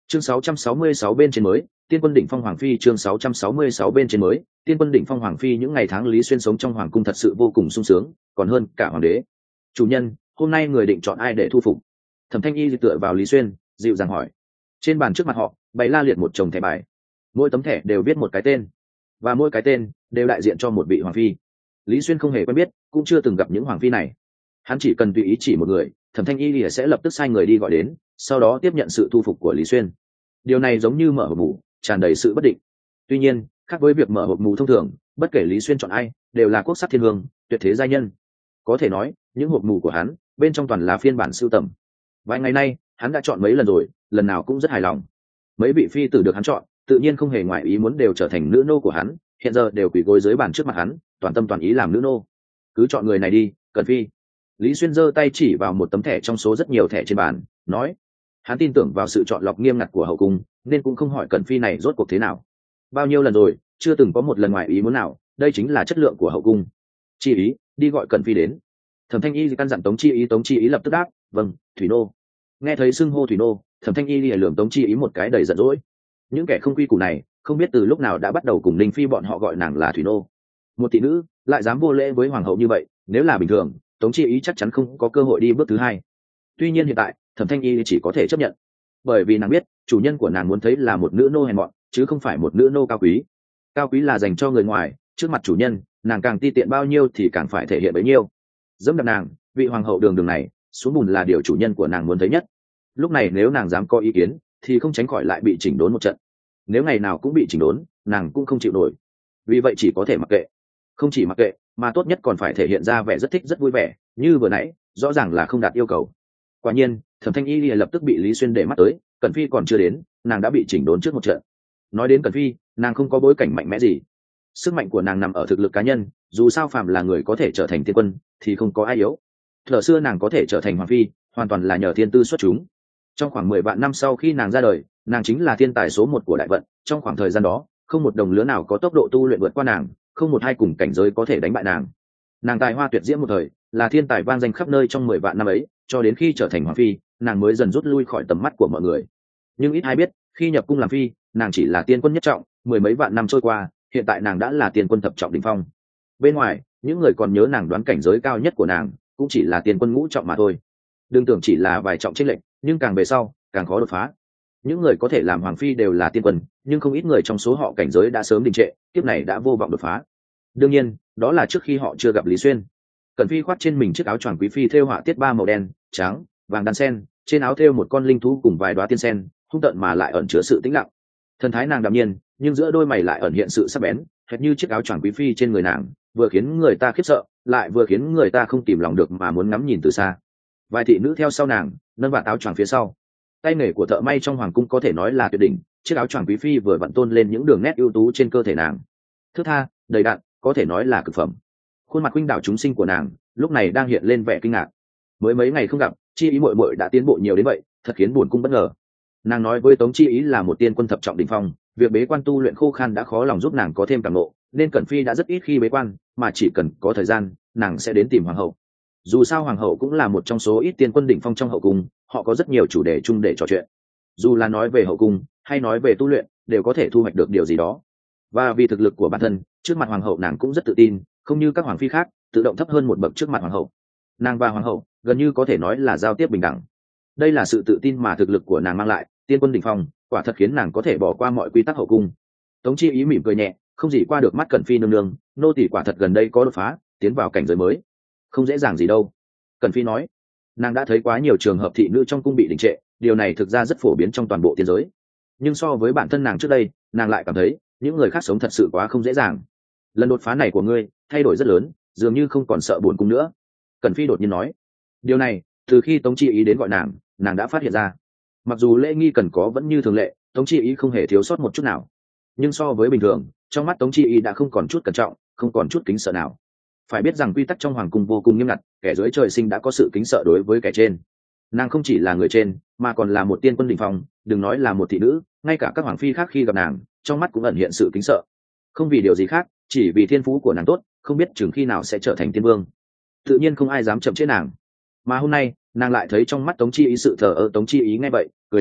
Chương 666 bên trên mới, Tiên Quân đỉnh phong hoàng phi. Chương 666 bên trên mới, Tiên Quân đỉnh phong hoàng phi. Những ngày tháng Lý Xuyên sống trong hoàng cung thật sự vô cùng sung sướng, còn hơn cả hoàng đế. Chủ nhân, hôm nay người định chọn ai để thu phục? Thẩm Thanh Y tựa vào Lý Xuyên, dịu dàng hỏi. Trên bàn trước mặt họ bày la liệt một chồng thẻ bài, mỗi tấm thẻ đều viết một cái tên, và mỗi cái tên đều đại diện cho một vị hoàng phi. Lý Xuyên không hề quen biết, cũng chưa từng gặp những hoàng phi này. Hắn chỉ cần tùy ý chỉ một người, Thẩm Thanh Y sẽ lập tức sai người đi gọi đến, sau đó tiếp nhận sự thu phục của Lý Xuyên. Điều này giống như mở hộp mù, tràn đầy sự bất định. Tuy nhiên, khác với việc mở hộp mù thông thường, bất kể Lý Xuyên chọn ai, đều là quốc sắc thiên hương, tuyệt thế giai nhân. Có thể nói, những hộp mù của hắn, bên trong toàn là phiên bản sưu tầm. Vài ngày nay, hắn đã chọn mấy lần rồi, lần nào cũng rất hài lòng. Mấy vị phi tử được hắn chọn, tự nhiên không hề ngoại ý muốn đều trở thành nữ nô của hắn, hiện giờ đều quỳ gối dưới bàn trước mặt hắn, toàn tâm toàn ý làm nữ nô. Cứ chọn người này đi, Cẩn Phi. Lý Xuyên giơ tay chỉ vào một tấm thẻ trong số rất nhiều thẻ trên bàn, nói. Hắn tin tưởng vào sự chọn lọc nghiêm ngặt của hậu cung, nên cũng không hỏi Cẩn Phi này rốt cuộc thế nào. Bao nhiêu lần rồi, chưa từng có một lần ngoại ý muốn nào, đây chính là chất lượng của hậu cung. Chi ý, đi gọi Cẩn Phi đến. Thẩm Thanh Y căn dặn Tống Chi Ý lập tức đáp, vâng, Thủy nô. Nghe thấy xưng hô Thủy nô, Thẩm Thanh Y lườm Tống Chi Ý một cái đầy giận dỗi. Những kẻ không quy củ này, không biết từ lúc nào đã bắt đầu cùng Ninh Phi bọn họ gọi nàng là Thủy nô. Một thị nữ lại dám vô lễ với hoàng hậu như vậy, nếu là bình thường, Tống Chi Ý chắc chắn không có cơ hội đi bước thứ hai. Tuy nhiên hiện tại, Thẩm Thanh Y chỉ có thể chấp nhận, bởi vì nàng biết chủ nhân của nàng muốn thấy là một nữ nô hèn mọn, chứ không phải một nữ nô cao quý. Cao quý là dành cho người ngoài, trước mặt chủ nhân, nàng càng ti tiện bao nhiêu thì càng phải thể hiện bấy nhiêu. Dẫm đạp nàng, vị hoàng hậu đường này xuống bùn là điều chủ nhân của nàng muốn thấy nhất. Lúc này nếu nàng dám có ý kiến, thì không tránh khỏi lại bị chỉnh đốn một trận. Nếu ngày nào cũng bị chỉnh đốn, nàng cũng không chịu nổi. Vì vậy chỉ có thể mặc kệ. Không chỉ mặc kệ, mà tốt nhất còn phải thể hiện ra vẻ rất thích, rất vui vẻ, như vừa nãy, rõ ràng là không đạt yêu cầu. Quả nhiên, Thẩm Thanh Y lập tức bị Lý Xuyên để mắt tới, Cẩn Phi còn chưa đến, nàng đã bị chỉnh đốn trước một trận. Nói đến Cẩn Phi, nàng không có bối cảnh mạnh mẽ gì. Sức mạnh của nàng nằm ở thực lực cá nhân, dù sao phàm là người có thể trở thành tiên quân, thì không có ai yếu. Thuở xưa nàng có thể trở thành hoàng phi, hoàn toàn là nhờ thiên tư xuất chúng. Trong khoảng 10 vạn năm sau khi nàng ra đời, nàng chính là thiên tài số 1 của đại vận. Trong khoảng thời gian đó, không một đồng lứa nào có tốc độ tu luyện vượt qua nàng, không một hai cùng cảnh giới có thể đánh bại nàng. Nàng tài hoa tuyệt diễm một thời, là thiên tài vang danh khắp nơi trong 10 vạn năm ấy, cho đến khi trở thành hoàng phi, nàng mới dần rút lui khỏi tầm mắt của mọi người. Nhưng ít ai biết, khi nhập cung làm phi, nàng chỉ là tiên quân nhất trọng, 10 mấy vạn năm trôi qua, hiện tại nàng đã là tiên quân thập trọng đỉnh phong. Bên ngoài, những người còn nhớ nàng đoán cảnh giới cao nhất của nàng, cũng chỉ là tiên quân ngũ trọng mà thôi. Đừng tưởng chỉ là vài trọng chênh lệch, nhưng càng về sau, càng khó đột phá. Những người có thể làm hoàng phi đều là tiên quân, nhưng không ít người trong số họ cảnh giới đã sớm đình trệ, kiếp này đã vô vọng đột phá. Đương nhiên, đó là trước khi họ chưa gặp Lý Xuyên. Cẩn Phi khoác trên mình chiếc áo choàng quý phi thêu họa tiết 3 màu đen, trắng, vàng đan sen, trên áo thêu một con linh thú cùng vài đóa tiên sen, hung tợn mà lại ẩn chứa sự tĩnh lặng. Thần thái nàng đạm nhiên, nhưng giữa đôi mày lại ẩn hiện sự sắc bén, hệt như chiếc áo choàng quý phi trên người nàng, vừa khiến người ta khiếp sợ, lại vừa khiến người ta không kìm lòng được mà muốn ngắm nhìn từ xa. Vài thị nữ theo sau nàng, nâng vạt áo choàng phía sau. Tay nghề của thợ may trong hoàng cung có thể nói là tuyệt đỉnh, chiếc áo choàng quý phi vừa vặn tôn lên những đường nét ưu tú trên cơ thể nàng. Thướt tha, đầy đặn, có thể nói là cực phẩm. Khuôn mặt huynh đảo chúng sinh của nàng lúc này đang hiện lên vẻ kinh ngạc. Mới mấy ngày không gặp, Chi Ý muội muội đã tiến bộ nhiều đến vậy, thật khiến buồn cung bất ngờ. Nàng nói với Tống Chi Ý là một tiên quân thập trọng đỉnh phong, việc bế quan tu luyện khô khan đã khó lòng giúp nàng có thêm cảm ngộ, nên Cẩn Phi đã rất ít khi bế quan, mà chỉ cần có thời gian, nàng sẽ đến tìm hoàng hậu. Dù sao hoàng hậu cũng là một trong số ít tiên quân đỉnh phong trong hậu cung, họ có rất nhiều chủ đề chung để trò chuyện. Dù là nói về hậu cung hay nói về tu luyện, đều có thể thu hoạch được điều gì đó. Và vì thực lực của bản thân, trước mặt hoàng hậu nàng cũng rất tự tin, không như các hoàng phi khác, tự động thấp hơn một bậc trước mặt hoàng hậu. Nàng và hoàng hậu gần như có thể nói là giao tiếp bình đẳng. Đây là sự tự tin mà thực lực của nàng mang lại, tiên quân đỉnh phong, quả thật khiến nàng có thể bỏ qua mọi quy tắc hậu cung. Tống Chi Ý mỉm cười nhẹ, không gì qua được mắt Cẩn Phi nương nương, nô tỳ quả thật gần đây có đột phá, tiến vào cảnh giới mới, không dễ dàng gì đâu. Cẩn Phi nói, nàng đã thấy quá nhiều trường hợp thị nữ trong cung bị đình trệ, điều này thực ra rất phổ biến trong toàn bộ tiên giới. Nhưng so với bản thân nàng trước đây, nàng lại cảm thấy những người khác sống thật sự quá không dễ dàng. Lần đột phá này của ngươi thay đổi rất lớn, dường như không còn sợ buồn cung nữa. Cẩn Phi đột nhiên nói, điều này từ khi Tống Chi Ý đến gọi nàng đã phát hiện ra. Mặc dù lễ nghi cần có vẫn như thường lệ, Tống Chi Ý không hề thiếu sót một chút nào, nhưng so với bình thường, trong mắt Tống Chi Ý đã không còn chút cẩn trọng, không còn chút kính sợ nào. Phải biết rằng quy tắc trong hoàng cung vô cùng nghiêm ngặt, kẻ dưới trời sinh đã có sự kính sợ đối với kẻ trên. Nàng không chỉ là người trên, mà còn là một tiên quân đỉnh phong, đừng nói là một thị nữ, ngay cả các hoàng phi khác khi gặp nàng, trong mắt cũng ẩn hiện sự kính sợ. Không vì điều gì khác, chỉ vì thiên phú của nàng tốt, không biết chừng khi nào sẽ trở thành tiên vương. Tự nhiên không ai dám chậm chế nàng. Mà hôm nay, nàng lại thấy trong mắt Tống Chi Ý sự thờ ơ. Tống Chi Ý nghe vậy, cười nói,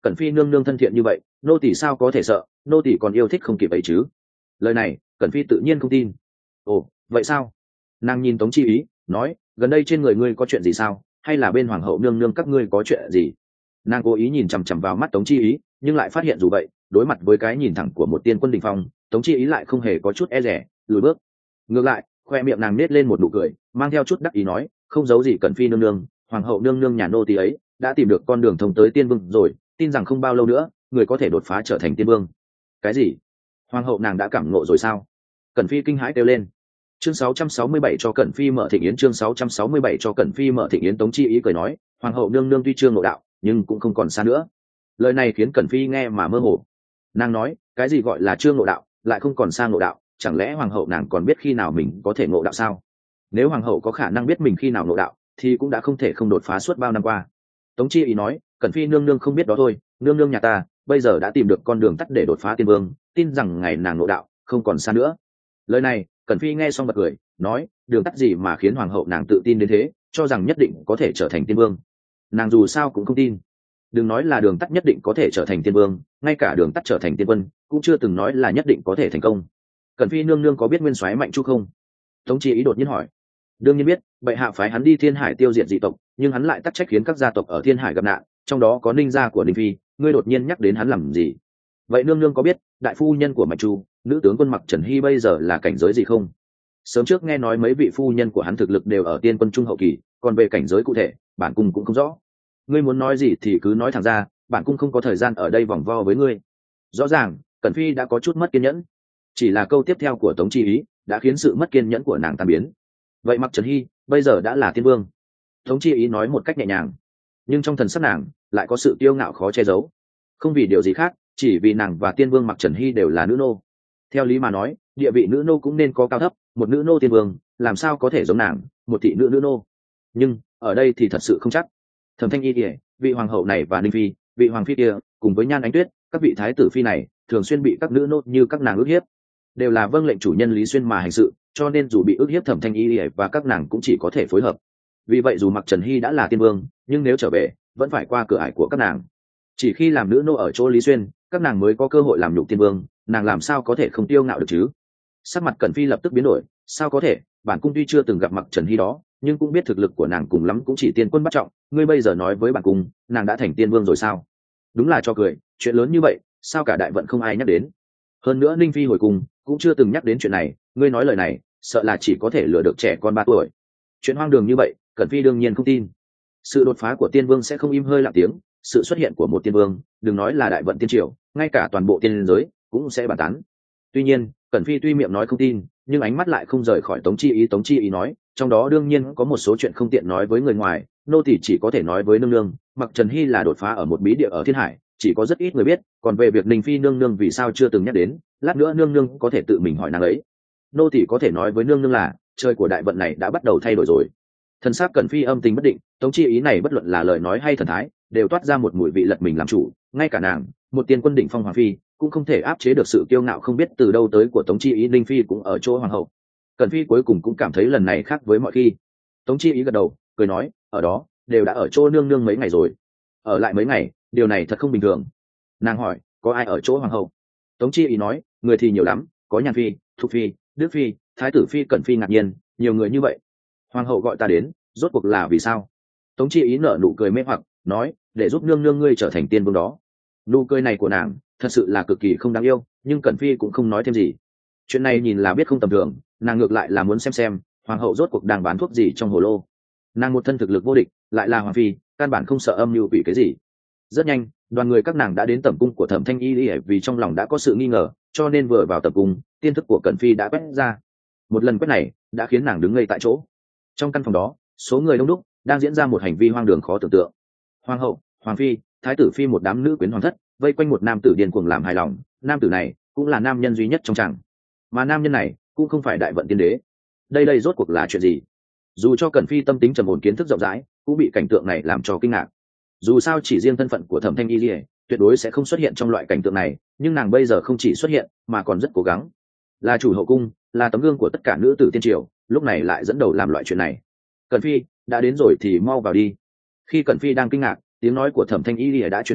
Cẩn Phi nương nương thân thiện như vậy, nô tỳ sao có thể sợ, nô tỳ còn yêu thích không kịp ấy chứ. Lời này Cẩn Phi tự nhiên không tin. Ồ, vậy sao? Nàng nhìn Tống Chi Ý nói, gần đây trên người ngươi có chuyện gì sao, hay là bên hoàng hậu nương nương các ngươi có chuyện gì? Nàng cố ý nhìn chằm chằm vào mắt Tống Chi Ý, nhưng lại phát hiện dù vậy, đối mặt với cái nhìn thẳng của một tiên quân đỉnh phong, Tống Chi Ý lại không hề có chút e dè, lùi bước. Ngược lại, khoe miệng nàng nết lên một nụ cười, mang theo chút đắc ý nói, không giấu gì Cẩn Phi nương nương, hoàng hậu nương nương nhà nô tỳ ấy đã tìm được con đường thông tới tiên vương rồi, tin rằng không bao lâu nữa người có thể đột phá trở thành tiên vương. Cái gì? Hoàng hậu nàng đã cảm ngộ rồi sao? Cẩn Phi kinh hãi kêu lên. Chương 667 cho Cẩn Phi mở thịnh yến. Chương 667 cho Cẩn Phi mở thịnh yến. Tống Chi Ý cười nói, hoàng hậu nương nương tuy chưa ngộ đạo, nhưng cũng không còn xa nữa. Lời này khiến Cẩn Phi nghe mà mơ hồ. Nàng nói, cái gì gọi là chưa ngộ đạo, lại không còn xa ngộ đạo, chẳng lẽ hoàng hậu nàng còn biết khi nào mình có thể ngộ đạo sao? Nếu hoàng hậu có khả năng biết mình khi nào ngộ đạo, thì cũng đã không thể không đột phá suốt bao năm qua. Tống Chi Ý nói, Cẩn Phi nương nương không biết đó thôi, nương nương nhà ta bây giờ đã tìm được con đường tắt để đột phá tiên vương, tin rằng ngày nàng ngộ đạo không còn xa nữa. Lời này Cẩn Phi nghe xong bật cười, nói, đường tắt gì mà khiến hoàng hậu nàng tự tin đến thế, cho rằng nhất định có thể trở thành tiên vương. Nàng dù sao cũng không tin. Đừng nói là đường tắt nhất định có thể trở thành tiên vương, ngay cả đường tắt trở thành tiên quân cũng chưa từng nói là nhất định có thể thành công. Cẩn Phi nương nương có biết nguyên soái Mạnh Chu không? Tống Chi Ý đột nhiên hỏi. Đương nhiên biết, bệ hạ phái hắn đi Thiên Hải tiêu diệt dị tộc, nhưng hắn lại tắc trách khiến các gia tộc ở Thiên Hải gặp nạn, trong đó có Ninh gia của Ninh Phi, ngươi đột nhiên nhắc đến hắn làm gì? Vậy nương nương có biết đại phu nhân của Mạnh Chu, nữ tướng quân Mặc Trần Hy bây giờ là cảnh giới gì không? Sớm trước nghe nói mấy vị phu nhân của hắn thực lực đều ở tiên quân trung hậu kỳ, còn về cảnh giới cụ thể bản cung cũng không rõ. Ngươi muốn nói gì thì cứ nói thẳng ra, bản cung không có thời gian ở đây vòng vo với ngươi. Rõ ràng Cẩn Phi đã có chút mất kiên nhẫn, chỉ là câu tiếp theo của Tống Chi Ý đã khiến sự mất kiên nhẫn của nàng tan biến. Vậy Mặc Trần Hy bây giờ đã là tiên vương. Tống Chi Ý nói một cách nhẹ nhàng, nhưng trong thần sắc nàng lại có sự kiêu ngạo khó che giấu. Không vì điều gì khác, chỉ vì nàng và tiên vương Mặc Trần Hy đều là nữ nô. Theo lý mà nói, địa vị nữ nô cũng nên có cao thấp, một nữ nô tiên vương làm sao có thể giống nàng, một thị nữ nữ nô. Nhưng ở đây thì thật sự không chắc. Thẩm Thanh Y kìa, vị hoàng hậu này và Ninh Phi, vị hoàng phi kia, cùng với Nhan Ánh Tuyết, các vị thái tử phi này thường xuyên bị các nữ nô như các nàng ức hiếp, đều là vâng lệnh chủ nhân Lý Xuyên mà hành sự, cho nên dù bị ức hiếp Thẩm Thanh Y và các nàng cũng chỉ có thể phối hợp. Vì vậy dù Mặc Trần Hy đã là tiên vương, nhưng nếu trở về vẫn phải qua cửa ải của các nàng. Chỉ khi làm nữ nô ở chỗ Lý Xuyên, các nàng mới có cơ hội làm nhục tiên vương, nàng làm sao có thể không tiêu ngạo được chứ? Sắc mặt Cẩn Phi lập tức biến đổi, sao có thể, bản cung tuy chưa từng gặp Mặc Trần Hy đó, nhưng cũng biết thực lực của nàng cùng lắm cũng chỉ tiên quân bắt trọng, ngươi bây giờ nói với bản cung nàng đã thành tiên vương rồi sao? Đúng là cho cười, chuyện lớn như vậy sao cả đại vận không ai nhắc đến. Hơn nữa Ninh Phi hồi cung cũng chưa từng nhắc đến chuyện này, ngươi nói lời này sợ là chỉ có thể lừa được trẻ con 3 tuổi. Chuyện hoang đường như vậy Cẩn Phi đương nhiên không tin. Sự đột phá của tiên vương sẽ không im hơi lặng tiếng, sự xuất hiện của một tiên vương đừng nói là đại vận tiên triều, ngay cả toàn bộ tiên giới cũng sẽ bàn tán. Tuy nhiên Cẩn Phi tuy miệng nói không tin, nhưng ánh mắt lại không rời khỏi Tống Chi Ý. Tống Chi Ý nói, trong đó đương nhiên có một số chuyện không tiện nói với người ngoài, nô tỳ chỉ có thể nói với nương nương, Mặc Trần Hy là đột phá ở một bí địa ở Thiên Hải, chỉ có rất ít người biết, còn về việc Ninh Phi nương nương vì sao chưa từng nhắc đến, lát nữa nương nương có thể tự mình hỏi nàng ấy. Nô tỳ có thể nói với nương nương là trời của đại vận này đã bắt đầu thay đổi rồi. Thần sắc Cẩn Phi âm tình bất định, Tống Chi Ý này bất luận là lời nói hay thần thái đều toát ra một mùi vị lật mình làm chủ, ngay cả nàng, một tiên quân đỉnh phong hoàng phi, cũng không thể áp chế được sự kiêu ngạo không biết từ đâu tới của Tống Chi Ý. Ninh Phi cũng ở chỗ hoàng hậu. Cẩn Phi cuối cùng cũng cảm thấy lần này khác với mọi khi. Tống Chi Ý gật đầu cười nói, ở đó đều đã ở chỗ nương nương mấy ngày rồi. Ở lại mấy ngày, điều này thật không bình thường. Nàng hỏi, có ai ở chỗ hoàng hậu? Tống Chi Ý nói, người thì nhiều lắm, có Nhan Phi, Thục Phi, Đức Phi, Thái tử Phi. Cẩn Phi ngạc nhiên, nhiều người như vậy, hoàng hậu gọi ta đến rốt cuộc là vì sao? Tống Chi Ý nở nụ cười mê hoặc, nói, để giúp nương nương ngươi trở thành tiên vương đó. Nụ cười này của nàng thật sự là cực kỳ không đáng yêu, nhưng Cẩn Phi cũng không nói thêm gì. Chuyện này nhìn là biết không tầm thường, nàng ngược lại là muốn xem hoàng hậu rốt cuộc đang bán thuốc gì trong hồ lô. Nàng một thân thực lực vô địch, lại là hoàng phi, căn bản không sợ âm mưu quỷ cái gì. Rất nhanh đoàn người các nàng đã đến tẩm cung của Thẩm Thanh Y, vì trong lòng đã có sự nghi ngờ, cho nên vừa vào tẩm cung, tiên thức của Cẩn Phi đã quét ra. Một lần quét này đã khiến nàng đứng ngây tại chỗ. Trong căn phòng đó, số người đông đúc đang diễn ra một hành vi hoang đường khó tưởng tượng. Hoàng hậu, hoàng phi, thái tử phi, một đám nữ quyến hoàng thất vây quanh một nam tử điên cuồng làm hài lòng. Nam tử này cũng là nam nhân duy nhất trong tràng, mà nam nhân này cũng không phải đại vận tiên đế. Đây rốt cuộc là chuyện gì? Dù cho Cẩn Phi tâm tính trầm ổn, kiến thức rộng rãi, cũng bị cảnh tượng này làm cho kinh ngạc. Dù sao chỉ riêng thân phận của Thẩm Thanh Y tuyệt đối sẽ không xuất hiện trong loại cảnh tượng này, nhưng nàng bây giờ không chỉ xuất hiện mà còn rất cố gắng. Là chủ hậu cung, là tấm gương của tất cả nữ tử tiên triều, lúc này lại dẫn đầu làm loại chuyện này. Cẩn Phi đã đến rồi thì mau vào đi. Khi Cẩn Phi đang kinh ngạc, tiếng nói của Thẩm Thanh Y đã truyền đến,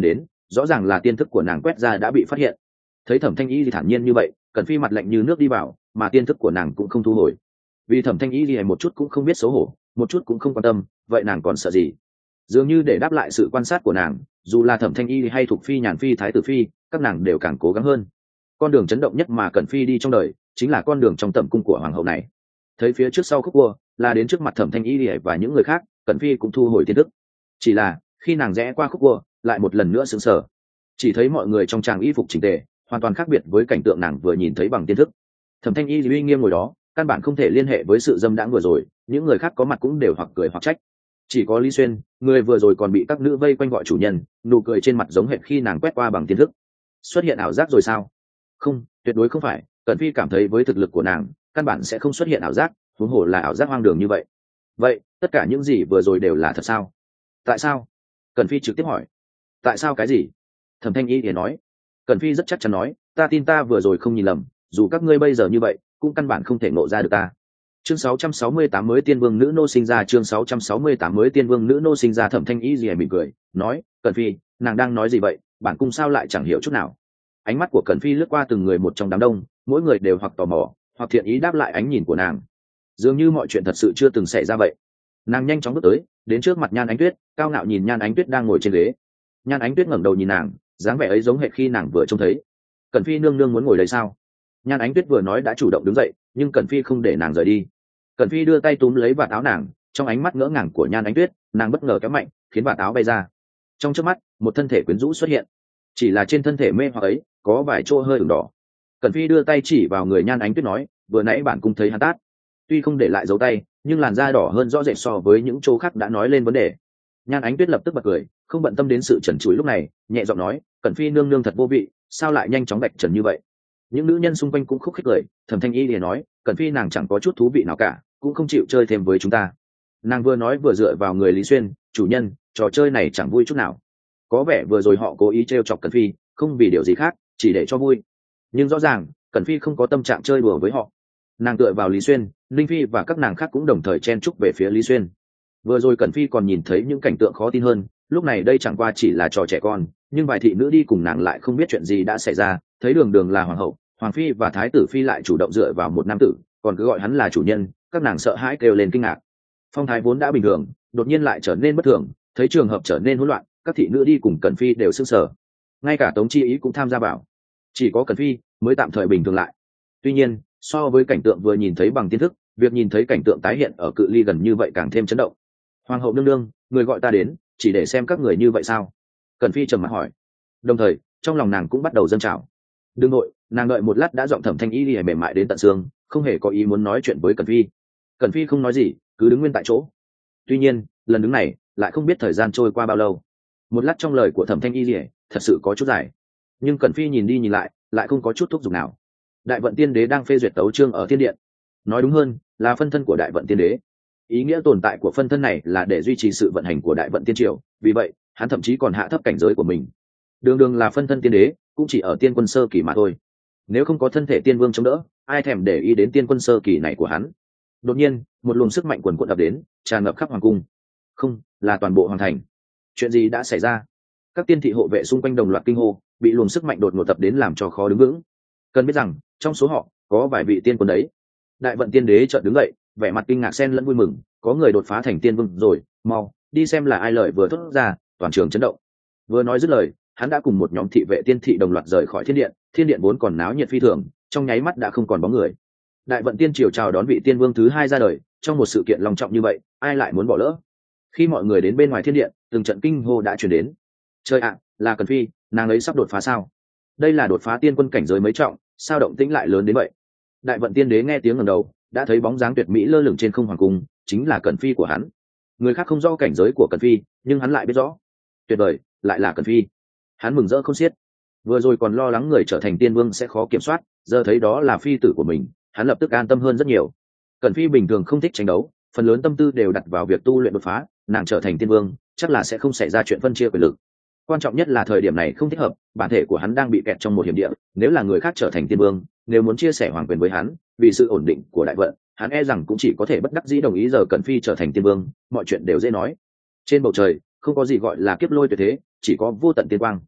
rõ ràng là tiên thức của nàng quét ra đã bị phát hiện. Thấy Thẩm Thanh Y thì thản nhiên như vậy, Cẩn Phi mặt lạnh như nước đi vào, mà tiên thức của nàng cũng không thu hồi. Vì Thẩm Thanh Y thì một chút cũng không biết xấu hổ, một chút cũng không quan tâm, vậy nàng còn sợ gì? Dường như để đáp lại sự quan sát của nàng, dù là Thẩm Thanh Y hay Thục Phi, Nhàn Phi, Thái tử Phi, các nàng đều càng cố gắng hơn. Con đường chấn động nhất mà Cẩn Phi đi trong đời chính là con đường trong tẩm cung của hoàng hậu này. Thấy phía trước sau khúc cua là đến trước mặt Thẩm Thanh Y và những người khác, Cẩn Phi cũng thu hồi tiên thức. Chỉ là khi nàng rẽ qua khúc cua, lại một lần nữa sững sờ. Chỉ thấy mọi người trong tràng y phục chỉnh tề, hoàn toàn khác biệt với cảnh tượng nàng vừa nhìn thấy bằng tiên thức. Thẩm Thanh Y uy nghiêm ngồi đó, căn bản không thể liên hệ với sự dâm đãng vừa rồi, những người khác có mặt cũng đều hoặc cười hoặc trách. Chỉ có Lý Xuyên, người vừa rồi còn bị các nữ vây quanh gọi chủ nhân, nụ cười trên mặt giống hệt khi nàng quét qua bằng tiên thức. Xuất hiện ảo giác rồi sao? Không, tuyệt đối không phải. Cẩn Phi cảm thấy với thực lực của nàng, căn bản sẽ không xuất hiện ảo giác, huống hồ là ảo giác hoang đường như vậy. Vậy tất cả những gì vừa rồi đều là thật sao? Tại sao? Cẩn Phi trực tiếp hỏi. Tại sao cái gì? Thẩm Thanh Y thì nói. Cẩn Phi rất chắc chắn nói, ta tin ta vừa rồi không nhìn lầm, dù các ngươi bây giờ như vậy cũng căn bản không thể ngộ ra được ta. Chương 668 mới tiên vương nữ nô sinh ra. Chương 668 mới tiên vương nữ nô sinh ra. Thẩm Thanh Y gì mỉm cười nói, Cẩn Phi, nàng đang nói gì vậy? Bản cung sao lại chẳng hiểu chút nào? Ánh mắt của Cẩn Phi lướt qua từng người một trong đám đông, mỗi người đều hoặc tò mò hoặc thiện ý đáp lại ánh nhìn của nàng, dường như mọi chuyện thật sự chưa từng xảy ra vậy. Nàng nhanh chóng bước tới, đến trước mặt Nhan Ánh Tuyết, cao ngạo nhìn Nhan Ánh Tuyết đang ngồi trên ghế. Nhan Ánh Tuyết ngẩng đầu nhìn nàng, dáng vẻ ấy giống hệt khi nàng vừa trông thấy. Cẩn Phi nương nương muốn ngồi đây sao? Nhan Ánh Tuyết vừa nói đã chủ động đứng dậy, nhưng Cẩn Phi không để nàng rời đi. Cẩn Phi đưa tay túm lấy vạt áo nàng, trong ánh mắt ngỡ ngàng của Nhan Ánh Tuyết, nàng bất ngờ kéo mạnh, khiến vạt áo bay ra. Trong chớp mắt, một thân thể quyến rũ xuất hiện. Chỉ là trên thân thể mê hoặc ấy, có vài chỗ hơi ửng đỏ. Cẩn Phi đưa tay chỉ vào người Nhan Ánh Tuyết nói, vừa nãy bản cung thấy hắn tát. Tuy không để lại dấu tay, nhưng làn da đỏ hơn rõ rệt so với những chỗ khác đã nói lên vấn đề. Nhan Ánh Tuyết lập tức bật cười, không bận tâm đến sự trần trụi lúc này, nhẹ giọng nói, Cẩn Phi nương nương thật vô vị, sao lại nhanh chóng bạch trần như vậy? Những nữ nhân xung quanh cũng khúc khích cười. Thẩm Thanh Y liền nói, Cẩn Phi nàng chẳng có chút thú vị nào cả, cũng không chịu chơi thêm với chúng ta. Nàng vừa nói vừa dựa vào người Lý Xuyên, chủ nhân, trò chơi này chẳng vui chút nào. Có vẻ vừa rồi họ cố ý trêu chọc Cẩn Phi, không vì điều gì khác, chỉ để cho vui. Nhưng rõ ràng Cẩn Phi không có tâm trạng chơi đùa với họ. Nàng tựa vào Lý Xuyên, Linh Phi và các nàng khác cũng đồng thời chen chúc về phía Lý Xuyên. Vừa rồi Cẩn Phi còn nhìn thấy những cảnh tượng khó tin hơn, lúc này đây chẳng qua chỉ là trò trẻ con, nhưng vài thị nữ đi cùng nàng lại không biết chuyện gì đã xảy ra, thấy đường đường là hoàng hậu, hoàng phi và thái tử phi lại chủ động dựa vào một nam tử, còn cứ gọi hắn là chủ nhân, các nàng sợ hãi kêu lên kinh ngạc. Phong thái vốn đã bình thường, đột nhiên lại trở nên bất thường, thấy trường hợp trở nên hỗn loạn, các thị nữ đi cùng Cẩn Phi đều sững sờ. Ngay cả Tống Chi Ý cũng tham gia vào. Chỉ có Cẩn Phi mới tạm thời bình thường lại. Tuy nhiên, so với cảnh tượng vừa nhìn thấy bằng tiên thức, việc nhìn thấy cảnh tượng tái hiện ở cự ly gần như vậy càng thêm chấn động. Hoàng hậu nương nương, người gọi ta đến chỉ để xem các người như vậy sao? Cẩn Phi trầm mặt hỏi. Đồng thời trong lòng nàng cũng bắt đầu dâng trào. Đương nội, nàng đợi một lát đã giọng Thẩm Thanh Y đi mềm mại đến tận xương, không hề có ý muốn nói chuyện với Cẩn Phi. Cẩn Phi không nói gì, cứ đứng nguyên tại chỗ. Tuy nhiên lần đứng này lại không biết thời gian trôi qua bao lâu. Một lát trong lời của Thẩm Thanh Y gì thật sự có chút dài, nhưng Cẩn Phi nhìn đi nhìn lại không có chút thúc giục nào. Đại vận tiên đế đang phê duyệt tấu chương ở thiên điện, nói đúng hơn là phân thân của đại vận tiên đế. Ý nghĩa tồn tại của phân thân này là để duy trì sự vận hành của đại vận tiên triều, vì vậy hắn thậm chí còn hạ thấp cảnh giới của mình. Đường đường là phân thân tiên đế cũng chỉ ở tiên quân sơ kỳ mà thôi. Nếu không có thân thể tiên vương chống đỡ, ai thèm để ý đến tiên quân sơ kỳ này của hắn. Đột nhiên một luồng sức mạnh quần quận ập đến, tràn ngập khắp hoàng cung, không là toàn bộ hoàng thành. Chuyện gì đã xảy ra? Các tiên thị hộ vệ xung quanh đồng loạt kinh hô, bị luồng sức mạnh đột ngột tập đến làm cho khó đứng vững. Cần biết rằng trong số họ có vài vị tiên quân đấy. Đại vận tiên đế chợt đứng dậy, vẻ mặt kinh ngạc xen lẫn vui mừng, có người đột phá thành tiên vương rồi, mau đi xem là ai. Lời vừa thốt ra, toàn trường chấn động. Vừa nói dứt lời, hắn đã cùng một nhóm thị vệ tiên thị đồng loạt rời khỏi thiên điện. Thiên điện vốn còn náo nhiệt phi thường, trong nháy mắt đã không còn bóng người. Đại vận tiên triều chào đón vị tiên vương thứ hai ra đời, trong một sự kiện long trọng như vậy, ai lại muốn bỏ lỡ? Khi mọi người đến bên ngoài thiên điện, từng trận kinh hô đã truyền đến. Trời ạ, là Cẩn Phi, nàng ấy sắp đột phá sao? Đây là đột phá tiên quân cảnh giới mấy trọng, sao động tĩnh lại lớn đến vậy? Đại vận tiên đế nghe tiếng ngẩng đầu, đã thấy bóng dáng tuyệt mỹ lơ lửng trên không hoàng cung, chính là Cẩn Phi của hắn. Người khác không rõ cảnh giới của Cẩn Phi, nhưng hắn lại biết rõ. Tuyệt vời, lại là Cẩn Phi. Hắn mừng rỡ không xiết. Vừa rồi còn lo lắng người trở thành tiên vương sẽ khó kiểm soát, giờ thấy đó là phi tử của mình, hắn lập tức an tâm hơn rất nhiều. Cẩn Phi bình thường không thích tranh đấu, phần lớn tâm tư đều đặt vào việc tu luyện đột phá, nàng trở thành tiên vương chắc là sẽ không xảy ra chuyện phân chia quyền lực. Quan trọng nhất là thời điểm này không thích hợp, bản thể của hắn đang bị kẹt trong một hiểm địa, nếu là người khác trở thành tiên vương, nếu muốn chia sẻ hoàng quyền với hắn, vì sự ổn định của đại vận, hắn e rằng cũng chỉ có thể bất đắc dĩ đồng ý. Giờ Cẩn Phi trở thành tiên vương, mọi chuyện đều dễ nói. Trên bầu trời không có gì gọi là kiếp lôi tuyệt thế, chỉ có vô tận tiên quang.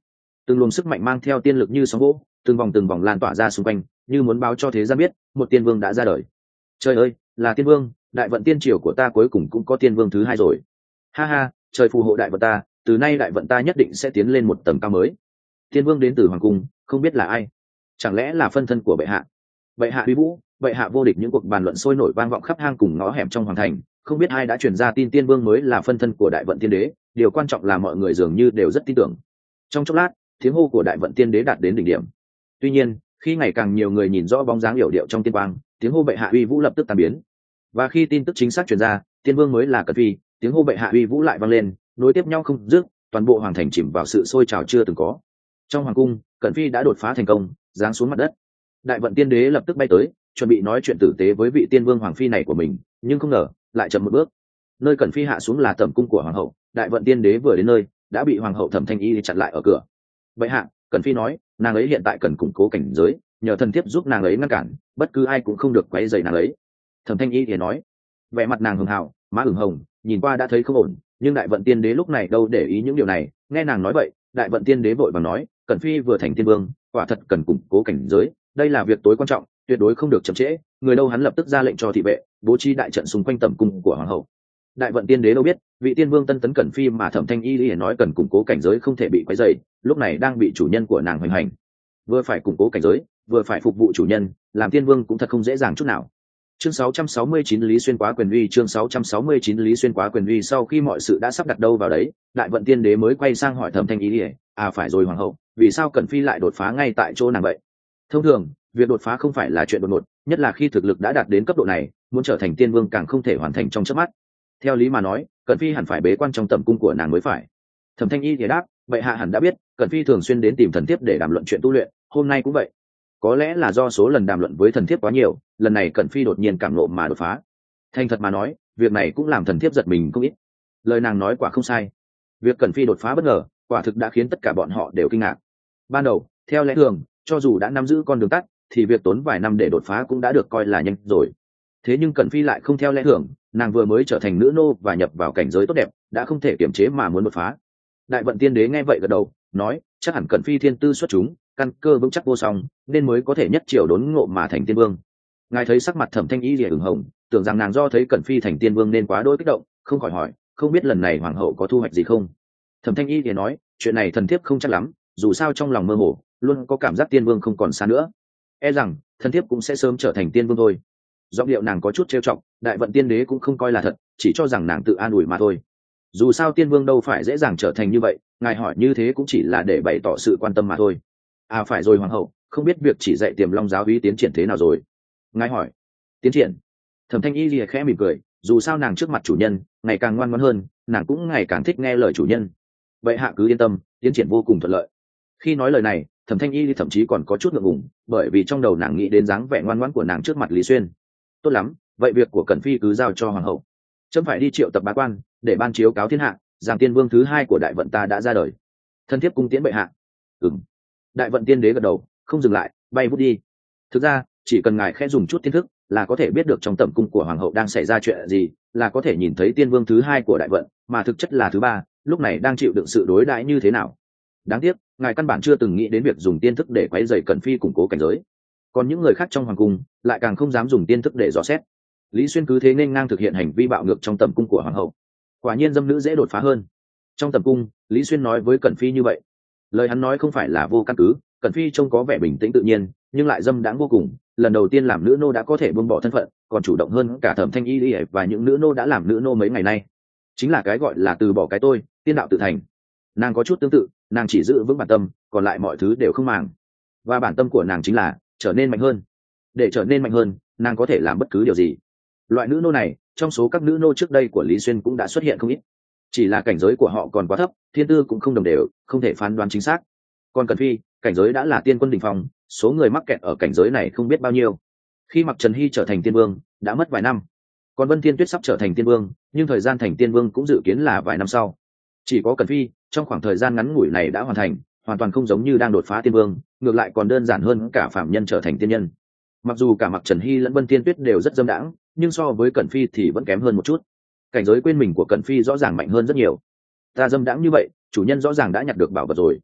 từng luồng sức mạnh mang theo tiên lực như sóng vỗ, từng vòng lan tỏa ra xung quanh, như muốn báo cho thế gian biết một tiên vương đã ra đời. Trời ơi, là tiên vương, đại vận tiên triều của ta cuối cùng cũng có tiên vương thứ hai rồi. Ha ha, trời phù hộ đại vận ta, từ nay đại vận ta nhất định sẽ tiến lên một tầng cao mới. Tiên vương đến từ hoàng cung, không biết là ai, chẳng lẽ là phân thân của bệ hạ? Bệ hạ uy vũ, bệ hạ vô địch. Những cuộc bàn luận sôi nổi vang vọng khắp hang cùng ngõ hẻm trong hoàng thành, không biết ai đã truyền ra tin tiên vương mới là phân thân của đại vận tiên đế. Điều quan trọng là mọi người dường như đều rất tin tưởng. Trong chốc lát, tiếng hô của đại vận tiên đế đạt đến đỉnh điểm. Tuy nhiên, khi ngày càng nhiều người nhìn rõ bóng dáng yểu điệu trong tiên quang, tiếng hô bệ hạ uy vũ lập tức tan biến. Và khi tin tức chính xác truyền ra, tiên vương mới là Cẩn Phi, tiếng hô bệ hạ uy vũ lại vang lên, nối tiếp nhau không dứt, toàn bộ hoàng thành chìm vào sự sôi trào chưa từng có. Trong hoàng cung, Cẩn Phi đã đột phá thành công, giáng xuống mặt đất. Đại vận tiên đế lập tức bay tới, chuẩn bị nói chuyện tử tế với vị tiên vương hoàng phi này của mình, nhưng không ngờ lại chậm một bước. Nơi Cẩn Phi hạ xuống là tẩm cung của hoàng hậu. Đại vận tiên đế vừa đến nơi đã bị hoàng hậu Thẩm Thanh Y chặn lại ở cửa. Bệ hạ, Cẩn Phi nói nàng ấy hiện tại cần củng cố cảnh giới, nhờ thần thiếp giúp nàng ấy ngăn cản, bất cứ ai cũng không được quấy rầy nàng ấy. Thẩm Thanh Y thì nói, vẻ mặt nàng hường hào, má ửng hồng, nhìn qua đã thấy không ổn, nhưng đại vận tiên đế lúc này đâu để ý những điều này. Nghe nàng nói vậy, đại vận tiên đế vội vàng nói, Cẩn Phi vừa thành tiên vương, quả thật cần củng cố cảnh giới, đây là việc tối quan trọng, tuyệt đối không được chậm trễ. Người đâu hắn lập tức ra lệnh cho thị vệ bố trí đại trận xung quanh tẩm cung của hoàng hậu. Đại vận tiên đế đâu biết vị tiên vương tân tấn Cẩn Phi mà Thẩm Thanh Y liền nói cần củng cố cảnh giới không thể bị quấy rầy, lúc này đang bị chủ nhân của nàng hoành hành, vừa phải củng cố cảnh giới vừa phải phục vụ chủ nhân, làm tiên vương cũng thật không dễ dàng chút nào. Chương 669 Lý Xuyên quá quyền uy. Chương 669 Lý Xuyên quá quyền uy. Sau khi mọi sự đã sắp đặt đâu vào đấy, đại vận tiên đế mới quay sang hỏi Thẩm Thanh Y, phải rồi hoàng hậu, vì sao Cẩn Phi lại đột phá ngay tại chỗ nàng vậy? Thông thường, việc đột phá không phải là chuyện đột ngột, nhất là khi thực lực đã đạt đến cấp độ này, muốn trở thành tiên vương càng không thể hoàn thành trong chớp mắt. Theo lý mà nói, Cẩn Phi hẳn phải bế quan trong tẩm cung của nàng mới phải. Thẩm Thanh Y thì đáp, bệ hạ hẳn đã biết, Cẩn Phi thường xuyên đến tìm thần thiếp để đàm luận chuyện tu luyện, hôm nay cũng vậy. Có lẽ là do số lần đàm luận với thần thiếp quá nhiều, lần này Cẩn Phi đột nhiên cảm ngộ mà đột phá. Thành thật mà nói, việc này cũng làm thần thiếp giật mình không ít. Lời nàng nói quả không sai. Việc Cẩn Phi đột phá bất ngờ, quả thực đã khiến tất cả bọn họ đều kinh ngạc. Ban đầu, theo lẽ thường, cho dù đã nắm giữ con đường tắt, thì việc tốn vài năm để đột phá cũng đã được coi là nhanh rồi. Thế nhưng Cẩn Phi lại không theo lẽ thường, nàng vừa mới trở thành nữ nô và nhập vào cảnh giới tốt đẹp, đã không thể kiềm chế mà muốn đột phá. Đại vận tiên đế nghe vậy gật đầu, nói, chắc hẳn Cẩn Phi thiên tư xuất chúng, căn cơ vững chắc vô song, nên mới có thể nhất triều đốn ngộ mà thành tiên vương. Ngài thấy sắc mặt Thẩm Thanh Y lìa ửng hồng, tưởng rằng nàng do thấy Cẩn Phi thành tiên vương nên quá đỗi kích động, không khỏi hỏi, không biết lần này hoàng hậu có thu hoạch gì không? Thẩm Thanh Y lìa nói, chuyện này thần thiếp không chắc lắm, dù sao trong lòng mơ hồ, luôn có cảm giác tiên vương không còn xa nữa. E rằng thần thiếp cũng sẽ sớm trở thành tiên vương thôi. Giọng điệu nàng có chút trêu chọc, đại vận tiên đế cũng không coi là thật, chỉ cho rằng nàng tự an ủi mà thôi. Dù sao tiên vương đâu phải dễ dàng trở thành như vậy, ngài hỏi như thế cũng chỉ là để bày tỏ sự quan tâm mà thôi. Phải rồi hoàng hậu, không biết việc chỉ dạy Tiềm Long giáo úy tiến triển thế nào rồi? Ngài hỏi. Tiến triển? Thẩm Thanh Y lìa khẽ mỉm cười, dù sao nàng trước mặt chủ nhân ngày càng ngoan ngoãn hơn, nàng cũng ngày càng thích nghe lời chủ nhân. Vậy hạ cứ yên tâm, tiến triển vô cùng thuận lợi. Khi nói lời này, Thẩm Thanh Y thậm chí còn có chút ngượng ngùng, bởi vì trong đầu nàng nghĩ đến dáng vẻ ngoan ngoãn của nàng trước mặt Lý Xuyên. Tốt lắm, vậy việc của Cẩn Phi cứ giao cho hoàng hậu. Trẫm phải đi triệu tập bá quan, để ban chiếu cáo thiên hạ, rằng tiên vương thứ hai của đại vận ta đã ra đời. Thân thiếp cung tiễn bệ hạ. Đại vận tiên đế gật đầu, không dừng lại, bay vút đi. Thực ra, chỉ cần ngài khẽ dùng chút kiến thức là có thể biết được trong tẩm cung của hoàng hậu đang xảy ra chuyện gì, là có thể nhìn thấy tiên vương thứ hai của đại vận, mà thực chất là thứ ba, lúc này đang chịu đựng sự đối đãi như thế nào. Đáng tiếc, ngài căn bản chưa từng nghĩ đến việc dùng tiên thức để quấy rầy Cẩn Phi củng cố cảnh giới. Còn những người khác trong hoàng cung lại càng không dám dùng tiên thức để dò xét. Lý Xuyên cứ thế nên ngang thực hiện hành vi bạo ngược trong tẩm cung của hoàng hậu. Quả nhiên dâm nữ dễ đột phá hơn. Trong tẩm cung, Lý Xuyên nói với Cẩn Phi như vậy. Lời hắn nói không phải là vô căn cứ, Cẩn Phi trông có vẻ bình tĩnh tự nhiên, nhưng lại dâm đãng vô cùng. Lần đầu tiên làm nữ nô đã có thể buông bỏ thân phận, còn chủ động hơn cả Thẩm Thanh Y và những nữ nô đã làm nữ nô mấy ngày nay. Chính là cái gọi là từ bỏ cái tôi, tiên đạo tự thành. Nàng có chút tương tự, nàng chỉ giữ vững bản tâm, còn lại mọi thứ đều không màng. Và bản tâm của nàng chính là trở nên mạnh hơn. Để trở nên mạnh hơn, nàng có thể làm bất cứ điều gì. Loại nữ nô này, trong số các nữ nô trước đây của Lý Xuyên cũng đã xuất hiện không ít. Chỉ là cảnh giới của họ còn quá thấp, thiên tư cũng không đồng đều, không thể phán đoán chính xác. Còn Cẩn Phi, cảnh giới đã là tiên quân đỉnh phong, số người mắc kẹt ở cảnh giới này không biết bao nhiêu. Khi Mặc Trần Hy trở thành tiên vương, đã mất vài năm. Còn Vân Thiên Tuyết sắp trở thành tiên vương, nhưng thời gian thành tiên vương cũng dự kiến là vài năm sau. Chỉ có Cẩn Phi, trong khoảng thời gian ngắn ngủi này đã hoàn thành, hoàn toàn không giống như đang đột phá tiên vương, ngược lại còn đơn giản hơn cả phạm nhân trở thành tiên nhân. Mặc dù cả Mặc Trần Hy lẫn Vân Thiên Tuyết đều rất dâm đãng, nhưng so với Cẩn Phi thì vẫn kém hơn một chút. Cảnh giới quên mình của Cẩn Phi rõ ràng mạnh hơn rất nhiều. Ta dâm đãng như vậy, chủ nhân rõ ràng đã nhặt được bảo vật rồi.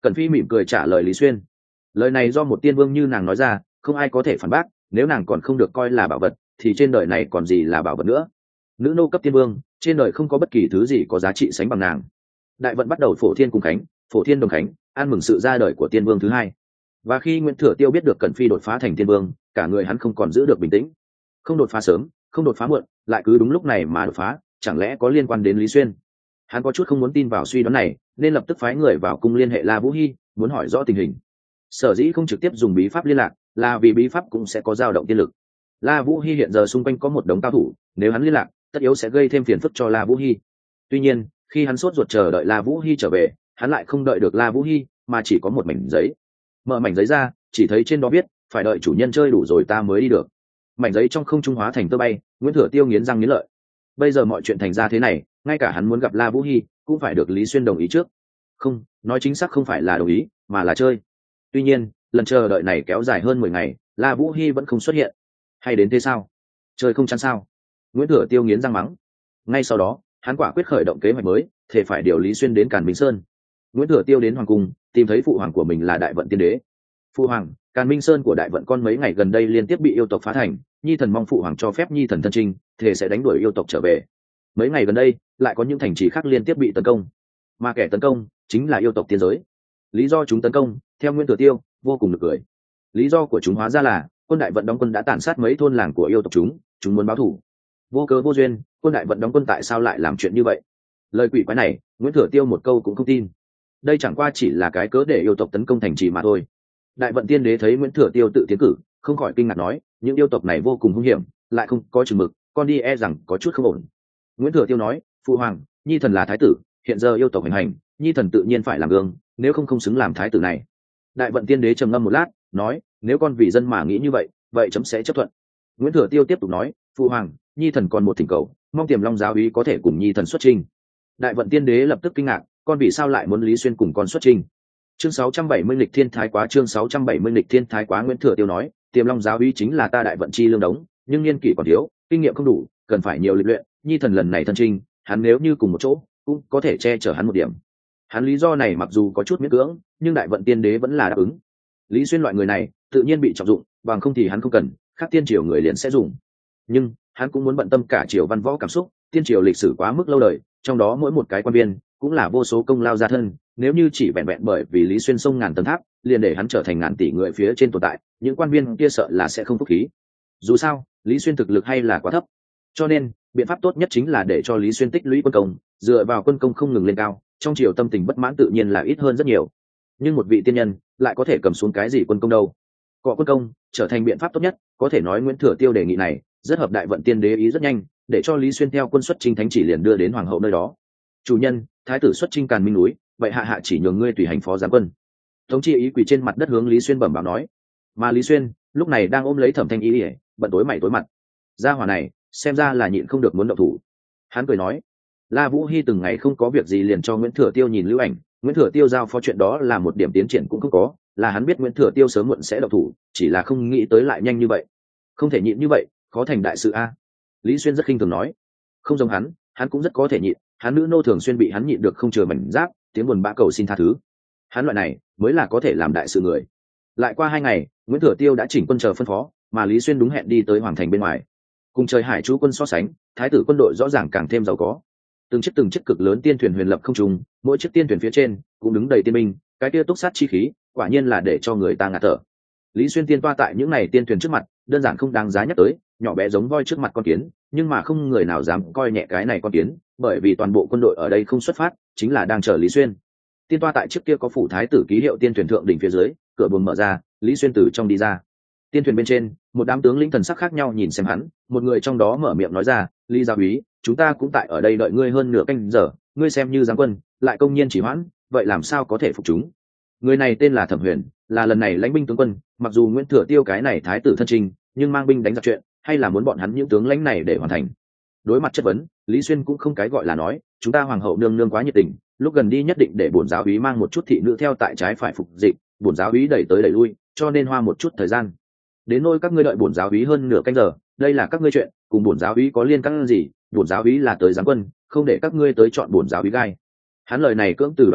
Cẩn Phi mỉm cười trả lời Lý Xuyên. Lời này do một tiên vương như nàng nói ra, không ai có thể phản bác. Nếu nàng còn không được coi là bảo vật thì trên đời này còn gì là bảo vật nữa. Nữ nô cấp tiên vương, trên đời không có bất kỳ thứ gì có giá trị sánh bằng nàng. Đại vận bắt đầu phổ thiên cùng khánh, phổ thiên đồng khánh, ăn mừng sự ra đời của tiên vương thứ hai. Và khi Nguyễn Thừa Tiêu biết được Cẩn Phi đột phá thành tiên vương, cả người hắn không còn giữ được bình tĩnh. Không đột phá sớm, không đột phá muộn, lại cứ đúng lúc này mà đột phá, chẳng lẽ có liên quan đến Lý Xuyên? Hắn có chút không muốn tin vào suy đoán này, nên lập tức phái người vào cung liên hệ La Vũ Hi, muốn hỏi rõ tình hình. Sở dĩ không trực tiếp dùng bí pháp liên lạc, là vì bí pháp cũng sẽ có dao động tiên lực. La Vũ Hi hiện giờ xung quanh có một đống cao thủ, nếu hắn liên lạc, tất yếu sẽ gây thêm phiền phức cho La Vũ Hi. Tuy nhiên, khi hắn sốt ruột chờ đợi La Vũ Hi trở về, hắn lại không đợi được La Vũ Hi, mà chỉ có một mảnh giấy. Mở mảnh giấy ra, chỉ thấy trên đó viết, phải đợi chủ nhân chơi đủ rồi ta mới đi được. Mảnh giấy trong không trung hóa thành tơ bay, Nguyễn Thừa Tiêu nghiến răng nghiến lợi. Bây giờ mọi chuyện thành ra thế này, ngay cả hắn muốn gặp La Vũ Hi, cũng phải được Lý Xuyên đồng ý trước. Không, nói chính xác không phải là đồng ý, mà là chơi. Tuy nhiên, lần chờ đợi này kéo dài hơn 10 ngày, La Vũ Hi vẫn không xuất hiện. Hay đến thế sao? Chơi không chán sao? Nguyễn Thừa Tiêu nghiến răng mắng. Ngay sau đó, hắn quả quyết khởi động kế hoạch mới, thể phải điều Lý Xuyên đến Càn Minh Sơn. Nguyễn Thừa Tiêu đến hoàng cung, tìm thấy phụ hoàng của mình là Đại Vận Tiên Đế. Phụ hoàng, Càn Minh Sơn của Đại Vận con mấy ngày gần đây liên tiếp bị yêu tộc phá thành, nhi thần mong phụ hoàng cho phép nhi thần thân trinh, thể sẽ đánh đuổi yêu tộc trở về. Mấy ngày gần đây, lại có những thành trì khác liên tiếp bị tấn công, mà kẻ tấn công chính là yêu tộc tiên giới. Lý do chúng tấn công, theo Nguyễn Thừa Tiêu, vô cùng nực cười. Lý do của chúng hóa ra là quân Đại Vận đóng quân đã tàn sát mấy thôn làng của yêu tộc chúng muốn báo thù. Vô cớ vô duyên, quân Đại Vận đóng quân tại sao lại làm chuyện như vậy? Lời quỷ quái này, Nguyễn Thừa Tiêu một câu cũng không tin. Đây chẳng qua chỉ là cái cớ để yêu tộc tấn công thành trì mà thôi. Đại Vận Tiên Đế thấy Nguyễn Thừa Tiêu tự tiến cử, không khỏi kinh ngạc nói, những yêu tộc này vô cùng hung hiểm, lại không có chừng mực, con đi e rằng có chút không ổn. Nguyễn Thừa Tiêu nói, phụ hoàng, nhi thần là thái tử, hiện giờ yêu tộc hành hành, nhi thần tự nhiên phải làm gương, nếu không xứng làm thái tử này. Đại Vận Tiên Đế trầm ngâm một lát, nói, nếu con vì dân mà nghĩ như vậy, vậy chấm sẽ chấp thuận. Nguyễn Thừa Tiêu tiếp tục nói, phụ hoàng, nhi thần còn một thỉnh cầu, mong Tiềm Long giáo úy có thể cùng nhi thần xuất chinh. Đại Vận Tiên Đế lập tức kinh ngạc, con vì sao lại muốn Lý Xuyên cùng con xuất chinh? Chương 670 Lịch Thiên Thái Quá, chương 670 Lịch Thiên Thái Quá. Nguyễn Thừa Tiêu nói, Tiềm Long giáo úy chính là ta Đại Vận chi lương đống, nhưng niên kỷ còn thiếu, kinh nghiệm không đủ, cần phải nhiều lịch luyện, nhi thần lần này thân chinh, hắn nếu như cùng một chỗ, cũng có thể che chở hắn một điểm. Hắn lý do này mặc dù có chút miễn cưỡng, nhưng Đại Vận Tiên Đế vẫn là đáp ứng. Lý Xuyên loại người này, tự nhiên bị trọng dụng, bằng không thì hắn không cần, khác tiên triều người liền sẽ dùng. Nhưng hắn cũng muốn bận tâm cả triều văn võ cảm xúc, tiên triều lịch sử quá mức lâu đời, trong đó mỗi một cái quan viên cũng là vô số công lao gia thân, nếu như chỉ vẹn vẹn bởi vì Lý Xuyên sông ngàn tầng tháp, liền để hắn trở thành ngàn tỷ người phía trên tồn tại, những quan viên kia sợ là sẽ không phúc khí. Dù sao, Lý Xuyên thực lực hay là quá thấp, cho nên biện pháp tốt nhất chính là để cho Lý Xuyên tích lũy quân công, dựa vào quân công không ngừng lên cao, trong triều tâm tình bất mãn tự nhiên là ít hơn rất nhiều. Nhưng một vị tiên nhân lại có thể cầm xuống cái gì quân công đâu? Cọ quân công trở thành biện pháp tốt nhất, có thể nói Nguyễn Thừa Tiêu đề nghị này rất hợp Đại Vận Tiên Đế ý rất nhanh, để cho Lý Xuyên theo quân xuất chinh thánh chỉ liền đưa đến hoàng hậu nơi đó. Chủ nhân, thái tử xuất chinh Càn Minh núi, vậy hạ chỉ nhường ngươi tùy hành phó giám quân. Tống Chi ý quỳ trên mặt đất hướng Lý Xuyên bẩm báo nói. Mà Lý Xuyên lúc này đang ôm lấy Thẩm Thanh Ý, bận tối mày tối mặt. Gia hỏa này xem ra là nhịn không được muốn động thủ. Hắn cười nói, La Vũ Hi từng ngày không có việc gì liền cho Nguyễn Thừa Tiêu nhìn lưu ảnh, Nguyễn Thừa Tiêu giao phó chuyện đó là một điểm tiến triển cũng không có, là hắn biết Nguyễn Thừa Tiêu sớm muộn sẽ động thủ, chỉ là không nghĩ tới lại nhanh như vậy. Không thể nhịn như vậy, khó thành đại sự a. Lý Xuyên rất khinh thường nói, không giống hắn cũng rất có thể nhịn, hắn nữ nô thường xuyên bị hắn nhịn được không chừa mảnh giáp, tiếng buồn bã cầu xin tha thứ. Hắn loại này mới là có thể làm đại sự người. Lại qua 2 ngày, Nguyễn Thừa Tiêu đã chỉnh quân chờ phân phó, mà Lý Xuyên đúng hẹn đi tới hoàng thành bên ngoài. Cùng trời hải chú quân so sánh, thái tử quân đội rõ ràng càng thêm giàu có. Từng chiếc cực lớn tiên thuyền huyền lập không trung, mỗi chiếc tiên thuyền phía trên cũng đứng đầy tiên binh, cái kia túc sát chi khí, quả nhiên là để cho người ta ngạt thở. Lý Xuyên tiên toa tại những này tiên thuyền trước mặt, đơn giản không đáng giá nhắc tới, nhỏ bé giống voi trước mặt con kiến, nhưng mà không người nào dám coi nhẹ cái này con kiến, bởi vì toàn bộ quân đội ở đây không xuất phát, chính là đang chờ Lý Xuyên. Tiên toa tại trước kia có phủ thái tử ký hiệu tiên thuyền thượng đỉnh phía dưới, cửa buồng mở ra, Lý Xuyên từ trong đi ra. Tiên thuyền bên trên, một đám tướng lĩnh thần sắc khác nhau nhìn xem hắn, một người trong đó mở miệng nói ra, Lý gia úy, chúng ta cũng tại ở đây đợi ngươi hơn nửa canh giờ, ngươi xem như giáng quân, lại công nhiên chỉ hoãn, vậy làm sao có thể phục chúng? Người này tên là Thẩm Huyền, là lần này lãnh binh tướng quân, mặc dù Nguyễn Thừa Tiêu cái này thái tử thân trinh, nhưng mang binh đánh giặc chuyện, hay là muốn bọn hắn những tướng lãnh này để hoàn thành. Đối mặt chất vấn, Lý Xuyên cũng không cái gọi là nói, chúng ta hoàng hậu nương nương quá nhiệt tình, lúc gần đi nhất định để bổn giáo úy mang một chút thị nữ theo tại trái phải phục dịch, bổn giáo úy đẩy tới đẩy lui, cho nên hoa một chút thời gian. Đến nôi các ngươi đợi bổn giáo úy hơn nửa canh giờ, đây là các ngươi chuyện, cùng bổn giáo úy có liên can gì? Bổn giáo úy là tới giáng quân, không để các ngươi tới chọn bổn giáo úy gai. Hắn lời này cưỡng từ đoạt lý,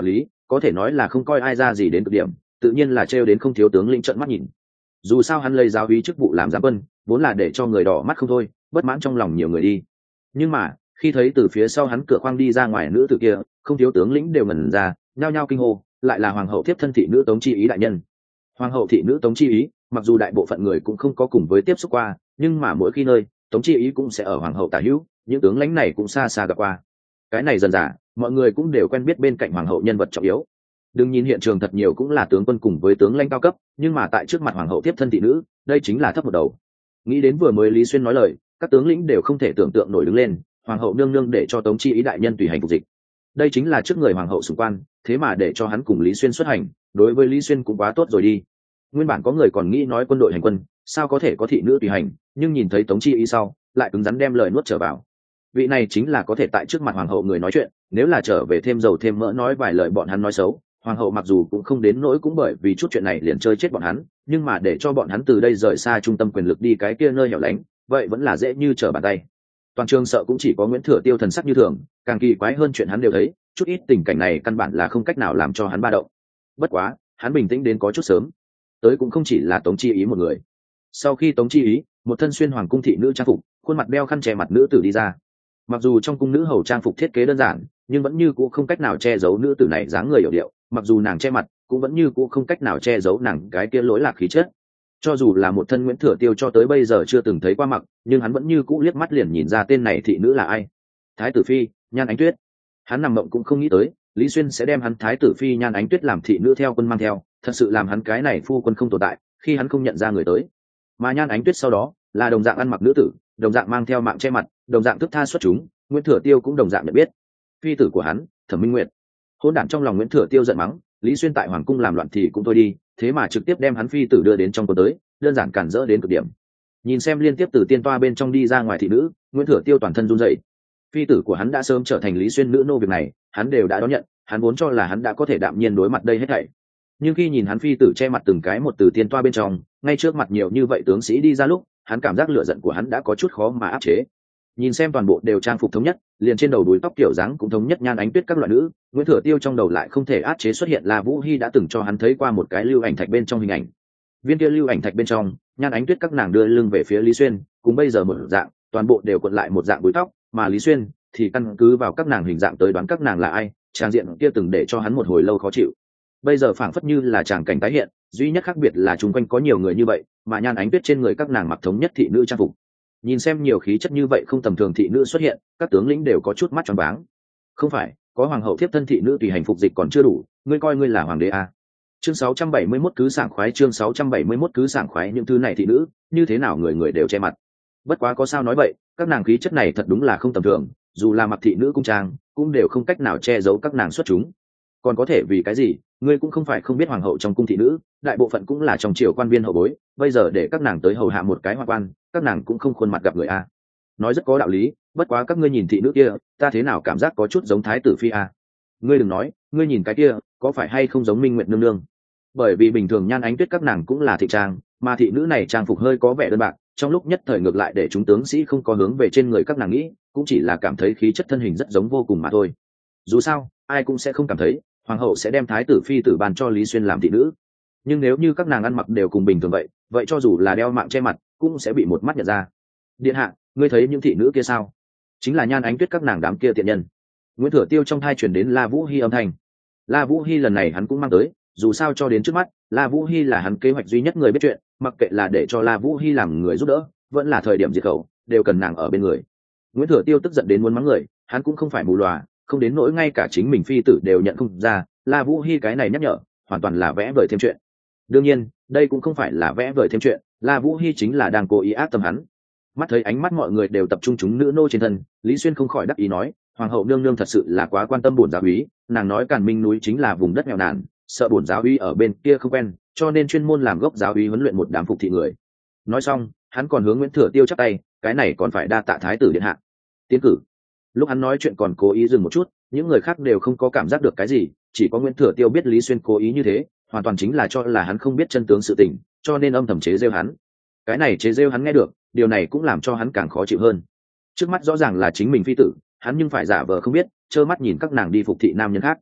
có thể nói là không coi ai ra gì đến cực điểm, tự nhiên là trêu đến không thiếu tướng lĩnh trợn mắt nhìn. Dù sao hắn lấy giáo úy chức vụ làm giám quân, vốn là để cho người đỏ mắt không thôi, bất mãn trong lòng nhiều người đi. Nhưng mà khi thấy từ phía sau hắn cửa khoang đi ra ngoài nữ tử kia, không thiếu tướng lĩnh đều ngẩn ra, nhao nhao kinh hô, lại là hoàng hậu tiếp thân thị nữ Tống Chi Ý đại nhân. Hoàng hậu thị nữ Tống Chi Ý, mặc dù đại bộ phận người cũng không có cùng với tiếp xúc qua, nhưng mà mỗi khi nơi Tống Chi Ý cũng sẽ ở hoàng hậu tả hữu, những tướng lãnh này cũng xa xa gặp qua. Cái này dần dà mọi người cũng đều quen biết bên cạnh hoàng hậu nhân vật trọng yếu. Đừng nhìn hiện trường thật nhiều cũng là tướng quân cùng với tướng lãnh cao cấp, nhưng mà tại trước mặt hoàng hậu tiếp thân thị nữ, đây chính là thấp một đầu. Nghĩ đến vừa mới Lý Xuyên nói lời, các tướng lĩnh đều không thể tưởng tượng nổi đứng lên, hoàng hậu nương nương để cho Tống Chi Ý đại nhân tùy hành phục dịch, đây chính là trước người hoàng hậu xung quan, thế mà để cho hắn cùng Lý Xuyên xuất hành, đối với Lý Xuyên cũng quá tốt rồi đi. Nguyên bản có người còn nghĩ nói quân đội hành quân sao có thể có thị nữ tùy hành, nhưng nhìn thấy Tống Chi Ý sau lại cứng rắn đem lời nuốt trở vào. Vị này chính là có thể tại trước mặt hoàng hậu người nói chuyện, nếu là trở về thêm dầu thêm mỡ nói vài lời bọn hắn nói xấu, hoàng hậu mặc dù cũng không đến nỗi cũng bởi vì chút chuyện này liền chơi chết bọn hắn, nhưng mà để cho bọn hắn từ đây rời xa trung tâm quyền lực đi cái kia nơi hẻo lánh, vậy vẫn là dễ như trở bàn tay. Toàn trường sợ cũng chỉ có Nguyễn Thừa Tiêu thần sắc như thường, càng kỳ quái hơn chuyện hắn đều thấy, chút ít tình cảnh này căn bản là không cách nào làm cho hắn ba động. Bất quá hắn bình tĩnh đến có chút sớm, tới cũng không chỉ là Tống Chi Ý một người. Sau khi Tống Chi Ý, một thân xuyên hoàng cung thị nữ trang phục, khuôn mặt đeo khăn che mặt nữ tử đi ra. Mặc dù trong cung nữ hầu trang phục thiết kế đơn giản, nhưng vẫn như cũ không cách nào che giấu nữ tử này dáng người hiểu điệu, mặc dù nàng che mặt cũng vẫn như cũ không cách nào che giấu nàng cái kia lỗi lạc khí chất. Cho dù là một thân Nguyễn Thừa Tiêu cho tới bây giờ chưa từng thấy qua mặc, nhưng hắn vẫn như cũ liếc mắt liền nhìn ra tên này thị nữ là ai. Thái tử phi Nhan Ánh Tuyết. Hắn nằm mộng cũng không nghĩ tới Lý Xuyên sẽ đem hắn thái tử phi Nhan Ánh Tuyết làm thị nữ theo quân mang theo, thật sự làm hắn cái này phu quân không tồn tại khi hắn không nhận ra người tới. Mà Nhan Ánh Tuyết sau đó là đồng dạng ăn mặc nữ tử, đồng dạng mang theo mạng che mặt, đồng dạng thức tha xuất chúng, Nguyễn Thừa Tiêu cũng đồng dạng nhận biết. Phi tử của hắn, Thẩm Minh Nguyệt. Hỗn đản trong lòng Nguyễn Thừa Tiêu giận mắng, Lý Xuyên tại hoàng cung làm loạn thì cũng thôi đi, thế mà trực tiếp đem hắn phi tử đưa đến trong quân tới, đơn giản cản rỡ đến cực điểm. Nhìn xem liên tiếp từ tiên toa bên trong đi ra ngoài thị nữ, Nguyễn Thừa Tiêu toàn thân run rẩy. Phi tử của hắn đã sớm trở thành Lý Xuyên nữ nô, việc này hắn đều đã đón nhận, hắn vốn cho là hắn đã có thể đạm nhiên đối mặt đây hết thảy. Nhưng khi nhìn hắn phi tử che mặt từng cái một từ tiên toa bên trong, ngay trước mặt nhiều như vậy tướng sĩ đi ra lúc, hắn cảm giác lửa giận của hắn đã có chút khó mà áp chế. Nhìn xem toàn bộ đều trang phục thống nhất, liền trên đầu đuôi tóc kiểu dáng cũng thống nhất Nhan Ánh Tuyết các loại nữ, Nguyễn Thừa Tiêu trong đầu lại không thể áp chế xuất hiện là Vũ Hi đã từng cho hắn thấy qua một cái lưu ảnh thạch bên trong hình ảnh. Viên kia lưu ảnh thạch bên trong, Nhan Ánh Tuyết các nàng đưa lưng về phía Lý Xuyên, cùng bây giờ một dạng, toàn bộ đều cuộn lại một dạng búi tóc, mà Lý Xuyên thì căn cứ vào các nàng hình dạng tới đoán các nàng là ai, trang diện kia từng để cho hắn một hồi lâu khó chịu. Bây giờ phảng phất như là tràng cảnh tái hiện, duy nhất khác biệt là chung quanh có nhiều người như vậy, mà Nhan Ánh Tuyết trên người các nàng mặc thống nhất thị nữ trang phục. Nhìn xem nhiều khí chất như vậy không tầm thường thị nữ xuất hiện, các tướng lĩnh đều có chút mắt tròn váng. Không phải có hoàng hậu thiếp thân thị nữ tùy hành phục dịch còn chưa đủ, ngươi coi ngươi là hoàng đế à? Chương 671 cứ sảng khoái, chương 671 cứ sảng khoái, những thứ này thị nữ như thế nào người người đều che mặt. Bất quá có sao nói vậy, các nàng khí chất này thật đúng là không tầm thường, dù là mặc thị nữ cung trang cũng đều không cách nào che giấu các nàng xuất chúng. Còn có thể vì cái gì? Ngươi cũng không phải không biết hoàng hậu trong cung thị nữ đại bộ phận cũng là trong triều quan viên hậu bối, bây giờ để các nàng tới hầu hạ một cái hoa quan, các nàng cũng không khuôn mặt gặp người a. Nói rất có đạo lý, bất quá các ngươi nhìn thị nữ kia, ta thế nào cảm giác có chút giống thái tử phi a. Ngươi đừng nói, ngươi nhìn cái kia có phải hay không giống Minh Nguyệt nương nương? Bởi vì bình thường Nhan Ánh Tuyết các nàng cũng là thị trang, mà thị nữ này trang phục hơi có vẻ đơn bạc, trong lúc nhất thời ngược lại để chúng tướng sĩ không có hướng về trên người các nàng nghĩ, cũng chỉ là cảm thấy khí chất thân hình rất giống vô cùng mà thôi. Dù sao ai cũng sẽ không cảm thấy hoàng hậu sẽ đem thái tử phi tử ban cho Lý Xuyên làm thị nữ, nhưng nếu như các nàng ăn mặc đều cùng bình thường vậy cho dù là đeo mạng che mặt cũng sẽ bị một mắt nhận ra. Điện hạ, ngươi thấy những thị nữ kia sao? Chính là Nhan Ánh Tuyết các nàng đám kia tiện nhân. Nguyễn Thừa Tiêu trong thai truyền đến La Vũ Hi âm thanh. La Vũ Hi lần này hắn cũng mang tới, dù sao cho đến trước mắt La Vũ Hi là hắn kế hoạch duy nhất người biết chuyện, mặc kệ là để cho La Vũ Hi làm người giúp đỡ vẫn là thời điểm diệt khẩu, đều cần nàng ở bên người. Nguyễn Thừa Tiêu tức giận đến muốn mắng người, hắn cũng không phải mù lòa, không đến nỗi ngay cả chính mình phi tử đều nhận không ra. La Vũ Hi cái này nhắc nhở hoàn toàn là vẽ vời thêm chuyện. Đương nhiên đây cũng không phải là vẽ vời thêm chuyện, La Vũ Hi chính là đang cố ý ác tâm hắn. Mắt thấy ánh mắt mọi người đều tập trung chúng nữ nô trên thân, Lý Xuyên không khỏi đắc ý nói, hoàng hậu nương nương thật sự là quá quan tâm bổn giáo úy, nàng nói Càn Minh núi chính là vùng đất nghèo nàn, sợ bổn giáo úy ở bên kia không quen, cho nên chuyên môn làm gốc giáo úy huấn luyện một đám phục thị người. Nói xong hắn còn hướng Nguyễn Thừa Tiêu chắp tay, cái này còn phải đa tạ thái tử điện hạ. Tiến cử. Lúc hắn nói chuyện còn cố ý dừng một chút, những người khác đều không có cảm giác được cái gì, chỉ có Nguyễn Thừa Tiêu biết Lý Xuyên cố ý như thế, hoàn toàn chính là cho là hắn không biết chân tướng sự tình, cho nên âm thầm chế giễu hắn. Cái này chế giễu hắn nghe được, điều này cũng làm cho hắn càng khó chịu hơn. Trước mắt rõ ràng là chính mình phi tử, hắn nhưng phải giả vờ không biết, trơ mắt nhìn các nàng đi phục thị nam nhân khác.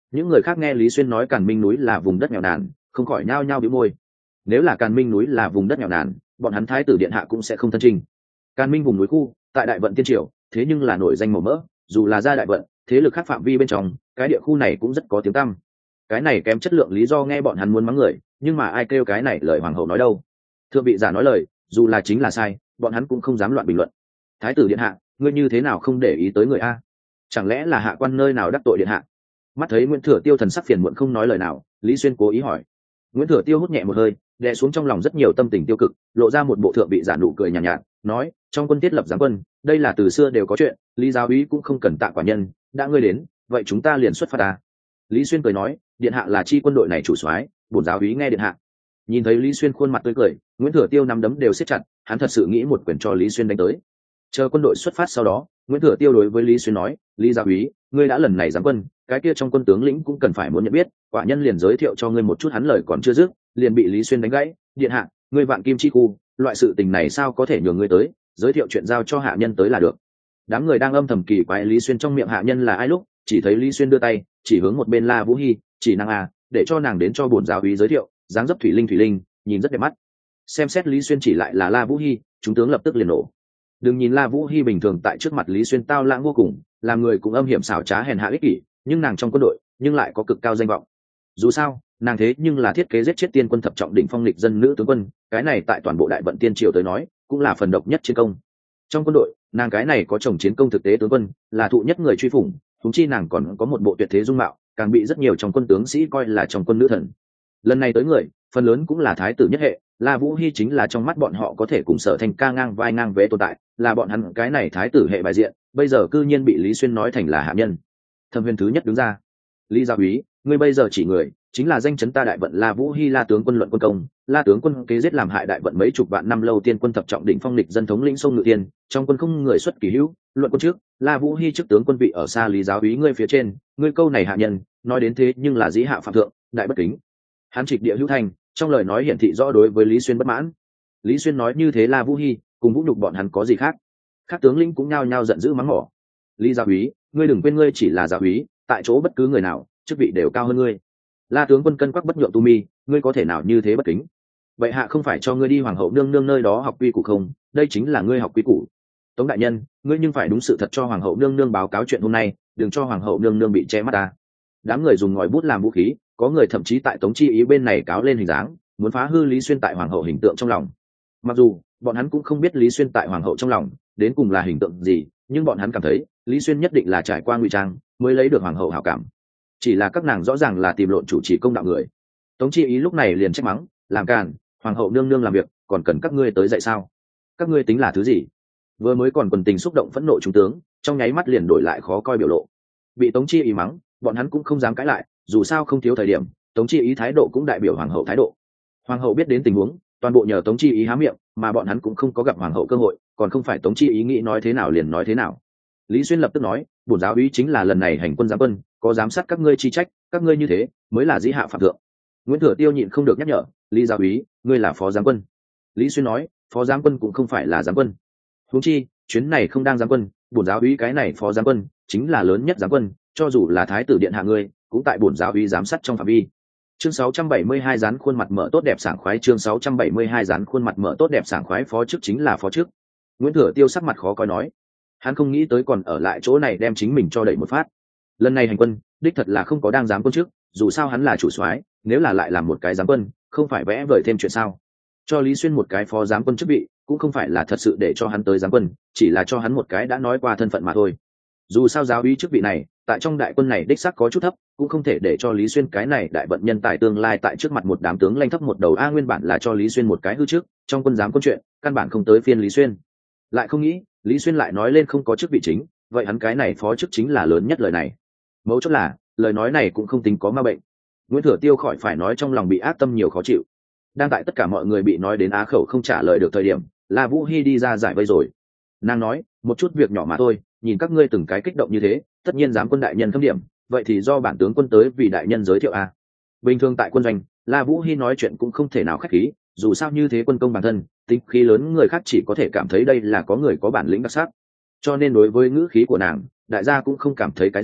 Những người khác nghe Lý Xuyên nói Càn Minh núi là vùng đất nghèo nàn, không khỏi nhao nhao bĩu môi. Nếu là Càn Minh núi là vùng đất nghèo nàn, bọn hắn thái tử điện hạ cũng sẽ không thân trình. Càn Minh vùng núi khu, tại Đại Vận Tiên Triều, thế nhưng là nổi danh màu mỡ, dù là ra Đại Vận, thế lực khác phạm vi bên trong, cái địa khu này cũng rất có tiếng tăm. Cái này kém chất lượng lý do nghe bọn hắn muốn mắng người, nhưng mà ai kêu cái này lời hoàng hậu nói đâu. Thượng vị giả nói lời, dù là chính là sai, bọn hắn cũng không dám loạn bình luận. Thái tử điện hạ, ngươi như thế nào không để ý tới người a? Chẳng lẽ là hạ quan nơi nào đắc tội điện hạ? Mắt thấy Nguyễn Thừa Tiêu thần sắc phiền muộn không nói lời nào, Lý Xuyên cố ý hỏi. Nguyễn Thừa Tiêu hút nhẹ một hơi, đè xuống trong lòng rất nhiều tâm tình tiêu cực, lộ ra một bộ thượng vị giả nụ cười nhàn nhạt, nói: trong quân thiết lập giáng quân, đây là từ xưa đều có chuyện, Lý giáo úy cũng không cần tạ quả nhân, đã ngươi đến, vậy chúng ta liền xuất phát ta. Lý Xuyên cười nói: điện hạ là chi quân đội này chủ soái, bổn giáo úy nghe điện hạ. Nhìn thấy Lý Xuyên khuôn mặt tươi cười, Nguyễn Thừa Tiêu nắm đấm đều siết chặt, hắn thật sự nghĩ một quyền cho Lý Xuyên đánh tới. Chờ quân đội xuất phát sau đó, Nguyễn Thừa Tiêu đối với Lý Xuyên nói: Lý giáo úy, ngươi đã lần này giáng quân, cái kia trong quân tướng lĩnh cũng cần phải muốn nhận biết, quả nhân liền giới thiệu cho ngươi một chút. Hắn lời còn chưa dứt, liền bị Lý Xuyên đánh gãy: điện hạ, ngươi vạn kim chi khu, loại sự tình này sao có thể nhường ngươi tới, giới thiệu chuyện giao cho hạ nhân tới là được. Đám người đang âm thầm kỳ quái Lý Xuyên trong miệng hạ nhân là ai lúc, chỉ thấy Lý Xuyên đưa tay chỉ hướng một bên La Vũ Hi, chỉ nàng à, để cho nàng đến cho bổn giáo úy giới thiệu, dáng dấp thủy linh, nhìn rất đẹp mắt. Xem xét Lý Xuyên chỉ lại là La Vũ Hi, chúng tướng lập tức liền nổ. Đừng nhìn La Vũ Hi bình thường tại trước mặt Lý Xuyên tao lãng vô cùng, làm người cũng âm hiểm xảo trá hèn hạ ích kỷ, nhưng nàng trong quân đội nhưng lại có cực cao danh vọng. Dù sao nàng thế nhưng là thiết kế giết chết tiên quân thập trọng đỉnh phong lịch dân nữ tướng quân, cái này tại toàn bộ Đại Vận Tiên Triều tới nói cũng là phần độc nhất chiến công. Trong quân đội nàng cái này có chồng chiến công thực tế tướng quân, là thụ nhất người truy phủng, thúng chi nàng còn có một bộ tuyệt thế dung mạo, càng bị rất nhiều trong quân tướng sĩ coi là trong quân nữ thần. Lần này tới người phần lớn cũng là thái tử nhất hệ, La Vũ Hi chính là trong mắt bọn họ có thể cùng Sở Thành ca ngang vai ngang vế tồn tại, là bọn hắn cái này thái tử hệ bài diện, bây giờ cư nhiên bị Lý Xuyên nói thành là hạ nhân. Thẩm Huyền thứ nhất đứng ra: Lý giáo úy, ngươi bây giờ chỉ người chính là danh chấn ta Đại Vận La Vũ Hi La tướng quân luận quân công, La tướng quân kế giết làm hại Đại Vận mấy chục vạn năm lâu tiên quân thập trọng đỉnh phong lịch dân thống lĩnh sông Ngự Tiên, trong quân không người xuất kỳ hữu, luận quân trước La Vũ Hi trước tướng quân vị ở xa Lý giáo úy ngươi phía trên, ngươi câu này hạ nhân nói đến thế nhưng là dĩ hạ phạm thượng, đại bất kính. Hắn trịch địa hữu thành, trong lời nói hiển thị rõ đối với Lý Xuyên bất mãn. Lý Xuyên nói như thế La Vũ Hi cùng vũ nhục bọn hắn có gì khác? Các tướng lĩnh cũng nhao nhao giận dữ mắng mỏ. Lý giáo úy, ngươi đừng quên ngươi chỉ là giáo úy, tại chỗ bất cứ người nào chức vị đều cao hơn ngươi. La tướng quân cân quắc bất nhượng tu mi, ngươi có thể nào như thế bất kính? Vậy hạ không phải cho ngươi đi hoàng hậu nương nương nơi đó học quy củ không? Đây chính là ngươi học quy củ. Tống đại nhân, ngươi nhưng phải đúng sự thật cho hoàng hậu nương nương báo cáo chuyện hôm nay, đừng cho hoàng hậu nương nương bị che mắt ta. Đám người dùng ngòi bút làm vũ khí, có người thậm chí tại Tống Chi Ý bên này cáo lên hình dáng, muốn phá hư Lý Xuyên tại hoàng hậu hình tượng trong lòng. Mặc dù bọn hắn cũng không biết Lý Xuyên tại hoàng hậu trong lòng đến cùng là hình tượng gì, nhưng bọn hắn cảm thấy Lý Xuyên nhất định là trải qua ngụy trang mới lấy được hoàng hậu hảo cảm. Chỉ là các nàng rõ ràng là tìm lộn chủ trì công đạo người. Tống Chi Ý lúc này liền trách mắng: làm càn, hoàng hậu nương nương làm việc còn cần các ngươi tới dạy sao? Các ngươi tính là thứ gì? Vừa mới còn quần tình xúc động phẫn nộ trung tướng, trong nháy mắt liền đổi lại khó coi biểu lộ. Bị Tống Chi Ý mắng, bọn hắn cũng không dám cãi lại, dù sao không thiếu thời điểm Tống Chi Ý thái độ cũng đại biểu hoàng hậu thái độ. Hoàng hậu biết đến tình huống, toàn bộ nhờ Tống Chi Ý há miệng, mà bọn hắn cũng không có gặp hoàng hậu cơ hội, còn không phải Tống Chi Ý nghĩ nói thế nào liền nói thế nào. Lý Xuyên lập tức nói: bổn giáo úy chính là lần này hành quân giáng quân, có giám sát các ngươi chi trách, các ngươi như thế mới là dĩ hạ phạm thượng. Nguyễn Thừa Tiêu nhịn không được nhắc nhở: Lý giáo úy, ngươi là phó giám quân. Lý Xuyên nói: phó giám quân cũng không phải là giám quân. Huống chi chuyến này không đang giám quân, bổn giáo úy cái này phó giám quân chính là lớn nhất giám quân, cho dù là thái tử điện hạ ngươi cũng tại bổn giáo úy giám sát trong phạm vi. Chương 672 dán khuôn mặt mở tốt đẹp sảng khoái. Chương 672 dán khuôn mặt mở tốt đẹp sảng khoái. Phó chức chính là phó chức. Nguyễn Thừa Tiêu sắc mặt khó coi nói, hắn không nghĩ tới còn ở lại chỗ này đem chính mình cho đẩy một phát. Lần này hành quân đích thật là không có đang giám quân trước, dù sao hắn là chủ soái, nếu là lại làm một cái giám quân không phải vẽ vời thêm chuyện sao? Cho Lý Xuyên một cái phó giám quân chức vị cũng không phải là thật sự để cho hắn tới giám quân, chỉ là cho hắn một cái đã nói qua thân phận mà thôi. Dù sao giáo úy chức vị này tại trong đại quân này đích xác có chút thấp, cũng không thể để cho Lý Xuyên cái này đại vận nhân tài tương lai tại trước mặt một đám tướng lanh thấp một đầu. Nguyên bản là cho Lý Xuyên một cái hư trước trong quân giám quân chuyện căn bản không tới phiên Lý Xuyên, lại không nghĩ Lý Xuyên lại nói lên không có chức vị chính, vậy hắn cái này phó chức chính là lớn nhất lời này. Mấu chốt là lời nói này cũng không tính có ma bệnh. Nguyễn Thừa Tiêu khỏi phải nói trong lòng bị ác tâm nhiều khó chịu. Đang tại tất cả mọi người bị nói đến á khẩu không trả lời được thời điểm, La Vũ Hi đi ra giải vây rồi. Nàng nói, một chút việc nhỏ mà thôi, nhìn các ngươi từng cái kích động như thế, tất nhiên dám quân đại nhân khâm điểm, vậy thì do bản tướng quân tới vì đại nhân giới thiệu a. Bình thường tại quân doanh, La Vũ Hi nói chuyện cũng không thể nào khách khí, dù sao như thế quân công bản thân, tính khí lớn người khác chỉ có thể cảm thấy đây là có người có bản lĩnh đặc sắc. Cho nên đối với ngữ khí của nàng, đại gia cũng không cảm thấy cái gì,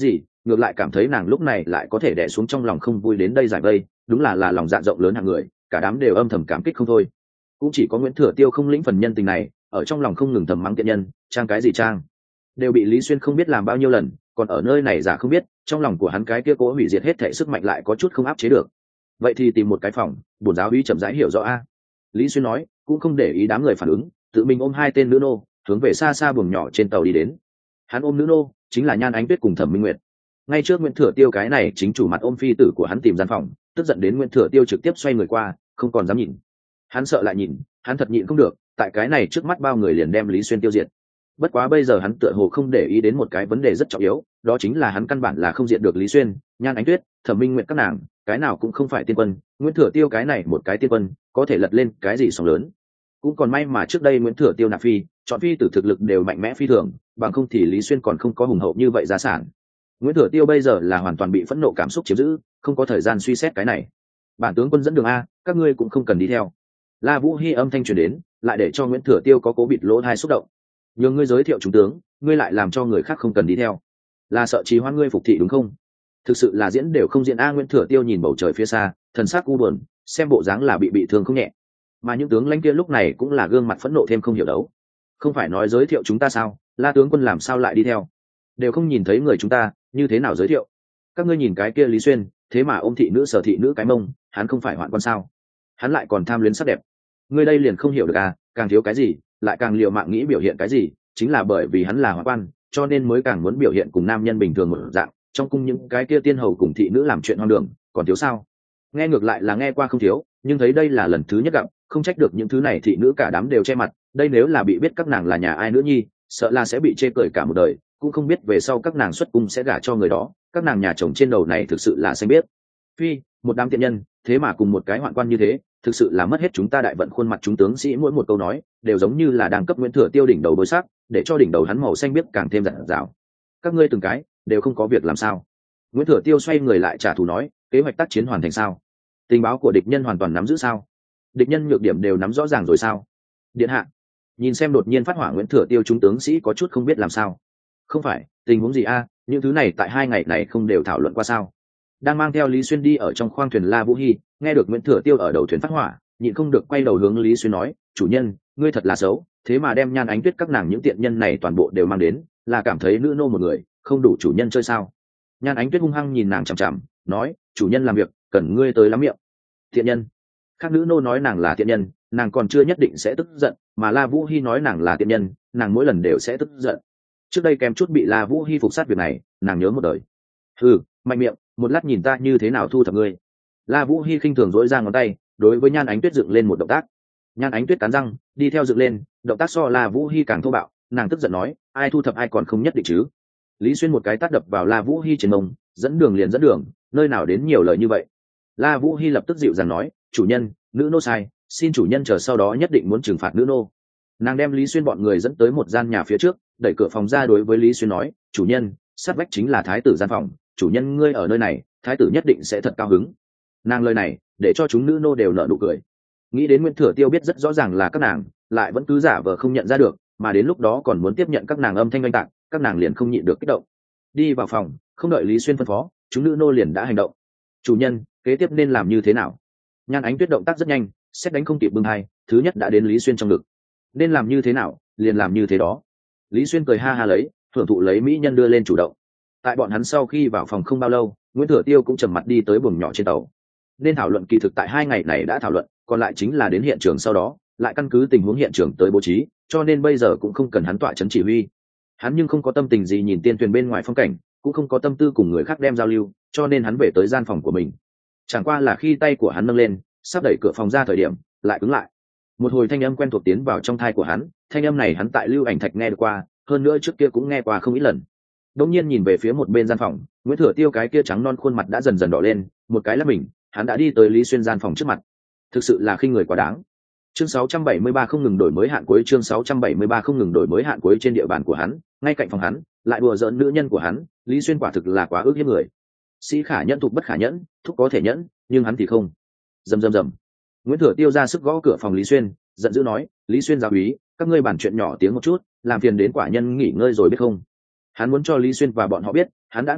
ngược lại cảm thấy nàng lúc này lại có thể đè xuống trong lòng không vui đến đây giải vây, đúng là lòng dạ rộng lớn hạng người, cả đám đều âm thầm cảm kích không thôi. Cũng chỉ có Nguyễn Thừa Tiêu không lĩnh phần nhân tình này, ở trong lòng không ngừng thầm mắng tiện nhân, trang cái gì trang, đều bị Lý Xuyên không biết làm bao nhiêu lần, còn ở nơi này giả không biết, trong lòng của hắn cái kia cố hủy diệt hết thể sức mạnh lại có chút không áp chế được. Vậy thì tìm một cái phòng, bổn giáo uy chậm rãi hiểu rõ a. Lý Xuyên nói, cũng không để ý đám người phản ứng, tự mình ôm hai tên nữ nô, hướng về xa xa buồng nhỏ trên tàu đi đến. Hắn ôm nữ nô, chính là Nhan Ánh Tuyết cùng Thẩm Minh Nguyệt. Ngay trước Nguyễn Thừa Tiêu cái này chính chủ mặt ôm phi tử của hắn tìm gian phòng, tức giận đến Nguyễn Thừa Tiêu trực tiếp xoay người qua, không còn dám nhìn. Hắn sợ lại nhìn, hắn thật nhịn không được, tại cái này trước mắt bao người liền đem Lý Xuyên tiêu diệt. Bất quá bây giờ hắn tựa hồ không để ý đến một cái vấn đề rất trọng yếu, đó chính là hắn căn bản là không diệt được Lý Xuyên, Nhan Ánh Tuyết, Thẩm Minh Nguyệt các nàng, cái nào cũng không phải tiên quân, Nguyễn Thừa Tiêu cái này một cái tiên quân, có thể lật lên cái gì sóng lớn. Cũng còn may mà trước đây Nguyễn Thừa Tiêu nạp phi, chọn phi tử thực lực đều mạnh mẽ phi thường, bằng không thì Lý Xuyên còn không có hùng hậu như vậy gia sản. Nguyễn Thừa Tiêu bây giờ là hoàn toàn bị phẫn nộ cảm xúc chiếm giữ, không có thời gian suy xét cái này. Bản tướng quân dẫn đường a, các ngươi cũng không cần đi theo. La Vũ Hi âm thanh truyền đến, lại để cho Nguyễn Thừa Tiêu có cố bịt lỗ tai xúc động. Nhưng ngươi giới thiệu chúng tướng, ngươi lại làm cho người khác không cần đi theo, là sợ trì hoãn ngươi phục thị đúng không? Thực sự là diễn đều không diễn a. Nguyễn Thừa Tiêu nhìn bầu trời phía xa, thần sắc u buồn, xem bộ dáng là bị thương không nhẹ. Mà những tướng lãnh kia lúc này cũng là gương mặt phẫn nộ thêm không hiểu đấu. Không phải nói giới thiệu chúng ta sao? La tướng quân làm sao lại đi theo? Đều không nhìn thấy người chúng ta, như thế nào giới thiệu? Các ngươi nhìn cái kia Lý Xuyên, thế mà ôm thị nữ sở thị nữ cái mông, hắn không phải hoạn quan sao? Hắn lại còn tham luyến sắc đẹp. Ngươi đây liền không hiểu được à? Càng thiếu cái gì, lại càng liều mạng nghĩ biểu hiện cái gì, chính là bởi vì hắn là hoạn quan, cho nên mới càng muốn biểu hiện cùng nam nhân bình thường một dạng. Trong cung những cái kia tiên hầu cùng thị nữ làm chuyện hoang đường, còn thiếu sao? Nghe ngược lại là nghe qua không thiếu, nhưng thấy đây là lần thứ nhất gặp, không trách được những thứ này thị nữ cả đám đều che mặt. Đây nếu là bị biết các nàng là nhà ai nữa nhi, sợ là sẽ bị chê cười cả một đời, cũng không biết về sau các nàng xuất cung sẽ gả cho người đó. Các nàng nhà chồng trên đầu này thực sự là xanh biết. Phi, một đám tiện nhân, thế mà cùng một cái hoạn quan như thế, thực sự là mất hết chúng ta đại vận khuôn mặt. Chúng tướng sĩ mỗi một câu nói đều giống như là đang cấp Nguyễn Thừa Tiêu đỉnh đầu bôi sắc, để cho đỉnh đầu hắn màu xanh biết càng thêm rạng rào. Các ngươi từng cái đều không có việc làm sao? Nguyễn Thừa Tiêu xoay người lại trả thù nói, kế hoạch tác chiến hoàn thành sao? Tình báo của địch nhân hoàn toàn nắm giữ sao? Địch nhân nhược điểm đều nắm rõ ràng rồi sao? Điện hạ, nhìn xem đột nhiên phát hỏa Nguyễn Thừa Tiêu, chúng tướng sĩ có chút không biết làm sao. Không phải, tình huống gì a? Những thứ này tại 2 ngày này không đều thảo luận qua sao? Đang mang theo Lý Xuyên đi ở trong khoang thuyền La Vũ Hi, nghe được Nguyễn Thừa Tiêu ở đầu thuyền phát hỏa, nhịn không được quay đầu hướng Lý Xuyên nói, chủ nhân, ngươi thật là xấu, thế mà đem Nhan Ánh Tuyết các nàng những tiện nhân này toàn bộ đều mang đến, là cảm thấy nữ nô một người không đủ chủ nhân chơi sao? Nhan Ánh Tuyết hung hăng nhìn nàng chằm chằm, nói, chủ nhân làm việc cần ngươi tới lắm miệng. Tiện nhân? Khác nữ nô nói nàng là tiện nhân, nàng còn chưa nhất định sẽ tức giận, mà La Vũ Hi nói nàng là tiện nhân, nàng mỗi lần đều sẽ tức giận. Trước đây kèm chút bị La Vũ Hi phục sát việc này, nàng nhớ một đời. Hừ, mạnh miệng, một lát nhìn ta như thế nào thu thập ngươi. La Vũ Hi khinh thường dỗi ra ngón tay, đối với Nhan Ánh Tuyết dựng lên một động tác. Nhan Ánh Tuyết cắn răng, đi theo dựng lên, động tác so La Vũ Hi càng thô bạo, nàng tức giận nói, ai thu thập ai còn không nhất định chứ. Lý Xuyên một cái tát đập vào La Vũ Hi trên mông, dẫn đường liền dẫn đường, nơi nào đến nhiều lời như vậy. La Vũ Hi lập tức dịu dàng nói, chủ nhân, nữ nô sai, xin chủ nhân chờ sau đó nhất định muốn trừng phạt nữ nô. Nàng đem Lý Xuyên bọn người dẫn tới một gian nhà phía trước, đẩy cửa phòng ra, đối với Lý Xuyên nói, chủ nhân, sát vách chính là thái tử gian phòng, chủ nhân ngươi ở nơi này, thái tử nhất định sẽ thật cao hứng. Nàng lời này để cho chúng nữ nô đều nở nụ cười. Nghĩ đến Nguyễn Thừa Tiêu biết rất rõ ràng là các nàng, lại vẫn cứ giả vờ không nhận ra được, mà đến lúc đó còn muốn tiếp nhận các nàng âm thanh oanh tạc, các nàng liền không nhịn được kích động. Đi vào phòng, không đợi Lý Xuyên phân phó, chúng nữ nô liền đã hành động. Chủ nhân, kế tiếp nên làm như thế nào? Nhan Ánh Tuyết động tác rất nhanh, xét đánh không kịp bưng hai, thứ nhất đã đến Lý Xuyên trong ngực. Nên làm như thế nào, liền làm như thế đó. Lý Xuyên cười ha ha lấy, thưởng thụ lấy mỹ nhân đưa lên chủ động. Tại bọn hắn sau khi vào phòng không bao lâu, Nguyễn Thừa Tiêu cũng trầm mặt đi tới buồng nhỏ trên tàu. Nên thảo luận kỳ thực tại 2 ngày này đã thảo luận, còn lại chính là đến hiện trường sau đó, lại căn cứ tình huống hiện trường tới bố trí, cho nên bây giờ cũng không cần hắn tọa chấn chỉ huy. Hắn nhưng không có tâm tình gì nhìn tiên thuyền bên ngoài phong cảnh, cũng không có tâm tư cùng người khác đem giao lưu, cho nên hắn về tới gian phòng của mình. Chẳng qua là khi tay của hắn nâng lên, sắp đẩy cửa phòng ra thời điểm, lại cứng lại. Một hồi thanh âm quen thuộc tiến vào trong tai của hắn, thanh âm này hắn tại Lưu Ảnh Thạch nghe được qua, hơn nữa trước kia cũng nghe qua không ít lần. Đột nhiên nhìn về phía một bên gian phòng, Nguyễn Thừa Tiêu cái kia trắng non khuôn mặt đã dần dần đỏ lên, một cái là mình, hắn đã đi tới Lý Xuyên gian phòng trước mặt. Thực sự là khinh người quá đáng. Chương 673 không ngừng đổi mới hạn cuối, chương 673 không ngừng đổi mới hạn cuối trên địa bàn của hắn, ngay cạnh phòng hắn, lại đùa giỡn nữ nhân của hắn, Lý Xuyên quả thực là quá ước hiếp người. Sĩ khả nhẫn thục bất khả nhẫn, thúc có thể nhẫn, nhưng hắn thì không. Rầm rầm rầm. Nguyễn Thừa Tiêu ra sức gõ cửa phòng Lý Xuyên, giận dữ nói, Lý Xuyên giáo úy, các ngươi bàn chuyện nhỏ tiếng một chút, làm phiền đến quả nhân nghỉ ngơi rồi biết không. Hắn muốn cho Lý Xuyên và bọn họ biết, hắn đã nổi giận,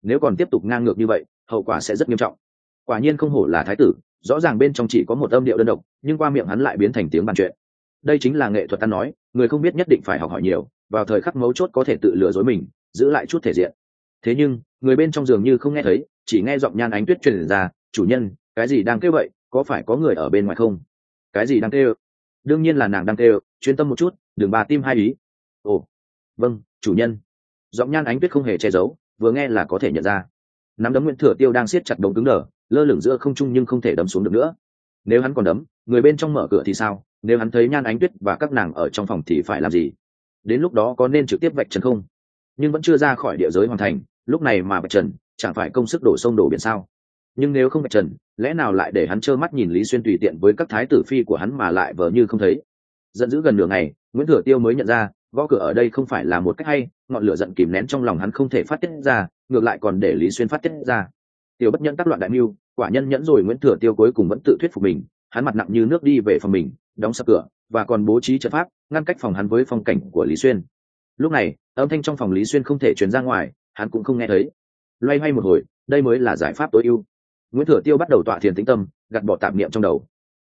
nếu còn tiếp tục ngang ngược như vậy hậu quả sẽ rất nghiêm trọng. Quả nhiên không hổ là thái tử, rõ ràng bên trong chỉ có một âm điệu đơn độc, nhưng qua miệng hắn lại biến thành tiếng bàn chuyện. Đây chính là nghệ thuật ta nói, người không biết nhất định phải học hỏi nhiều, vào thời khắc mấu chốt có thể tự lừa dối mình, giữ lại chút thể diện. Thế nhưng người bên trong dường như không nghe thấy, chỉ nghe giọng Nhan Ánh Tuyết truyền ra, chủ nhân, cái gì đang kêu vậy, có phải có người ở bên ngoài không? Cái gì đang kêu? Đương nhiên là nàng đang kêu, chuyên tâm một chút, đừng bà tim hai ý. Ồ, vâng, chủ nhân. Giọng Nhan Ánh Tuyết không hề che giấu, vừa nghe là có thể nhận ra. Nắm đấm Nguyễn Thừa Tiêu đang siết chặt đống cứng đờ, lơ lửng giữa không trung nhưng không thể đấm xuống được nữa. Nếu hắn còn đấm, người bên trong mở cửa thì sao? Nếu hắn thấy Nhan Ánh Tuyết và các nàng ở trong phòng thì phải làm gì? Đến lúc đó có nên trực tiếp vạch trần không? Nhưng vẫn chưa ra khỏi địa giới hoàn thành, lúc này mà vạch trần, chẳng phải công sức đổ sông đổ biển sao? Nhưng nếu không vạch trần, lẽ nào lại để hắn trơ mắt nhìn Lý Xuyên tùy tiện với các thái tử phi của hắn mà lại vờ như không thấy? Giận dữ gần nửa ngày, Nguyễn Thừa Tiêu mới nhận ra, gõ cửa ở đây không phải là một cách hay, ngọn lửa giận kìm nén trong lòng hắn không thể phát tiết ra, ngược lại còn để Lý Xuyên phát tiết ra. Tiểu bất nhẫn tác loạn đại mưu, quả nhân nhẫn rồi. Nguyễn Thừa Tiêu cuối cùng vẫn tự thuyết phục mình, hắn mặt nặng như nước đi về phòng mình, đóng sập cửa và còn bố trí trận pháp ngăn cách phòng hắn với phong cảnh của Lý Xuyên. Lúc này âm thanh trong phòng Lý Xuyên không thể truyền ra ngoài, hắn cũng không nghe thấy. Loay hoay một hồi, đây mới là giải pháp tối ưu. Nguyễn Thừa Tiêu bắt đầu tọa thiền tĩnh tâm, gạt bỏ tạp niệm trong đầu.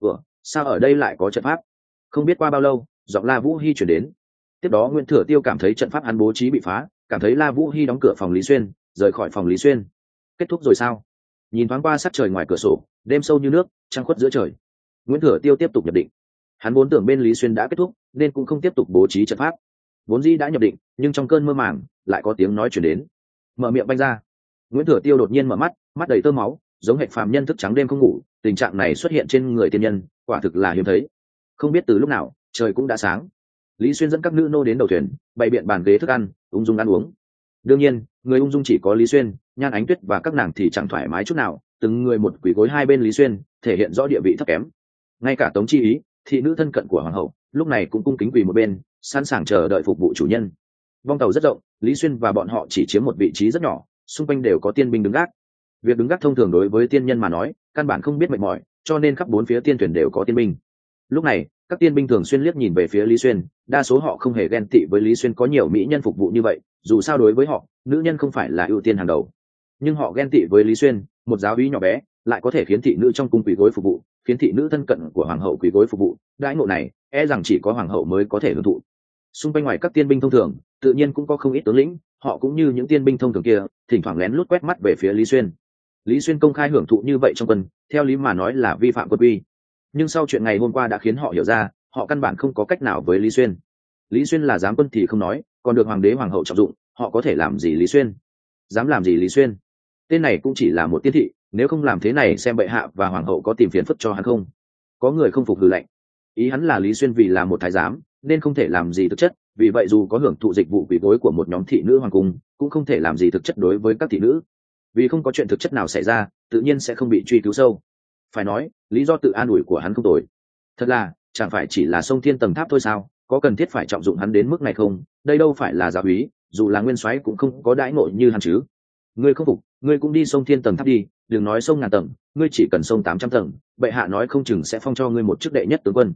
Sao ở đây lại có trận pháp? Không biết qua bao lâu, giọng La Vũ Hi chuyển đến. Tiếp đó Nguyễn Thừa Tiêu cảm thấy trận pháp hắn bố trí bị phá, cảm thấy La Vũ Hi đóng cửa phòng Lý Xuyên, rời khỏi phòng Lý Xuyên. Kết thúc rồi sao? Nhìn thoáng qua sắc trời ngoài cửa sổ, đêm sâu như nước, trăng khuất giữa trời. Nguyễn Thừa Tiêu tiếp tục nhập định. Hắn vốn tưởng bên Lý Xuyên đã kết thúc, nên cũng không tiếp tục bố trí trận pháp. Vốn dĩ đã nhập định, nhưng trong cơn mơ màng lại có tiếng nói chuyển đến. Mở miệng banh ra. Nguyễn Thừa Tiêu đột nhiên mở mắt, mắt đầy tơ máu, giống hệt phàm nhân thức trắng đêm không ngủ. Tình trạng này xuất hiện trên người tiên nhân, quả thực là hiếm thấy. Không biết từ lúc nào, trời cũng đã sáng. Lý Xuyên dẫn các nữ nô đến đầu thuyền, bày biện bàn ghế thức ăn, ung dung ăn uống. Đương nhiên, người ung dung chỉ có Lý Xuyên, Nhan Ánh Tuyết và các nàng thì chẳng thoải mái chút nào, từng người một quỳ gối hai bên Lý Xuyên, thể hiện rõ địa vị thấp kém. Ngay cả Tống Chi Ý, thị nữ thân cận của hoàng hậu, lúc này cũng cung kính quỳ một bên, sẵn sàng chờ đợi phục vụ chủ nhân. Vong tàu rất rộng, Lý Xuyên và bọn họ chỉ chiếm một vị trí rất nhỏ, xung quanh đều có tiên binh đứng gác. Việc đứng gác thông thường đối với tiên nhân mà nói, căn bản không biết mệt mỏi, cho nên khắp bốn phía tiên thuyền đều có tiên binh. Lúc này, các tiên binh thường xuyên liếc nhìn về phía Lý Xuyên, đa số họ không hề ghen tị với Lý Xuyên có nhiều mỹ nhân phục vụ như vậy, dù sao đối với họ, nữ nhân không phải là ưu tiên hàng đầu. Nhưng họ ghen tị với Lý Xuyên, một giáo úy nhỏ bé, lại có thể khiến thị nữ trong cung quỳ gối phục vụ, khiến thị nữ thân cận của hoàng hậu quỳ gối phục vụ, đãi ngộ này, rằng chỉ có hoàng hậu mới có thể hưởng thụ. Xung quanh ngoài các tiên binh thông thường, tự nhiên cũng có không ít tướng lĩnh, họ cũng như những tiên binh thông thường kia, thỉnh thoảng lén lút quét mắt về phía Lý Xuyên. Lý Xuyên công khai hưởng thụ như vậy trong quân, theo lý mà nói là vi phạm quân quy. Nhưng sau chuyện ngày hôm qua đã khiến họ hiểu ra, họ căn bản không có cách nào với Lý Xuyên. Lý Xuyên là giám quân thì không nói, còn được hoàng đế hoàng hậu trọng dụng, họ có thể làm gì Lý Xuyên? Dám làm gì Lý Xuyên? Tên này cũng chỉ là một tiên thị, nếu không làm thế này xem bệ hạ và hoàng hậu có tìm phiền phức cho hắn không? Có người không phục hừ lạnh. Ý hắn là Lý Xuyên vì là một thái giám, nên không thể làm gì thực chất, vì vậy dù có hưởng thụ dịch vụ quỳ gối của một nhóm thị nữ hoàng cung, cũng không thể làm gì thực chất đối với các thị nữ. Vì không có chuyện thực chất nào xảy ra, tự nhiên sẽ không bị truy cứu sâu. Phải nói, lý do tự an ủi của hắn không tồi. Thật là, chẳng phải chỉ là sông thiên tầng tháp thôi sao, có cần thiết phải trọng dụng hắn đến mức này không? Đây đâu phải là giáo úy, dù là nguyên soái cũng không có đãi ngộ như hắn chứ. Ngươi không phục, ngươi cũng đi sông thiên tầng tháp đi, đừng nói sông ngàn tầng, ngươi chỉ cần sông 800 tầng, bệ hạ nói không chừng sẽ phong cho ngươi một chức đệ nhất tướng quân.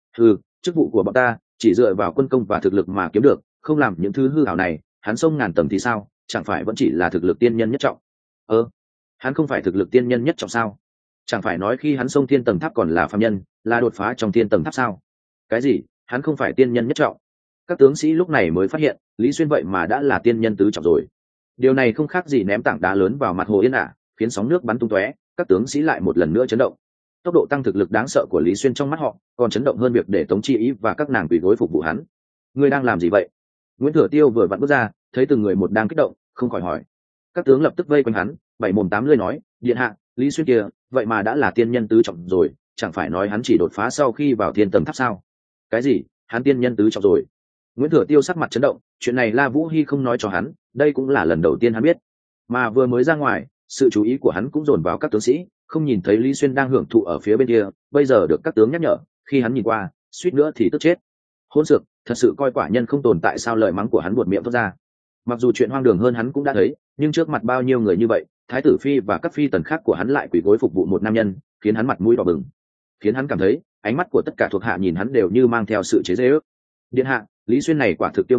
Chức vụ của bọn ta chỉ dựa vào quân công và thực lực mà kiếm được, không làm những thứ hư ảo này. Hắn sông ngàn tầng thì sao, chẳng phải vẫn chỉ là thực lực tiên nhân nhất trọng? Hắn không phải thực lực tiên nhân nhất trọng sao? Chẳng phải nói khi hắn sông thiên tầng tháp còn là phàm nhân, là đột phá trong thiên tầng tháp sao? Cái gì? Hắn không phải tiên nhân nhất trọng? Các tướng sĩ lúc này mới phát hiện, Lý Xuyên vậy mà đã là tiên nhân tứ trọng rồi. Điều này không khác gì ném tảng đá lớn vào mặt hồ Yên Ả, khiến sóng nước bắn tung tóe. Các tướng sĩ lại một lần nữa chấn động. Tốc độ tăng thực lực đáng sợ của Lý Xuyên trong mắt họ, còn chấn động hơn việc để Tống Chi Ý và các nàng quỳ gối phục vụ hắn. Ngươi đang làm gì vậy? Nguyễn Thừa Tiêu vừa vặn bước ra, thấy từng người một đang kích động, không khỏi hỏi. Các tướng lập tức vây quanh hắn, bảy mồm tám lưỡi nói, điện hạ, Lý Xuyên kia, vậy mà đã là tiên nhân tứ trọng rồi, chẳng phải nói hắn chỉ đột phá sau khi vào thiên tầng tháp sao? Cái gì? Hắn tiên nhân tứ trọng rồi? Nguyễn Thừa Tiêu sắc mặt chấn động, chuyện này La Vũ Hi không nói cho hắn, đây cũng là lần đầu tiên hắn biết. Mà vừa mới ra ngoài, sự chú ý của hắn cũng dồn vào các tướng sĩ, không nhìn thấy Lý Xuyên đang hưởng thụ ở phía bên kia, bây giờ được các tướng nhắc nhở, khi hắn nhìn qua, suýt nữa thì tức chết. Hỗn xược, thật sự coi quả nhân không tồn tại sao? Lời mắng của hắn buột miệng thốt ra. Mặc dù chuyện hoang đường hơn hắn cũng đã thấy, nhưng trước mặt bao nhiêu người như vậy, thái tử phi và các phi tần khác của hắn lại quỳ gối phục vụ một nam nhân, khiến hắn mặt mũi đỏ bừng, khiến hắn cảm thấy ánh mắt của tất cả thuộc hạ nhìn hắn đều như mang theo sự chế giễu. Điện hạ, Lý Xuyên này quả thực tiêu ngạo,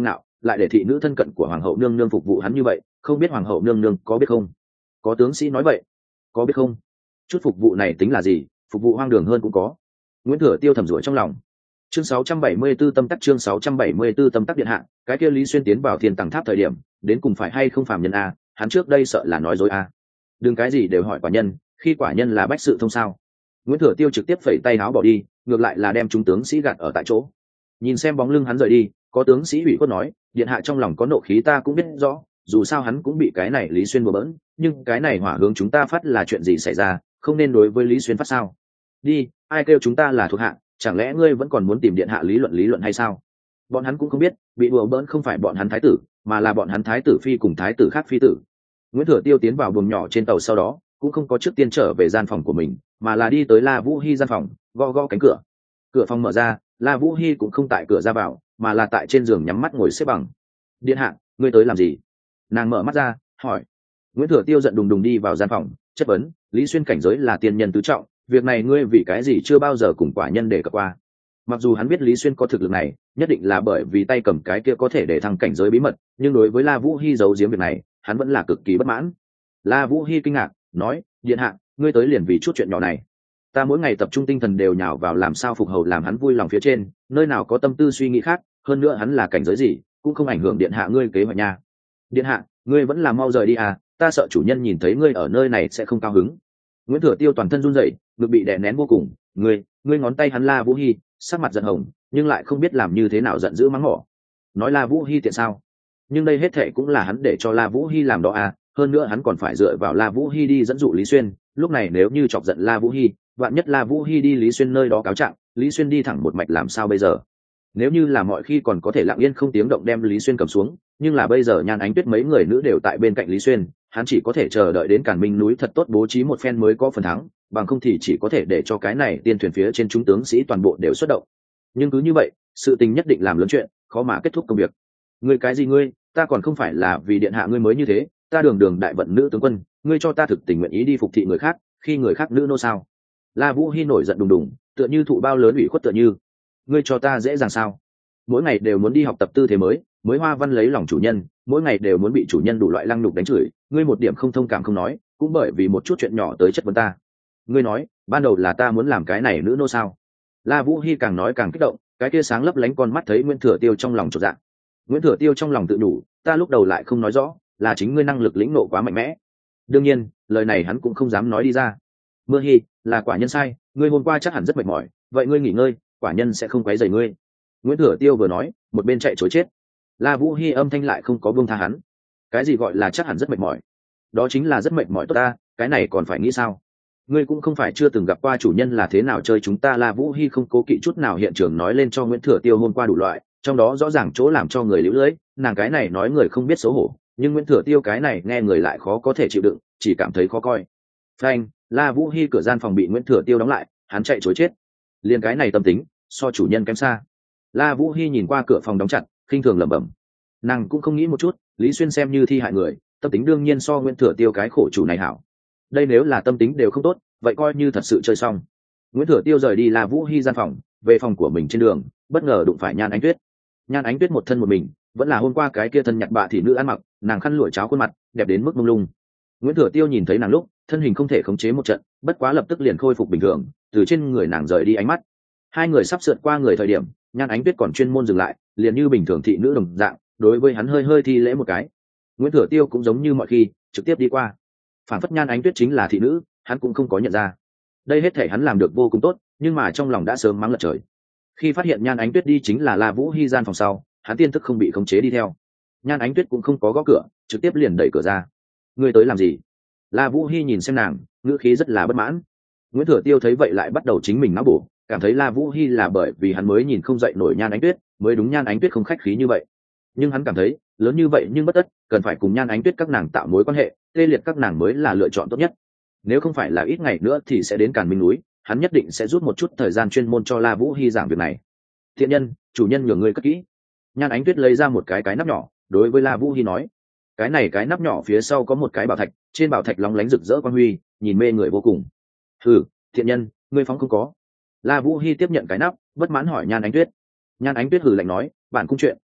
lại để thị nữ thân cận của hoàng hậu nương nương phục vụ hắn như vậy, không biết hoàng hậu nương nương có biết không? Có tướng sĩ nói vậy. Có biết không? Chút phục vụ này tính là gì, phục vụ hoang đường hơn cũng có. Nguyễn Thừa Tiêu thầm rủa trong lòng. Chương 674 tâm tắc, chương 674 tâm tắc điện hạ, cái kia Lý Xuyên tiến vào Thiên Tàng Tháp thời điểm, đến cùng phải hay không phàm nhân a, hắn trước đây sợ là nói dối a. Đừng cái gì đều hỏi quả nhân, khi quả nhân là bách sự thông sao. Nguyễn Thừa Tiêu trực tiếp phẩy tay áo bỏ đi, ngược lại là đem chúng tướng sĩ gạt ở tại chỗ. Nhìn xem bóng lưng hắn rời đi, có tướng sĩ ủy khuất nói, điện hạ trong lòng có nộ khí ta cũng biết rõ, dù sao hắn cũng bị cái này Lý Xuyên bừa bỡn, nhưng cái này hỏa hướng chúng ta phát là chuyện gì xảy ra, không nên đối với Lý Xuyên phát sao? Đi, ai kêu chúng ta là thuộc hạ, chẳng lẽ ngươi vẫn còn muốn tìm điện hạ lý luận hay sao? Bọn hắn cũng không biết, bị đùa bỡn không phải bọn hắn thái tử, mà là bọn hắn thái tử phi cùng thái tử khác phi tử. Nguyễn Thừa Tiêu tiến vào buồng nhỏ trên tàu sau đó, cũng không có trước tiên trở về gian phòng của mình, mà là đi tới La Vũ Hi gian phòng, gõ gõ cánh cửa. Cửa phòng mở ra, La Vũ Hi cũng không tại cửa ra vào, mà là tại trên giường nhắm mắt ngồi xếp bằng. Điện hạ, ngươi tới làm gì? Nàng mở mắt ra, hỏi. Nguyễn Thừa Tiêu giận đùng đùng đi vào gian phòng, chất vấn, Lý Xuyên cảnh giới là tiên nhân tứ trọng, việc này ngươi vì cái gì chưa bao giờ cùng quả nhân để cập qua? Mặc dù hắn biết Lý Xuyên có thực lực này, nhất định là bởi vì tay cầm cái kia có thể để thăng cảnh giới bí mật, nhưng đối với La Vũ Hi giấu giếm việc này, hắn vẫn là cực kỳ bất mãn. La Vũ Hi kinh ngạc, nói, điện hạ, ngươi tới liền vì chút chuyện nhỏ này. Ta mỗi ngày tập trung tinh thần đều nhào vào làm sao phục hầu làm hắn vui lòng phía trên, nơi nào có tâm tư suy nghĩ khác, hơn nữa hắn là cảnh giới gì, cũng không ảnh hưởng điện hạ ngươi kế hoạch nha. Điện hạ, ngươi vẫn là mau rời đi à, ta sợ chủ nhân nhìn thấy ngươi ở nơi này sẽ không cao hứng. Nguyễn Thừa Tiêu toàn thân run rẩy, ngực bị đè nén vô cùng, ngươi ngón tay hắn La Vũ Hi, sắc mặt giận hồng, nhưng lại không biết làm như thế nào giận dữ mắng mỏ. Nói La Vũ Hi tiện sao? Nhưng đây hết thệ cũng là hắn để cho La Vũ Hi làm đó à, hơn nữa hắn còn phải dựa vào La Vũ Hi đi dẫn dụ Lý Xuyên, lúc này nếu như chọc giận La Vũ Hi, vạn nhất La Vũ Hi đi Lý Xuyên nơi đó cáo trạng, Lý Xuyên đi thẳng một mạch làm sao bây giờ? Nếu như là mọi khi còn có thể lặng yên không tiếng động đem Lý Xuyên cầm xuống, nhưng là bây giờ Nhan Ánh Tuyết mấy người nữ đều tại bên cạnh Lý Xuyên, hắn chỉ có thể chờ đợi đến Càn Minh núi thật tốt bố trí một phen mới có phần thắng, bằng không thì chỉ có thể để cho cái này tiên thuyền phía trên chúng tướng sĩ toàn bộ đều xuất động. Nhưng cứ như vậy, sự tình nhất định làm lớn chuyện, khó mà kết thúc công việc. Ngươi cái gì ngươi, ta còn không phải là vì điện hạ ngươi mới như thế, ta đường đường đại vận nữ tướng quân, ngươi cho ta thực tình nguyện ý đi phục thị người khác, khi người khác nữ nô sao? La Vũ Hi nổi giận đùng đùng, tựa như thụ bao lớn ủy khuất tựa như. Ngươi cho ta dễ dàng sao? Mỗi ngày đều muốn đi học tập tư thế mới hoa văn lấy lòng chủ nhân, mỗi ngày đều muốn bị chủ nhân đủ loại lăng nhục đánh chửi, ngươi một điểm không thông cảm không nói, cũng bởi vì một chút chuyện nhỏ tới chất vấn ta. Ngươi nói, ban đầu là ta muốn làm cái này nữ nô sao? La Vũ Hi càng nói càng kích động, cái kia sáng lấp lánh con mắt thấy Nguyễn Thừa Tiêu trong lòng chột dạ. Nguyễn Thừa Tiêu trong lòng tự đủ, ta lúc đầu lại không nói rõ, là chính ngươi năng lực lĩnh nộ quá mạnh mẽ. Đương nhiên, lời này hắn cũng không dám nói đi ra. Mưa Hi, là quả nhân sai, ngươi hôm qua chắc hẳn rất mệt mỏi, vậy ngươi nghỉ ngơi, quả nhân sẽ không quấy rầy ngươi. Nguyễn Thừa Tiêu vừa nói, một bên chạy trối chết. La Vũ Hi âm thanh lại không có buông tha hắn. Cái gì gọi là chắc hẳn rất mệt mỏi? Đó chính là rất mệt mỏi tốt ta, cái này còn phải nghĩ sao? Ngươi cũng không phải chưa từng gặp qua chủ nhân là thế nào chơi chúng ta. La Vũ Hi không cố kỵ chút nào hiện trường nói lên cho Nguyễn Thừa Tiêu hôm qua đủ loại, trong đó rõ ràng chỗ làm cho người liễu lưỡi, nàng cái này nói người không biết xấu hổ, nhưng Nguyễn Thừa Tiêu cái này nghe người lại khó có thể chịu đựng, chỉ cảm thấy khó coi. Phanh, La Vũ Hi cửa gian phòng bị Nguyễn Thừa Tiêu đóng lại, hắn chạy trối chết. Liên cái này tâm tính, so chủ nhân kém xa. La Vũ Hi nhìn qua cửa phòng đóng chặt, khinh thường lẩm bẩm. Nàng cũng không nghĩ một chút, Lý Xuyên xem như thi hại người, tâm tính đương nhiên so Nguyễn Thừa Tiêu cái khổ chủ này hảo. Đây nếu là tâm tính đều không tốt, vậy coi như thật sự chơi xong. Nguyễn Thừa Tiêu rời đi La Vũ Hi gian phòng, về phòng của mình trên đường, bất ngờ đụng phải Nhan Ánh Tuyết. Nhan Ánh Tuyết một thân một mình, vẫn là hôm qua cái kia thân nhặt bạ thị nữ ăn mặc, nàng khăn lụa cháo khuôn mặt, đẹp đến mức mông lung. Nguyễn Thừa Tiêu nhìn thấy nàng lúc, thân hình không thể khống chế một trận, bất quá lập tức liền khôi phục bình thường, từ trên người nàng rời đi ánh mắt. Hai người sắp sượt qua người thời điểm, Nhan Ánh Tuyết còn chuyên môn dừng lại, liền như bình thường thị nữ đồng dạng, đối với hắn hơi hơi thi lễ một cái. Nguyễn Thừa Tiêu cũng giống như mọi khi, trực tiếp đi qua. Phản phất Nhan Ánh Tuyết chính là thị nữ, hắn cũng không có nhận ra. Đây hết thể hắn làm được vô cùng tốt, nhưng mà trong lòng đã sớm mắng lật trời. Khi phát hiện Nhan Ánh Tuyết đi chính là La Vũ Hi gian phòng sau, hắn tiên thức không bị khống chế đi theo. Nhan Ánh Tuyết cũng không có gõ cửa, trực tiếp liền đẩy cửa ra. Ngươi tới làm gì? La Vũ Hi nhìn xem nàng, ngữ khí rất là bất mãn. Nguyễn Thừa Tiêu thấy vậy lại bắt đầu chính mình não bổ, cảm thấy La Vũ Hi là bởi vì hắn mới nhìn không dậy nổi Nhan Ánh Tuyết, mới đúng Nhan Ánh Tuyết không khách khí như vậy. Nhưng hắn cảm thấy, lớn như vậy nhưng bất tất, cần phải cùng Nhan Ánh Tuyết các nàng tạo mối quan hệ, tê liệt các nàng mới là lựa chọn tốt nhất. Nếu không phải là ít ngày nữa thì sẽ đến Càn Minh núi, hắn nhất định sẽ rút một chút thời gian chuyên môn cho La Vũ Hi giảng việc này. Thiện nhân, chủ nhân nhường ngươi cất kỹ. Nhan Ánh Tuyết lấy ra một cái nắp nhỏ, đối với La Vũ Hi nói, cái nắp nhỏ phía sau có một cái bảo thạch, trên bảo thạch lóng lánh rực rỡ quang huy, nhìn mê người vô cùng. Hừ, thiện nhân, ngươi phóng không có. La Vũ Hi tiếp nhận cái nắp, bất mãn hỏi Nhan Ánh Tuyết. Nhan Ánh Tuyết hừ lạnh nói, bản cung chuyện,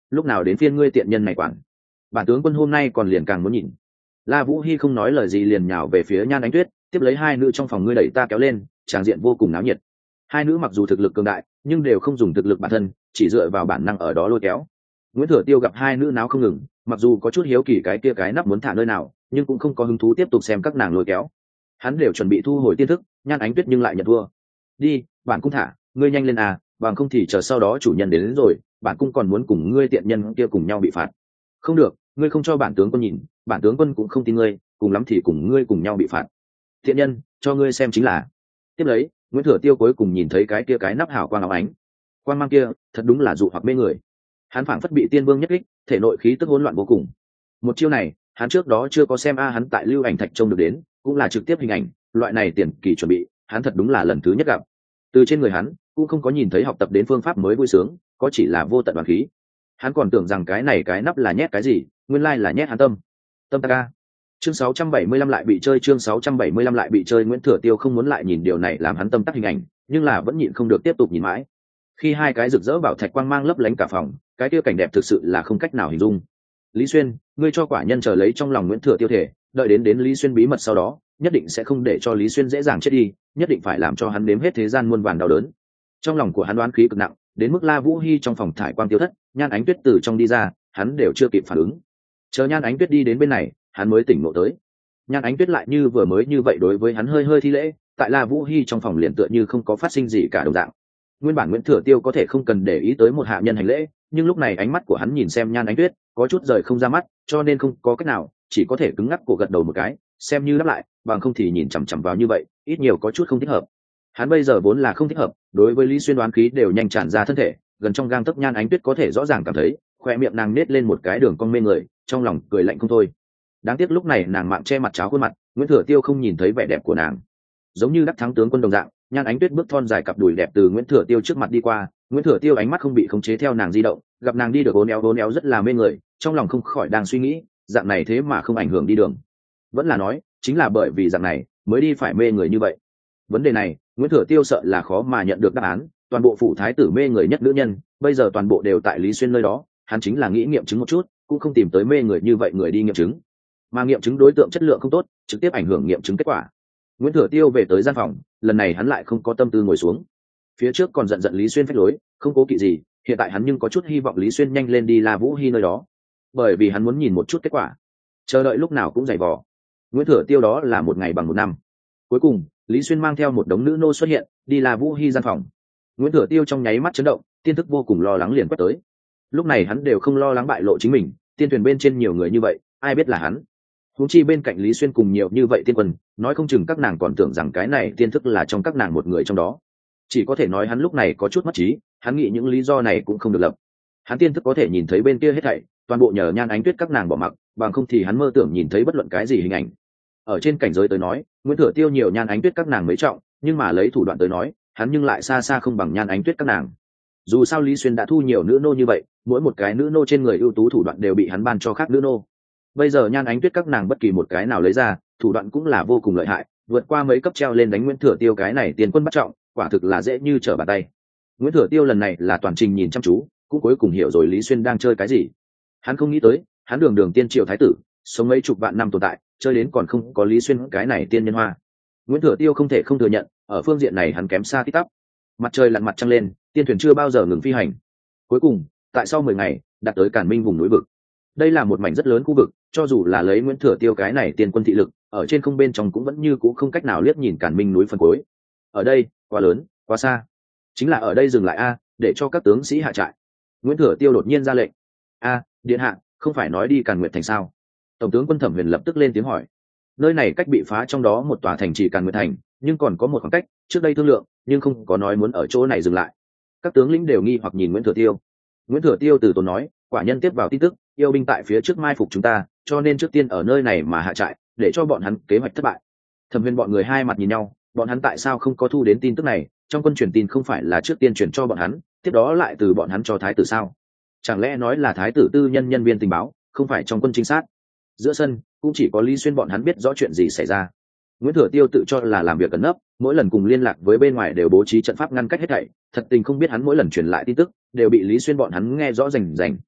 lúc nào đến phiên ngươi tiện nhân này quản. Bản tướng quân hôm nay còn liền càng muốn nhìn. La Vũ Hi không nói lời gì liền nhào về phía Nhan Ánh Tuyết, tiếp lấy hai nữ trong phòng ngươi đẩy ta kéo lên, tràng diện vô cùng náo nhiệt. Hai nữ mặc dù thực lực cường đại, nhưng đều không dùng thực lực bản thân, chỉ dựa vào bản năng ở đó lôi kéo. Nguyễn Thừa Tiêu gặp hai nữ náo không ngừng, mặc dù có chút hiếu kỳ cái kia cái nắp muốn thả nơi nào, nhưng cũng không có hứng thú tiếp tục xem các nàng lôi kéo. Hắn đều chuẩn bị thu hồi tiên thức, Nhan Ánh Tuyết nhưng lại nhận thua. Đi, bản cung thả, ngươi nhanh lên à, bằng không thì chờ sau đó chủ nhân đến rồi, bản cung còn muốn cùng ngươi tiện nhân kia cùng nhau bị phạt. Không được, ngươi không cho bản tướng quân nhìn, bản tướng quân cũng không tin ngươi, cùng lắm thì cùng ngươi cùng nhau bị phạt. Thiện nhân, cho ngươi xem chính là. Tiếp lấy, Nguyễn Thừa Tiêu cuối cùng nhìn thấy cái kia cái nắp hào quang óng ánh. Quang mang kia, thật đúng là dụ hoặc mê người. Hắn phảng phất bị tiên vương nhất kích, thể nội khí tức hỗn loạn vô cùng. Một chiêu này, hắn trước đó chưa có xem hắn tại Lưu Ảnh Thạch trông được đến, cũng là trực tiếp hình ảnh, loại này tiền kỳ chuẩn bị, hắn thật đúng là lần thứ nhất gặp. Từ trên người hắn, cũng không có nhìn thấy học tập đến phương pháp mới vui sướng, có chỉ là vô tận đoàn khí. Hắn còn tưởng rằng cái này cái nắp là nhét cái gì, nguyên lai là nhét hắn tâm. Tâm ta ca. Chương 675 lại bị chơi, chương 675 lại bị chơi. Nguyễn Thừa Tiêu không muốn lại nhìn điều này làm hắn tâm tắc hình ảnh, nhưng là vẫn nhịn không được tiếp tục nhìn mãi. Khi hai cái rực rỡ bảo thạch quang mang lấp lánh cả phòng, cái tiêu cảnh đẹp thực sự là không cách nào hình dung. Lý Xuyên, ngươi cho quả nhân chờ lấy trong lòng Nguyễn Thừa Tiêu thể, đợi đến Lý Xuyên bí mật sau đó, nhất định sẽ không để cho Lý Xuyên dễ dàng chết đi, nhất định phải làm cho hắn nếm hết thế gian muôn vàn đau đớn. Trong lòng của hắn đoán khí cực nặng, đến mức La Vũ Hi trong phòng thải quang tiêu thất, Nhan Ánh Tuyết từ trong đi ra, hắn đều chưa kịp phản ứng. Chờ Nhan Ánh Tuyết đi đến bên này, hắn mới tỉnh ngộ tới. Nhan Ánh Tuyết lại như vừa mới như vậy đối với hắn hơi hơi thi lễ, tại La Vũ Hi trong phòng liền tựa như không có phát sinh gì cả đồng dạng. Nguyên bản Nguyễn Thừa Tiêu có thể không cần để ý tới một hạ nhân hành lễ, nhưng lúc này ánh mắt của hắn nhìn xem Nhan Ánh Tuyết, có chút rời không ra mắt, cho nên không có cách nào, chỉ có thể cứng ngắc cổ gật đầu một cái, xem như đáp lại, bằng không thì nhìn chằm chằm vào như vậy, ít nhiều có chút không thích hợp. Hắn bây giờ vốn là không thích hợp, đối với Lý Xuyên đoán khí đều nhanh tràn ra thân thể, gần trong gang tấc Nhan Ánh Tuyết có thể rõ ràng cảm thấy, khoe miệng nàng nết lên một cái đường cong mê người, trong lòng cười lạnh không thôi. Đáng tiếc lúc này nàng mạng che mặt cháo khuôn mặt, Nguyễn Thừa Tiêu không nhìn thấy vẻ đẹp của nàng. Giống như đắc thắng tướng quân đồng dạng, Nhan Ánh Tuyết bước thon dài cặp đùi đẹp từ Nguyễn Thừa Tiêu trước mặt đi qua, Nguyễn Thừa Tiêu ánh mắt không bị khống chế theo nàng di động, gặp nàng đi được uốn éo rất là mê người, trong lòng không khỏi đang suy nghĩ, dạng này thế mà không ảnh hưởng đi đường. Vẫn là nói, chính là bởi vì dạng này mới đi phải mê người như vậy. Vấn đề này, Nguyễn Thừa Tiêu sợ là khó mà nhận được đáp án, toàn bộ phủ thái tử mê người nhất nữ nhân, bây giờ toàn bộ đều tại Lý Xuyên nơi đó, hắn chính là nghĩ nghiệm chứng một chút, cũng không tìm tới mê người như vậy người đi nghiệm chứng. Mà nghiệm chứng đối tượng chất lượng không tốt, trực tiếp ảnh hưởng nghiệm chứng kết quả. Nguyễn Thừa Tiêu về tới gian phòng, lần này hắn lại không có tâm tư ngồi xuống. Phía trước còn giận Lý Xuyên phách lối, không cố kỵ gì, hiện tại hắn nhưng có chút hy vọng Lý Xuyên nhanh lên đi La Vũ Hi nơi đó, bởi vì hắn muốn nhìn một chút kết quả. Chờ đợi lúc nào cũng dày vò. Nguyễn Thừa Tiêu đó là một ngày bằng một năm. Cuối cùng, Lý Xuyên mang theo một đống nữ nô xuất hiện, đi La Vũ Hi gian phòng. Nguyễn Thừa Tiêu trong nháy mắt chấn động, tiên thức vô cùng lo lắng liền quét tới. Lúc này hắn đều không lo lắng bại lộ chính mình, tiên thuyền bên trên nhiều người như vậy, ai biết là hắn. Huống chi bên cạnh Lý Xuyên cùng nhiều như vậy tiên quân, nói không chừng các nàng còn tưởng rằng cái này tiên thức là trong các nàng một người trong đó. Chỉ có thể nói hắn lúc này có chút mất trí, hắn nghĩ những lý do này cũng không được lập. Hắn tiên thức có thể nhìn thấy bên kia hết thảy, toàn bộ nhờ Nhan Ánh Tuyết các nàng bỏ mặc, bằng không thì hắn mơ tưởng nhìn thấy bất luận cái gì hình ảnh. Ở trên cảnh giới tới nói, Nguyễn Thừa Tiêu nhiều Nhan Ánh Tuyết các nàng mấy trọng, nhưng mà lấy thủ đoạn tới nói, hắn nhưng lại xa xa không bằng Nhan Ánh Tuyết các nàng. Dù sao Lý Xuyên đã thu nhiều nữ nô như vậy, mỗi một cái nữ nô trên người ưu tú thủ đoạn đều bị hắn ban cho khác nữ nô. Bây giờ Nhan Ánh Tuyết các nàng bất kỳ một cái nào lấy ra, thủ đoạn cũng là vô cùng lợi hại, vượt qua mấy cấp treo lên đánh Nguyễn Thừa Tiêu cái này tiền quân bắt trọng, quả thực là dễ như trở bàn tay. Nguyễn Thừa Tiêu lần này là toàn trình nhìn chăm chú, cũng cuối cùng hiểu rồi Lý Xuyên đang chơi cái gì. Hắn không nghĩ tới, hắn đường tiên triều thái tử, sống mấy chục vạn năm tồn tại, chơi đến còn không có Lý Xuyên cái này tiên nhân hoa. Nguyễn Thừa Tiêu không thể không thừa nhận, ở phương diện này hắn kém xa tít tắp. Mặt trời lặn mặt trăng lên, tiên thuyền chưa bao giờ ngừng phi hành. Cuối cùng, tại sau 10 ngày, đạt tới Càn Minh vùng núi vực. Đây là một mảnh rất lớn khu vực, cho dù là lấy Nguyễn Thừa Tiêu cái này tiên quân thị lực, ở trên không bên trong cũng vẫn như cũ không cách nào liếc nhìn Càn Minh núi phần cuối. Ở đây, quá lớn, quá xa. Chính là ở đây dừng lại a, để cho các tướng sĩ hạ trại. Nguyễn Thừa Tiêu đột nhiên ra lệnh. A, điện hạ, không phải nói đi Càn Nguyệt thành sao? Tổng tướng quân Thẩm Huyền lập tức lên tiếng hỏi. Nơi này cách bị phá trong đó một tòa thành trì Càn Nguyệt thành, nhưng còn có một khoảng cách, trước đây thương lượng, nhưng không có nói muốn ở chỗ này dừng lại. Các tướng lĩnh đều nghi hoặc nhìn Nguyễn Thừa Tiêu. Nguyễn Thừa Tiêu từ tốn nói, quả nhân tiếp vào tin tức, yêu binh tại phía trước mai phục chúng ta, cho nên trước tiên ở nơi này mà hạ trại, để cho bọn hắn kế hoạch thất bại. Thẩm Huyền bọn người hai mặt nhìn nhau, bọn hắn tại sao không có thu đến tin tức này? Trong quân truyền tin không phải là trước tiên truyền cho bọn hắn, tiếp đó lại từ bọn hắn cho thái tử sao? Chẳng lẽ nói là thái tử tư nhân nhân viên tình báo, không phải trong quân chính xác? Giữa sân cũng chỉ có Lý Xuyên bọn hắn biết rõ chuyện gì xảy ra. Nguyễn Thừa Tiêu tự cho là làm việc cẩn nấp, mỗi lần cùng liên lạc với bên ngoài đều bố trí trận pháp ngăn cách hết thảy, thật tình không biết hắn mỗi lần truyền lại tin tức đều bị Lý Xuyên bọn hắn nghe rõ rành rành.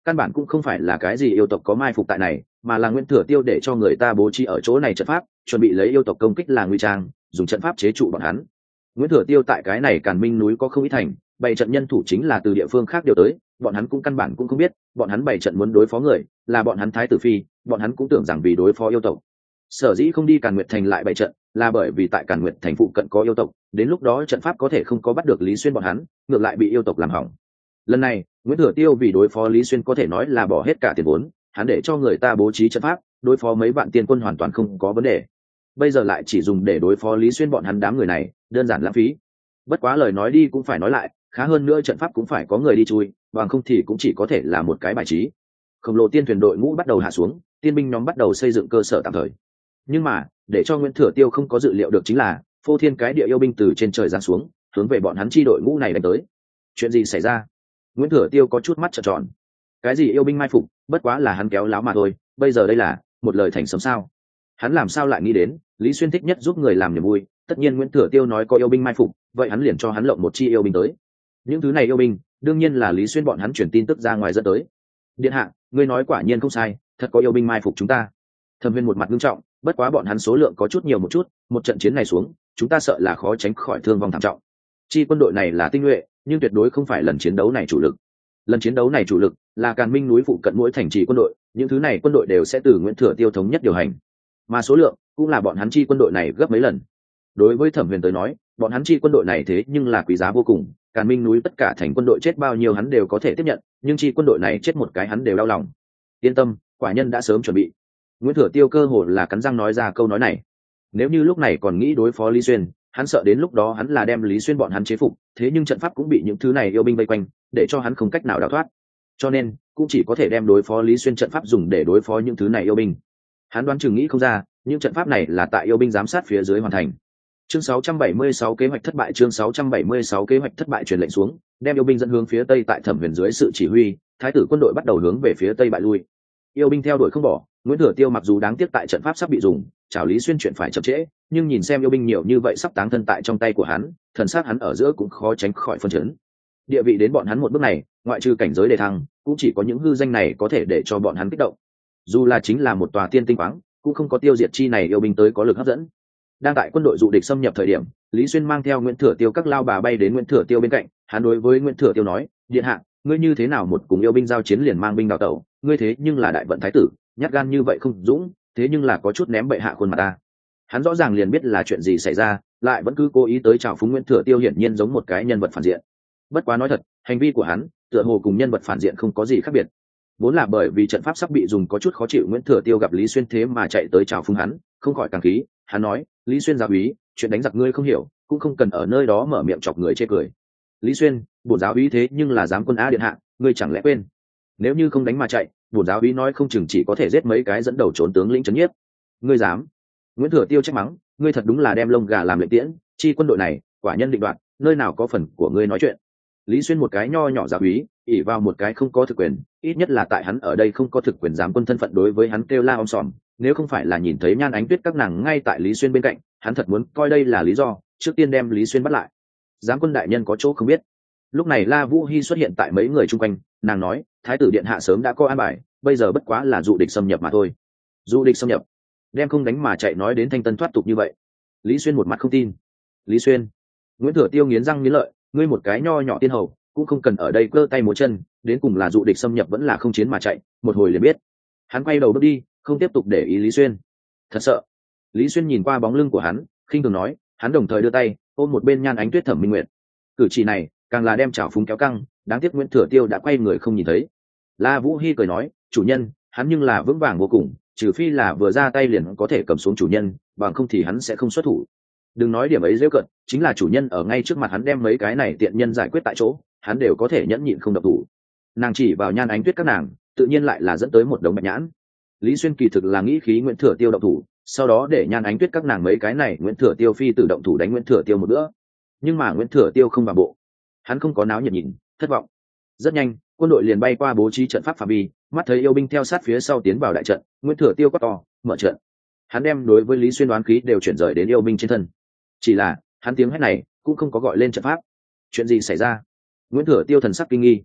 căn bản cũng không phải là cái gì yêu tộc có mai phục tại này, mà là Nguyễn Thừa Tiêu để cho người ta bố trí ở chỗ này trận pháp, chuẩn bị lấy yêu tộc công kích là nguy trang, dùng trận pháp chế trụ bọn hắn. Nguyễn Thừa Tiêu tại cái này Càn Minh núi có không ít thành, bày trận nhân thủ chính là từ địa phương khác điều tới, bọn hắn cũng căn bản cũng không biết, bọn hắn bày trận muốn đối phó người, là bọn hắn Thái tử phi, bọn hắn cũng tưởng rằng vì đối phó yêu tộc. Sở dĩ không đi Càn Nguyệt thành lại bày trận, là bởi vì tại Càn Nguyệt thành phụ cận có yêu tộc, đến lúc đó trận pháp có thể không có bắt được Lý Xuyên bọn hắn, ngược lại bị yêu tộc làm hỏng. Lần này, Nguyễn Thừa Tiêu vì đối phó Lý Xuyên có thể nói là bỏ hết cả tiền vốn, hắn để cho người ta bố trí trận pháp, đối phó mấy vạn tiên quân hoàn toàn không có vấn đề. Bây giờ lại chỉ dùng để đối phó Lý Xuyên bọn hắn đám người này, đơn giản lãng phí. Bất quá lời nói đi cũng phải nói lại, khá hơn nữa trận pháp cũng phải có người đi chui, bằng không thì cũng chỉ có thể là một cái bài trí. Khổng lồ tiên thuyền đội ngũ bắt đầu hạ xuống, tiên binh nhóm bắt đầu xây dựng cơ sở tạm thời. Nhưng mà, để cho Nguyễn Thừa Tiêu không có dự liệu được chính là, phô thiên cái địa yêu binh từ trên trời giáng xuống, hướng về bọn hắn chi đội ngũ này đánh tới. Chuyện gì xảy ra? Nguyễn Thừa Tiêu có chút mắt trợn tròn. Cái gì yêu binh mai phục, bất quá là hắn kéo láo mà thôi, bây giờ đây là một lời thành sấm sao? Hắn làm sao lại nghĩ đến, Lý Xuyên thích nhất giúp người làm niềm vui, tất nhiên Nguyễn Thừa Tiêu nói có yêu binh mai phục, vậy hắn liền cho hắn lộng một chi yêu binh tới. Những thứ này yêu binh, đương nhiên là Lý Xuyên bọn hắn truyền tin tức ra ngoài dẫn tới. Điện hạ, ngươi nói quả nhiên không sai, thật có yêu binh mai phục chúng ta. Thẩm Viên một mặt nghiêm trọng, bất quá bọn hắn số lượng có chút nhiều một chút, một trận chiến này xuống, chúng ta sợ là khó tránh khỏi thương vong thảm trọng. Chi quân đội này là tinh nhuệ, nhưng tuyệt đối không phải lần chiến đấu này chủ lực. Lần chiến đấu này chủ lực là Càn Minh núi phụ cận mỗi thành trì quân đội, những thứ này quân đội đều sẽ từ Nguyễn Thừa Tiêu thống nhất điều hành, mà số lượng cũng là bọn hắn chi quân đội này gấp mấy lần. Đối với Thẩm Huyền tới nói, bọn hắn chi quân đội này thế nhưng là quý giá vô cùng, Càn Minh núi tất cả thành quân đội chết bao nhiêu hắn đều có thể tiếp nhận, nhưng chi quân đội này chết một cái hắn đều đau lòng. Yên tâm, quả nhân đã sớm chuẩn bị. Nguyễn Thừa Tiêu cơ hồ là cắn răng nói ra câu nói này. Nếu như lúc này còn nghĩ đối phó Lý Xuyên, hắn sợ đến lúc đó hắn là đem Lý Xuyên bọn hắn chế phục, thế nhưng trận pháp cũng bị những thứ này yêu binh vây quanh, để cho hắn không cách nào đào thoát. Cho nên, cũng chỉ có thể đem đối phó Lý Xuyên trận pháp dùng để đối phó những thứ này yêu binh. Hắn đoán chừng nghĩ không ra, những trận pháp này là tại yêu binh giám sát phía dưới hoàn thành. Chương 676 kế hoạch thất bại, chương 676 kế hoạch thất bại truyền lệnh xuống, đem yêu binh dẫn hướng phía tây tại Thẩm Huyền dưới sự chỉ huy, thái tử quân đội bắt đầu hướng về phía tây bại lui. Yêu binh theo đuổi không bỏ, Nguyễn Thừa Tiêu mặc dù đáng tiếc tại trận pháp sắp bị dùng, chảo Lý Xuyên chuyện phải chậm trễ, nhưng nhìn xem yêu binh nhiều như vậy sắp táng thân tại trong tay của hắn, thần sắc hắn ở giữa cũng khó tránh khỏi phân chấn. Địa vị đến bọn hắn một bước này, ngoại trừ cảnh giới đề thăng, cũng chỉ có những hư danh này có thể để cho bọn hắn kích động. Dù là chính là một tòa tiên tinh khoáng, cũng không có tiêu diệt chi này yêu binh tới có lực hấp dẫn. Đang tại quân đội dụ địch xâm nhập thời điểm, Lý Xuyên mang theo Nguyễn Thừa Tiêu các lao bà bay đến Nguyễn Thừa Tiêu bên cạnh, hắn đối với Nguyễn Thừa Tiêu nói: "Điện hạ, ngươi như thế nào một cùng yêu binh giao chiến liền mang binh đào tẩu, ngươi thế nhưng là đại vận thái tử, nhát gan như vậy không dũng, thế nhưng là có chút ném bệ hạ khuôn mặt ta." Hắn rõ ràng liền biết là chuyện gì xảy ra, lại vẫn cứ cố ý tới chào phúng Nguyễn Thừa Tiêu, hiển nhiên giống một cái nhân vật phản diện. Bất quá nói thật, hành vi của hắn tựa hồ cùng nhân vật phản diện không có gì khác biệt. Vốn là bởi vì trận pháp sắp bị dùng có chút khó chịu, Nguyễn Thừa Tiêu gặp Lý Xuyên thế mà chạy tới chào phúng hắn, không khỏi càng khí. Hắn nói: "Lý Xuyên giáo úy, chuyện đánh giặc ngươi không hiểu, cũng không cần ở nơi đó mở miệng chọc người chê cười. Lý Xuyên, bổn giáo úy thế nhưng là giám quân Á điện hạ, ngươi chẳng lẽ quên? Nếu như không đánh mà chạy, bổn giáo úy nói không chừng chỉ có thể giết mấy cái dẫn đầu trốn tướng lĩnh trấn nhiếp. Ngươi dám?" Nguyễn Thừa Tiêu trách mắng: "Ngươi thật đúng là đem lông gà làm lệnh tiễn, chi quân đội này, quả nhân định đoạt, nơi nào có phần của ngươi nói chuyện." Lý Xuyên một cái nho nhỏ giáo úy, ỷ vào một cái không có thực quyền, ít nhất là tại hắn ở đây không có thực quyền giám quân thân phận, đối với hắn kêu la om sòm. Nếu không phải là nhìn thấy Nhan Ánh Tuyết các nàng ngay tại Lý Xuyên bên cạnh, hắn thật muốn coi đây là lý do trước tiên đem Lý Xuyên bắt lại. Giám quân đại nhân có chỗ không biết. Lúc này La Vũ Hy xuất hiện tại mấy người chung quanh, nàng nói: "Thái tử điện hạ sớm đã có an bài, bây giờ bất quá là dụ địch xâm nhập mà thôi." Dụ địch xâm nhập? Đem không đánh mà chạy nói đến thanh tân thoát tục như vậy. Lý Xuyên một mặt không tin. Lý Xuyên? Nguyễn Thừa Tiêu nghiến răng nghiến lợi: "Ngươi một cái nho nhỏ tiên hầu, cũng không cần ở đây cơ tay múa chân, đến cùng là dụ địch xâm nhập vẫn là không chiến mà chạy, một hồi liền biết." Hắn quay đầu bước đi, không tiếp tục để ý Lý Xuyên. Thật sợ. Lý Xuyên nhìn qua bóng lưng của hắn, khinh thường nói, hắn đồng thời đưa tay ôm một bên Nhan Ánh Tuyết Thẩm Minh Nguyệt. Cử chỉ này càng là đem chảo phúng kéo căng, đáng tiếc Nguyễn Thừa Tiêu đã quay người không nhìn thấy. La Vũ Hy cười nói: "Chủ nhân, hắn nhưng là vững vàng vô cùng, trừ phi là vừa ra tay liền có thể cầm xuống chủ nhân, bằng không thì hắn sẽ không xuất thủ." Đừng nói điểm ấy giễu cợt, chính là chủ nhân ở ngay trước mặt hắn đem mấy cái này tiện nhân giải quyết tại chỗ, hắn đều có thể nhẫn nhịn không động thủ. Nàng chỉ vào Nhan Ánh Tuyết các nàng, tự nhiên lại là dẫn tới một đống bạch nhãn. Lý Xuyên kỳ thực là nghĩ khí Nguyễn Thừa Tiêu động thủ, sau đó để Nhan Ánh Tuyết các nàng mấy cái này Nguyễn Thừa Tiêu phi tự động thủ đánh Nguyễn Thừa Tiêu một bữa. Nhưng mà Nguyễn Thừa Tiêu không vào bộ, hắn không có náo nhiệt nhìn, thất vọng. Rất nhanh, quân đội liền bay qua bố trí trận pháp phạm vi, mắt thấy yêu binh theo sát phía sau tiến vào đại trận, Nguyễn Thừa Tiêu quát to: "Mở trận!" Hắn đem đối với Lý Xuyên đoán khí đều chuyển rời đến yêu binh trên thân. Chỉ là, hắn tiếng hét này cũng không có gọi lên trận pháp. Chuyện gì xảy ra? Nguyễn Thừa Tiêu thần sắc kinh nghi.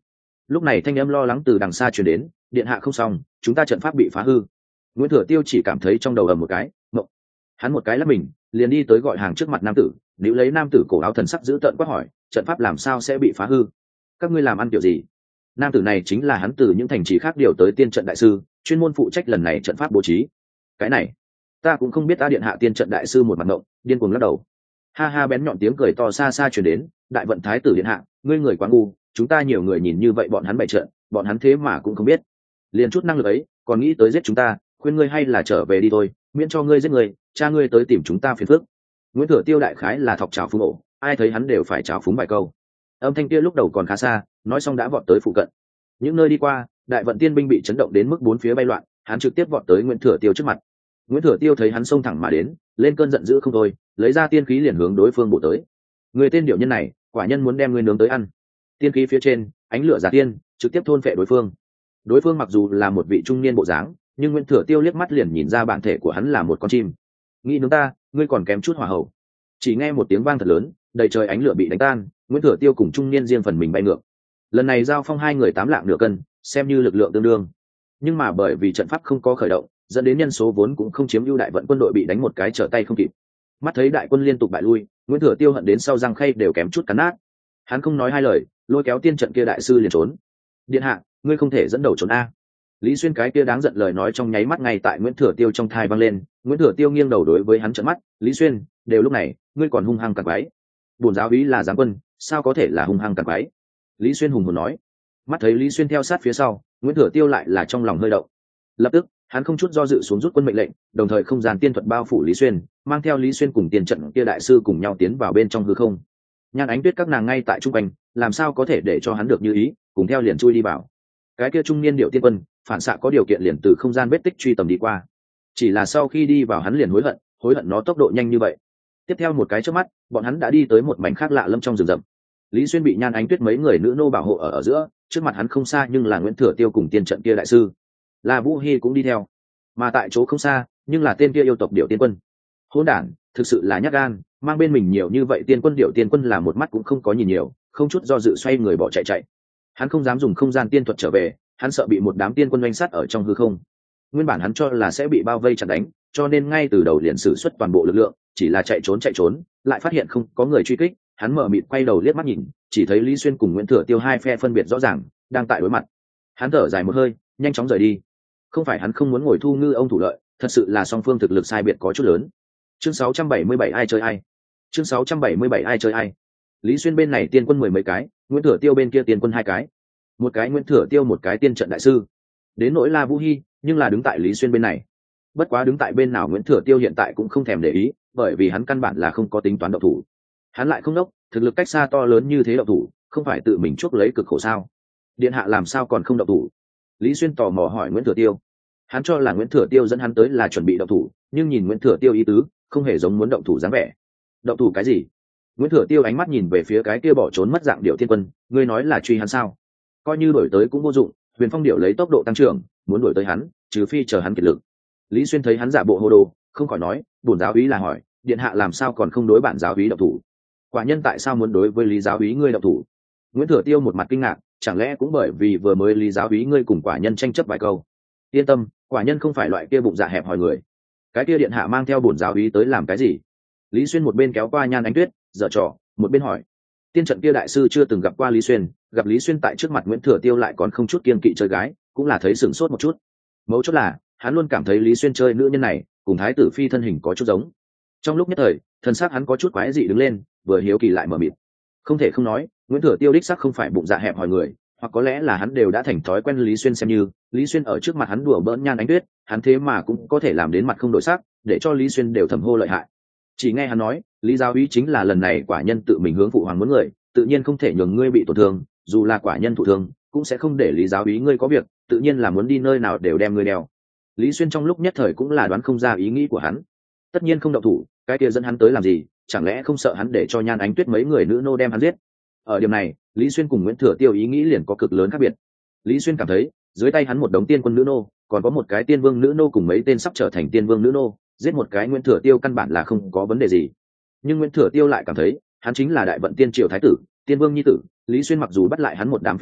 Lúc này thanh âm lo lắng từ đằng xa truyền đến, điện hạ không xong, chúng ta trận pháp bị phá hư. Nguyễn Thừa Tiêu chỉ cảm thấy trong đầu ầm một cái, mộng. Hắn một cái lắp mình, liền đi tới gọi hàng trước mặt nam tử, níu lấy nam tử cổ áo thần sắc giữ tợn quát hỏi, trận pháp làm sao sẽ bị phá hư? Các ngươi làm ăn kiểu gì? Nam tử này chính là hắn từ những thành trì khác điều tới tiên trận đại sư, chuyên môn phụ trách lần này trận pháp bố trí. Cái này, ta cũng không biết. Ta điện hạ tiên trận đại sư một mặt ngộng, điên cuồng lắc đầu. Ha ha, bén nhọn tiếng cười to xa xa truyền đến, đại vận thái tử điện hạ, ngươi người quá ngu, chúng ta nhiều người nhìn như vậy bọn hắn bày trận, bọn hắn thế mà cũng không biết. Liền chút năng lực ấy, còn nghĩ tới giết chúng ta, khuyên ngươi hay là trở về đi thôi, miễn cho ngươi giết người, cha ngươi tới tìm chúng ta phiền phức. Nguyễn Thừa Tiêu đại khái là thọc trào phúng ổ, ai thấy hắn đều phải trào phúng vài câu. Âm thanh kia lúc đầu còn khá xa, nói xong đã vọt tới phụ cận. Những nơi đi qua, đại vận tiên binh bị chấn động đến mức bốn phía bay loạn, hắn trực tiếp vọt tới Nguyễn Thừa Tiêu trước mặt. Nguyễn Thừa Tiêu thấy hắn xông thẳng mà đến, lên cơn giận dữ không thôi, lấy ra tiên khí liền hướng đối phương bổ tới. Người tên điệu nhân này, quả nhân muốn đem ngươi nướng tới ăn. Tiên khí phía trên, ánh lửa giả tiên, trực tiếp thôn phệ đối phương. Đối phương mặc dù là một vị trung niên bộ dáng, nhưng Nguyễn Thừa Tiêu liếc mắt liền nhìn ra bản thể của hắn là một con chim. Nghĩ nướng ta, ngươi còn kém chút hỏa hậu. Chỉ nghe một tiếng vang thật lớn, đầy trời ánh lửa bị đánh tan, Nguyễn Thừa Tiêu cùng trung niên riêng phần mình bay ngược. Lần này giao phong hai người 8 lạng nửa cân, xem như lực lượng tương đương. Nhưng mà bởi vì trận pháp không có khởi động, dẫn đến nhân số vốn cũng không chiếm ưu, đại vận quân đội bị đánh một cái trở tay không kịp. Mắt thấy đại quân liên tục bại lui, Nguyễn Thừa Tiêu hận đến sau răng khay đều kém chút cắn nát. Hắn không nói hai lời, lôi kéo tiên trận kia đại sư liền trốn. Điện hạ, ngươi không thể dẫn đầu trốn a. Lý Xuyên cái kia đáng giận lời nói trong nháy mắt ngay tại Nguyễn Thừa Tiêu trong thai vang lên. Nguyễn Thừa Tiêu nghiêng đầu đối với hắn trợn mắt, Lý Xuyên, đều lúc này ngươi còn hung hăng cản quái. Bổn giáo úy là giáng quân, sao có thể là hung hăng cản quái? Lý Xuyên hùng hồn nói. Mắt thấy Lý Xuyên theo sát phía sau, Nguyễn Thừa Tiêu lại là trong lòng hơi động. Lập tức hắn không chút do dự xuống rút quân mệnh lệnh, đồng thời không gian tiên thuật bao phủ Lý Xuyên, mang theo Lý Xuyên cùng tiền trận kia đại sư cùng nhau tiến vào bên trong hư không. Nhan Ánh Tuyết các nàng ngay tại trung quanh, làm sao có thể để cho hắn được như ý, cùng theo liền chui đi vào. Cái kia trung niên điệu tiên quân phản xạ có điều kiện liền từ không gian vết tích truy tầm đi qua. Chỉ là sau khi đi vào hắn liền hối hận nó tốc độ nhanh như vậy. Tiếp theo một cái chớp mắt, bọn hắn đã đi tới một mảnh khác lạ lâm trong rừng rậm. Lý Xuyên bị Nhan Ánh Tuyết mấy người nữ nô bảo hộ ở giữa, trước mặt hắn không xa nhưng là Nguyễn Thừa Tiêu cùng tiên trận kia đại sư. La Vũ Hi cũng đi theo, mà tại chỗ không xa nhưng là tên kia yêu tộc điệu tiên quân. Hỗn đản, thực sự là nhát gan, mang bên mình nhiều như vậy tiên quân. Điệu tiên quân là một mắt cũng không có nhìn nhiều, không chút do dự xoay người bỏ chạy. Hắn không dám dùng không gian tiên thuật trở về, hắn sợ bị một đám tiên quân oanh sát ở trong hư không. Nguyên bản hắn cho là sẽ bị bao vây chặn đánh, cho nên ngay từ đầu liền sử xuất toàn bộ lực lượng, chỉ là chạy trốn, lại phát hiện không có người truy kích, hắn mở mịt quay đầu liếc mắt nhìn, chỉ thấy Lý Xuyên cùng Nguyễn Thừa Tiêu hai phe phân biệt rõ ràng, đang tại đối mặt. Hắn thở dài một hơi, nhanh chóng rời đi. Không phải hắn không muốn ngồi thu ngư ông thủ lợi, thật sự là song phương thực lực sai biệt có chút lớn. Chương 677 ai chơi ai? Chương 677 ai chơi ai? Lý Xuyên bên này tiên quân 10 mấy cái, Nguyễn Thừa Tiêu bên kia tiên quân 2 cái. Một cái Nguyễn Thừa Tiêu, một cái tiên trận đại sư. Đến nỗi La Vũ Hi, nhưng là đứng tại Lý Xuyên bên này. Bất quá đứng tại bên nào Nguyễn Thừa Tiêu hiện tại cũng không thèm để ý, bởi vì hắn căn bản là không có tính toán động thủ. Hắn lại không đốc, thực lực cách xa to lớn như thế động thủ, không phải tự mình chuốc lấy cực khổ sao? Điện hạ làm sao còn không động thủ? Lý Xuyên tò mò hỏi Nguyễn Thừa Tiêu. Hắn cho là Nguyễn Thừa Tiêu dẫn hắn tới là chuẩn bị động thủ, nhưng nhìn Nguyễn Thừa Tiêu ý tứ, không hề giống muốn động thủ dáng vẻ. Động thủ cái gì? Nguyễn Thừa Tiêu ánh mắt nhìn về phía cái kia bỏ trốn mất dạng điệu tiên quân, ngươi nói là truy hắn sao? Coi như đuổi tới cũng vô dụng, Huyền Phong điệu lấy tốc độ tăng trưởng, muốn đuổi tới hắn, trừ phi chờ hắn kiệt lực. Lý Xuyên thấy hắn giả bộ hồ đồ, không khỏi nói, bổn giáo úy là hỏi, điện hạ làm sao còn không đối bản giáo úy động thủ? Quả nhân tại sao muốn đối với Lý giáo úy ngươi động thủ? Nguyễn Thừa Tiêu một mặt kinh ngạc, chẳng lẽ cũng bởi vì vừa mới Lý giáo úy ngươi cùng quả nhân tranh chấp vài câu? Yên tâm, quả nhân không phải loại kia bụng dạ hẹp hòi người. Cái kia điện hạ mang theo bổn giáo úy tới làm cái gì? Lý Xuyên một bên kéo qua Nhan Ánh Tuyết, giở trò, một bên hỏi. Tiên trận kia đại sư chưa từng gặp qua Lý Xuyên, gặp Lý Xuyên tại trước mặt Nguyễn Thừa Tiêu lại còn không chút kiêng kỵ chơi gái, cũng là thấy sửng sốt một chút. Mấu chốt là hắn luôn cảm thấy Lý Xuyên chơi nữ nhân này cùng thái tử phi thân hình có chút giống. Trong lúc nhất thời thân xác hắn có chút quái dị đứng lên, vừa hiếu kỳ lại mở mịt. Không thể không nói, Nguyễn Thừa Tiêu đích xác không phải bụng dạ hẹp hòi người, hoặc có lẽ là hắn đều đã thành thói quen Lý Xuyên, xem như Lý Xuyên ở trước mặt hắn đùa bỡn Nhan Ánh Tuyết, hắn thế mà cũng có thể làm đến mặt không đổi sắc, để cho Lý Xuyên đều thầm hô lợi hại. Chỉ nghe hắn nói, Lý giáo úy chính là lần này quả nhân tự mình hướng phụ hoàng muốn người, tự nhiên không thể nhường ngươi bị tổn thương, dù là quả nhân thụ thương cũng sẽ không để Lý giáo úy ngươi có việc, tự nhiên là muốn đi nơi nào đều đem ngươi đeo. Lý Xuyên trong lúc nhất thời cũng là đoán không ra ý nghĩ của hắn. Tất nhiên không động thủ, cái kia dẫn hắn tới làm gì, chẳng lẽ không sợ hắn để cho Nhan Ánh Tuyết mấy người nữ nô đem hắn giết? Ở điểm này Lý Xuyên cùng Nguyễn Thừa Tiêu ý nghĩ liền có cực lớn khác biệt. Lý Xuyên cảm thấy dưới tay hắn một đống tiên quân nữ nô, còn có một cái tiên vương nữ nô cùng mấy tên sắp trở thành tiên vương nữ nô, giết một cái Nguyễn Thừa Tiêu căn bản là không có vấn đề gì. Nhưng Nguyễn Thừa Tiêu lại cảm thấy hắn chính là đại vận tiên triều thái tử, tiên vương nhi tử. Lý Xuyên mặc dù bắt lại hắn một đám phi tử,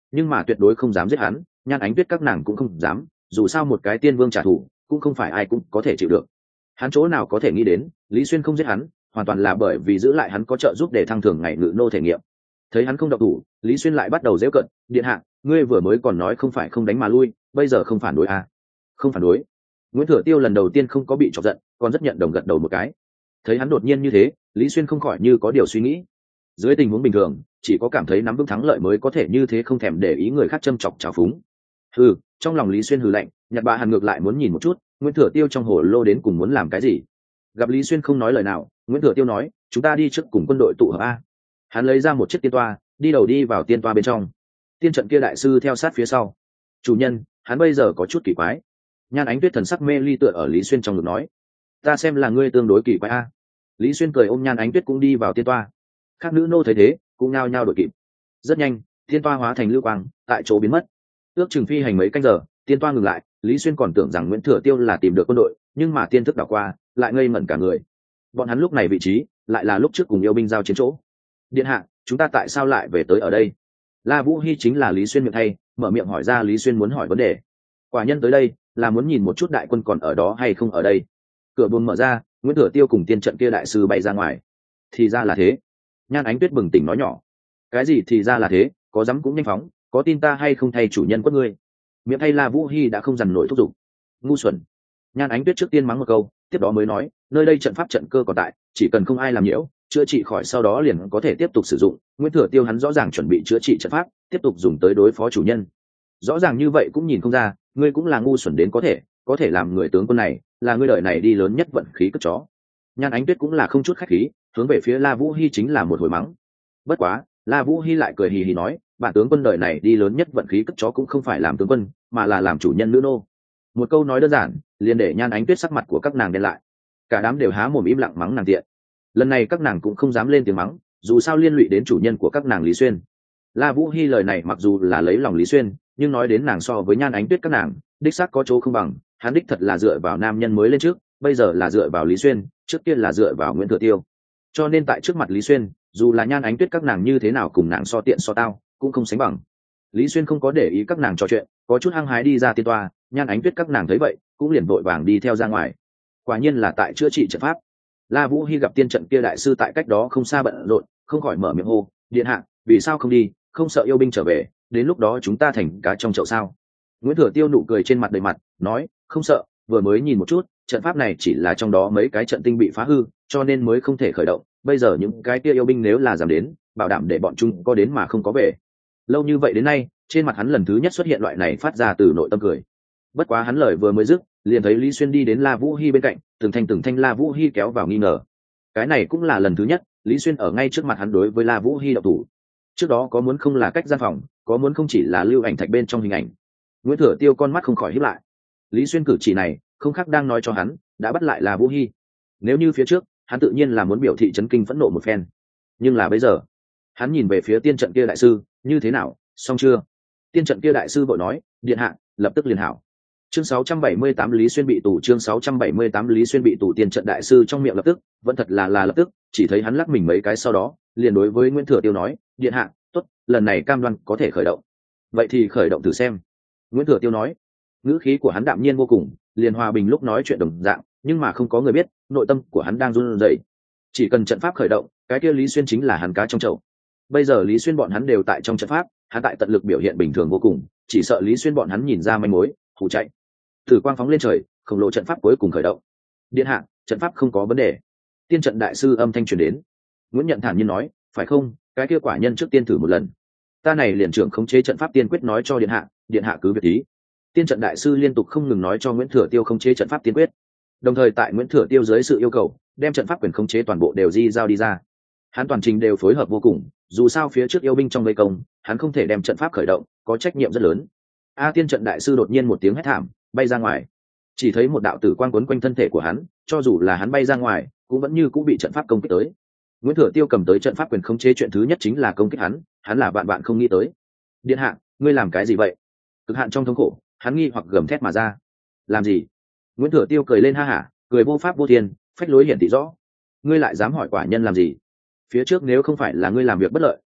nhưng mà tuyệt đối không dám giết hắn. Nhan Ánh Tuyết các nàng cũng không dám, dù sao một cái tiên vương trả thù cũng không phải ai cũng có thể chịu được. Hắn chỗ nào có thể nghĩ đến Lý Xuyên không giết hắn hoàn toàn là bởi vì giữ lại hắn có trợ giúp để thăng thưởng ngày ngự nô thể nghiệm. Thấy hắn không động thủ, Lý Xuyên lại bắt đầu giễu cận. Điện hạ, ngươi vừa mới còn nói không phải không đánh mà lui, bây giờ không phản đối à? Không phản đối. Nguyễn Thừa Tiêu lần đầu tiên không có bị chọc giận, còn rất nhận đồng gật đầu một cái. Thấy hắn đột nhiên như thế, Lý Xuyên không khỏi như có điều suy nghĩ. Dưới tình huống bình thường, chỉ có cảm thấy nắm vững thắng lợi mới có thể như thế không thèm để ý người khác châm chọc trào phúng. Hừ, trong lòng Lý Xuyên hừ lạnh, Nhật Bá Hàn ngược lại muốn nhìn một chút Nguyễn Thừa Tiêu trong hồ lô đến cùng muốn làm cái gì. Gặp Lý Xuyên không nói lời nào, Nguyễn Thừa Tiêu nói, chúng ta đi trước cùng quân đội tụ hợp a. Hắn lấy ra một chiếc tiên toa, đi đầu đi vào tiên toa bên trong. Tiên trận kia đại sư theo sát phía sau. Chủ nhân, hắn bây giờ có chút kỳ quái. Nhan Ánh Tuyết thần sắc mê ly tựa ở Lý Xuyên trong ngực nói, ta xem là ngươi tương đối kỳ quái a. Lý Xuyên cười ôm Nhan Ánh Tuyết cũng đi vào tiên toa. Các nữ nô thấy thế cũng nao nhao đội kịp. Rất nhanh, tiên toa hóa thành lưu quang tại chỗ biến mất. Ước chừng phi hành mấy canh giờ, tiên toa ngừng lại. Lý Xuyên còn tưởng rằng Nguyễn Thừa Tiêu là tìm được quân đội, nhưng mà tiên thức đảo qua lại ngây ngẩn cả người. Bọn hắn lúc này vị trí lại là lúc trước cùng yêu binh giao chiến chỗ. Điện hạ, chúng ta tại sao lại về tới ở đây? La Vũ Hy chính là Lý Xuyên miệng thay, mở miệng hỏi ra Lý Xuyên muốn hỏi vấn đề. Quả nhân tới đây là muốn nhìn một chút đại quân còn ở đó hay không ở đây. Cửa buồng mở ra, Nguyễn Thừa Tiêu cùng tiên trận kia đại sư bay ra ngoài. Thì ra là thế. Nhan Ánh Tuyết bừng tỉnh nói nhỏ. Cái gì thì ra là thế, có dám cũng nhanh phóng, có tin ta hay không thay chủ nhân quất ngươi. Miệng thay La Vũ Hy đã không dằn nổi thúc giục. Ngu xuẩn. Nhan Ánh Tuyết trước tiên mắng một câu, tiếp đó mới nói, nơi đây trận pháp trận cơ còn tại, chỉ cần không ai làm nhiễu, chữa trị khỏi sau đó liền có thể tiếp tục sử dụng. Nguyễn Thừa Tiêu hắn rõ ràng chuẩn bị chữa trị trận pháp, tiếp tục dùng tới đối phó chủ nhân. Rõ ràng như vậy cũng nhìn không ra, ngươi cũng là ngu xuẩn đến có thể làm người tướng quân này, là ngươi đời này đi lớn nhất vận khí cất chó. Nhan Ánh Tuyết cũng là không chút khách khí, hướng về phía La Vũ Hy chính là một hồi mắng. Bất quá, La Vũ Hy lại cười hì hì nói, bản tướng quân đời này đi lớn nhất vận khí cất chó cũng không phải làm tướng quân, mà là làm chủ nhân nữ nô. Một câu nói đơn giản, liền để Nhan Ánh Tuyết sắc mặt của các nàng đen lại. Cả đám đều há mồm im lặng mắng nàng tiện. Lần này các nàng cũng không dám lên tiếng mắng, dù sao liên lụy đến chủ nhân của các nàng Lý Xuyên. La Vũ Hy lời này mặc dù là lấy lòng Lý Xuyên, nhưng nói đến nàng so với Nhan Ánh Tuyết các nàng, đích xác có chỗ không bằng. Hắn đích thật là dựa vào nam nhân mới lên trước, bây giờ là dựa vào Lý Xuyên, trước tiên là dựa vào Nguyễn Thừa Tiêu. Cho nên tại trước mặt Lý Xuyên, dù là Nhan Ánh Tuyết các nàng như thế nào cùng nàng so tiện so tao, cũng không sánh bằng. Lý Xuyên không có để ý các nàng trò chuyện, có chút hăng hái đi ra tiên toa. Nhan Ánh Tuyết các nàng thấy vậy, cũng liền vội vàng đi theo ra ngoài. Quả nhiên là tại chữa trị trận pháp. La Vũ Hy gặp tiên trận kia đại sư tại cách đó không xa bận rộn, không khỏi mở miệng hô, điện hạ, vì sao không đi, không sợ yêu binh trở về, đến lúc đó chúng ta thành cá trong chậu sao? Nguyễn Thừa Tiêu nụ cười trên mặt đầy mặt, nói, không sợ, vừa mới nhìn một chút, trận pháp này chỉ là trong đó mấy cái trận tinh bị phá hư, cho nên mới không thể khởi động. Bây giờ những cái kia yêu binh nếu là dám đến, bảo đảm để bọn chúng có đến mà không có về. Lâu như vậy đến nay, trên mặt hắn lần thứ nhất xuất hiện loại này phát ra từ nội tâm cười. Bất quá hắn lời vừa mới dứt, liền thấy Lý Xuyên đi đến La Vũ Hy bên cạnh, từng thanh La Vũ Hy kéo vào nghi ngờ. Cái này cũng là lần thứ nhất Lý Xuyên ở ngay trước mặt hắn đối với La Vũ Hy động thủ. Trước đó có muốn không là cách gian phòng, có muốn không chỉ là lưu ảnh thạch bên trong hình ảnh. Nguyễn Thừa Tiêu con mắt không khỏi híp lại. Lý Xuyên cử chỉ này không khác đang nói cho hắn đã bắt lại La Vũ Hy. Nếu như phía trước hắn tự nhiên là muốn biểu thị chấn kinh phẫn nộ một phen, nhưng là bây giờ hắn nhìn về phía tiên trận kia đại sư, như thế nào, xong chưa? Tiên trận kia đại sư vội nói, điện hạ, lập tức liền hảo. Chương 678 Lý Xuyên bị tù. Chương 678 Lý Xuyên bị tù. Tiên trận đại sư trong miệng lập tức, vẫn thật là lập tức, chỉ thấy hắn lắc mình mấy cái sau đó, liền đối với Nguyễn Thừa Tiêu nói, điện hạ, tốt, lần này cam đoan có thể khởi động. Vậy thì khởi động thử xem. Nguyễn Thừa Tiêu nói. Ngữ khí của hắn đạm nhiên vô cùng, liền hòa bình lúc nói chuyện đồng dạng, nhưng mà không có người biết, nội tâm của hắn đang run rẩy. Chỉ cần trận pháp khởi động, cái kia Lý Xuyên chính là hắn cá trong chậu. Bây giờ Lý Xuyên bọn hắn đều tại trong trận pháp, hắn tại tận lực biểu hiện bình thường vô cùng, chỉ sợ Lý Xuyên bọn hắn nhìn ra manh mối, hù chạy. Thử quang phóng lên trời, khổng lồ trận pháp cuối cùng khởi động. Điện hạ, trận pháp không có vấn đề. Tiên trận đại sư âm thanh truyền đến. Nguyễn Nhận thản nhiên nói, phải không, cái kia quả nhân trước tiên thử một lần. Ta này liền trưởng khống chế trận pháp tiên quyết nói cho điện hạ cứ việc ý. Tiên trận đại sư liên tục không ngừng nói cho Nguyễn Thừa Tiêu khống chế trận pháp tiên quyết. Đồng thời tại Nguyễn Thừa Tiêu dưới sự yêu cầu, đem trận pháp quyền khống chế toàn bộ đều di giao đi ra. Hắn toàn trình đều phối hợp vô cùng, dù sao phía trước yêu binh trong vây công, hắn không thể đem trận pháp khởi động, có trách nhiệm rất lớn. Tiên trận đại sư đột nhiên một tiếng hét thảm, bay ra ngoài. Chỉ thấy một đạo tử quang quấn quanh thân thể của hắn, cho dù là hắn bay ra ngoài, cũng vẫn như cũng bị trận pháp công kích tới. Nguyễn Thừa Tiêu cầm tới trận pháp quyền khống chế chuyện thứ nhất chính là công kích hắn là bạn không nghĩ tới. Điện hạ, ngươi làm cái gì vậy? Cực hạn trong thống khổ, hắn nghi hoặc gầm thét mà ra. Làm gì? Nguyễn Thừa Tiêu cười lên ha hả, cười vô pháp vô thiên, phách lối hiển thị rõ. Ngươi lại dám hỏi quả nhân làm gì? Phía trước nếu không phải là ngươi làm việc bất lợi,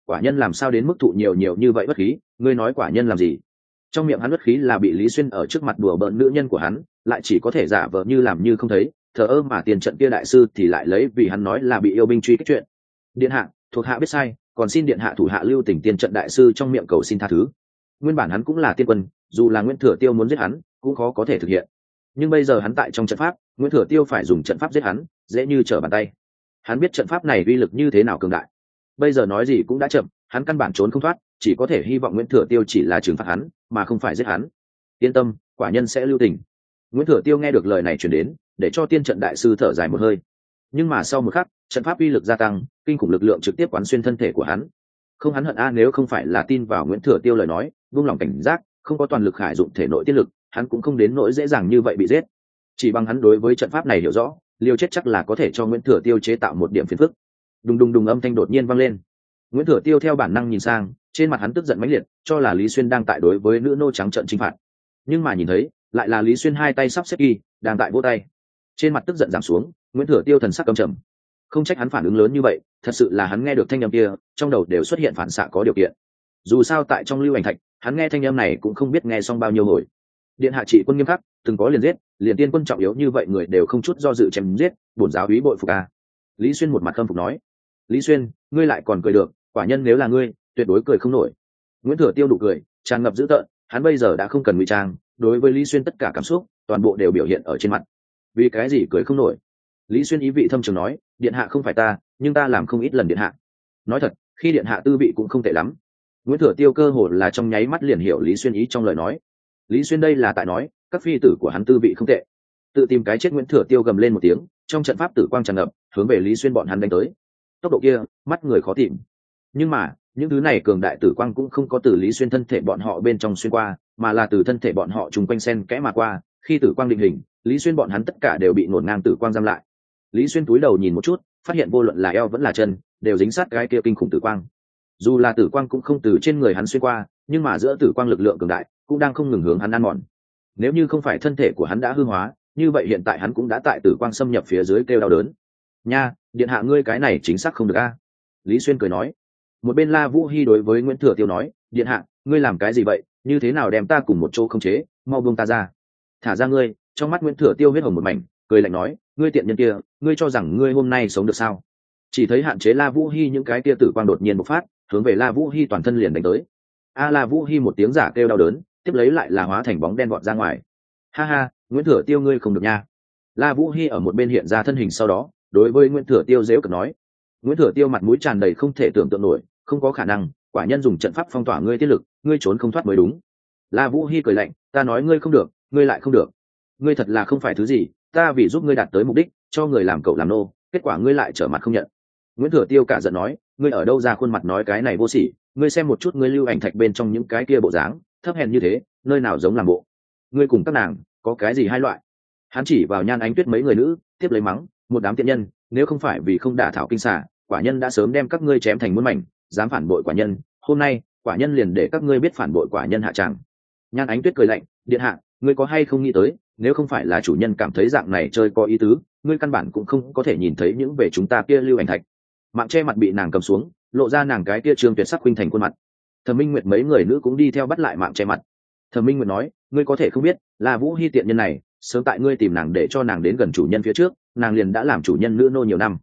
quả nhân làm sao đến mức thụ nhiều nhiều như vậy bất khí, ngươi nói quả nhân làm gì? Trong miệng hắn bất khí là bị Lý Xuyên ở trước mặt đùa bỡn nữ nhân của hắn, lại chỉ có thể giả vờ như làm như không thấy, thờ ơ, mà tiền trận kia đại sư thì lại lấy vì hắn nói là bị yêu binh truy kích chuyện. Điện hạ, thuộc hạ biết sai, còn xin điện hạ thủ hạ lưu tình tiền trận đại sư trong miệng cầu xin tha thứ. Nguyên bản hắn cũng là tiên quân, dù là Nguyễn Thừa Tiêu muốn giết hắn cũng khó có thể thực hiện, nhưng bây giờ hắn tại trong trận pháp, Nguyễn Thừa Tiêu phải dùng trận pháp giết hắn dễ như trở bàn tay. Hắn biết trận pháp này uy lực như thế nào cường đại, bây giờ nói gì cũng đã chậm, hắn căn bản trốn không thoát, chỉ có thể hy vọng Nguyễn Thừa Tiêu chỉ là trừng phạt hắn mà không phải giết hắn. Yên tâm, quả nhân sẽ lưu tình. Nguyễn Thừa Tiêu nghe được lời này truyền đến, để cho tiên trận đại sư thở dài một hơi. Nhưng mà sau một khắc, trận pháp uy lực gia tăng, kinh khủng lực lượng trực tiếp quán xuyên thân thể của hắn. Không, hắn hận nếu không phải là tin vào Nguyễn Thừa Tiêu lời nói, buông lòng cảnh giác, không có toàn lực khải dụng thể nội tiết lực, hắn cũng không đến nỗi dễ dàng như vậy bị giết. Chỉ bằng hắn đối với trận pháp này hiểu rõ, liều chết chắc là có thể cho Nguyễn Thừa Tiêu chế tạo một điểm phiền phức. Đùng đùng đùng, âm thanh đột nhiên vang lên. Nguyễn Thừa Tiêu theo bản năng nhìn sang, trên mặt hắn tức giận mãnh liệt, cho là Lý Xuyên đang tại đối với nữ nô trắng trợn chinh phạt. Nhưng mà nhìn thấy, lại là Lý Xuyên hai tay sắp xếp y, đang tại vỗ tay. Trên mặt tức giận giảm xuống, Nguyễn Thừa Tiêu thần sắc căm trầm. Không trách hắn phản ứng lớn như vậy, thật sự là hắn nghe được thanh âm kia, trong đầu đều xuất hiện phản xạ có điều kiện. Dù sao tại trong lưu ảnh thạch, hắn nghe thanh âm này cũng không biết nghe xong bao nhiêu hồi. Điện hạ trị quân nghiêm khắc, từng có liền giết, liền tiên quân trọng yếu như vậy người đều không chút do dự chém giết, bổn giáo úy bội phục a. Lý Xuyên một mặt khâm phục nói. Lý Xuyên, ngươi lại còn cười được, quả nhân nếu là ngươi, tuyệt đối cười không nổi. Nguyễn Thừa Tiêu đủ cười, tràn ngập dữ tợn, hắn bây giờ đã không cần ngụy trang, đối với Lý Xuyên tất cả cảm xúc, toàn bộ đều biểu hiện ở trên mặt. Vì cái gì cười không nổi? Lý Xuyên ý vị thâm trường nói, điện hạ không phải ta, nhưng ta làm không ít lần điện hạ. Nói thật, khi điện hạ tư vị cũng không tệ lắm. Nguyễn Thừa Tiêu cơ hồ là trong nháy mắt liền hiểu Lý Xuyên ý trong lời nói. Lý Xuyên đây là tại nói, các phi tử của hắn tư vị không tệ. Tự tìm cái chết. Nguyễn Thừa Tiêu gầm lên một tiếng, trong trận pháp tử quang tràn ngập, hướng về Lý Xuyên bọn hắn đánh tới. Tốc độ kia, mắt người khó tìm. Nhưng mà, những thứ này cường đại tử quang cũng không có từ Lý Xuyên thân thể bọn họ bên trong xuyên qua, mà là từ thân thể bọn họ trùng quanh xen kẽ mà qua. Khi tử quang định hình, Lý Xuyên bọn hắn tất cả đều bị ngổn ngang tử quang giam lại. Lý Xuyên cúi đầu nhìn một chút, phát hiện vô luận là eo vẫn là chân, đều dính sát cái kia kinh khủng tử quang. Dù là tử quang cũng không từ trên người hắn xuyên qua, nhưng mà giữa tử quang lực lượng cường đại cũng đang không ngừng hướng hắn ăn mòn. Nếu như không phải thân thể của hắn đã hư hóa, như vậy hiện tại hắn cũng đã tại tử quang xâm nhập phía dưới kêu đau đớn. Nha, điện hạ ngươi cái này chính xác không được a. Lý Xuyên cười nói. Một bên La Vũ Hy đối với Nguyễn Thừa Tiêu nói, điện hạ, ngươi làm cái gì vậy, như thế nào đem ta cùng một chỗ không chế, mau buông ta ra. Thả ra ngươi. Trong mắt Nguyễn Thừa Tiêu huyết hồng một mảnh, cười lạnh nói, ngươi tiện nhân kia, ngươi cho rằng ngươi hôm nay sống được sao? Chỉ thấy hạn chế La Vũ Hy những cái kia tử quang đột nhiên bộc phát, hướng về La Vũ Hy toàn thân liền đánh tới. La Vũ Hy một tiếng giả kêu đau đớn, tiếp lấy lại là hóa thành bóng đen vọt ra ngoài. Ha ha, Nguyễn Thừa Tiêu ngươi không được nha. La Vũ Hy ở một bên hiện ra thân hình, sau đó đối với Nguyễn Thừa Tiêu giễu cợt nói. Nguyễn Thừa Tiêu mặt mũi tràn đầy không thể tưởng tượng nổi, không có khả năng, quả nhân dùng trận pháp phong tỏa ngươi tiết lực, ngươi trốn không thoát mới đúng. La Vũ Hy cười lạnh, ta nói ngươi không được, ngươi lại không được. Ngươi thật là không phải thứ gì, ta vì giúp ngươi đạt tới mục đích, cho người làm cậu làm nô, kết quả ngươi lại trở mặt không nhận. Nguyễn Thừa Tiêu cả giận nói, ngươi ở đâu ra khuôn mặt nói cái này vô sỉ, ngươi xem một chút ngươi lưu ảnh thạch bên trong những cái kia bộ dáng, thấp hèn như thế, nơi nào giống làm bộ. Ngươi cùng các nàng có cái gì hai loại? Hắn chỉ vào Nhan Ánh Tuyết mấy người nữ, tiếp lấy mắng, một đám tiện nhân, nếu không phải vì không đả thảo kinh xà, quả nhân đã sớm đem các ngươi chém thành muôn mảnh, dám phản bội quả nhân, hôm nay quả nhân liền để các ngươi biết phản bội quả nhân hạ tràng. Nhan Ánh Tuyết cười lạnh, điện hạ, ngươi có hay không nghĩ tới, nếu không phải là chủ nhân cảm thấy dạng này chơi có ý tứ, ngươi căn bản cũng không có thể nhìn thấy những về chúng ta kia lưu ảnh thạch. Mạng che mặt bị nàng cầm xuống, lộ ra nàng cái kia trương tuyệt sắc khuynh thành khuôn mặt. Thẩm Minh Nguyệt mấy người nữ cũng đi theo bắt lại mạng che mặt. Thẩm Minh Nguyệt nói, ngươi có thể không biết, là Vũ Hy tiện nhân này, sớm tại ngươi tìm nàng để cho nàng đến gần chủ nhân phía trước, nàng liền đã làm chủ nhân nữ nô nhiều năm.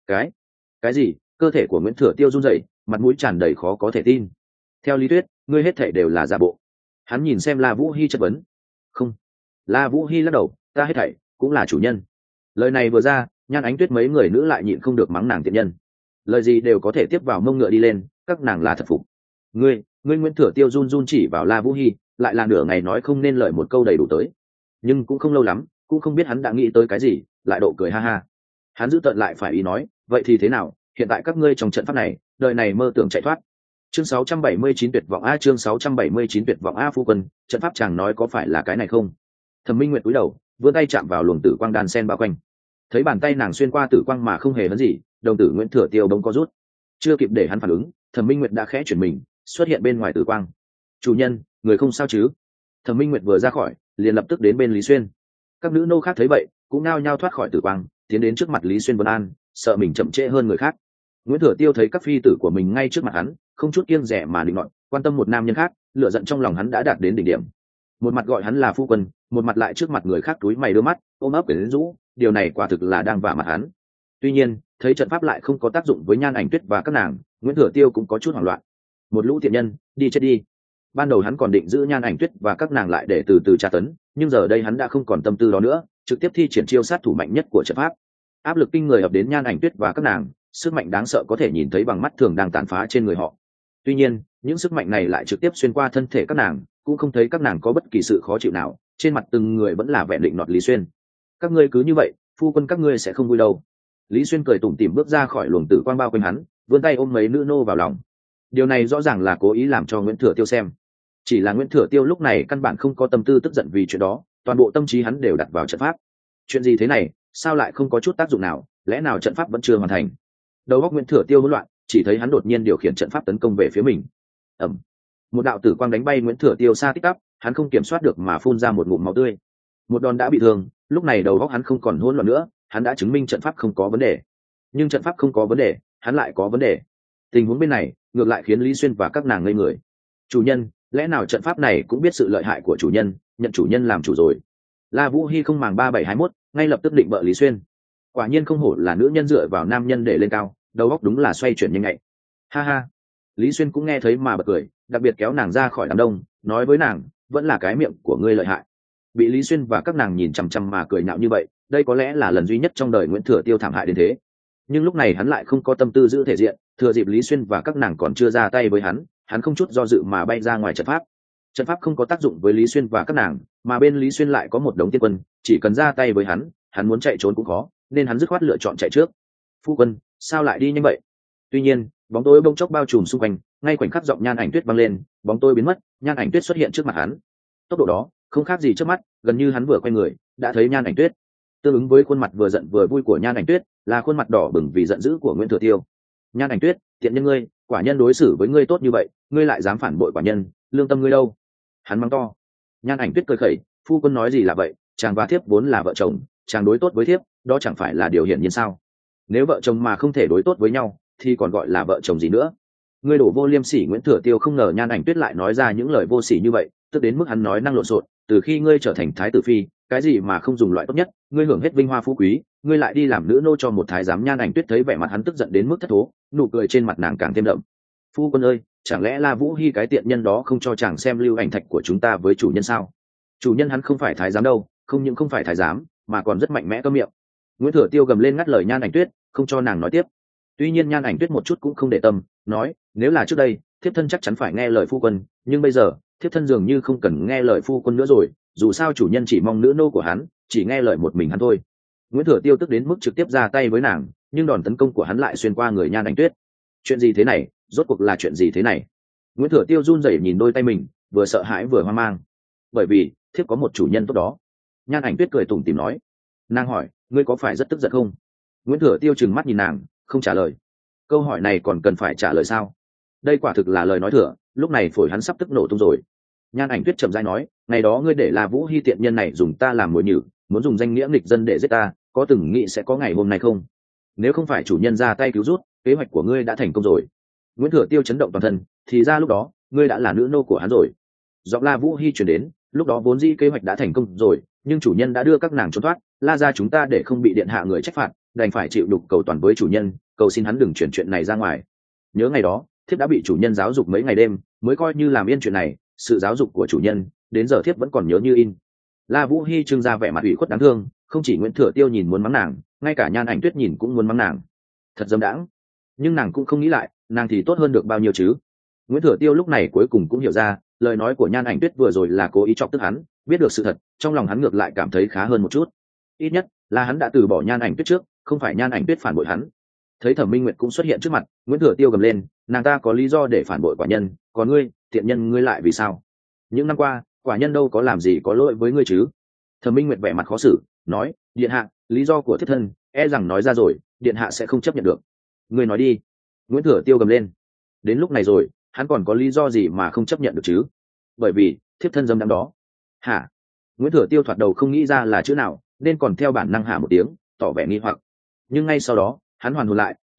Cái gì? Cơ thể của Nguyễn Thừa Tiêu run rẩy, mặt mũi tràn đầy khó có thể tin. Theo lý thuyết, ngươi hết thảy đều là giả bộ. Hắn nhìn xem La Vũ Hy chất vấn. Không. La Vũ Hy lắc đầu, ta hết thảy cũng là chủ nhân. Lời này vừa ra, Nhan Ánh Tuyết mấy người nữ lại nhịn không được mắng nàng tiện nhân. Lời gì đều có thể tiếp vào mông ngựa đi lên, các nàng là thật phục. Ngươi Nguyễn Thừa Tiêu run run chỉ vào La Vũ Hy, lại là nửa ngày nói không nên lời một câu đầy đủ tới. Nhưng cũng không lâu lắm, cũng không biết hắn đã nghĩ tới cái gì, lại độ cười ha ha. Hắn giữ tận lại phải ý nói, vậy thì thế nào, hiện tại các ngươi trong trận pháp này, đời này mơ tưởng chạy thoát. Chương 679 tuyệt vọng a, chương 679 tuyệt vọng a, phu quân, trận pháp chàng nói có phải là cái này không? Thẩm Minh Nguyệt cúi đầu, vươn tay chạm vào luồng tử quang đan sen bao quanh. Thấy bàn tay nàng xuyên qua tử quang mà không hề hấn gì, đồng tử Nguyễn Thừa Tiêu bỗng có rút. Chưa kịp để hắn phản ứng, Thẩm Minh Nguyệt đã khẽ chuyển mình, xuất hiện bên ngoài tử quang. Chủ nhân, người không sao chứ? Thẩm Minh Nguyệt vừa ra khỏi, liền lập tức đến bên Lý Xuyên. Các nữ nô khác thấy vậy, cũng nao nhao thoát khỏi tử quang, tiến đến trước mặt Lý Xuyên vấn an, sợ mình chậm trễ hơn người khác. Nguyễn Thừa Tiêu thấy các phi tử của mình ngay trước mặt hắn, không chút kiêng rẻ mà định nọt quan tâm một nam nhân khác, lửa giận trong lòng hắn đã đạt đến đỉnh điểm. Một mặt gọi hắn là phu quân, một mặt lại trước mặt người khác túi mày đưa mắt ôm ấp quyến rũ, điều này quả thực là đang vả mặt hắn. Tuy nhiên thấy trận pháp lại không có tác dụng với Nhan Ảnh Tuyết và các nàng, Nguyễn Thừa Tiêu cũng có chút hoảng loạn. Một lũ thiện nhân, đi chết đi. Ban đầu hắn còn định giữ Nhan Ảnh Tuyết và các nàng lại để từ từ tra tấn, nhưng giờ đây hắn đã không còn tâm tư đó nữa, trực tiếp thi triển chiêu sát thủ mạnh nhất của trận pháp. Áp lực kinh người ập đến Nhan Ảnh Tuyết và các nàng, sức mạnh đáng sợ có thể nhìn thấy bằng mắt thường đang tàn phá trên người họ. Tuy nhiên những sức mạnh này lại trực tiếp xuyên qua thân thể các nàng, cũng không thấy các nàng có bất kỳ sự khó chịu nào, trên mặt từng người vẫn là vẻ định nọt Lý Xuyên. Các ngươi cứ như vậy, phu quân các ngươi sẽ không vui đâu. Lý Xuyên cười tủm tỉm bước ra khỏi luồng tử quang bao quanh hắn, vươn tay ôm mấy nữ nô vào lòng. Điều này rõ ràng là cố ý làm cho Nguyễn Thừa Tiêu xem. Chỉ là Nguyễn Thừa Tiêu lúc này căn bản không có tâm tư tức giận vì chuyện đó, toàn bộ tâm trí hắn đều đặt vào trận pháp. Chuyện gì thế này, sao lại không có chút tác dụng nào, lẽ nào trận pháp vẫn chưa hoàn thành? Đầu óc Nguyễn Thừa Tiêu hỗn loạn, chỉ thấy hắn đột nhiên điều khiển trận pháp tấn công về phía mình. Ầm! Một đạo tử quang đánh bay Nguyễn Thừa Tiêu xa tích tắp, hắn không kiểm soát được mà phun ra một ngụm máu tươi. Một đòn đã bị thương, lúc này đầu óc hắn không còn hỗn loạn nữa, hắn đã chứng minh trận pháp không có vấn đề. Nhưng trận pháp không có vấn đề, hắn lại có vấn đề. Tình huống bên này ngược lại khiến Lý Xuyên và các nàng ngây người. Chủ nhân, lẽ nào trận pháp này cũng biết sự lợi hại của chủ nhân, nhận chủ nhân làm chủ rồi? La Vũ Hi không màng 3721, ngay lập tức định bợ Lý Xuyên. Quả nhiên không hổ là nữ nhân dựa vào nam nhân để lên cao, đầu óc đúng là xoay chuyển nhanh nhạy. Ha ha. Lý Xuyên cũng nghe thấy mà bật cười, đặc biệt kéo nàng ra khỏi đám đông, nói với nàng, vẫn là cái miệng của ngươi lợi hại. Bị Lý Xuyên và các nàng nhìn chằm chằm mà cười nhạo như vậy, đây có lẽ là lần duy nhất trong đời Nguyễn Thừa Tiêu thảm hại đến thế. Nhưng lúc này hắn lại không có tâm tư giữ thể diện, thừa dịp Lý Xuyên và các nàng còn chưa ra tay với hắn không chút do dự mà bay ra ngoài trận pháp. Trận pháp không có tác dụng với Lý Xuyên và các nàng, mà bên Lý Xuyên lại có một đống tiên quân, chỉ cần ra tay với hắn muốn chạy trốn cũng khó, nên hắn dứt khoát lựa chọn chạy trước. Phu quân, sao lại đi nhanh vậy? Tuy nhiên bóng tối bỗng chốc bao trùm xung quanh, ngay khoảnh khắc giọng Nhan Ảnh Tuyết vang lên, bóng tối biến mất, Nhan Ảnh Tuyết xuất hiện trước mặt hắn. Tốc độ đó không khác gì trước mắt, gần như hắn vừa quay người đã thấy Nhan Ảnh Tuyết. Tương ứng với khuôn mặt vừa giận vừa vui của Nhan Ảnh Tuyết là khuôn mặt đỏ bừng vì giận dữ của Nguyễn Thừa Tiêu. Nhan Ảnh Tuyết, tiện nhân ngươi, quả nhân đối xử với ngươi tốt như vậy, ngươi lại dám phản bội quả nhân, lương tâm ngươi đâu? Hắn mắng to. Nhan Ảnh Tuyết cười khẩy, phu quân nói gì là vậy, chàng và thiếp vốn là vợ chồng, chàng đối tốt với thiếp, đó chẳng phải là điều hiển nhiên sao? Nếu vợ chồng mà không thể đối tốt với nhau thì còn gọi là vợ chồng gì nữa? Ngươi đổ vô liêm sỉ. Nguyễn Thừa Tiêu không ngờ Nhan Ảnh Tuyết lại nói ra những lời vô sỉ như vậy, tức đến mức hắn nói năng lộn xộn. Từ khi ngươi trở thành thái tử phi, cái gì mà không dùng loại tốt nhất, ngươi hưởng hết vinh hoa phú quý, ngươi lại đi làm nữ nô cho một thái giám. Nhan Ảnh Tuyết thấy vẻ mặt hắn tức giận đến mức thất thố, nụ cười trên mặt nàng càng thêm đậm. Phu quân ơi, chẳng lẽ La Vũ Hi cái tiện nhân đó không cho chàng xem lưu ảnh thạch của chúng ta với chủ nhân sao? Chủ nhân hắn không phải thái giám đâu, không những không phải thái giám mà còn rất mạnh mẽ. Câm miệng. Nguyễn Thừa Tiêu gầm lên ngắt lời Nhan Ảnh Tuyết, không cho nàng nói tiếp. Tuy nhiên Nhan Ảnh Tuyết một chút cũng không để tâm, nói, nếu là trước đây thiếp thân chắc chắn phải nghe lời phu quân, nhưng bây giờ thiếp thân dường như không cần nghe lời phu quân nữa rồi, dù sao chủ nhân chỉ mong nữ nô của hắn chỉ nghe lời một mình hắn thôi. Nguyễn Thừa Tiêu tức đến mức trực tiếp ra tay với nàng, nhưng đòn tấn công của hắn lại xuyên qua người Nhan Ảnh Tuyết. Chuyện gì thế này, rốt cuộc là chuyện gì thế này? Nguyễn Thừa Tiêu run rẩy nhìn đôi tay mình, vừa sợ hãi vừa hoang mang. Bởi vì thiếp có một chủ nhân tốt đó. Nhan Ảnh Tuyết cười tủm tỉm nói. Nàng hỏi, ngươi có phải rất tức giận không? Nguyễn Thừa Tiêu trừng mắt nhìn nàng, không trả lời. Câu hỏi này còn cần phải trả lời sao? Đây quả thực là lời nói thừa, lúc này phổi hắn sắp tức nổ tung rồi. Nhan Ảnh Tuyết chậm rãi nói, ngày đó ngươi để La Vũ Hi tiện nhân này dùng ta làm mồi nhử, muốn dùng danh nghĩa nghịch dân để giết ta, có từng nghĩ sẽ có ngày hôm nay không? Nếu không phải chủ nhân ra tay cứu rút, kế hoạch của ngươi đã thành công rồi. Nguyễn Thừa Tiêu chấn động toàn thân, thì ra lúc đó ngươi đã là nữ nô của hắn rồi. Giọng La Vũ Hi truyền đến, lúc đó vốn dĩ kế hoạch đã thành công rồi, nhưng chủ nhân đã đưa các nàng trốn thoát, La gia chúng ta để không bị điện hạ người trách phạt, đành phải chịu đục cầu toàn với chủ nhân, cầu xin hắn đừng chuyển chuyện này ra ngoài. Nhớ ngày đó thiếp đã bị chủ nhân giáo dục mấy ngày đêm mới coi như làm yên chuyện này, sự giáo dục của chủ nhân đến giờ thiếp vẫn còn nhớ như in. La Vũ Hi trưng ra vẻ mặt ủy khuất đáng thương, không chỉ Nguyễn Thừa Tiêu nhìn muốn mắng nàng, ngay cả Nhan Ảnh Tuyết nhìn cũng muốn mắng nàng. Thật dâm đãng. Nhưng nàng cũng không nghĩ lại, nàng thì tốt hơn được bao nhiêu chứ? Nguyễn Thừa Tiêu lúc này cuối cùng cũng hiểu ra, lời nói của Nhan Ảnh Tuyết vừa rồi là cố ý chọc tức hắn, biết được sự thật, trong lòng hắn ngược lại cảm thấy khá hơn một chút. Ít nhất là hắn đã từ bỏ Nhan Ảnh Tuyết trước, không phải Nhan Ảnh Tuyết phản bội hắn. Thấy Thẩm Minh Nguyệt cũng xuất hiện trước mặt, Nguyễn Thừa Tiêu gầm lên, nàng ta có lý do để phản bội quả nhân, còn ngươi, tiện nhân ngươi lại vì sao? Những năm qua quả nhân đâu có làm gì có lỗi với ngươi chứ? Thẩm Minh Nguyệt vẻ mặt khó xử, nói, điện hạ, lý do của thiếp thân e rằng nói ra rồi điện hạ sẽ không chấp nhận được. Ngươi nói đi. Nguyễn Thừa Tiêu gầm lên. Đến lúc này rồi hắn còn có lý do gì mà không chấp nhận được chứ? Bởi vì thiếp thân dâm đắm đó. Hả? Nguyễn Thừa Tiêu thoạt đầu không nghĩ ra là chữ nào, nên còn theo bản năng hả một tiếng, tỏ vẻ nghi hoặc. Nhưng ngay sau đó hắn hoàn hồn lại,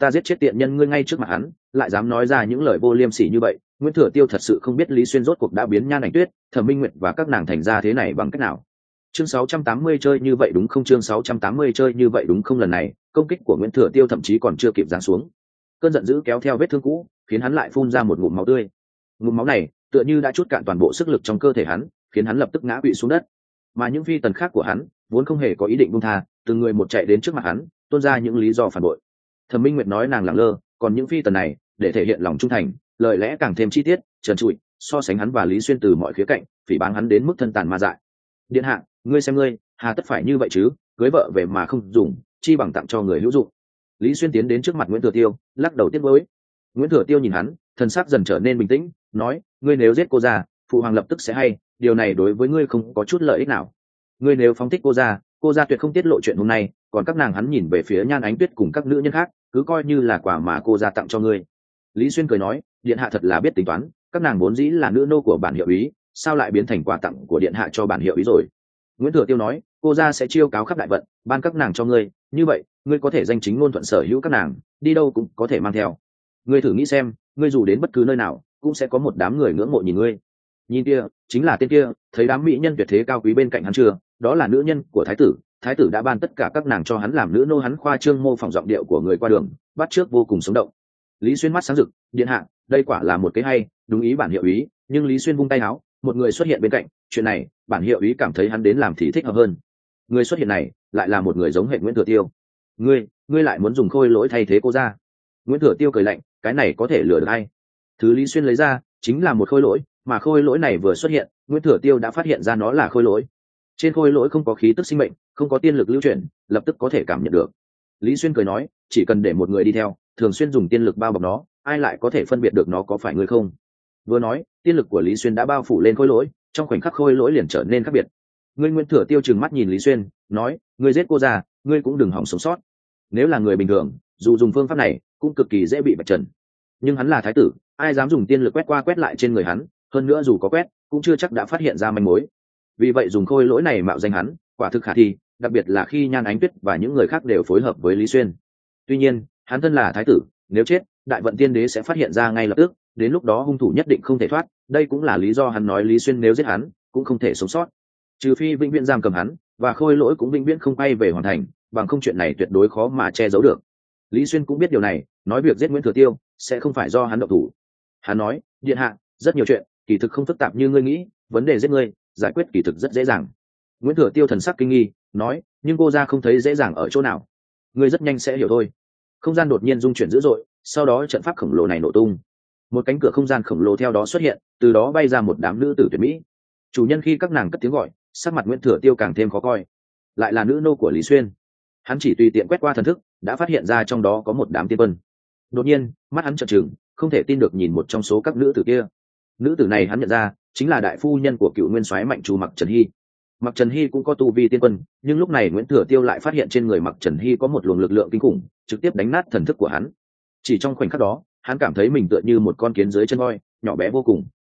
ta giết chết tiện nhân ngươi ngay trước mặt hắn lại dám nói ra những lời vô liêm sỉ như vậy. Nguyễn Thừa Tiêu thật sự không biết Lý Xuyên rốt cuộc đã biến Nhan Ảnh Tuyết, Thẩm Minh Nguyệt và các nàng thành ra thế này bằng cách nào. Chương 680 chơi như vậy đúng không? Chương 680 chơi như vậy đúng không? Lần này công kích của Nguyễn Thừa Tiêu thậm chí còn chưa kịp giáng xuống, cơn giận dữ kéo theo vết thương cũ khiến hắn lại phun ra một ngụm máu tươi. Ngụm máu này tựa như đã trút cạn toàn bộ sức lực trong cơ thể hắn, khiến hắn lập tức ngã quỵ xuống đất. Mà những phi tần khác của hắn vốn không hề có ý định buông tha, từng người một chạy đến trước mặt hắn tuôn ra những lý do phản bội. Thẩm Minh Nguyệt nói nàng lẳng lơ, còn những phi tần này để thể hiện lòng trung thành, lời lẽ càng thêm chi tiết trần trụi, so sánh hắn và Lý Xuyên từ mọi khía cạnh, phỉ báng hắn đến mức thân tàn ma dại. Điện hạ, ngươi xem ngươi, hà tất phải như vậy chứ, cưới vợ về mà không dùng, chi bằng tặng cho người hữu dụng. Lý Xuyên tiến đến trước mặt Nguyễn Thừa Tiêu, lắc đầu tiếc nuối. Nguyễn Thừa Tiêu nhìn hắn, thần sắc dần trở nên bình tĩnh, nói: ngươi nếu giết cô ra, phụ hoàng lập tức sẽ hay, điều này đối với ngươi không có chút lợi ích nào. Ngươi nếu phóng thích cô ra tuyệt không tiết lộ chuyện hôm nay, còn các nàng, hắn nhìn về phía Nhan Ánh Tuyết cùng các nữ nhân khác, cứ coi như là quà mà cô ra tặng cho ngươi. Lý Xuyên cười nói: điện hạ thật là biết tính toán, các nàng vốn dĩ là nữ nô của bản hiệu úy, sao lại biến thành quà tặng của điện hạ cho bản hiệu úy rồi. Nguyễn Thừa Tiêu nói: cô ra sẽ chiêu cáo khắp đại vận, ban các nàng cho ngươi, như vậy ngươi có thể danh chính ngôn thuận sở hữu các nàng, đi đâu cũng có thể mang theo. Ngươi thử nghĩ xem, ngươi dù đến bất cứ nơi nào cũng sẽ có một đám người ngưỡng mộ nhìn ngươi. Nhìn kia, chính là tên kia, thấy đám mỹ nhân tuyệt thế cao quý bên cạnh hắn chưa, đó là nữ nhân của thái tử đã ban tất cả các nàng cho hắn làm nữ nô. Hắn khoa trương mô phỏng giọng điệu của người qua đường, bắt chước vô cùng sống động. Lý Xuyên mắt sáng rực: điện hạ, đây quả là một cái hay, đúng ý bản hiệu úy. Nhưng Lý Xuyên vung tay áo, một người xuất hiện bên cạnh, chuyện này bản hiệu úy cảm thấy hắn đến làm thì thích hợp hơn. Người xuất hiện này lại là một người giống hệ Nguyễn Thừa Tiêu. Ngươi lại muốn dùng khôi lỗi thay thế cô ra? Nguyễn Thừa Tiêu cười lạnh: cái này có thể lừa được ai? Thứ Lý Xuyên lấy ra chính là một khôi lỗi, mà khôi lỗi này vừa xuất hiện, Nguyễn Thừa Tiêu đã phát hiện ra nó là khôi lỗi. Trên khôi lỗi không có khí tức sinh mệnh, không có tiên lực lưu chuyển, lập tức có thể cảm nhận được. Lý Xuyên cười nói: chỉ cần để một người đi theo, thường xuyên dùng tiên lực bao bọc nó, ai lại có thể phân biệt được nó có phải người không? Vừa nói, tiên lực của Lý Xuyên đã bao phủ lên khôi lỗi, trong khoảnh khắc khôi lỗi liền trở nên khác biệt. Ngươi Nguyễn Thừa Tiêu trừng mắt nhìn Lý Xuyên, nói: ngươi giết cô già, ngươi cũng đừng hỏng sống sót. Nếu là người bình thường, dù dùng phương pháp này cũng cực kỳ dễ bị vạch trần, nhưng hắn là thái tử, ai dám dùng tiên lực quét qua quét lại trên người hắn, hơn nữa dù có quét cũng chưa chắc đã phát hiện ra manh mối. Vì vậy dùng khôi lỗi này mạo danh hắn quả thực khả thi, đặc biệt là khi Nhan Ánh Tuyết và những người khác đều phối hợp với Lý Xuyên. Tuy nhiên hắn thân là thái tử, nếu chết, đại vận tiên đế sẽ phát hiện ra ngay lập tức, đến lúc đó hung thủ nhất định không thể thoát. Đây cũng là lý do hắn nói Lý Xuyên nếu giết hắn cũng không thể sống sót, trừ phi vĩnh viễn giam cầm hắn, và khôi lỗi cũng vĩnh viễn không quay về hoàn thành, bằng không chuyện này tuyệt đối khó mà che giấu được. Lý Xuyên cũng biết điều này, nói việc giết Nguyễn Thừa Tiêu sẽ không phải do hắn động thủ. Hắn nói: điện hạ, rất nhiều chuyện kỳ thực không phức tạp như ngươi nghĩ, vấn đề giết ngươi giải quyết kỳ thực rất dễ dàng. Nguyễn Thừa Tiêu thần sắc kinh nghi, nói: nhưng cô ra không thấy dễ dàng ở chỗ nào, ngươi rất nhanh sẽ hiểu thôi. Không gian đột nhiên rung chuyển dữ dội, sau đó trận pháp khổng lồ này nổ tung, một cánh cửa không gian khổng lồ theo đó xuất hiện, từ đó bay ra một đám nữ tử tuyệt mỹ. Chủ nhân, khi các nàng cất tiếng gọi, sắc mặt Nguyễn Thừa Tiêu càng thêm khó coi. Lại là nữ nô của Lý Xuyên. Hắn chỉ tùy tiện quét qua thần thức đã phát hiện ra trong đó có một đám tiên quân. Đột nhiên mắt hắn trợn trừng, không thể tin được nhìn một trong số các nữ tử kia. Nữ tử này hắn nhận ra chính là đại phu nhân của cựu nguyên soái Mạnh Trù Mặc Trần Hy. Mặc Trần Hy cũng có tu vi tiên quân, nhưng lúc này Nguyễn Thừa Tiêu lại phát hiện trên người Mặc Trần Hy có một luồng lực lượng kinh khủng, trực tiếp đánh nát thần thức của hắn. Chỉ trong khoảnh khắc đó, hắn cảm thấy mình tựa như một con kiến dưới chân voi, nhỏ bé vô cùng.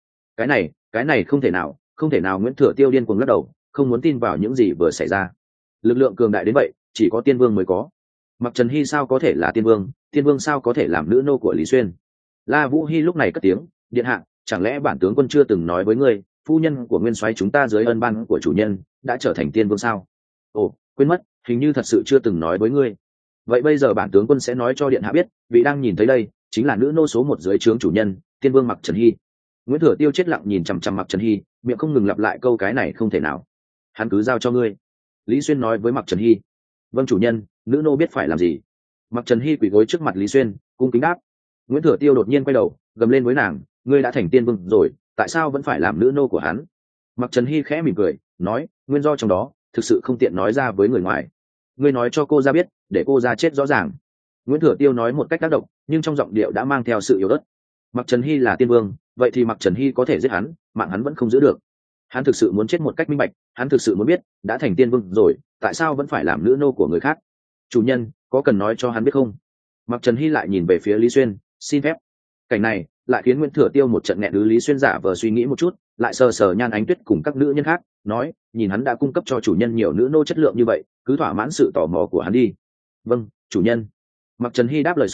Cái này không thể nào, không thể nào! Nguyễn Thừa Tiêu điên cuồng lắc đầu, không muốn tin vào những gì vừa xảy ra. Lực lượng cường đại đến vậy, chỉ có tiên vương mới có. Mặc Trần Hy sao có thể là tiên vương? Tiên vương sao có thể làm nữ nô của Lý Xuyên? La Vũ Hy lúc này cất tiếng: điện hạ, chẳng lẽ bản tướng quân chưa từng nói với ngươi, phu nhân của nguyên soái chúng ta dưới ân ban của chủ nhân đã trở thành tiên vương sao? Ồ, quên mất, hình như thật sự chưa từng nói với ngươi. Vậy bây giờ bản tướng quân sẽ nói cho điện hạ biết, vị đang nhìn thấy đây chính là nữ nô số 1 dưới trướng chủ nhân, tiên vương Mặc Trần Hy. Nguyễn Thừa Tiêu chết lặng nhìn chằm chằm Mặc Trần Hy, miệng không ngừng lặp lại câu: cái này không thể nào. Hắn cứ giao cho ngươi. Lý Xuyên nói với Mặc Trần Hy. Vâng chủ nhân, nữ nô biết phải làm gì. Mặc Trần Hy quỳ gối trước mặt Lý Xuyên, cung kính đáp. Nguyễn Thừa Tiêu đột nhiên quay đầu, gầm lên với nàng: ngươi đã thành tiên vương rồi, tại sao vẫn phải làm nữ nô của hắn? Mặc Trần Hy khẽ mỉm cười, nói: nguyên do trong đó thực sự không tiện nói ra với người ngoài. Ngươi nói cho cô ra biết, để cô ra chết rõ ràng. Nguyễn Thừa Tiêu nói một cách tác động, nhưng trong giọng điệu đã mang theo sự yếu ớt. Mặc Trần Hy là tiên vương, vậy thì Mặc Trần Hy có thể giết hắn, mạng hắn vẫn không giữ được. Hắn thực sự muốn chết một cách minh bạch, hắn thực sự muốn biết, đã thành tiên vương rồi, tại sao vẫn phải làm nữ nô của người khác? Chủ nhân, có cần nói cho hắn biết không? Mặc Trần Hy lại nhìn về phía Lý Xuyên, xin phép. Cảnh này lại khiến Nguyễn Thừa Tiêu một trận nghẹn. Lý Xuyên giả vờ suy nghĩ một chút, lại sờ sờ Nhan Ánh Tuyết cùng các nữ nhân khác, nói: nhìn hắn đã cung cấp cho chủ nhân nhiều nữ nô chất lượng như vậy, cứ thỏa mãn sự tò mò của hắn đi. Vâng chủ nhân. Mặc Trần Hy đáp lời xong,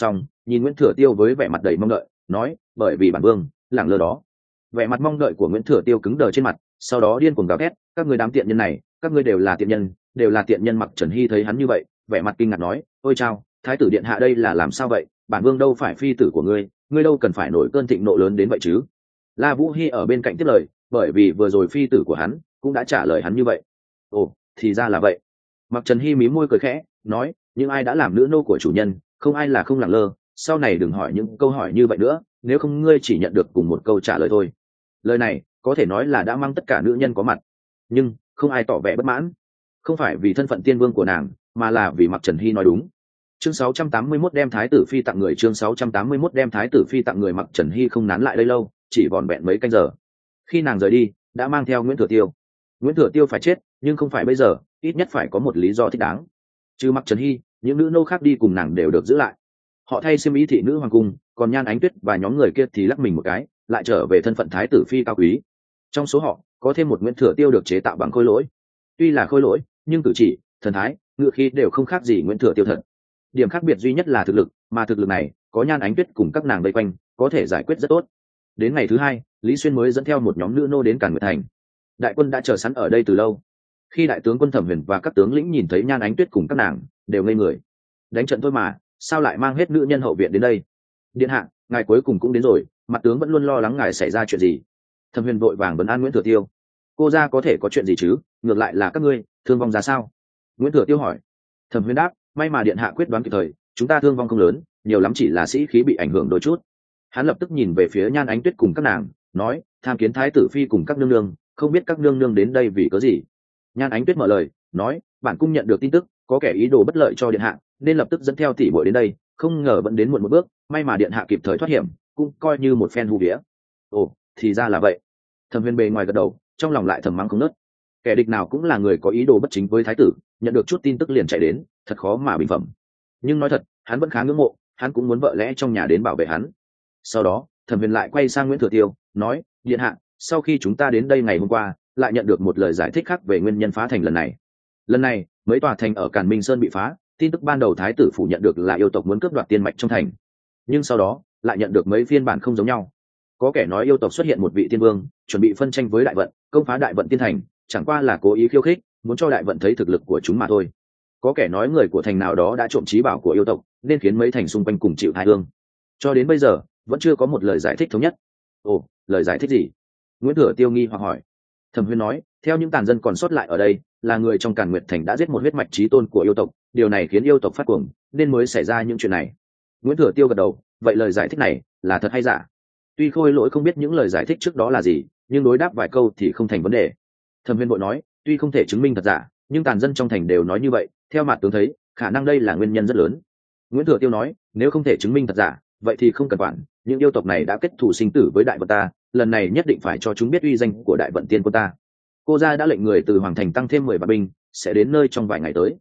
nhìn Nguyễn Thừa Tiêu với vẻ mặt đầy mong đợi, nói, bởi vì bản vương lẳng lơ đó. Vẻ mặt mong đợi của Nguyễn Thừa Tiêu cứng đờ trên mặt, sau đó điên cuồng gào thét, các ngươi đám tiện nhân này, các ngươi đều là tiện nhân, đều là tiện nhân. Mặc Trần Hy thấy hắn như vậy, vẻ mặt kinh ngạc nói, ôi chao, thái tử điện hạ đây là làm sao vậy? Bản vương đâu phải phi tử của ngươi, ngươi đâu cần phải nổi cơn thịnh nộ lớn đến vậy chứ? La Vũ Hy ở bên cạnh tiếp lời, bởi vì vừa rồi phi tử của hắn cũng đã trả lời hắn như vậy. Ồ, thì ra là vậy. Mặc Trần Hy mím môi cười khẽ, nói, nhưng ai đã làm nữ nô của chủ nhân, không ai là không lẳng lơ, sau này đừng hỏi những câu hỏi như vậy nữa, nếu không ngươi chỉ nhận được cùng một câu trả lời thôi. Lời này có thể nói là đã mang tất cả nữ nhân có mặt, nhưng không ai tỏ vẻ bất mãn, không phải vì thân phận tiên vương của nàng, mà là vì Mặc Trần Hy nói đúng. Chương 681 đem thái tử phi tặng người, chương 681 đem thái tử phi tặng người. Mặc Trần Hy không nán lại đây lâu, chỉ vỏn vẹn mấy canh giờ. Khi nàng rời đi, đã mang theo Nguyễn Thừa Tiêu. Nguyễn Thừa Tiêu phải chết, nhưng không phải bây giờ, ít nhất phải có một lý do thích đáng. Trừ Mặc Trần Hy, những nữ nô khác đi cùng nàng đều được giữ lại. Họ thay xiêm y thị nữ hoàng cung, còn Nhan Ánh Tuyết và nhóm người kia thì lắc mình một cái, lại trở về thân phận thái tử phi cao quý. Trong số họ, có thêm một Nguyễn Thừa Tiêu được chế tạo bằng khôi lỗi. Tuy là khôi lỗi, nhưng cử chỉ, thần thái, ngựa khí đều không khác gì Nguyễn Thừa Tiêu thật. Điểm khác biệt duy nhất là thực lực, mà thực lực này có Nhan Ánh Tuyết cùng các nàng vây quanh, có thể giải quyết rất tốt. Đến ngày thứ hai, Lý Xuyên mới dẫn theo một nhóm nữ nô đến Càn Nguyệt Thành. Đại quân đã chờ sẵn ở đây từ lâu. Khi đại tướng quân Thẩm Huyền và các tướng lĩnh nhìn thấy Nhan Ánh Tuyết cùng các nàng, đều ngây người. Đánh trận thôi mà, sao lại mang hết nữ nhân hậu viện đến đây? Điện hạ, ngài cuối cùng cũng đến rồi, mặt tướng vẫn luôn lo lắng ngài xảy ra chuyện gì. Thẩm Huyền vội vàng vấn an Nguyễn Thừa Tiêu. Cô ra có thể có chuyện gì chứ, ngược lại là các ngươi thương vong ra sao? Nguyễn Thừa Tiêu hỏi. Thẩm Huyền đáp, may mà điện hạ quyết đoán kịp thời, chúng ta thương vong không lớn, nhiều lắm chỉ là sĩ khí bị ảnh hưởng đôi chút. Hắn lập tức nhìn về phía Nhan Ánh Tuyết cùng các nàng, nói, tham kiến thái tử phi cùng các nương nương, không biết các nương nương đến đây vì có gì. Nhan Ánh Tuyết mở lời, nói, bản cung nhận được tin tức có kẻ ý đồ bất lợi cho điện hạ, nên lập tức dẫn theo tỷ muội đến đây, không ngờ vẫn đến muộn một bước, may mà điện hạ kịp thời thoát hiểm, cũng coi như một phen hù vía. Ồ, thì ra là vậy. Thẩm Huyền bề ngoài gật đầu, trong lòng lại thầm mắng không nớt. Kẻ địch nào cũng là người có ý đồ bất chính với thái tử, nhận được chút tin tức liền chạy đến, thật khó mà bình phẩm. Nhưng nói thật, hắn vẫn khá ngưỡng mộ, hắn cũng muốn vợ lẽ trong nhà đến bảo vệ hắn. Sau đó, Thẩm Huyền lại quay sang Nguyễn Thừa Tiêu, nói, điện hạ, sau khi chúng ta đến đây ngày hôm qua, lại nhận được một lời giải thích khác về nguyên nhân phá thành lần này. Lần này, mấy tòa thành ở Càn Minh Sơn bị phá, tin tức ban đầu thái tử phủ nhận được là yêu tộc muốn cướp đoạt tiên mạch trong thành, nhưng sau đó lại nhận được mấy phiên bản không giống nhau. Có kẻ nói yêu tộc xuất hiện một vị tiên vương, chuẩn bị phân tranh với đại vận, công phá đại vận tiên thành, chẳng qua là cố ý khiêu khích, muốn cho đại vận thấy thực lực của chúng mà thôi. Có kẻ nói người của thành nào đó đã trộm trí bảo của yêu tộc, nên khiến mấy thành xung quanh cùng chịu tai ương. Cho đến bây giờ, vẫn chưa có một lời giải thích thống nhất. Ồ, lời giải thích gì? Nguyễn Thừa Tiêu nghi hoặc hỏi. Thẩm Huyền nói, theo những tàn dân còn sót lại ở đây, là người trong Càn Nguyệt Thành đã giết một huyết mạch chí tôn của yêu tộc, điều này khiến yêu tộc phát cuồng, nên mới xảy ra những chuyện này. Nguyễn Thừa Tiêu gật đầu, vậy lời giải thích này là thật hay giả? Tuy Khôi Lỗi không biết những lời giải thích trước đó là gì, nhưng đối đáp vài câu thì không thành vấn đề. Thẩm Huyền vội nói, tuy không thể chứng minh thật giả, nhưng tàn dân trong thành đều nói như vậy, theo mặt tướng thấy, khả năng đây là nguyên nhân rất lớn. Nguyễn Thừa Tiêu nói, nếu không thể chứng minh thật giả, vậy thì không cần quản, những yêu tộc này đã kết thù sinh tử với đại vận ta, lần này nhất định phải cho chúng biết uy danh của đại vận tiên quân ta. Cô gia đã lệnh người từ hoàng thành tăng thêm 10 vạn binh, sẽ đến nơi trong vài ngày tới.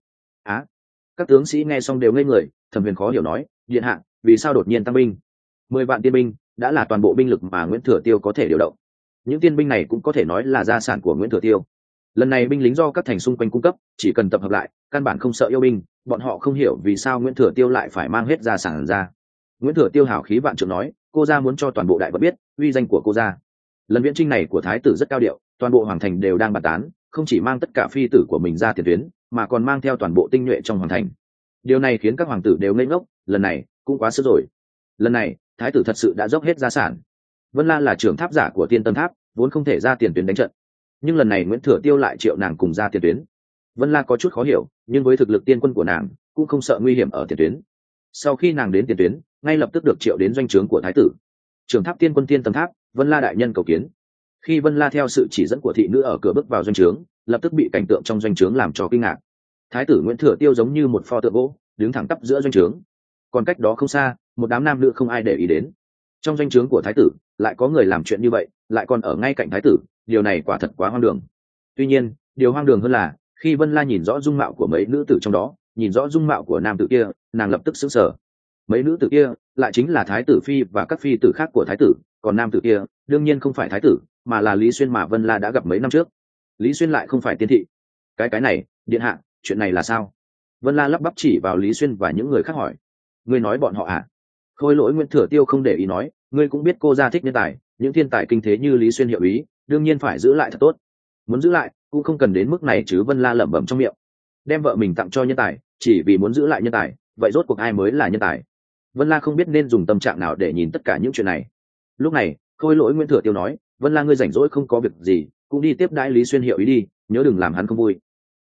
Các tướng sĩ nghe xong đều ngây người. Thẩm Huyền khó hiểu nói, điện hạ, vì sao đột nhiên tăng binh? 10 vạn tiên binh đã là toàn bộ binh lực mà Nguyễn Thừa Tiêu có thể điều động. Những tiên binh này cũng có thể nói là gia sản của Nguyễn Thừa Tiêu. Lần này binh lính do các thành xung quanh cung cấp, chỉ cần tập hợp lại, căn bản không sợ yêu binh. Bọn họ không hiểu vì sao Nguyễn Thừa Tiêu lại phải mang hết gia sản ra. Nguyễn Thừa Tiêu hào khí vạn trượng nói, cô gia muốn cho toàn bộ đại vận biết uy danh của cô gia. Lần viễn chinh này của thái tử rất cao điệu, toàn bộ hoàng thành đều đang bàn tán, không chỉ mang tất cả phi tử của mình ra tiền tuyến, mà còn mang theo toàn bộ tinh nhuệ trong hoàng thành. Điều này khiến các hoàng tử đều ngây ngốc, lần này cũng quá sức rồi. Lần này thái tử thật sự đã dốc hết gia sản. Vân La là trưởng tháp giả của Tiên Tâm Tháp, vốn không thể ra tiền tuyến đánh trận, nhưng lần này Nguyễn Thừa Tiêu lại triệu nàng cùng ra tiền tuyến. Vân La có chút khó hiểu, nhưng với thực lực tiên quân của nàng, cũng không sợ nguy hiểm ở tiền tuyến. Sau khi nàng đến tiền tuyến, ngay lập tức được triệu đến doanh trướng của thái tử. Trưởng tháp tiên quân Tiên Tâm Tháp, Vân La đại nhân cầu kiến. Khi Vân La theo sự chỉ dẫn của thị nữ ở cửa bước vào doanh trướng, lập tức bị cảnh tượng trong doanh trướng làm cho kinh ngạc. Thái tử Nguyễn Thừa Tiêu giống như một pho tượng gỗ, đứng thẳng tắp giữa doanh trướng. Còn cách đó không xa, một đám nam nữ không ai để ý đến. Trong doanh trướng của thái tử, lại có người làm chuyện như vậy, lại còn ở ngay cạnh thái tử, điều này quả thật quá hoang đường. Tuy nhiên, điều hoang đường hơn là, khi Vân La nhìn rõ dung mạo của mấy nữ tử trong đó, nhìn rõ dung mạo của nam tử kia, nàng lập tức sững sờ. Mấy nữ tử kia lại chính là thái tử phi và các phi tử khác của thái tử, còn nam tử kia đương nhiên không phải thái tử, mà là Lý Xuyên mà Vân La đã gặp mấy năm trước. Lý Xuyên lại không phải tiên thị. Cái này, điện hạ, chuyện này là sao? Vân La lắp bắp chỉ vào Lý Xuyên và những người khác hỏi. Ngươi nói bọn họ à? Khôi Lỗi Nguyễn Thừa Tiêu không để ý nói, ngươi cũng biết cô gia thích nhân tài, những thiên tài kinh thế như Lý Xuyên hiệu ý, đương nhiên phải giữ lại thật tốt. Muốn giữ lại cũng không cần đến mức này chứ. Vân La lẩm bẩm trong miệng, đem vợ mình tặng cho nhân tài chỉ vì muốn giữ lại nhân tài, vậy rốt cuộc ai mới là nhân tài? Vân La không biết nên dùng tâm trạng nào để nhìn tất cả những chuyện này. Lúc này Khôi Lỗi Nguyễn Thừa Tiêu nói, Vân La ngươi rảnh rỗi không có việc gì cũng đi tiếp đãi Lý Xuyên hiệu ý đi, nhớ đừng làm hắn không vui.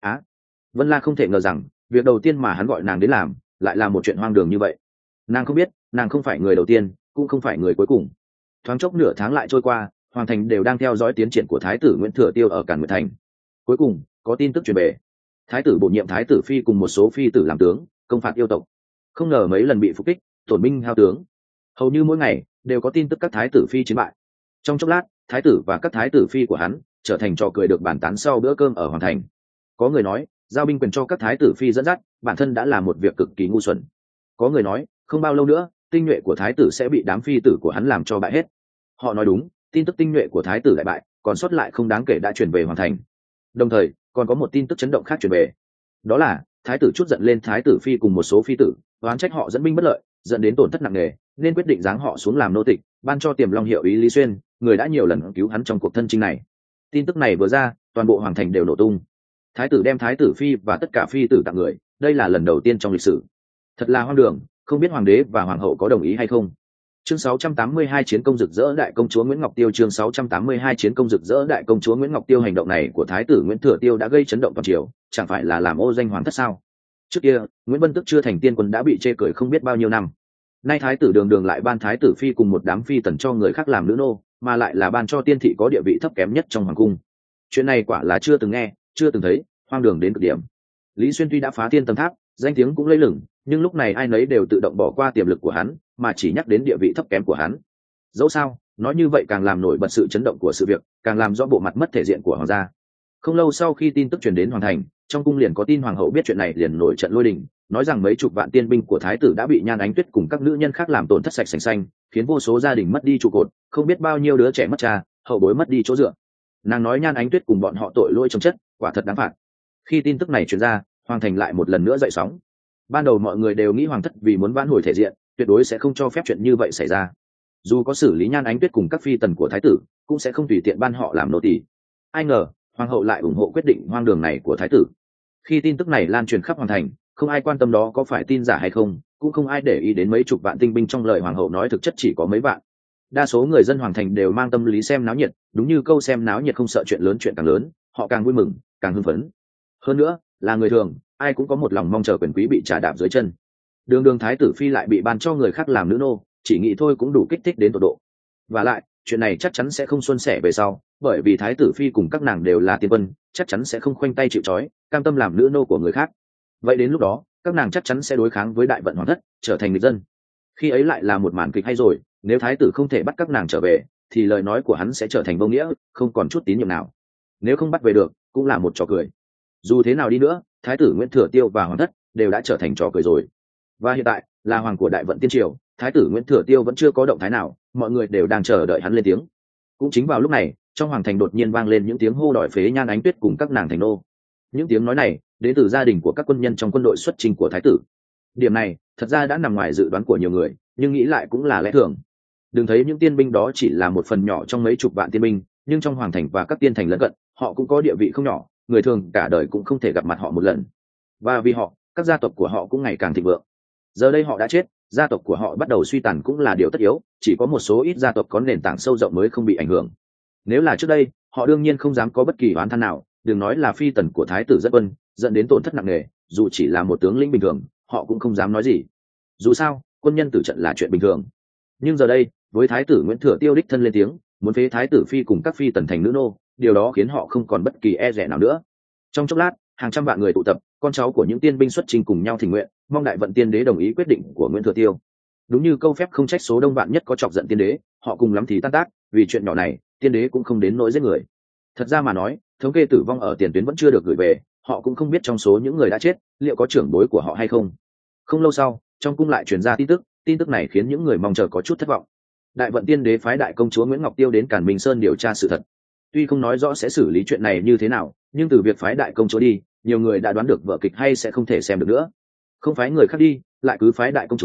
Vân La không thể ngờ rằng việc đầu tiên mà hắn gọi nàng đến làm lại là một chuyện hoang đường như vậy. Nàng không biết nàng không phải người đầu tiên cũng không phải người cuối cùng. Thoáng chốc nửa tháng lại trôi qua, hoàng thành đều đang theo dõi tiến triển của thái tử Nguyễn Thừa Tiêu ở Càn Nguyệt Thành. Cuối cùng có tin tức truyền về, thái tử bổ nhiệm thái tử phi cùng một số phi tử làm tướng công phạt yêu tộc, không ngờ mấy lần bị phục kích, tổn binh hao tướng. Hầu như mỗi ngày đều có tin tức các thái tử phi chiến bại. Trong chốc lát, thái tử và các thái tử phi của hắn trở thành trò cười được bàn tán sau bữa cơm ở hoàng thành. Có người nói giao binh quyền cho các thái tử phi dẫn dắt bản thân đã là một việc cực kỳ ngu xuẩn. Có người nói không bao lâu nữa tinh nhuệ của thái tử sẽ bị đám phi tử của hắn làm cho bại hết. Họ nói đúng, tin tức tinh nhuệ của thái tử đại bại còn sót lại không đáng kể đã chuyển về hoàng thành. Đồng thời còn có một tin tức chấn động khác chuyển về, đó là thái tử chút giận lên thái tử phi cùng một số phi tử, oán trách họ dẫn binh bất lợi dẫn đến tổn thất nặng nề, nên quyết định giáng họ xuống làm nô tịch, ban cho Tiềm Long hiệu ý Lý Xuyên, người đã nhiều lần cứu hắn trong cuộc thân chinh này. Tin tức này vừa ra, toàn bộ hoàng thành đều nổ tung. Thái tử đem thái tử phi và tất cả phi tử tặng người, đây là lần đầu tiên trong lịch sử. Thật là hoang đường, không biết hoàng đế và hoàng hậu có đồng ý hay không. Chương 682 chiến công rực rỡ đại công chúa Nguyễn Ngọc Tiêu. Chương 682 chiến công rực rỡ đại công chúa Nguyễn Ngọc Tiêu. Hành động này của thái tử Nguyễn Thừa Tiêu đã gây chấn động toàn triều, chẳng phải là làm ô danh hoàng thất sao? Trước kia Nguyễn Vân Tức chưa thành tiên quân đã bị chê cười không biết bao nhiêu năm, nay thái tử đường đường lại ban thái tử phi cùng một đám phi tần cho người khác làm nữ nô, mà lại là ban cho tiên thị có địa vị thấp kém nhất trong hoàng cung. Chuyện này quả là chưa từng nghe, chưa từng thấy, hoang đường đến cực điểm. Lý Xuyên tuy đã phá thiên tầm tháp, danh tiếng cũng lẫy lừng, nhưng lúc này ai nấy đều tự động bỏ qua tiềm lực của hắn, mà chỉ nhắc đến địa vị thấp kém của hắn. Dẫu sao, nói như vậy càng làm nổi bật sự chấn động của sự việc, càng làm rõ bộ mặt mất thể diện của hoàng gia. Không lâu sau khi tin tức truyền đến hoàng thành, trong cung liền có tin hoàng hậu biết chuyện này liền nổi trận lôi đình, nói rằng mấy chục vạn tiên binh của thái tử đã bị Nhan Ánh Tuyết cùng các nữ nhân khác làm tổn thất sạch sành xanh, khiến vô số gia đình mất đi trụ cột, không biết bao nhiêu đứa trẻ mất cha, hậu bối mất đi chỗ dựa. Nàng nói Nhan Ánh Tuyết cùng bọn họ tội lỗi chồng chất, quả thật đáng phạt. Khi tin tức này truyền ra, hoàng thành lại một lần nữa dậy sóng. Ban đầu mọi người đều nghĩ hoàng thất vì muốn vãn hồi thể diện, tuyệt đối sẽ không cho phép chuyện như vậy xảy ra. Dù có xử lý Nhan Ánh Tuyết cùng các phi tần của thái tử, cũng sẽ không tùy tiện ban họ làm nô tỳ. Ai ngờ hoàng hậu lại ủng hộ quyết định hoang đường này của thái tử. Khi tin tức này lan truyền khắp hoàng thành, không ai quan tâm đó có phải tin giả hay không, cũng không ai để ý đến mấy chục vạn tinh binh trong lời hoàng hậu nói thực chất chỉ có mấy vạn. Đa số người dân hoàng thành đều mang tâm lý xem náo nhiệt, đúng như câu xem náo nhiệt không sợ chuyện lớn, chuyện càng lớn họ càng vui mừng, càng hưng phấn. Hơn nữa là người thường, ai cũng có một lòng mong chờ quyền quý bị trà đạp dưới chân. Đường đường thái tử phi lại bị ban cho người khác làm nữ nô, chỉ nghĩ thôi cũng đủ kích thích đến tột độ. Và lại chuyện này chắc chắn sẽ không suôn sẻ về sau, bởi vì thái tử phi cùng các nàng đều là tiên quân, chắc chắn sẽ không khoanh tay chịu trói, cam tâm làm nữ nô của người khác. Vậy đến lúc đó các nàng chắc chắn sẽ đối kháng với đại vận hoàng thất, trở thành nghịch dân. Khi ấy lại là một màn kịch hay rồi. Nếu thái tử không thể bắt các nàng trở về thì lời nói của hắn sẽ trở thành vô nghĩa, không còn chút tín nhiệm nào. Nếu không bắt về được cũng là một trò cười. Dù thế nào đi nữa, thái tử Nguyễn Thừa Tiêu và hoàng thất đều đã trở thành trò cười rồi. Và hiện tại là hoàng của đại vận tiên triều, thái tử Nguyễn Thừa Tiêu vẫn chưa có động thái nào, mọi người đều đang chờ đợi hắn lên tiếng. Cũng chính vào lúc này, trong hoàng thành đột nhiên vang lên những tiếng hô đòi phế Nhan Ánh Tuyết cùng các nàng thành nô. Những tiếng nói này đến từ gia đình của các quân nhân trong quân đội xuất chinh của thái tử. Điểm này thật ra đã nằm ngoài dự đoán của nhiều người, nhưng nghĩ lại cũng là lẽ thường. Đừng thấy những tiên binh đó chỉ là một phần nhỏ trong mấy chục vạn tiên binh, nhưng trong hoàng thành và các tiên thành lân cận, họ cũng có địa vị không nhỏ, người thường cả đời cũng không thể gặp mặt họ một lần. Và vì họ, các gia tộc của họ cũng ngày càng thịnh vượng. Giờ đây họ đã chết, gia tộc của họ bắt đầu suy tàn cũng là điều tất yếu, chỉ có một số ít gia tộc có nền tảng sâu rộng mới không bị ảnh hưởng. Nếu là trước đây, họ đương nhiên không dám có bất kỳ oán than nào, đừng nói là phi tần của thái tử dẫn quân dẫn đến tổn thất nặng nề, dù chỉ là một tướng lĩnh bình thường họ cũng không dám nói gì. Dù sao quân nhân tử trận là chuyện bình thường. Nhưng giờ đây với thái tử Nguyễn Thừa Tiêu đích thân lên tiếng muốn phế thái tử phi cùng các phi tần thành nữ nô, điều đó khiến họ không còn bất kỳ e dè nào nữa. Trong chốc lát hàng trăm vạn người tụ tập, con cháu của những tiên binh xuất chinh cùng nhau thỉnh nguyện, mong đại vận tiên đế đồng ý quyết định của Nguyễn Thừa Tiêu. Đúng như câu phép không trách số đông vạn nhất có chọc giận tiên đế, họ cùng lắm thì tan tác, vì chuyện nhỏ này tiên đế cũng không đến nỗi giết người. Thật ra mà nói, thống kê tử vong ở tiền tuyến vẫn chưa được gửi về, họ cũng không biết trong số những người đã chết liệu có trưởng bối của họ hay không. Không lâu sau trong cung lại truyền ra tin tức này khiến những người mong chờ có chút thất vọng. Đại vận tiên đế phái đại công chúa Nguyễn Ngọc Tiêu đến Càn Minh Sơn điều tra sự thật. Tuy không nói rõ sẽ xử lý chuyện này như thế nào, nhưng từ việc phái đại công chúa đi, nhiều người đã đoán được vở kịch hay sẽ không thể xem được nữa. Không phái người khác đi lại cứ phái đại công chúa,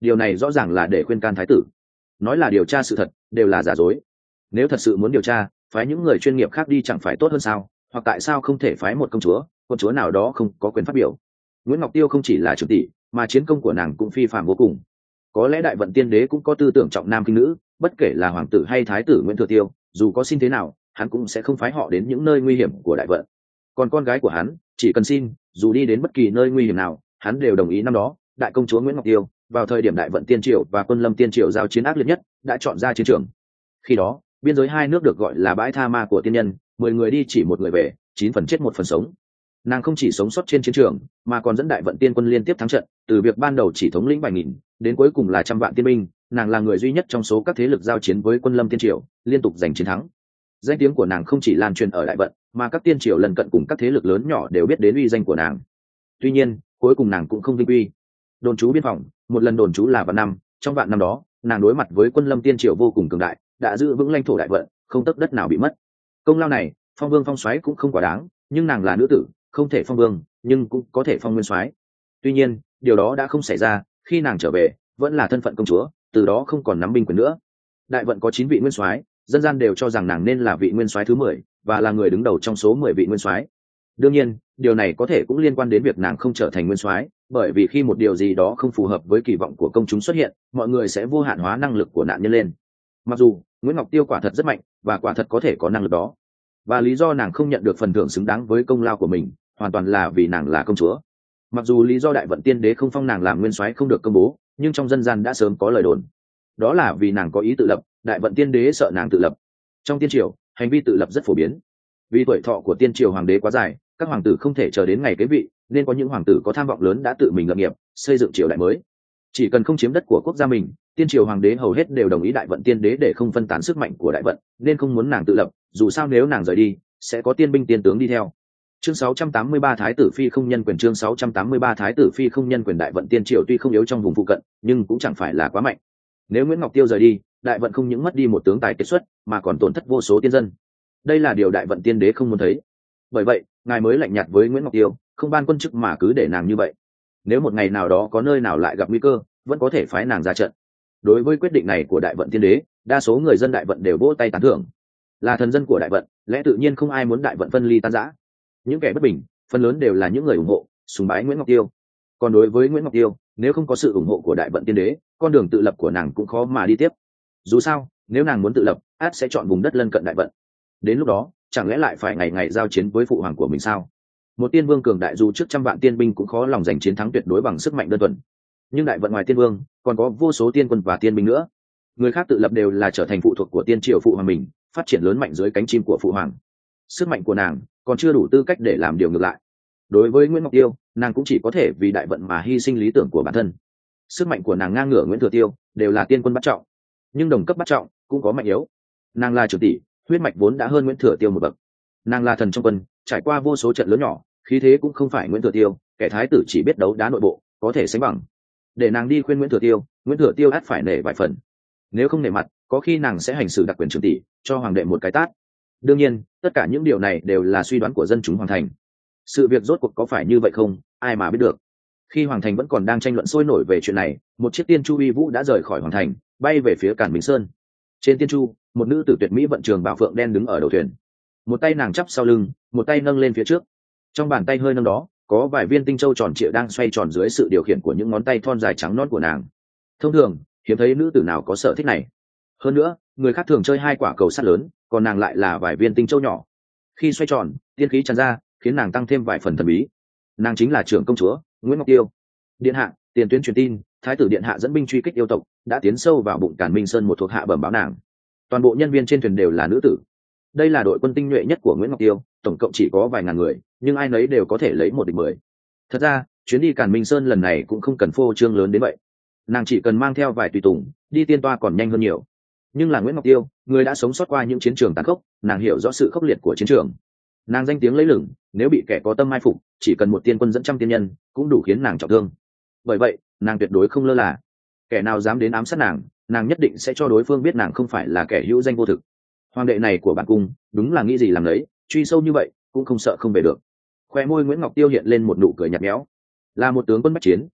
điều này rõ ràng là để khuyên can thái tử. Nói là điều tra sự thật đều là giả dối. Nếu thật sự muốn điều tra, phái những người chuyên nghiệp khác đi chẳng phải tốt hơn sao? Hoặc tại sao không thể phái một công chúa nào đó không có quyền phát biểu? Nguyễn Ngọc Tiêu không chỉ là trưởng tỷ, mà chiến công của nàng cũng phi phàm vô cùng. Có lẽ Đại Vận Tiên Đế cũng có tư tưởng trọng nam khinh nữ, bất kể là hoàng tử hay thái tử Nguyễn Thừa Tiêu, dù có xin thế nào, hắn cũng sẽ không phái họ đến những nơi nguy hiểm của Đại Vận. Còn con gái của hắn, chỉ cần xin, dù đi đến bất kỳ nơi nguy hiểm nào, hắn đều đồng ý. Năm đó, đại công chúa Nguyễn Ngọc Tiêu, vào thời điểm Đại Vận Tiên Triều và Quân Lâm Tiên Triều giao chiến ác liệt nhất, đã chọn ra chiến trường. Khi đó, biên giới hai nước được gọi là bãi tha ma của tiên nhân, 10 người đi chỉ một người về, 9 phần chết 1 phần sống. Nàng không chỉ sống sót trên chiến trường, mà còn dẫn Đại Vận Tiên quân liên tiếp thắng trận, từ việc ban đầu chỉ thống lĩnh vài nghìn, đến cuối cùng là trăm vạn tiên binh. Nàng là người duy nhất trong số các thế lực giao chiến với Quân Lâm Tiên Triều, liên tục giành chiến thắng. Danh tiếng của nàng không chỉ lan truyền ở Đại Vận, mà các tiên triều lần cận cùng các thế lực lớn nhỏ đều biết đến uy danh của nàng. Tuy nhiên, cuối cùng nàng cũng không vinh uy. Đồn trú biên phòng, một lần đồn trú là vạn năm, trong vạn năm đó, nàng đối mặt với Quân Lâm Tiên Triều vô cùng cường đại, đã giữ vững lãnh thổ Đại Vận, không tấc đất nào bị mất. Công lao này, phong vương phong soái cũng không quá đáng, nhưng nàng là nữ tử, không thể phong vương, nhưng cũng có thể phong nguyên soái. Tuy nhiên, điều đó đã không xảy ra, khi nàng trở về, vẫn là thân phận công chúa, từ đó không còn nắm binh quyền nữa. Đại Vận có 9 vị nguyên soái, dân gian đều cho rằng nàng nên là vị nguyên soái thứ 10, và là người đứng đầu trong số 10 vị nguyên soái. Đương nhiên, điều này có thể cũng liên quan đến việc nàng không trở thành nguyên soái, bởi vì khi một điều gì đó không phù hợp với kỳ vọng của công chúng xuất hiện, mọi người sẽ vô hạn hóa năng lực của nạn nhân lên. Mặc dù Nguyễn Ngọc Tiêu quả thật rất mạnh, và quả thật có thể có năng lực đó, và lý do nàng không nhận được phần thưởng xứng đáng với công lao của mình, hoàn toàn là vì nàng là công chúa. Mặc dù lý do Đại Vận Tiên Đế không phong nàng làm nguyên soái không được công bố, nhưng trong dân gian đã sớm có lời đồn, đó là vì nàng có ý tự lập. Đại Vận Tiên Đế sợ nàng tự lập. Trong tiên triều, hành vi tự lập rất phổ biến. Vì tuổi thọ của tiên triều hoàng đế quá dài, các hoàng tử không thể chờ đến ngày kế vị, nên có những hoàng tử có tham vọng lớn đã tự mình lập nghiệp, xây dựng triều đại mới. Chỉ cần không chiếm đất của quốc gia mình, tiên triều hoàng đế hầu hết đều đồng ý Đại Vận Tiên Đế để không phân tán sức mạnh của Đại Vận, nên không muốn nàng tự lập, dù sao nếu nàng rời đi, sẽ có tiên binh tiên tướng đi theo. Chương 683 Thái tử phi không nhân quyền. Chương 683 Thái tử phi không nhân quyền. Đại Vận Tiên Triều tuy không yếu trong vùng phụ cận, nhưng cũng chẳng phải là quá mạnh. Nếu Nguyễn Ngọc Tiêu rời đi, Đại Vận không những mất đi một tướng tài kiệt xuất, mà còn tổn thất vô số tiên dân. Đây là điều Đại Vận Tiên Đế không muốn thấy. Bởi vậy, ngài mới lạnh nhạt với Nguyễn Ngọc Tiêu, không ban quân chức mà cứ để nàng như vậy. Nếu một ngày nào đó có nơi nào lại gặp nguy cơ, vẫn có thể phái nàng ra trận. Đối với quyết định này của Đại Vận Tiên Đế, đa số người dân Đại Vận đều vỗ tay tán thưởng. Là thần dân của Đại Vận, lẽ tự nhiên không ai muốn Đại Vận phân ly tan rã. Những kẻ bất bình, phần lớn đều là những người ủng hộ, sùng bái Nguyễn Ngọc Tiêu. Còn đối với Nguyễn Ngọc Tiêu, nếu không có sự ủng hộ của Đại Vận Tiên Đế, con đường tự lập của nàng cũng khó mà đi tiếp. Dù sao, nếu nàng muốn tự lập, át sẽ chọn vùng đất lân cận Đại Vận. Đến lúc đó, chẳng lẽ lại phải ngày ngày giao chiến với phụ hoàng của mình sao? Một tiên vương cường đại dù trước trăm vạn tiên binh cũng khó lòng giành chiến thắng tuyệt đối bằng sức mạnh đơn thuần. Nhưng Đại Vận ngoài tiên vương, còn có vô số tiên quân và tiên binh nữa. Người khác tự lập đều là trở thành phụ thuộc của tiên triều phụ hoàng mình, phát triển lớn mạnh dưới cánh chim của phụ hoàng. Sức mạnh của nàng còn chưa đủ tư cách để làm điều ngược lại. Đối với Nguyễn Ngọc Tiêu, nàng cũng chỉ có thể vì Đại Vận mà hy sinh lý tưởng của bản thân. Sức mạnh của nàng ngang ngửa Nguyễn Thừa Tiêu, đều là tiên quân bắt trọng, nhưng đồng cấp bắt trọng cũng có mạnh yếu. Nàng là trưởng tỷ, huyết mạch vốn đã hơn Nguyễn Thừa Tiêu một bậc. Nàng là thần trong quân, trải qua vô số trận lớn nhỏ, khí thế cũng không phải Nguyễn Thừa Tiêu, kẻ thái tử chỉ biết đấu đá nội bộ, có thể sánh bằng. Để nàng đi khuyên Nguyễn Thừa Tiêu ắt phải nể vài phần. Nếu không nể mặt, có khi nàng sẽ hành xử đặc quyền trưởng tỷ, cho hoàng đệ một cái tát. Đương nhiên, tất cả những điều này đều là suy đoán của dân chúng hoàng thành. Sự việc rốt cuộc có phải như vậy không, ai mà biết được. Khi hoàng thành vẫn còn đang tranh luận sôi nổi về chuyện này, một chiếc tiên chu uy vũ đã rời khỏi hoàng thành, bay về phía Càn Bình Sơn. Trên tiên chu, một nữ tử tuyệt mỹ vận trường bảo phượng đen đứng ở đầu thuyền. Một tay nàng chắp sau lưng, một tay nâng lên phía trước. Trong bàn tay hơi nâng đó, có vài viên tinh châu tròn trịa đang xoay tròn dưới sự điều khiển của những ngón tay thon dài trắng nõn của nàng. Thông thường, hiếm thấy nữ tử nào có sở thích này. Hơn nữa, người khác thường chơi 2 quả cầu sắt lớn, còn nàng lại là vài viên tinh châu nhỏ. Khi xoay tròn, tiên khí tràn ra, khiến nàng tăng thêm vài phần thần bí. Nàng chính là trưởng công chúa Nguyễn Ngọc Tiêu. Điện hạ, tiền tuyến truyền tin, thái tử điện hạ dẫn binh truy kích yêu tộc, đã tiến sâu vào bụng Càn Minh Sơn. Một thuộc hạ bẩm báo nàng. Toàn bộ nhân viên trên thuyền đều là nữ tử. Đây là đội quân tinh nhuệ nhất của Nguyễn Ngọc Tiêu, tổng cộng chỉ có vài ngàn người, nhưng ai nấy đều có thể lấy 1 địch 10. Thật ra, chuyến đi Càn Minh Sơn lần này cũng không cần phô trương lớn đến vậy. Nàng chỉ cần mang theo vài tùy tùng, đi tiên toa còn nhanh hơn nhiều. Nhưng là Nguyễn Ngọc Tiêu, người đã sống sót qua những chiến trường tàn khốc, nàng hiểu rõ sự khốc liệt của chiến trường. Nàng danh tiếng lẫy lừng, nếu bị kẻ có tâm mai phục, chỉ cần một tiên quân dẫn trăm tiên nhân, cũng đủ khiến nàng trọng thương. Bởi vậy, nàng tuyệt đối không lơ là. Kẻ nào dám đến ám sát nàng, nàng nhất định sẽ cho đối phương biết nàng không phải là kẻ hữu danh vô thực. Hoàng đệ này của bản cung, đúng là nghĩ gì làm đấy, truy sâu như vậy, cũng không sợ không về được. Khoe môi Nguyễn Ngọc Tiêu hiện lên một nụ cười nhạt nhẽo. Là một tướng quân bách chiến,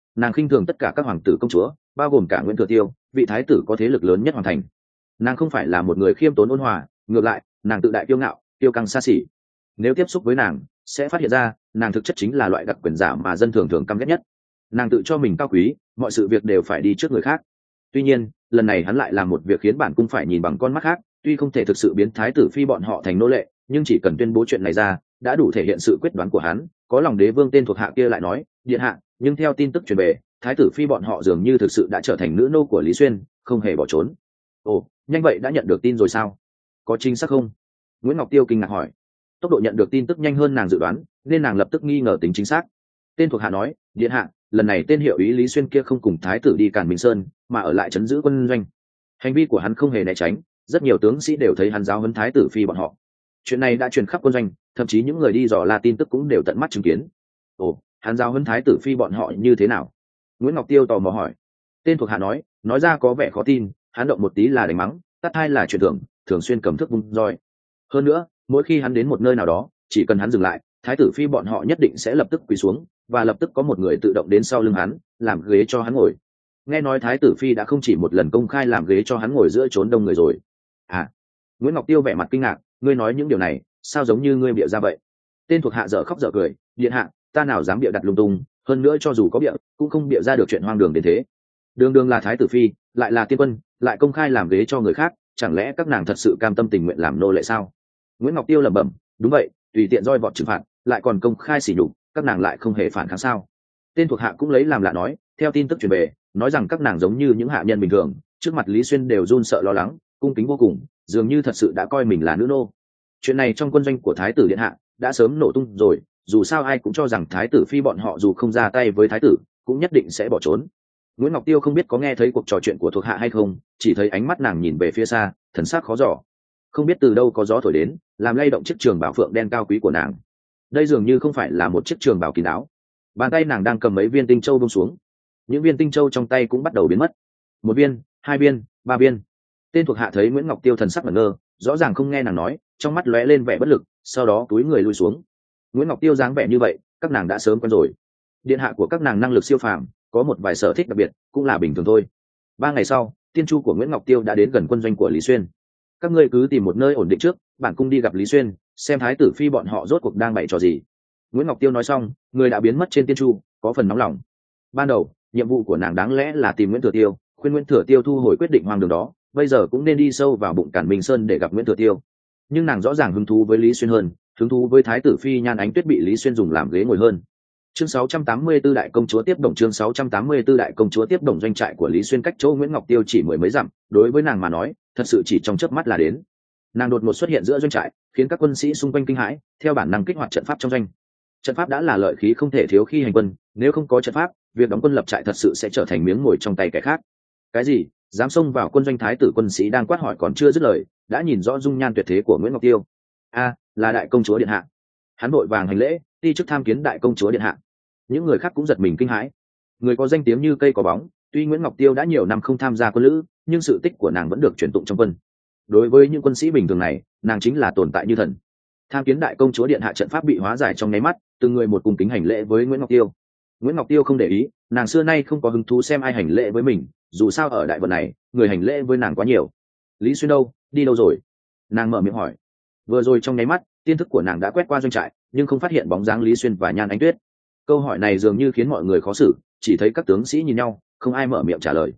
nàng khinh thường tất cả các hoàng tử công chúa, bao gồm cả Nguyễn Thừa Tiêu, vị thái tử có thế lực lớn nhất hoàng thành. Nàng không phải là một người khiêm tốn ôn hòa, ngược lại nàng tự đại kiêu ngạo, kiêu căng xa xỉ. Nếu tiếp xúc với nàng sẽ phát hiện ra nàng thực chất chính là loại đặc quyền giả mà dân thường thường căm ghét nhất. Nàng tự cho mình cao quý, mọi sự việc đều phải đi trước người khác. Tuy nhiên lần này hắn lại làm một việc khiến bản cung phải nhìn bằng con mắt khác. Tuy không thể thực sự biến thái tử phi bọn họ thành nô lệ, nhưng chỉ cần tuyên bố chuyện này ra đã đủ thể hiện sự quyết đoán của hắn. Có lòng đế vương tên thuộc hạ kia lại nói, điện hạ, nhưng theo tin tức truyền về, thái tử phi bọn họ dường như thực sự đã trở thành nữ nô của Lý Xuyên, không hề bỏ trốn. Ồ, nhanh vậy đã nhận được tin rồi sao? Có chính xác không? Nguyễn Ngọc Tiêu kinh ngạc hỏi. Tốc độ nhận được tin tức nhanh hơn nàng dự đoán, nên nàng lập tức nghi ngờ tính chính xác. Tên thuộc hạ nói, điện hạ, lần này tên hiệu ý Lý Xuyên kia không cùng thái tử đi Càn Minh Sơn, mà ở lại trấn giữ quân doanh. Hành vi của hắn không hề né tránh, rất nhiều tướng sĩ đều thấy hắn giáo huấn thái tử phi bọn họ. Chuyện này đã truyền khắp quân doanh, thậm chí những người đi dò la tin tức cũng đều tận mắt chứng kiến. Ồ, hắn giáo huấn thái tử phi bọn họ như thế nào? Nguyễn Ngọc Tiêu tò mò hỏi. Tên thuộc hạ nói ra có vẻ khó tin, hắn động một tí là đánh mắng, tát hai là truyền thưởng, thường xuyên cầm thước vung roi. Hơn nữa, mỗi khi hắn đến một nơi nào đó, chỉ cần hắn dừng lại, thái tử phi bọn họ nhất định sẽ lập tức quỳ xuống, và lập tức có một người tự động đến sau lưng hắn, làm ghế cho hắn ngồi. Nghe nói thái tử phi đã không chỉ một lần công khai làm ghế cho hắn ngồi giữa chốn đông người rồi. À? Nguyễn Ngọc Tiêu vẻ mặt kinh ngạc, ngươi nói những điều này, sao giống như ngươi bịa ra vậy? Tên thuộc hạ dở khóc dở cười, điện hạ, ta nào dám bịa đặt lung tung, hơn nữa cho dù có bịa, cũng không bịa ra được chuyện hoang đường đến thế. Đường đường là thái tử phi, lại là tiên quân, lại công khai làm ghế cho người khác, chẳng lẽ các nàng thật sự cam tâm tình nguyện làm nô lệ sao? Nguyễn Ngọc Tiêu lẩm bẩm, đúng vậy, tùy tiện roi vọt trừng phạt, lại còn công khai sỉ nhục, các nàng lại không hề phản kháng sao? Tên thuộc hạ cũng lấy làm lạ nói, theo tin tức truyền về, nói rằng các nàng giống như những hạ nhân bình thường, trước mặt Lý Xuyên đều run sợ lo lắng, cung kính vô cùng, dường như thật sự đã coi mình là nữ nô. Chuyện này trong quân doanh của thái tử điện hạ đã sớm nổ tung rồi, dù sao ai cũng cho rằng thái tử phi bọn họ dù không ra tay với thái tử cũng nhất định sẽ bỏ trốn. Nguyễn Ngọc Tiêu không biết có nghe thấy cuộc trò chuyện của thuộc hạ hay không, chỉ thấy ánh mắt nàng nhìn về phía xa, thần sắc khó dò. Không biết từ đâu có gió thổi đến, làm lay động chiếc trường bảo phượng đen cao quý của nàng. Đây dường như không phải là một chiếc trường bảo kín đáo. Bàn tay nàng đang cầm mấy viên tinh châu buông xuống, những viên tinh châu trong tay cũng bắt đầu biến mất. Một viên, hai viên, ba viên. Tên thuộc hạ thấy Nguyễn Ngọc Tiêu thần sắc ngẩn ngơ, rõ ràng không nghe nàng nói, trong mắt lóe lên vẻ bất lực, sau đó túi người lui xuống. Nguyễn Ngọc Tiêu dáng vẻ như vậy, các nàng đã sớm quen rồi. Điện hạ của các nàng năng lực siêu phàm, có một vài sở thích đặc biệt, cũng là bình thường thôi. 3 ngày sau, tiên chu của Nguyễn Ngọc Tiêu đã đến gần quân doanh của Lý Xuyên. Các ngươi cứ tìm một nơi ổn định trước, bản cung đi gặp Lý Xuyên, xem thái tử phi bọn họ rốt cuộc đang bày trò gì. Nguyễn Ngọc Tiêu nói xong, người đã biến mất trên tiên chu, có phần nóng lòng. Ban đầu, nhiệm vụ của nàng đáng lẽ là tìm Nguyễn Thừa Tiêu, khuyên Nguyễn Thừa Tiêu thu hồi quyết định hoang đường đó, bây giờ cũng nên đi sâu vào bụng Cản Minh Sơn để gặp Nguyễn Thừa Tiêu. Nhưng nàng rõ ràng hứng thú với Lý Xuyên hơn, hứng thú với thái tử phi Nhan Ánh Tuyết bị Lý Xuyên dùng làm ghế ngồi hơn. Chương 684 đại công chúa tiếp đồng, chương 684 đại công chúa tiếp đồng. Doanh trại của Lý Xuyên cách chỗ Nguyễn Ngọc Tiêu chỉ 10 mấy dặm, đối với nàng mà nói, thật sự chỉ trong chớp mắt là đến. Nàng đột ngột xuất hiện giữa doanh trại, khiến các quân sĩ xung quanh kinh hãi, theo bản năng kích hoạt trận pháp trong doanh. Trận pháp đã là lợi khí không thể thiếu khi hành quân, nếu không có trận pháp, việc đóng quân lập trại thật sự sẽ trở thành miếng mồi trong tay kẻ khác. Cái gì? Dám xông vào quân doanh? thái tử quân sĩ đang quát hỏi còn chưa dứt lời, đã nhìn rõ dung nhan tuyệt thế của Nguyễn Ngọc Tiêu. A, là đại công chúa điện hạ. Hắn vội vàng hành lễ, đi trước tham kiến đại công chúa điện hạ. Những người khác cũng giật mình kinh hãi. Người có danh tiếng như cây có bóng, tuy Nguyễn Ngọc Tiêu đã nhiều năm không tham gia quân lữ, nhưng sự tích của nàng vẫn được truyền tụng trong quân. Đối với những quân sĩ bình thường này, nàng chính là tồn tại như thần. Tham kiến đại công chúa điện hạ, trận pháp bị hóa giải trong nháy mắt, từng người một cùng kính hành lễ với Nguyễn Ngọc Tiêu. Nguyễn Ngọc Tiêu không để ý, nàng xưa nay không có hứng thú xem ai hành lễ với mình, dù sao ở đại vận này người hành lễ với nàng quá nhiều. Lý Xuyên đâu, đi đâu rồi? Nàng mở miệng hỏi. Vừa rồi trong nháy mắt, tiên thức của nàng đã quét qua doanh trại, nhưng không phát hiện bóng dáng Lý Xuyên và Nhan Ánh Tuyết. Câu hỏi này dường như khiến mọi người khó xử, chỉ thấy các tướng sĩ nhìn nhau, không ai mở miệng trả lời.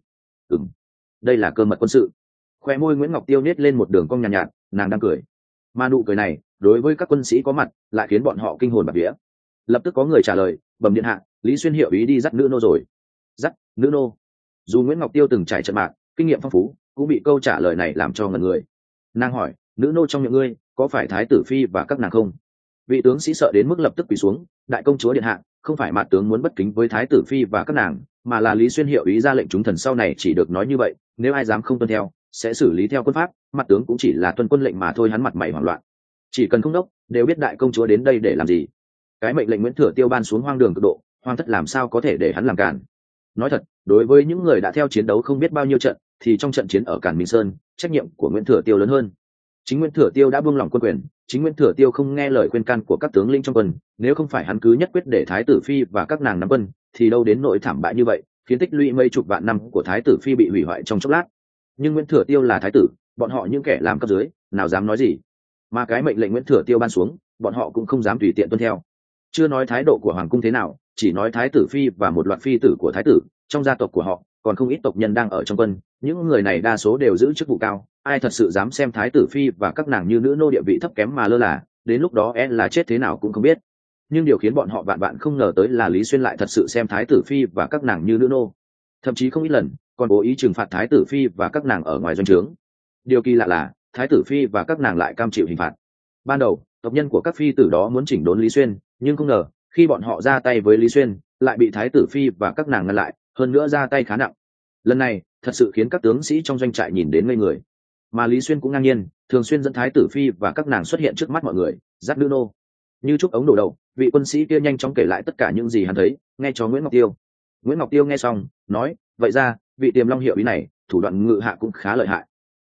Đây là cơ mật quân sự. Khoe môi Nguyễn Ngọc Tiêu nết lên một đường cong nhàn nhạt, nàng đang cười. Mà nụ cười này, đối với các quân sĩ có mặt, lại khiến bọn họ kinh hồn bạt vía. Lập tức có người trả lời, bẩm điện hạ, Lý Xuyên hiệu ý đi dắt nữ nô rồi. Dắt nữ nô? Dù Nguyễn Ngọc Tiêu từng trải trận mạc, kinh nghiệm phong phú, cũng bị câu trả lời này làm cho ngẩn người. Nàng hỏi, nữ nô trong miệng ngươi, có phải thái tử phi và các nàng không? Vị tướng sĩ sợ đến mức lập tức quỳ xuống, đại công chúa điện hạ, không phải mạt tướng muốn bất kính với thái tử phi và các nàng, mà là Lý Xuyên hiệu ý ra lệnh chúng thần sau này chỉ được nói như vậy, nếu ai dám không tuân theo, sẽ xử lý theo quân pháp, mặt tướng cũng chỉ là tuân quân lệnh mà thôi. Hắn mặt mày hoảng loạn. Chỉ cần không đốc, đều biết đại công chúa đến đây để làm gì. Cái mệnh lệnh Nguyễn Thừa Tiêu ban xuống hoang đường cực độ, hoàng thất làm sao có thể để hắn làm cản. Nói thật, đối với những người đã theo chiến đấu không biết bao nhiêu trận, thì trong trận chiến ở Càn Minh Sơn, trách nhiệm của Nguyễn Thừa Tiêu lớn hơn. Chính Nguyễn Thừa Tiêu đã buông lỏng quân quyền, chính Nguyễn Thừa Tiêu không nghe lời khuyên can của các tướng lĩnh trong quân, nếu không phải hắn cứ nhất quyết để Thái tử phi và các nàng nắm quân, thì đâu đến nỗi thảm bại như vậy, khiến tích lũy mấy chục vạn năm của Thái tử phi bị hủy hoại trong chốc lát. Nhưng Nguyễn Thừa Tiêu là thái tử, bọn họ những kẻ làm cấp dưới, nào dám nói gì? Mà cái mệnh lệnh Nguyễn Thừa Tiêu ban xuống, bọn họ cũng không dám tùy tiện tuân theo. Chưa nói thái độ của hoàng cung thế nào, chỉ nói Thái tử phi và một loạt phi tử của thái tử, trong gia tộc của họ còn không ít tộc nhân đang ở trong quân, những người này đa số đều giữ chức vụ cao, ai thật sự dám xem Thái tử phi và các nàng như nữ nô địa vị thấp kém mà lơ là, đến lúc đó là chết thế nào cũng không biết. Nhưng điều khiến bọn họ vạn vạn không ngờ tới là Lý Xuyên lại thật sự xem Thái tử phi và các nàng như nữ nô, thậm chí không ít lần còn cố ý trừng phạt Thái tử phi và các nàng ở ngoài doanh trướng. Điều kỳ lạ là Thái tử phi và các nàng lại cam chịu hình phạt. Ban đầu tộc nhân của các phi tử đó muốn chỉnh đốn Lý Xuyên, nhưng không ngờ khi bọn họ ra tay với Lý Xuyên lại bị Thái tử phi và các nàng ngăn lại, hơn nữa ra tay khá nặng. Lần này thật sự khiến các tướng sĩ trong doanh trại nhìn đến ngây người. Mà Lý Xuyên cũng ngang nhiên thường xuyên dẫn Thái tử phi và các nàng xuất hiện trước mắt mọi người, dắt nữ nô như chúc ống đổ đầu. Vị quân sĩ kia nhanh chóng kể lại tất cả những gì hắn thấy, nghe cho Nguyễn Ngọc Tiêu. Nguyễn Ngọc Tiêu nghe xong nói, vậy ra vị Tiềm Long hiệu ý này thủ đoạn ngự hạ cũng khá lợi hại.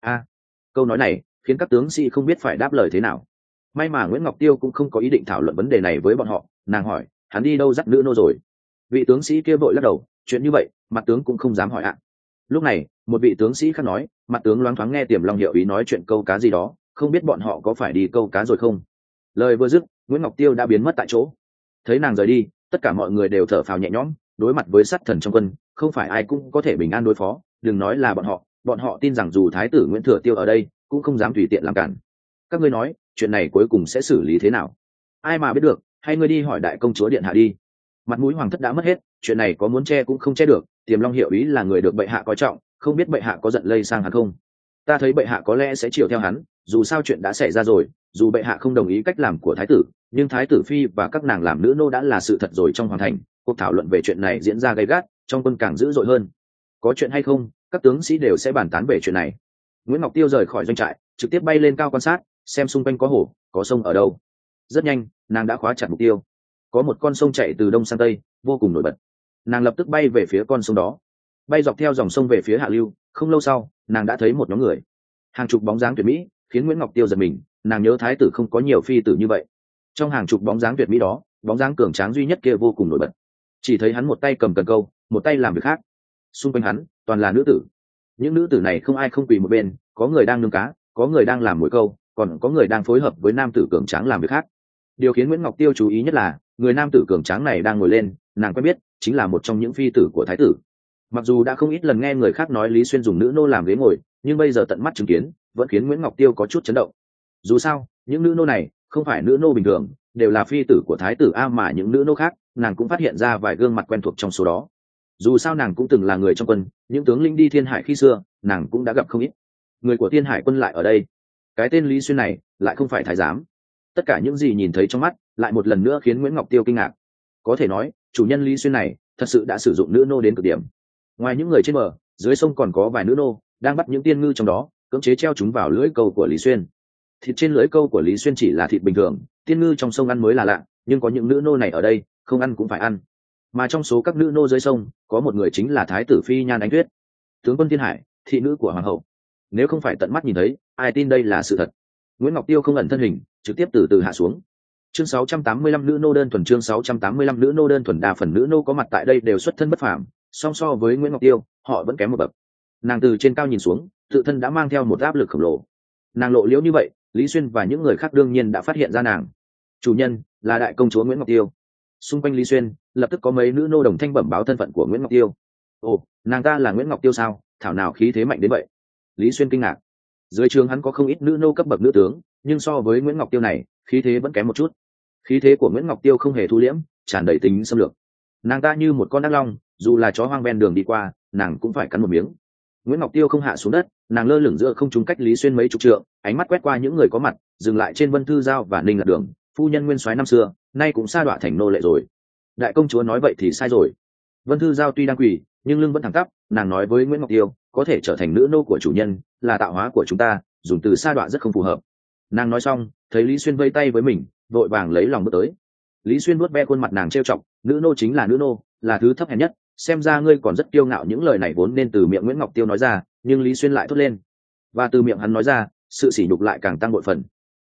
Câu nói này khiến các tướng sĩ không biết phải đáp lời thế nào. May mà Nguyễn Ngọc Tiêu cũng không có ý định thảo luận vấn đề này với bọn họ. Nàng hỏi, hắn đi đâu dắt nữ nô rồi? Vị tướng sĩ kia vội lắc đầu, chuyện như vậy mặt tướng cũng không dám hỏi ạ. Lúc này một vị tướng sĩ khác nói, mặt tướng loáng thoáng nghe Tiềm Long hiệu ý nói chuyện câu cá gì đó, không biết bọn họ có phải đi câu cá rồi không? Lời vừa dứt, Nguyễn Ngọc Tiêu đã biến mất tại chỗ. Thấy nàng rời đi, tất cả mọi người đều thở phào nhẹ nhõm. Đối mặt với sát thần trong quân, không phải ai cũng có thể bình an đối phó, đừng nói là bọn họ tin rằng dù thái tử Nguyễn Thừa Tiêu ở đây cũng không dám tùy tiện làm cản. Các ngươi nói chuyện này cuối cùng sẽ xử lý thế nào? Ai mà biết được, hay ngươi đi hỏi đại công chúa điện hạ đi. Mặt mũi hoàng thất đã mất hết, chuyện này có muốn che cũng không che được. Tiềm Long hiệu ý là người được bệ hạ coi trọng, không biết bệ hạ có giận lây sang hắn không? Ta thấy bệ hạ có lẽ sẽ chiều theo hắn, dù sao chuyện đã xảy ra rồi, dù bệ hạ không đồng ý cách làm của thái tử, nhưng thái tử phi và các nàng làm nữ nô đã là sự thật rồi. Trong hoàng thành, cuộc thảo luận về chuyện này diễn ra gay gắt, trong quân càng dữ dội hơn. Có chuyện hay không, các tướng sĩ đều sẽ bàn tán về chuyện này. Nguyễn Ngọc Tiêu rời khỏi doanh trại, trực tiếp bay lên cao quan sát, xem xung quanh có hồ, có sông ở đâu. Rất nhanh, nàng đã khóa chặt mục tiêu. Có một con sông chạy từ đông sang tây, vô cùng nổi bật. Nàng lập tức bay về phía con sông đó, bay dọc theo dòng sông về phía hạ lưu. Không lâu sau, nàng đã thấy một nhóm người, hàng chục bóng dáng tuyệt mỹ, khiến Nguyễn Ngọc Tiêu giật mình. Nàng nhớ thái tử không có nhiều phi tử như vậy. Trong hàng chục bóng dáng tuyệt mỹ đó, bóng dáng cường tráng duy nhất kia vô cùng nổi bật. Chỉ thấy hắn một tay cầm cần câu, một tay làm việc khác. Xung quanh hắn toàn là nữ tử. Những nữ tử này không ai không quỳ một bên, có người đang nướng cá, có người đang làm mồi câu, còn có người đang phối hợp với nam tử cường tráng làm việc khác. Điều khiến Nguyễn Ngọc Tiêu chú ý nhất là người nam tử cường tráng này đang ngồi lên, nàng quen biết, chính là một trong những phi tử của thái tử. Mặc dù đã không ít lần nghe người khác nói Lý Xuyên dùng nữ nô làm ghế ngồi, nhưng bây giờ tận mắt chứng kiến vẫn khiến Nguyễn Ngọc Tiêu có chút chấn động. Dù sao những nữ nô này không phải nữ nô bình thường, đều là phi tử của thái tử a, mà những nữ nô khác nàng cũng phát hiện ra vài gương mặt quen thuộc trong số đó. Dù sao nàng cũng từng là người trong quân, những tướng lĩnh đi Thiên Hải khi xưa nàng cũng đã gặp không ít. Người của Thiên Hải quân lại ở đây, cái tên Lý Xuyên này lại không phải thái giám. Tất cả những gì nhìn thấy trong mắt lại một lần nữa khiến Nguyễn Ngọc Tiêu kinh ngạc. Có thể nói chủ nhân Lý Xuyên này thật sự đã sử dụng nữ nô đến cực điểm. Ngoài những người trên bờ, dưới sông còn có vài nữ nô đang bắt những tiên ngư trong đó, cưỡng chế treo chúng vào lưỡi câu của Lý Xuyên. Thịt trên lưỡi câu của Lý Xuyên chỉ là thịt bình thường, tiên ngư trong sông ăn mới là lạ, nhưng có những nữ nô này ở đây, không ăn cũng phải ăn. Mà trong số các nữ nô dưới sông, có một người chính là thái tử phi Nhan Ánh Tuyết, tướng quân Thiên Hải, thị nữ của hoàng hậu. Nếu không phải tận mắt nhìn thấy, ai tin đây là sự thật. Nguyễn Ngọc Tiêu không ẩn thân hình, trực tiếp từ từ hạ xuống. Chương 685 nữ nô đơn thuần. Chương 685 nữ nô đơn thuần. Đa phần nữ nô có mặt tại đây đều xuất thân bất phàm, song so với Nguyễn Ngọc Tiêu, họ vẫn kém một bậc. Nàng từ trên cao nhìn xuống, tự thân đã mang theo một áp lực khổng lồ. Nàng lộ liễu như vậy, Lý Xuyên và những người khác đương nhiên đã phát hiện ra nàng. Chủ nhân là đại công chúa Nguyễn Ngọc Tiêu. Xung quanh Lý Xuyên lập tức có mấy nữ nô đồng thanh bẩm báo thân phận của Nguyễn Ngọc Tiêu. Ồ, nàng ta là Nguyễn Ngọc Tiêu sao? Thảo nào khí thế mạnh đến vậy? Lý Xuyên kinh ngạc. Dưới trường hắn có không ít nữ nô cấp bậc nữ tướng, nhưng so với Nguyễn Ngọc Tiêu này, khí thế vẫn kém một chút. Khí thế của Nguyễn Ngọc Tiêu không hề thu liễm, tràn đầy tính xâm lược. Nàng ta như một con ác long, dù là chó hoang ven đường đi qua, nàng cũng phải cắn một miếng. Nguyễn Ngọc Tiêu không hạ xuống đất, nàng lơ lửng giữa không trung cách Lý Xuyên mấy chục trượng, ánh mắt quét qua những người có mặt, dừng lại trên Vân Thư Giao và Ninh Lạc Đường, phu nhân nguyên soái năm xưa, nay cũng sa đọa thành nô lệ rồi. Đại công chúa nói vậy thì sai rồi. Vân Thư Giao tuy đang quỳ, nhưng lưng vẫn thẳng tắp, nàng nói với Nguyễn Ngọc Tiêu, có thể trở thành nữ nô của chủ nhân, là tạo hóa của chúng ta, dùng từ sa đọa rất không phù hợp. Nàng nói xong, thấy Lý Xuyên vây tay với mình, vội vàng lấy lòng bước tới. Lý Xuyên vuốt ve khuôn mặt nàng trêu chọc, nữ nô chính là nữ nô, là thứ thấp hèn nhất, xem ra ngươi còn rất kiêu ngạo. Những lời này vốn nên từ miệng Nguyễn Ngọc Tiêu nói ra, nhưng Lý Xuyên lại thốt lên, và từ miệng hắn nói ra, sự sỉ nhục lại càng tăng bội phần.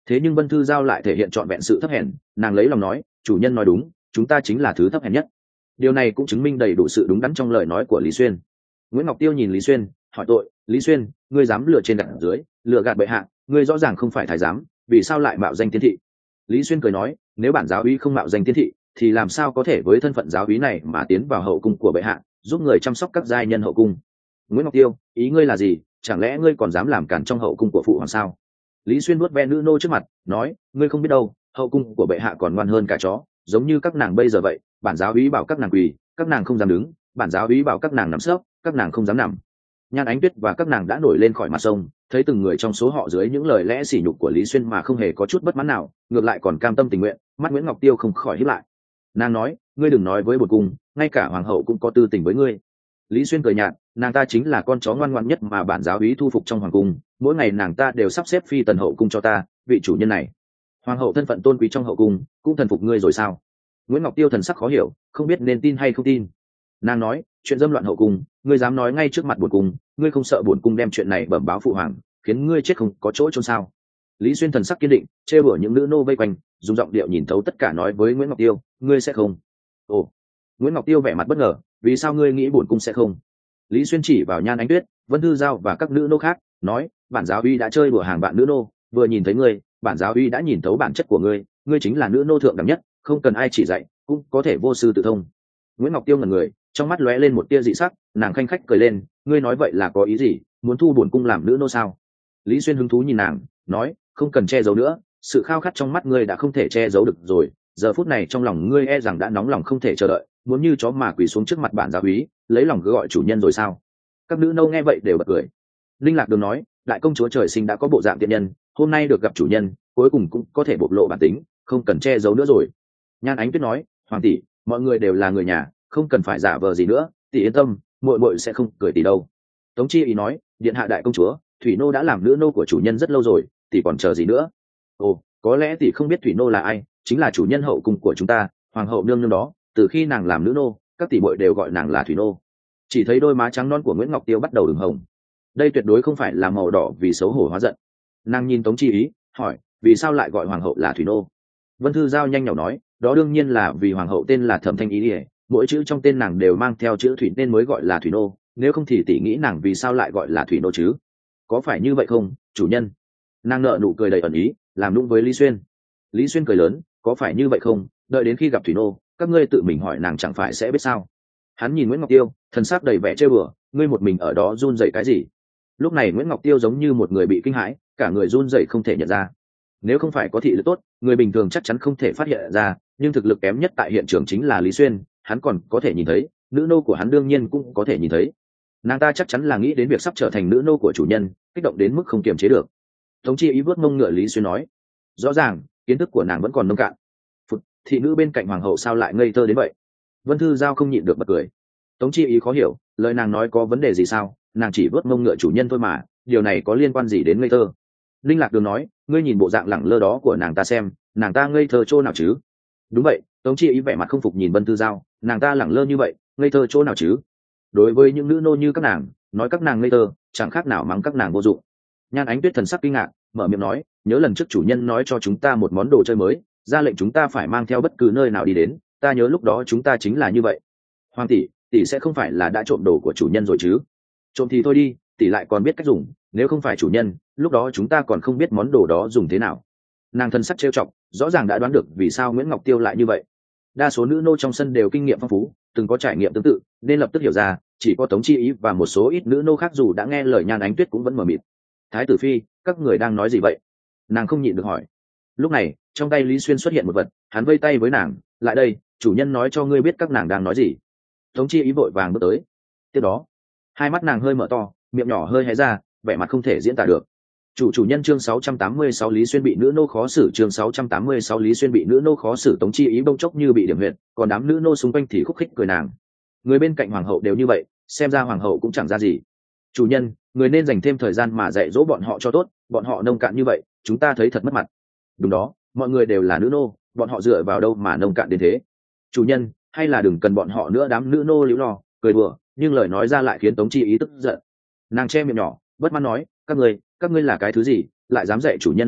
Thế nhưng Vân Thư Giao lại thể hiện trọn vẹn sự thấp hèn, nàng lấy lòng nói, chủ nhân nói đúng, chúng ta chính là thứ thấp hèn nhất. Điều này cũng chứng minh đầy đủ sự đúng đắn trong lời nói của Lý Xuyên. Nguyễn Ngọc Tiêu nhìn Lý Xuyên, hỏi tội, Lý Xuyên, ngươi dám lừa trên gạt dưới, lừa gạt bệ hạ, ngươi rõ ràng không phải thái giám, vì sao lại mạo danh tiên thị? Lý Xuyên cười nói, nếu bản giáo úy không mạo danh tiên thị, thì làm sao có thể với thân phận giáo úy này mà tiến vào hậu cung của bệ hạ, giúp người chăm sóc các giai nhân hậu cung? Nguyễn Ngọc Tiêu, ý ngươi là gì? Chẳng lẽ ngươi còn dám làm cản trong hậu cung của phụ hoàng sao? Lý Xuyên vuốt ve nữ nô trước mặt, nói, ngươi không biết đâu, hậu cung của bệ hạ còn ngoan hơn cả chó, giống như các nàng bây giờ vậy, bản giáo úy bảo các nàng quỳ, các nàng không dám đứng, bản giáo úy bảo các nàng nằm sấp, các nàng không dám nằm. Nhan Ánh Tuyết và các nàng đã nổi lên khỏi mặt sông, thấy từng người trong số họ dưới những lời lẽ sỉ nhục của Lý Xuyên mà không hề có chút bất mãn nào, ngược lại còn cam tâm tình nguyện, mắt Nguyễn Ngọc Tiêu không khỏi híp lại. Nàng nói, ngươi đừng nói với bổn cung, ngay cả hoàng hậu cũng có tư tình với ngươi. Lý Xuyên cười nhạt, nàng ta chính là con chó ngoan ngoãn nhất mà bản giáo úy thu phục trong hoàng cung, mỗi ngày nàng ta đều sắp xếp phi tần hậu cung cho ta, vị chủ nhân này. Hoàng hậu thân phận tôn quý trong hậu cung, cũng thần phục ngươi rồi sao? Nguyễn Ngọc Tiêu thần sắc khó hiểu, không biết nên tin hay không tin. Nàng nói, chuyện dâm loạn hậu cung, ngươi dám nói ngay trước mặt bổn cung, ngươi không sợ bổn cung đem chuyện này bẩm báo phụ hoàng, khiến ngươi chết không có chỗ chôn sao? Lý Xuyên thần sắc kiên định, trêu đùa những nữ nô vây quanh, dùng giọng điệu nhìn thấu tất cả nói với Nguyễn Ngọc Tiêu, ngươi sẽ không? Ồ, Nguyễn Ngọc Tiêu vẻ mặt bất ngờ, vì sao ngươi nghĩ bổn cung sẽ không? Lý Xuyên chỉ vào Nhan Ánh Tuyết, Vân Thư Giao và các nữ nô khác, nói, bản giáo uy đã chơi đùa hàng vạn nữ nô, vừa nhìn thấy ngươi, bản giáo uy đã nhìn thấu bản chất của ngươi, ngươi chính là nữ nô thượng đẳng nhất, không cần ai chỉ dạy, cũng có thể vô sư tự thông. Nguyễn Ngọc Tiêu ngẩn người, trong mắt lóe lên một tia dị sắc, nàng khanh khách cười lên, ngươi nói vậy là có ý gì, muốn thu bổn cung làm nữ nô sao? Lý Xuyên hứng thú nhìn nàng, nói, không cần che giấu nữa, sự khao khát trong mắt ngươi đã không thể che giấu được rồi, giờ phút này trong lòng ngươi e rằng đã nóng lòng không thể chờ đợi, muốn như chó mà quỳ xuống trước mặt bản giáo úy, lấy lòng cứ gọi chủ nhân rồi sao? Các nữ nô nghe vậy đều bật cười. Linh Lạc Đường nói, đại công chúa trời sinh đã có bộ dạng tiện nhân, hôm nay được gặp chủ nhân, cuối cùng cũng có thể bộc lộ bản tính, không cần che giấu nữa rồi. Nhan Ánh Tuyết nói, hoàng tỷ, mọi người đều là người nhà, không cần phải giả vờ gì nữa, tỷ yên tâm, muội muội sẽ không cười tỷ đâu. Tống Chi ý nói, điện hạ đại công chúa, thủy nô đã làm nữ nô của chủ nhân rất lâu rồi, tỷ còn chờ gì nữa? Ồ, có lẽ tỷ không biết thủy nô là ai, chính là chủ nhân hậu cung của chúng ta, hoàng hậu nương nương đó, từ khi nàng làm nữ nô, các tỷ muội đều gọi nàng là thủy nô. Chỉ thấy đôi má trắng non của Nguyễn Ngọc Tiêu bắt đầu ửng hồng. Đây tuyệt đối không phải là màu đỏ vì xấu hổ hóa giận. Nàng nhìn Tống Chi ý, hỏi, vì sao lại gọi hoàng hậu là thủy nô? Vân Thư Giao nhanh nhỏ nói, đó đương nhiên là vì hoàng hậu tên là Thẩm Thanh Ý ỉa, mỗi chữ trong tên nàng đều mang theo chữ thủy nên mới gọi là thủy nô, nếu không thì tỷ nghĩ nàng vì sao lại gọi là thủy nô chứ? Có phải như vậy không, chủ nhân? Nàng nợ nụ cười đầy ẩn ý, làm nũng với Lý Xuyên. Lý Xuyên cười lớn, có phải như vậy không, đợi đến khi gặp thủy nô, các ngươi tự mình hỏi nàng chẳng phải sẽ biết sao? Hắn nhìn Nguyễn Ngọc Tiêu, thần sắc đầy vẻ trêu bừa, ngươi một mình ở đó run rẩy cái gì? Lúc này Nguyễn Ngọc Tiêu giống như một người bị kinh hãi, cả người run rẩy không thể nhận ra. Nếu không phải có thị lực tốt, người bình thường chắc chắn không thể phát hiện ra, nhưng thực lực kém nhất tại hiện trường chính là Lý Xuyên, hắn còn có thể nhìn thấy, nữ nô của hắn đương nhiên cũng có thể nhìn thấy. Nàng ta chắc chắn là nghĩ đến việc sắp trở thành nữ nô của chủ nhân, kích động đến mức không kiềm chế được. Tống Chi ý vớt mông ngựa Lý Xuyên nói, rõ ràng kiến thức của nàng vẫn còn nông cạn. Phụt, thị nữ bên cạnh hoàng hậu sao lại ngây thơ đến vậy? Vân Thư Giao không nhịn được bật cười. Tống Chi ý khó hiểu, lời nàng nói có vấn đề gì sao? Nàng chỉ vớt mông ngựa chủ nhân thôi mà, điều này có liên quan gì đến ngây thơ? Linh Lạc Đường nói, ngươi nhìn bộ dạng lẳng lơ đó của nàng ta xem, nàng ta ngây thơ chỗ nào chứ? Đúng vậy, Tống Chi ý vẻ mặt không phục nhìn Vân Thư Giao, nàng ta lẳng lơ như vậy, ngây thơ chỗ nào chứ? Đối với những nữ nô như các nàng, nói các nàng ngây thơ, chẳng khác nào mắng các nàng vô dụng. Nhan Ánh Tuyết thần sắc kinh ngạc, mở miệng nói, nhớ lần trước chủ nhân nói cho chúng ta một món đồ chơi mới, ra lệnh chúng ta phải mang theo bất cứ nơi nào đi đến, ta nhớ lúc đó chúng ta chính là như vậy. Hoàng tỷ, tỷ sẽ không phải là đã trộm đồ của chủ nhân rồi chứ? Trộm thì thôi đi, tỷ lại còn biết cách dùng, nếu không phải chủ nhân, lúc đó chúng ta còn không biết món đồ đó dùng thế nào. Nàng thân sắc trêu chọc, rõ ràng đã đoán được vì sao Nguyễn Ngọc Tiêu lại như vậy. Đa số nữ nô trong sân đều kinh nghiệm phong phú, từng có trải nghiệm tương tự, nên lập tức hiểu ra, chỉ có Tống Chi ý và một số ít nữ nô khác dù đã nghe lời Nhan Ánh Tuyết cũng vẫn mờ mịt. Thái tử phi, các người đang nói gì vậy? Nàng không nhịn được hỏi. Lúc này, trong tay Lý Xuyên xuất hiện một vật, hắn vây tay với nàng, lại đây, chủ nhân nói cho ngươi biết các nàng đang nói gì. Tống Chi ý vội vàng bước tới. Tiếp đó, hai mắt nàng hơi mở to, miệng nhỏ hơi hé ra, vẻ mặt không thể diễn tả được. Chủ nhân chương 686 Lý Xuyên bị nữ nô khó xử, chương 686 Lý Xuyên bị nữ nô khó xử. Tống Chi ý bỗng chốc như bị điểm huyệt, còn đám nữ nô xung quanh thì khúc khích cười nàng. Người bên cạnh hoàng hậu đều như vậy, xem ra hoàng hậu cũng chẳng ra gì. Chủ nhân, người nên dành thêm thời gian mà dạy dỗ bọn họ cho tốt, bọn họ nông cạn như vậy, chúng ta thấy thật mất mặt. Đúng đó, mọi người đều là nữ nô, bọn họ dựa vào đâu mà nông cạn đến thế? Chủ nhân, hay là đừng cần bọn họ nữa. Đám nữ nô liễu lo, cười đùa, nhưng lời nói ra lại khiến Tống Chi ý tức giận. Nàng che miệng nhỏ, bất mãn nói, các ngươi là cái thứ gì, lại dám dạy chủ nhân làm việc,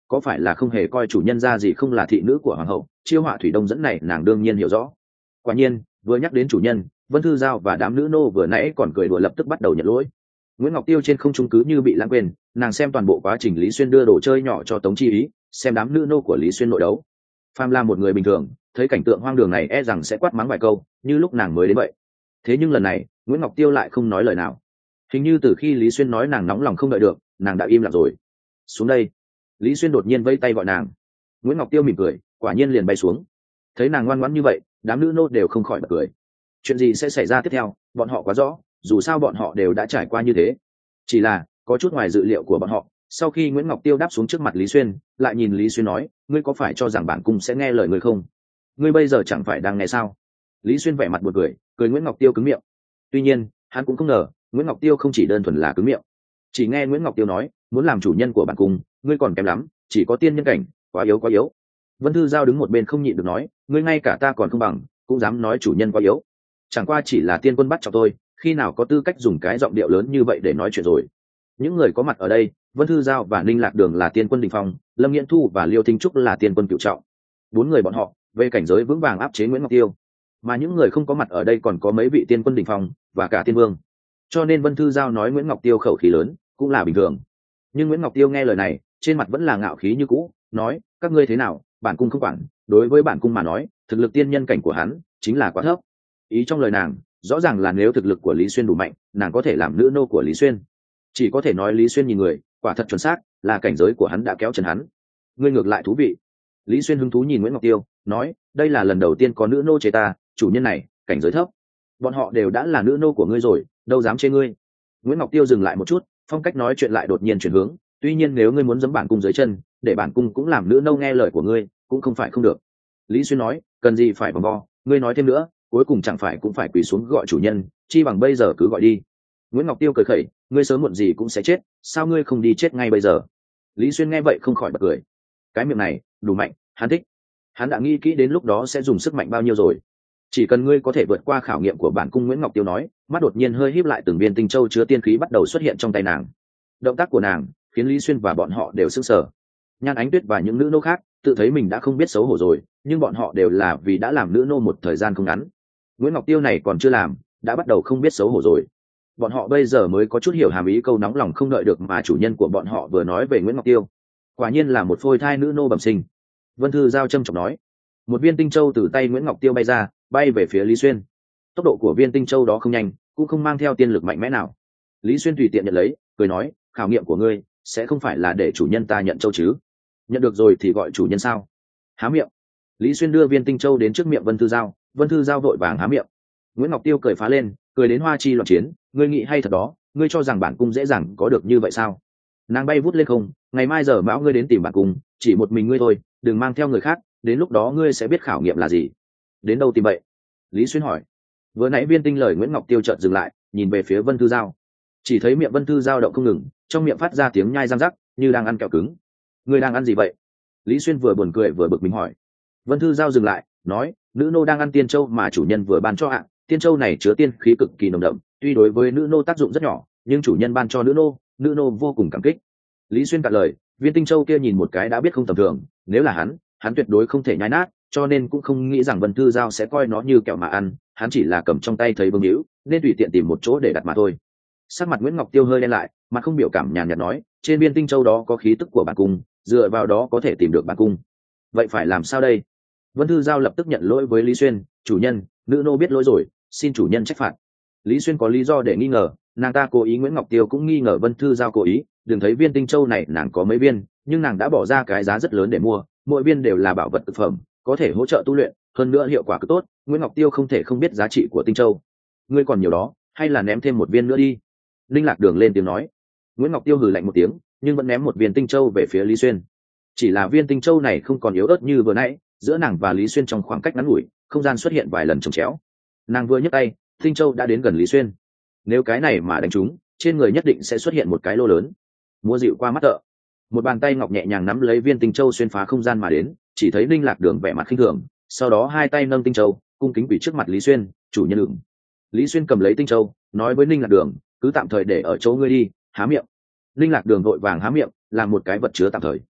có phải là không hề coi chủ nhân ra gì không là thị nữ của hoàng hậu, chiêu họa thủy đông dẫn này nàng đương nhiên hiểu rõ. Quả nhiên vừa nhắc đến chủ nhân, Vân Thư Giao và đám nữ nô vừa nãy còn cười đùa lập tức bắt đầu nhận lỗi. Nguyễn Ngọc Tiêu trên không trung cứ như bị lãng quên, nàng xem toàn bộ quá trình Lý Xuyên đưa đồ chơi nhỏ cho Tống Chi Ý, xem đám nữ nô của Lý Xuyên nội đấu. Phàm là một người bình thường thấy cảnh tượng hoang đường này e rằng sẽ quát mắng vài câu như lúc nàng mới đến vậy. Thế nhưng lần này Nguyễn Ngọc Tiêu lại không nói lời nào. Hình như từ khi Lý Xuyên nói nàng nóng lòng không đợi được, nàng đã im lặng rồi. Xuống đây. Lý Xuyên đột nhiên vây tay gọi nàng. Nguyễn Ngọc Tiêu mỉm cười, quả nhiên liền bay xuống. Thấy nàng ngoan ngoãn như vậy, đám nữ nô đều không khỏi bật cười. Chuyện gì sẽ xảy ra tiếp theo bọn họ quá rõ, dù sao bọn họ đều đã trải qua như thế. Chỉ là có chút ngoài dự liệu của bọn họ, sau khi Nguyễn Ngọc Tiêu đáp xuống trước mặt Lý Xuyên, lại nhìn Lý Xuyên nói, ngươi có phải cho rằng bản cung sẽ nghe lời ngươi không? Ngươi bây giờ chẳng phải đang nghe sao? Lý Xuyên vẻ mặt buồn cười, cười Nguyễn Ngọc Tiêu cứng miệng. Tuy nhiên hắn cũng không ngờ Nguyễn Ngọc Tiêu không chỉ đơn thuần là cứng miệng. Chỉ nghe Nguyễn Ngọc Tiêu nói, muốn làm chủ nhân của bản cung ngươi còn kém lắm, chỉ có tiên nhân cảnh, quá yếu quá yếu. Vân Thư Giao đứng một bên không nhịn được nói, ngươi ngay cả ta còn không bằng, cũng dám nói chủ nhân quá yếu. Chẳng qua chỉ là tiên quân bắt cho tôi, khi nào có tư cách dùng cái giọng điệu lớn như vậy để nói chuyện rồi. Những người có mặt ở đây, Vân Thư Giao và Ninh Lạc Đường là tiên quân đỉnh phong, Lâm Nghiễn Thu và Liêu Thinh Trúc là tiên quân cửu trọng. Bốn người bọn họ về cảnh giới vững vàng áp chế Nguyễn Ngọc Tiêu, mà những người không có mặt ở đây còn có mấy vị tiên quân đỉnh phong và cả tiên vương. Cho nên Vân Thư Giao nói Nguyễn Ngọc Tiêu khẩu khí lớn cũng là bình thường. Nhưng Nguyễn Ngọc Tiêu nghe lời này, trên mặt vẫn là ngạo khí như cũ, nói, các ngươi thế nào, bản cung không quản, đối với bản cung mà nói, thực lực tiên nhân cảnh của hắn chính là quá thấp. Ý trong lời nàng rõ ràng là nếu thực lực của Lý Xuyên đủ mạnh, nàng có thể làm nữ nô của Lý Xuyên. Chỉ có thể nói Lý Xuyên nhìn người quả thật chuẩn xác, là cảnh giới của hắn đã kéo chân hắn. Ngươi ngược lại thú vị. Lý Xuyên hứng thú nhìn Nguyễn Ngọc Tiêu, nói, đây là lần đầu tiên có nữ nô chế ta, chủ nhân này cảnh giới thấp, bọn họ đều đã là nữ nô của ngươi rồi, đâu dám chế ngươi. Nguyễn Ngọc Tiêu dừng lại một chút, phong cách nói chuyện lại đột nhiên chuyển hướng, tuy nhiên nếu ngươi muốn giẫm bản cung dưới chân, để bản cung cũng làm nữ nô nghe lời của ngươi, cũng không phải không được. Lý Xuyên nói, cần gì phải vòng vo, ngươi nói thêm nữa, cuối cùng chẳng phải cũng phải quỳ xuống gọi chủ nhân, chi bằng bây giờ cứ gọi đi. Nguyễn Ngọc Tiêu cười khẩy, ngươi sớm muộn gì cũng sẽ chết, sao ngươi không đi chết ngay bây giờ? Lý Xuyên nghe vậy không khỏi bật cười. Cái miệng này đủ mạnh, hắn thích. Hắn đã nghĩ kỹ đến lúc đó sẽ dùng sức mạnh bao nhiêu rồi. Chỉ cần ngươi có thể vượt qua khảo nghiệm của bản cung. Nguyễn Ngọc Tiêu nói, mắt đột nhiên hơi híp lại, từng viên tinh châu chứa tiên khí bắt đầu xuất hiện trong tay nàng. Động tác của nàng khiến Lý Xuyên và bọn họ đều sững sờ. Nhan Ánh Tuyết và những nữ nô khác tự thấy mình đã không biết xấu hổ rồi, nhưng bọn họ đều là vì đã làm nữ nô một thời gian không ngắn. Nguyễn Ngọc Tiêu này còn chưa làm đã bắt đầu không biết xấu hổ rồi. Bọn họ bây giờ mới có chút hiểu hàm ý câu nóng lòng không đợi được mà chủ nhân của bọn họ vừa nói về Nguyễn Ngọc Tiêu. Quả nhiên là một phôi thai nữ nô bẩm sinh. Vân Thư Giao trầm trọng nói. Một viên tinh châu từ tay Nguyễn Ngọc Tiêu bay ra, bay về phía Lý Xuyên. Tốc độ của viên tinh châu đó không nhanh, cũng không mang theo tiên lực mạnh mẽ nào. Lý Xuyên tùy tiện nhận lấy, cười nói, khảo nghiệm của ngươi sẽ không phải là để chủ nhân ta nhận châu chứ? Nhận được rồi thì gọi chủ nhân sao? Há miệng. Lý Xuyên đưa viên tinh châu đến trước miệng Vân Thư Giao, Vân Thư Giao vội vàng há miệng. Nguyễn Ngọc Tiêu cười phá lên, cười đến hoa chi loạn chiến, ngươi nghĩ hay thật đó, ngươi cho rằng bản cung dễ dàng có được như vậy sao? Nàng bay vút lên không, ngày mai giờ mão ngươi đến tìm bản cung, chỉ một mình ngươi thôi, đừng mang theo người khác, đến lúc đó ngươi sẽ biết khảo nghiệm là gì. Đến đâu tìm vậy? Lý Xuyên hỏi. Vừa nãy viên tinh lời Nguyễn Ngọc Tiêu chợt dừng lại, nhìn về phía Vân Thư Giao. Chỉ thấy miệng Vân Thư Giao động không ngừng, trong miệng phát ra tiếng nhai răng rắc, như đang ăn kẹo cứng. Ngươi đang ăn gì vậy? Lý Xuyên vừa buồn cười vừa bực mình hỏi. Vân Thư Giao dừng lại, nói, nữ nô đang ăn tiên châu mà chủ nhân vừa ban cho ạ. Tiên châu này chứa tiên khí cực kỳ nồng đậm, tuy đối với nữ nô tác dụng rất nhỏ, nhưng chủ nhân ban cho nữ nô vô cùng cảm kích. Lý Xuyên cạn lời, viên tinh châu kia nhìn một cái đã biết không tầm thường, nếu là hắn tuyệt đối không thể nhai nát, cho nên cũng không nghĩ rằng Vân Thư Giao sẽ coi nó như kẹo mà ăn, hắn chỉ là cầm trong tay thấy vương hữu, nên tùy tiện tìm một chỗ để đặt mà thôi. Sắc mặt Nguyễn Ngọc Tiêu hơi đen lại, mặt không biểu cảm nhàn nhạt nói, trên viên tinh châu đó có khí tức của bản cung, dựa vào đó có thể tìm được bản cung. Vậy phải làm sao đây? Vân Thư Giao lập tức nhận lỗi với Lý Xuyên, chủ nhân, nữ nô biết lỗi rồi, xin chủ nhân trách phạt. Lý Xuyên có lý do để nghi ngờ, nàng ta cố ý, Nguyễn Ngọc Tiêu cũng nghi ngờ Vân Thư Giao cố ý, đừng thấy viên tinh châu này nàng có mấy viên, nhưng nàng đã bỏ ra cái giá rất lớn để mua, mỗi viên đều là bảo vật thực phẩm, có thể hỗ trợ tu luyện, hơn nữa hiệu quả cực tốt, Nguyễn Ngọc Tiêu không thể không biết giá trị của tinh châu. Ngươi còn nhiều đó, hay là ném thêm một viên nữa đi. Linh Lạc Đường lên tiếng nói. Nguyễn Ngọc Tiêu hừ lạnh một tiếng, nhưng vẫn ném một viên tinh châu về phía Lý Xuyên. Chỉ là viên tinh châu này không còn yếu ớt như vừa nãy, giữa nàng và Lý Xuyên trong khoảng cách ngắn ngủi, không gian xuất hiện vài lần chồng chéo. Nàng vừa nhấc tay, tinh châu đã đến gần Lý Xuyên. Nếu cái này mà đánh trúng, trên người nhất định sẽ xuất hiện một cái lô lớn. Mua dịu qua mắt thợ, một bàn tay ngọc nhẹ nhàng nắm lấy viên tinh châu xuyên phá không gian mà đến, chỉ thấy Linh Lạc Đường vẻ mặt khinh thường, sau đó hai tay nâng tinh châu, cung kính quỳ trước mặt Lý Xuyên, chủ nhân lượng. Lý Xuyên cầm lấy tinh châu, nói với Linh Lạc Đường, cứ tạm thời để ở chỗ ngươi đi, há miệng. Linh Lạc Đường vội vàng há miệng, làm một cái vật chứa tạm thời.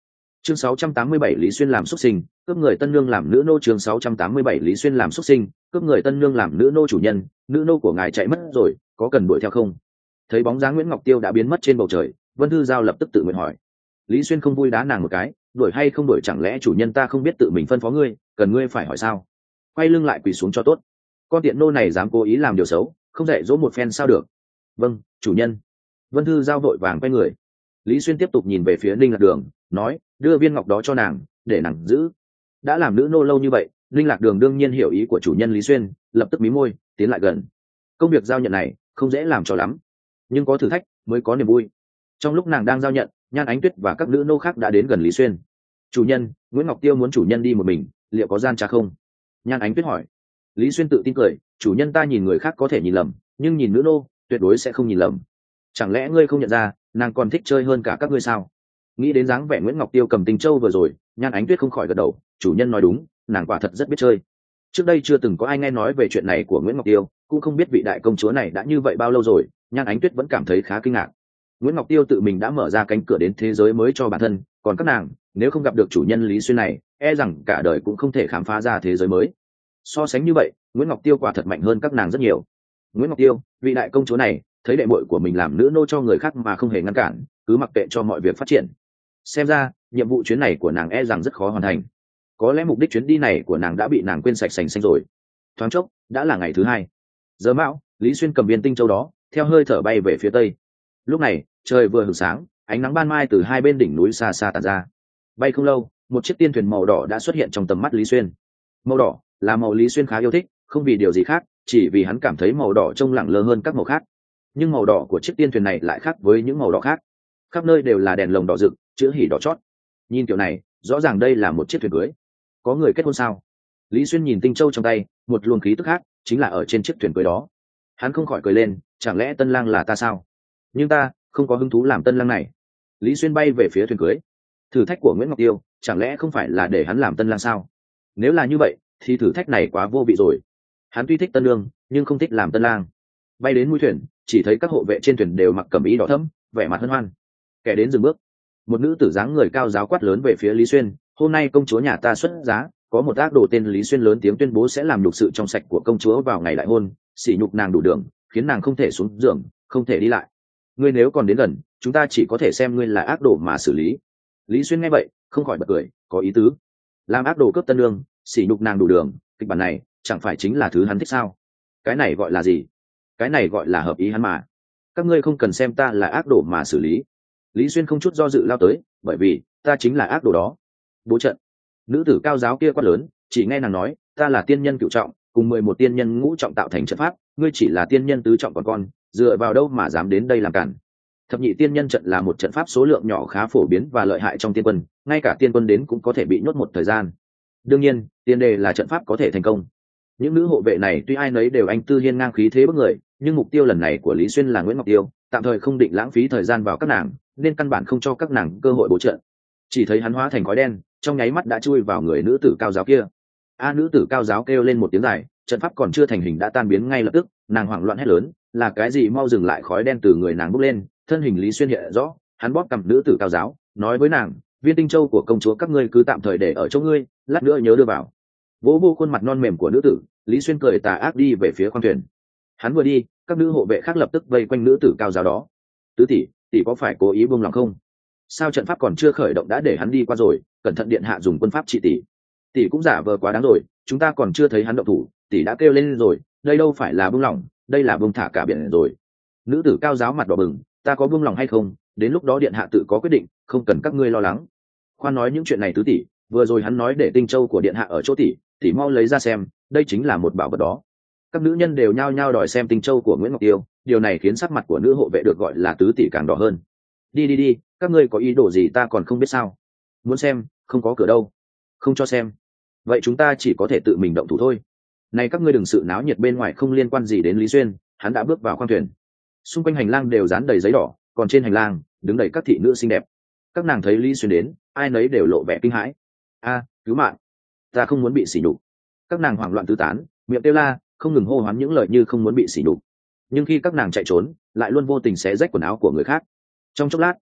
Chương 687 Lý Xuyên làm xuất sinh, cướp người tân nương làm nữ nô. Chương 687 Lý Xuyên làm xuất sinh, cướp người tân nương làm nữ nô. Chủ nhân, nữ nô của ngài chạy mất rồi, có cần đuổi theo không? Thấy bóng dáng Nguyễn Ngọc Tiêu đã biến mất trên bầu trời, Vân Thư Giao lập tức tự nguyện hỏi. Lý Xuyên không vui đá nàng một cái, đuổi hay không đuổi chẳng lẽ chủ nhân ta không biết tự mình phân phó ngươi, cần ngươi phải hỏi sao? Quay lưng lại quỳ xuống cho tốt. Con tiện nô này dám cố ý làm điều xấu, không dạy dỗ một phen sao được? Vâng, chủ nhân. Vân Thư Giao vội vàng quay người. Lý Xuyên tiếp tục nhìn về phía Ninh Lạc Đường, nói, đưa viên ngọc đó cho nàng, để nàng giữ. Đã làm nữ nô lâu như vậy, Ninh Lạc Đường đương nhiên hiểu ý của chủ nhân Lý Xuyên, lập tức mí môi, tiến lại gần. Công việc giao nhận này không dễ làm cho lắm, nhưng có thử thách mới có niềm vui. Trong lúc nàng đang giao nhận, Nhan Ánh Tuyết và các nữ nô khác đã đến gần Lý Xuyên. Chủ nhân, Nguyễn Ngọc Tiêu muốn chủ nhân đi một mình, liệu có gian trá không? Nhan Ánh Tuyết hỏi. Lý Xuyên tự tin cười, chủ nhân ta nhìn người khác có thể nhìn lầm, nhưng nhìn nữ nô tuyệt đối sẽ không nhìn lầm. Chẳng lẽ ngươi không nhận ra nàng còn thích chơi hơn cả các ngươi sao? Nghĩ đến dáng vẻ Nguyễn Ngọc Tiêu cầm Tinh Châu vừa rồi, Nhan Ánh Tuyết không khỏi gật đầu, chủ nhân nói đúng, nàng quả thật rất biết chơi. Trước đây chưa từng có ai nghe nói về chuyện này của Nguyễn Ngọc Tiêu, cũng không biết vị đại công chúa này đã như vậy bao lâu rồi. Nhan Ánh Tuyết vẫn cảm thấy khá kinh ngạc. Nguyễn Ngọc Tiêu tự mình đã mở ra cánh cửa đến thế giới mới cho bản thân, còn các nàng nếu không gặp được chủ nhân Lý Xuyên này, e rằng cả đời cũng không thể khám phá ra thế giới mới. So sánh như vậy, Nguyễn Ngọc Tiêu quả thật mạnh hơn các nàng rất nhiều. Nguyễn Ngọc Tiêu, vị đại công chúa này, thấy đệ muội của mình làm nữ nô cho người khác mà không hề ngăn cản, cứ mặc kệ cho mọi việc phát triển. Xem ra nhiệm vụ chuyến này của nàng e rằng rất khó hoàn thành. Có lẽ mục đích chuyến đi này của nàng đã bị nàng quên sạch sành xanh rồi. Thoáng chốc đã là ngày thứ hai. Giờ mão, Lý Xuyên cầm viên Tinh Châu đó theo hơi thở bay về phía tây. Lúc này trời vừa hửng sáng, ánh nắng ban mai từ hai bên đỉnh núi xa xa tản ra. Bay không lâu, một chiếc tiên thuyền màu đỏ đã xuất hiện trong tầm mắt Lý Xuyên. Màu đỏ là màu Lý Xuyên khá yêu thích, không vì điều gì khác, chỉ vì hắn cảm thấy màu đỏ trông lẳng lơ hơn các màu khác. Nhưng màu đỏ của chiếc tiên thuyền này lại khác với những màu đỏ khác. Khắp nơi đều là đèn lồng đỏ rực, chữ hỉ đỏ chót. Nhìn kiểu này, rõ ràng đây là một chiếc thuyền cưới. Có người kết hôn sao? Lý Xuyên nhìn Tinh Châu trong tay, một luồng khí tức khác chính là ở trên chiếc thuyền cưới đó. Hắn không khỏi cười lên, chẳng lẽ tân lang là ta sao? Nhưng ta không có hứng thú làm tân lang này. Lý Xuyên bay về phía thuyền cưới. Thử thách của Nguyễn Ngọc Tiêu chẳng lẽ không phải là để hắn làm tân lang sao? Nếu là như vậy thì thử thách này quá vô vị rồi. Hắn tuy thích tân lương nhưng không thích làm tân lang. Bay đến mũi thuyền, chỉ thấy các hộ vệ trên thuyền đều mặc cẩm y đỏ thẫm, vẻ mặt hân hoan. Kẻ đến dừng bước, một nữ tử dáng người cao giáo quát lớn về phía Lý Xuyên, hôm nay công chúa nhà ta xuất giá, có một ác đồ tên Lý Xuyên lớn tiếng tuyên bố sẽ làm nhục sự trong sạch của công chúa vào ngày đại hôn, sỉ nhục nàng đủ đường, khiến nàng không thể xuống giường, không thể đi lại. Ngươi nếu còn đến gần, chúng ta chỉ có thể xem ngươi là ác đồ mà xử lý. Lý Xuyên nghe vậy không khỏi bật cười, có ý tứ. Làm ác đồ cướp tân lương, sỉ nhục nàng đủ đường, kịch bản này chẳng phải chính là thứ hắn thích sao? Cái này gọi là gì? Cái này gọi là hợp ý hắn mà. Các ngươi không cần xem ta là ác đồ mà xử lý. Lý Xuyên không chút do dự lao tới, bởi vì ta chính là ác đồ đó. Bố trận. Nữ tử cao giáo kia quát lớn, chỉ nghe nàng nói, ta là tiên nhân cửu trọng, cùng 11 tiên nhân ngũ trọng tạo thành trận pháp, ngươi chỉ là tiên nhân tứ trọng còn con, dựa vào đâu mà dám đến đây làm cản? Thập nhị tiên nhân trận là một trận pháp số lượng nhỏ khá phổ biến và lợi hại trong tiên quân, ngay cả tiên quân đến cũng có thể bị nhốt một thời gian. Đương nhiên, tiền đề là trận pháp có thể thành công. Những nữ hộ vệ này tuy ai nấy đều anh tư hiên ngang khí thế bức người, nhưng mục tiêu lần này của Lý Xuyên là Nguyễn Ngọc Tiêu, tạm thời không định lãng phí thời gian vào các nàng, nên căn bản không cho các nàng cơ hội bố trận. Chỉ thấy hắn hóa thành khói đen, trong nháy mắt đã chui vào người nữ tử cao giáo kia. Nữ tử cao giáo kêu lên một tiếng dài, trận pháp còn chưa thành hình đã tan biến ngay lập tức, nàng hoảng loạn hét lớn, là cái gì? Mau dừng lại! Khói đen từ người nàng bốc lên, thân hình Lý Xuyên hiện rõ, hắn bóp cầm nữ tử cao giáo, nói với nàng, viên Tinh Châu của công chúa các ngươi cứ tạm thời để ở chỗ ngươi, lát nữa nhớ đưa vào. Vỗ vô khuôn mặt non mềm của nữ tử, Lý Xuyên cười tà ác đi về phía khoang thuyền. Hắn vừa đi, các nữ hộ vệ khác lập tức vây quanh nữ tử cao giáo đó. Tứ tỷ, tỷ có phải cố ý buông lòng không? Sao trận pháp còn chưa khởi động đã để hắn đi qua rồi? Cẩn thận điện hạ dùng quân pháp trị tỷ. Tỷ cũng giả vờ quá đáng rồi, chúng ta còn chưa thấy hắn động thủ, tỷ đã kêu lên rồi. Đây đâu phải là buông lòng, đây là buông thả cả biển rồi. Nữ tử cao giáo mặt đỏ bừng, ta có buông lòng hay không? Đến lúc đó điện hạ tự có quyết định, không cần các ngươi lo lắng. Khoan nói những chuyện này tứ tỷ, vừa rồi hắn nói để Tinh Châu của điện hạ ở chỗ tỷ, tỷ mau lấy ra xem, đây chính là một bảo vật đó. Các nữ nhân đều nhao nhao đòi xem Tinh Châu của Nguyễn Ngọc Tiêu, điều này khiến sắc mặt của nữ hộ vệ được gọi là tứ tỷ càng đỏ hơn. Đi, các ngươi có ý đồ gì ta còn không biết sao? Muốn xem, không có cửa đâu. Không cho xem. Vậy chúng ta chỉ có thể tự mình động thủ thôi. Này các ngươi đừng sự náo nhiệt bên ngoài không liên quan gì đến Lý Xuyên, hắn đã bước vào khoang thuyền. Xung quanh hành lang đều dán đầy giấy đỏ, còn trên hành lang đứng đầy các thị nữ xinh đẹp. Các nàng thấy Lý Xuyên đến, ai nấy đều lộ vẻ kinh hãi. Cứu mạng! Ta không muốn bị sỉ nhục. Các nàng hoảng loạn tứ tán, miệng kêu la, không ngừng hô hoán những lời như không muốn bị sỉ nhục. Nhưng khi các nàng chạy trốn, lại luôn vô tình xé rách quần áo của người khác. Trong chốc lát,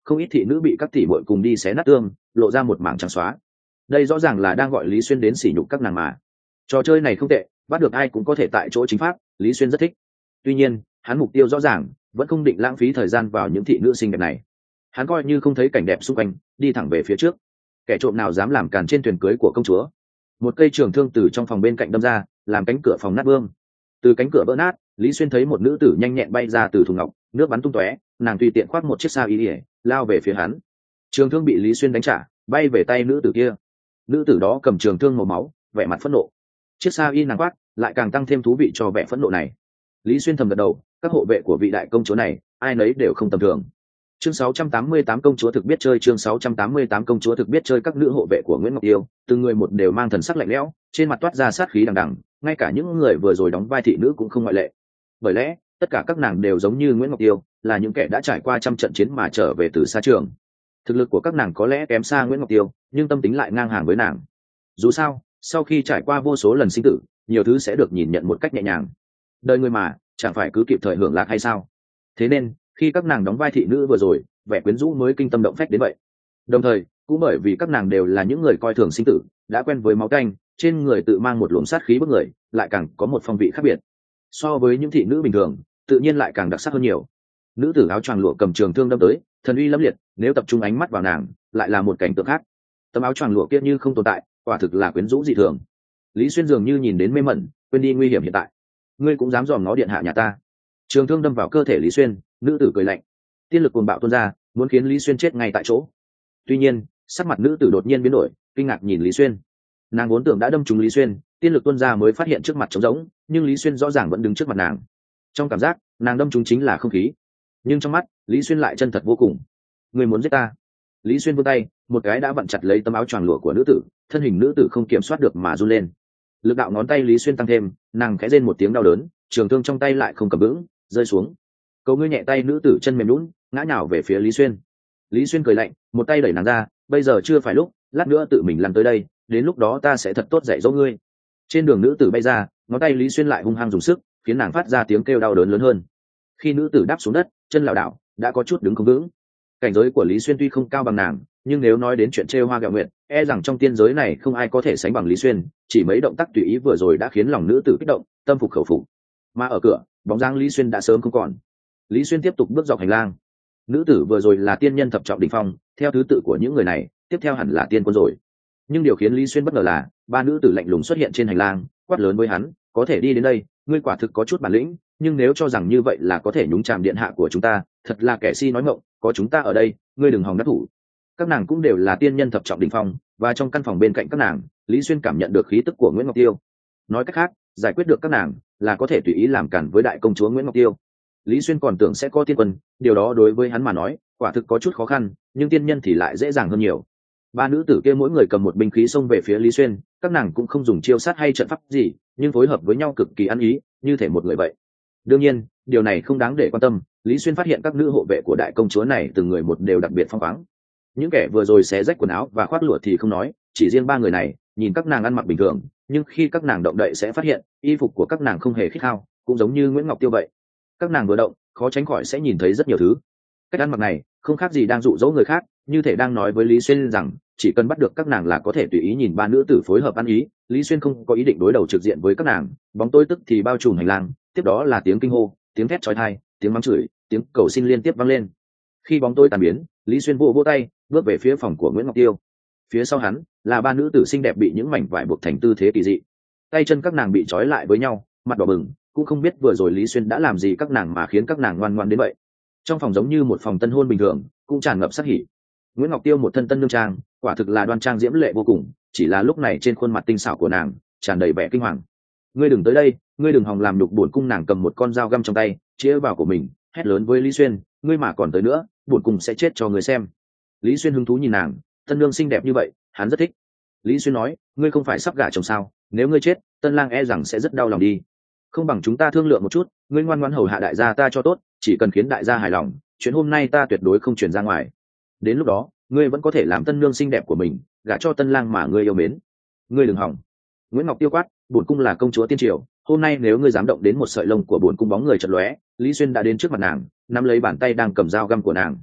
không ít thị nữ bị các tỷ muội cùng đi xé nát tương, lộ ra một mảng trắng xóa. Đây rõ ràng là đang gọi Lý Xuyên đến sỉ nhục các nàng mà. Trò chơi này không tệ, bắt được ai cũng có thể tại chỗ chính pháp, Lý Xuyên rất thích. Tuy nhiên hắn mục tiêu rõ ràng, vẫn không định lãng phí thời gian vào những thị nữ xinh đẹp này. Hắn coi như không thấy cảnh đẹp xung quanh, đi thẳng về phía trước. Kẻ trộm nào dám làm càn trên thuyền cưới của công chúa. Một cây trường thương từ trong phòng bên cạnh đâm ra, làm cánh cửa phòng nát bươm. Từ cánh cửa vỡ nát, Lý Xuyên thấy một nữ tử nhanh nhẹn bay ra từ thùng ngọc, nước bắn tung tóe, nàng tùy tiện khoác một chiếc sa y lao về phía hắn. Trường thương bị Lý Xuyên đánh trả, bay về tay nữ tử kia. Nữ tử đó cầm trường thương màu máu, vẻ mặt phẫn nộ. Chiếc sa y nàng khoác lại càng tăng thêm thú vị cho vẻ phẫn nộ này. Lý Xuyên thầm gật đầu, các hộ vệ của vị đại công chúa này, ai nấy đều không tầm thường. Chương 688 công chúa thực biết chơi. Chương 688 công chúa thực biết chơi. Các nữ hộ vệ của Nguyễn Ngọc Yêu, từng người một đều mang thần sắc lạnh lẽo, trên mặt toát ra sát khí đằng đằng, ngay cả những người vừa rồi đóng vai thị nữ cũng không ngoại lệ. Bởi lẽ, tất cả các nàng đều giống như Nguyễn Ngọc Yêu, là những kẻ đã trải qua trăm trận chiến mà trở về từ xa trường. Thực lực của các nàng có lẽ kém xa Nguyễn Ngọc Yêu, nhưng tâm tính lại ngang hàng với nàng. Dù sao, sau khi trải qua vô số lần sinh tử, nhiều thứ sẽ được nhìn nhận một cách nhẹ nhàng. Đời người mà, chẳng phải cứ kịp thời hưởng lạc hay sao? Thế nên, khi các nàng đóng vai thị nữ vừa rồi, vẻ quyến rũ mới kinh tâm động phách đến vậy. Đồng thời, cũng bởi vì các nàng đều là những người coi thường sinh tử, đã quen với máu tanh, trên người tự mang một luồng sát khí bức người, lại càng có một phong vị khác biệt. So với những thị nữ bình thường, tự nhiên lại càng đặc sắc hơn nhiều. Nữ tử áo choàng lụa cầm trường thương đâm tới, thần uy lẫm liệt, nếu tập trung ánh mắt vào nàng, lại là một cảnh tượng khác. Tấm áo choàng lụa kia như không tồn tại, quả thực là quyến rũ dị thường. Lý Xuyên dường như nhìn đến mê mẩn, quên đi nguy hiểm hiện tại. Ngươi cũng dám dòm ngó điện hạ nhà ta? Trường thương đâm vào cơ thể Lý Xuyên, nữ tử cười lạnh, tiên lực cuồng bạo tuôn ra, muốn khiến Lý Xuyên chết ngay tại chỗ. Tuy nhiên, sắc mặt nữ tử đột nhiên biến đổi, kinh ngạc nhìn Lý Xuyên. Nàng vốn tưởng đã đâm trúng Lý Xuyên, tiên lực tuôn ra mới phát hiện trước mặt trống rỗng, nhưng Lý Xuyên rõ ràng vẫn đứng trước mặt nàng. Trong cảm giác, nàng đâm trúng chính là không khí, nhưng trong mắt Lý Xuyên lại chân thật vô cùng. Người muốn giết ta? Lý Xuyên vươn tay, một cái đã vặn chặt lấy tấm áo choàng lụa của nữ tử, thân hình nữ tử không kiểm soát được mà run lên. Lực đạo ngón tay Lý Xuyên tăng thêm, nàng khẽ rên một tiếng đau đớn, trường thương trong tay lại không cầm vững, rơi xuống. Cầu ngươi nhẹ tay, nữ tử chân mềm nhũn, ngã nhào về phía Lý Xuyên. Lý Xuyên cười lạnh, một tay đẩy nàng ra, bây giờ chưa phải lúc, lát nữa tự mình lăn tới đây, đến lúc đó ta sẽ thật tốt dạy dỗ ngươi. Trên đường nữ tử bay ra, ngón tay Lý Xuyên lại hung hăng dùng sức, khiến nàng phát ra tiếng kêu đau đớn lớn hơn. Khi nữ tử đáp xuống đất, chân lảo đảo, đã có chút đứng không vững. Cảnh giới của Lý Xuyên tuy không cao bằng nàng, nhưng nếu nói đến chuyện trêu hoa gẹo nguyệt, e rằng trong tiên giới này không ai có thể sánh bằng Lý Xuyên. Chỉ mấy động tác tùy ý vừa rồi đã khiến lòng nữ tử kích động, tâm phục khẩu phục. Mà ở cửa, bóng dáng Lý Xuyên đã sớm không còn. Lý Xuyên tiếp tục bước dọc hành lang. Nữ tử vừa rồi là tiên nhân thập trọng đỉnh phong, theo thứ tự của những người này, tiếp theo hẳn là tiên quân rồi. Nhưng điều khiến Lý Xuyên bất ngờ là, ba nữ tử lạnh lùng xuất hiện trên hành lang, quát lớn với hắn, có thể đi đến đây, ngươi quả thực có chút bản lĩnh, nhưng nếu cho rằng như vậy là có thể nhúng chàm điện hạ của chúng ta, thật là kẻ si nói ngọng, có chúng ta ở đây, ngươi đừng hòng đắc thủ. Các nàng cũng đều là tiên nhân thập trọng đỉnh phong, và trong căn phòng bên cạnh các nàng, Lý Xuyên cảm nhận được khí tức của Nguyễn Ngọc Tiêu. Nói cách khác, giải quyết được các nàng là có thể tùy ý làm cản với đại công chúa Nguyễn Ngọc Tiêu. Lý Xuyên còn tưởng sẽ có tiên quân, điều đó đối với hắn mà nói, quả thực có chút khó khăn, nhưng tiên nhân thì lại dễ dàng hơn nhiều. Ba nữ tử kia mỗi người cầm một binh khí xông về phía Lý Xuyên, các nàng cũng không dùng chiêu sát hay trận pháp gì, nhưng phối hợp với nhau cực kỳ ăn ý, như thể một người vậy. Đương nhiên, điều này không đáng để quan tâm. Lý Xuyên phát hiện các nữ hộ vệ của đại công chúa này từng người một đều đặc biệt phong khoáng. Những kẻ vừa rồi xé rách quần áo và khoác lụa thì không nói, chỉ riêng ba người này, nhìn các nàng ăn mặc bình thường, nhưng khi các nàng động đậy sẽ phát hiện y phục của các nàng không hề khít khao, cũng giống như Nguyễn Ngọc Tiêu vậy. Các nàng vừa động, khó tránh khỏi sẽ nhìn thấy rất nhiều thứ. Cách ăn mặc này không khác gì đang dụ dỗ người khác, như thể đang nói với Lý Xuyên rằng chỉ cần bắt được các nàng là có thể tùy ý nhìn ba nữ tử phối hợp ăn ý. Lý Xuyên không có ý định đối đầu trực diện với các nàng. Bóng tối tức thì bao trùm hành lang, tiếp đó là tiếng kinh hô, tiếng thét chói tai, tiếng mắng chửi, tiếng cầu xin liên tiếp vang lên. Khi bóng tối tàn biến, Lý Xuyên vỗ tay, bước về phía phòng của Nguyễn Ngọc Tiêu. Phía sau hắn là ba nữ tử xinh đẹp bị những mảnh vải buộc thành tư thế kỳ dị, tay chân các nàng bị trói lại với nhau, mặt đỏ bừng, cũng không biết vừa rồi Lý Xuyên đã làm gì các nàng mà khiến các nàng ngoan ngoãn đến vậy. Trong phòng giống như một phòng tân hôn bình thường, cũng tràn ngập sát hỉ. Nguyễn Ngọc Tiêu một thân tân nương trang, quả thực là đoan trang diễm lệ vô cùng, chỉ là lúc này trên khuôn mặt tinh xảo của nàng tràn đầy vẻ kinh hoàng. Ngươi đừng tới đây, ngươi đừng hòng làm nhục bổn cung. Nàng cầm một con dao găm trong tay, chĩa vào của mình, hét lớn với Lý Xuyên, ngươi mà còn tới nữa, bổn cung sẽ chết cho người xem. Lý Xuyên hứng thú nhìn nàng, tân nương xinh đẹp như vậy, hắn rất thích. Lý Xuyên nói, ngươi không phải sắp gả chồng sao, nếu ngươi chết, tân lang e rằng sẽ rất đau lòng đi. Không bằng chúng ta thương lượng một chút, ngươi ngoan ngoãn hầu hạ đại gia ta cho tốt, chỉ cần khiến đại gia hài lòng, chuyện hôm nay ta tuyệt đối không truyền ra ngoài. Đến lúc đó, ngươi vẫn có thể làm tân nương xinh đẹp của mình, gả cho tân lang mà ngươi yêu mến. Ngươi đừng hỏng. Nguyễn Ngọc Tiêu quát, bổn cung là công chúa tiên triều, hôm nay nếu ngươi dám động đến một sợi lông của bổn cung. Bóng người chật lóe, Lý Xuyên đã đến trước mặt nàng, nắm lấy bàn tay đang cầm dao găm của nàng.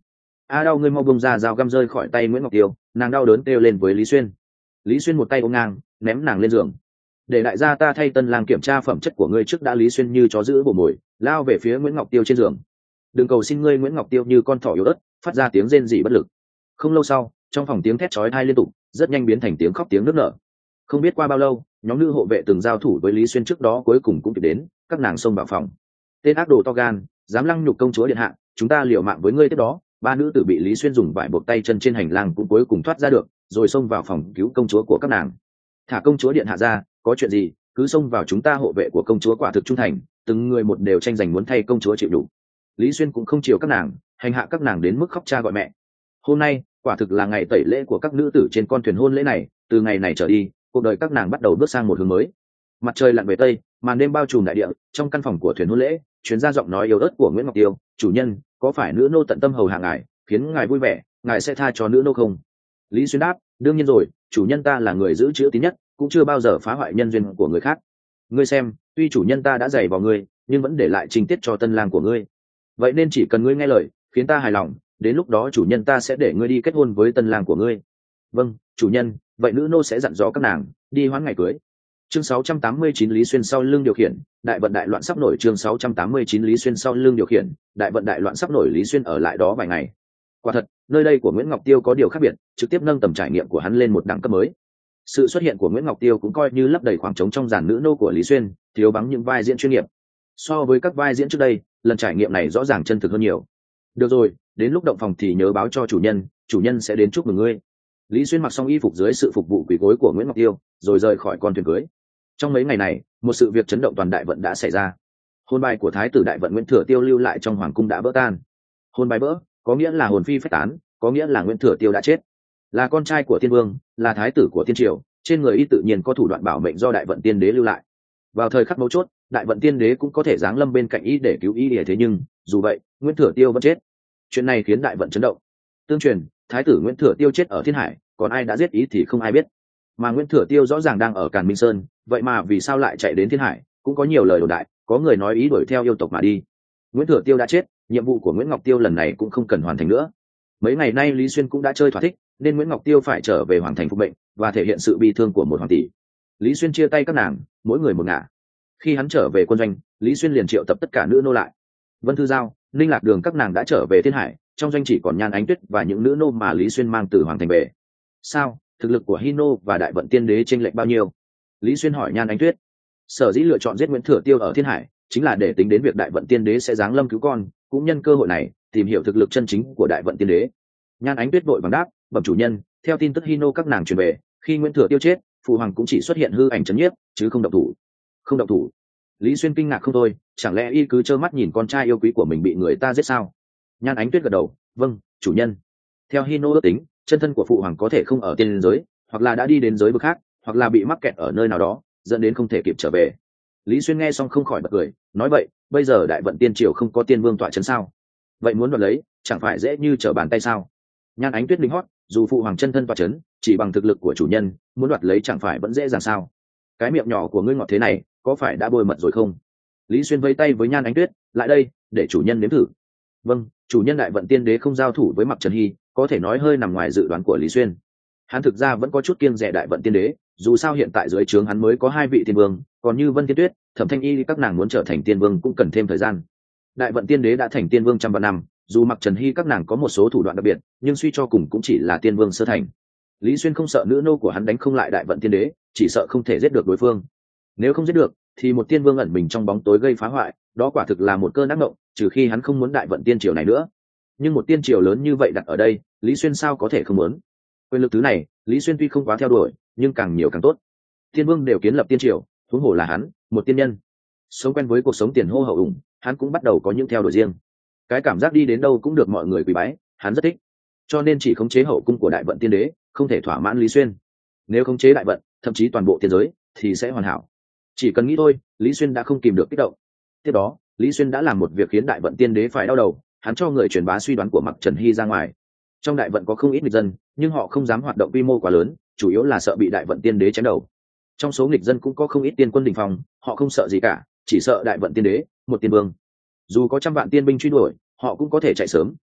a đau, ngươi mau bông ra, dao găm rơi khỏi tay Nguyễn Ngọc Tiêu, nàng đau đớn kêu lên với Lý Xuyên. Lý Xuyên một tay ôm ngang, ném nàng lên giường. Để đại gia ta thay tân lang kiểm tra phẩm chất của ngươi trước đã. Lý Xuyên như chó giữ bồ mồi lao về phía Nguyễn Ngọc Tiêu trên giường. Đừng cầu xin ngươi. Nguyễn Ngọc Tiêu như con thỏ yếu ớt phát ra tiếng rên rỉ bất lực. Không lâu sau, trong phòng tiếng thét chói tai liên tục, rất nhanh biến thành tiếng khóc tiếng nức nở. Không biết qua bao lâu, nhóm nữ hộ vệ từng giao thủ với Lý Xuyên trước đó cuối cùng cũng kịp đến, các nàng xông vào phòng. Tên ác đồ to gan, dám lăng nhục công chúa điện hạ, chúng ta liều mạng với ngươi. Tiếp đó, ba nữ tử bị Lý Xuyên dùng vải buộc tay chân trên hành lang cũng cuối cùng thoát ra được, rồi xông vào phòng cứu công chúa của các nàng. Thả công chúa điện hạ ra, có chuyện gì cứ xông vào, chúng ta hộ vệ của công chúa quả thực trung thành, từng người một đều tranh giành muốn thay công chúa chịu đủ. Lý Xuyên cũng không chiều các nàng, hành hạ các nàng đến mức khóc cha gọi mẹ. Hôm nay quả thực là ngày tẩy lễ của các nữ tử trên con thuyền hôn lễ này. Từ ngày này trở đi, cuộc đời các nàng bắt đầu bước sang một hướng mới. Mặt trời lặn về tây, màn đêm bao trùm đại địa. Trong căn phòng của thuyền hôn lễ, chuyến ra giọng nói yếu ớt của Nguyễn Ngọc Tiêu. Chủ nhân, có phải nữ nô tận tâm hầu hạ ngài, khiến ngài vui vẻ, ngài sẽ tha cho nữ nô không? Lý Xuyên đáp, đương nhiên rồi, chủ nhân ta là người giữ chữ tín nhất, cũng chưa bao giờ phá hoại nhân duyên của người khác. Ngươi xem, tuy chủ nhân ta đã giày vào ngươi, nhưng vẫn để lại情tiết cho tân lang của ngươi. Vậy nên chỉ cần ngươi nghe lời, khiến ta hài lòng, đến lúc đó chủ nhân ta sẽ để ngươi đi kết hôn với tân lang của ngươi. Vâng, chủ nhân. Vậy nữ nô sẽ dặn dò các nàng đi hoãn ngày cưới. Chương 689 Lý Xuyên sau lưng điều khiển, đại vận đại loạn sắp nổi. Chương 689 Lý Xuyên sau lưng điều khiển, đại vận đại loạn sắp nổi. Lý Xuyên ở lại đó vài ngày. Quả thật, nơi đây của Nguyễn Ngọc Tiêu có điều khác biệt, trực tiếp nâng tầm trải nghiệm của hắn lên một đẳng cấp mới. Sự xuất hiện của Nguyễn Ngọc Tiêu cũng coi như lấp đầy khoảng trống trong dàn nữ nô của Lý Xuyên, thiếu vắng những vai diễn chuyên nghiệp. So với các vai diễn trước đây, lần trải nghiệm này rõ ràng chân thực hơn nhiều. Được rồi, đến lúc động phòng thì nhớ báo cho chủ nhân sẽ đến chúc mừng ngươi. Lý Xuyên mặc xong y phục dưới sự phục vụ quỳ gối của Nguyễn Ngọc Tiêu, rồi rời khỏi con thuyền cưới. Trong mấy ngày này, một sự việc chấn động toàn đại vận đã xảy ra. Hồn bài của thái tử đại vận Nguyễn Thừa Tiêu lưu lại trong hoàng cung đã vỡ tan. Hồn bài vỡ, có nghĩa là hồn phi phách tán, có nghĩa là Nguyễn Thừa Tiêu đã chết. Là con trai của tiên vương, là thái tử của tiên triều, trên người y tự nhiên có thủ đoạn bảo mệnh do đại vận tiên đế lưu lại. Vào thời khắc mấu chốt, đại vận tiên đế cũng có thể giáng lâm bên cạnh y để cứu y. Thế nhưng dù vậy, Nguyễn Thừa Tiêu vẫn chết. Chuyện này khiến đại vận chấn động. Tương truyền, thái tử Nguyễn Thừa Tiêu chết ở Thiên Hải, còn ai đã giết ý thì không ai biết. Mà Nguyễn Thừa Tiêu rõ ràng đang ở Càn Minh Sơn, vậy mà vì sao lại chạy đến Thiên Hải? Cũng có nhiều lời đồn đại, có người nói ý đuổi theo yêu tộc mà đi. Nguyễn Thừa Tiêu đã chết, nhiệm vụ của Nguyễn Ngọc Tiêu lần này cũng không cần hoàn thành nữa. Mấy ngày nay Lý Xuyên cũng đã chơi thỏa thích, nên Nguyễn Ngọc Tiêu phải trở về hoàng thành phục mệnh và thể hiện sự bi thương của một hoàng tỷ. Lý Xuyên chia tay các nàng, mỗi người một ngả. Khi hắn trở về quân doanh, Lý Xuyên liền triệu tập tất cả nữ nô lại. Vân Thư Giao, Ninh Lạc Đường các nàng đã trở về Thiên Hải, trong doanh chỉ còn Nhan Ánh Tuyết và những nữ nô mà Lý Xuyên mang từ hoàng thành về. Sao, thực lực của Hino và đại vận tiên đế chênh lệch bao nhiêu? Lý Xuyên hỏi Nhan Ánh Tuyết. Sở dĩ lựa chọn giết Nguyễn Thừa Tiêu ở Thiên Hải chính là để tính đến việc đại vận tiên đế sẽ giáng lâm cứu con, cũng nhân cơ hội này tìm hiểu thực lực chân chính của đại vận tiên đế. Nhan Ánh Tuyết vội vàng đáp, bẩm chủ nhân, theo tin tức Hino các nàng truyền về, khi Nguyễn Thừa Tiêu chết, phụ hoàng cũng chỉ xuất hiện hư ảnh chấn nhiếp, chứ không động thủ. Không động thủ? Lý Xuyên kinh ngạc không thôi, chẳng lẽ y cứ trơ mắt nhìn con trai yêu quý của mình bị người ta giết sao? Nhan Ánh Tuyết gật đầu, vâng, chủ nhân. Theo Hino ước tính, chân thân của phụ hoàng có thể không ở tiên giới, hoặc là đã đi đến giới vực khác, hoặc là bị mắc kẹt ở nơi nào đó, dẫn đến không thể kịp trở về. Lý Xuyên nghe xong không khỏi bật cười, nói vậy, bây giờ đại vận tiên triều không có tiên vương tọa chấn sao? Vậy muốn đoạt lấy, chẳng phải dễ như trở bàn tay sao? Nhan Ánh Tuyết linh hót, dù phụ hoàng chân thân tọa chấn, chỉ bằng thực lực của chủ nhân, muốn đoạt lấy chẳng phải vẫn dễ dàng sao? Cái miệng nhỏ của ngươi ngọt thế này, có phải đã bôi mật rồi không? Lý Xuyên vây tay với Nhan Ánh Tuyết, lại đây, để chủ nhân nếm thử. Vâng, chủ nhân. Đại vận tiên đế không giao thủ với Mạc Trần Hy, có thể nói hơi nằm ngoài dự đoán của Lý Xuyên. Hắn thực ra vẫn có chút kiêng dè đại vận tiên đế, dù sao hiện tại dưới trướng hắn mới có 2 vị tiên vương, còn như Vân Thiên Tuyết, Thẩm Thanh Y các nàng muốn trở thành tiên vương cũng cần thêm thời gian. Đại vận tiên đế đã thành tiên vương trăm vạn năm, dù Mạc Trần Hy các nàng có một số thủ đoạn đặc biệt, nhưng suy cho cùng cũng chỉ là tiên vương sơ thành. Lý Xuyên không sợ nữ nô của hắn đánh không lại đại vận tiên đế, chỉ sợ không thể giết được đối phương. Nếu không giết được, thì một tiên vương ẩn mình trong bóng tối gây phá hoại, đó quả thực là một cơn ác mộng, trừ khi hắn không muốn đại vận tiên triều này nữa. Nhưng một tiên triều lớn như vậy đặt ở đây, Lý Xuyên sao có thể không muốn? Quyền lực thứ này, Lý Xuyên tuy không quá theo đuổi, nhưng càng nhiều càng tốt. Tiên vương đều kiến lập tiên triều, huống hồ là hắn, một tiên nhân. Sống quen với cuộc sống tiền hô hậu ủng, hắn cũng bắt đầu có những theo đuổi riêng. Cái cảm giác đi đến đâu cũng được mọi người quý bái, hắn rất thích. Cho nên chỉ khống chế hậu cung của đại vận tiên đế, không thể thỏa mãn Lý Xuyên. Nếu khống chế đại vận, thậm chí toàn bộ tiên giới, thì sẽ hoàn hảo. Chỉ cần nghĩ thôi, Lý Xuyên đã không kìm được kích động. Tiếp đó, Lý Xuyên đã làm một việc khiến đại vận tiên đế phải đau đầu, hắn cho người truyền bá suy đoán của Mạc Trần Hy ra ngoài. Trong đại vận có không ít nghịch dân, nhưng họ không dám hoạt động quy mô quá lớn, chủ yếu là sợ bị đại vận tiên đế chém đầu. Trong số nghịch dân cũng có không ít tiên quân đỉnh phong, họ không sợ gì cả, chỉ sợ đại vận tiên đế, một tiên vương. Dù có trăm vạn tiên binh truy đuổi, họ cũng có thể chạy sớm,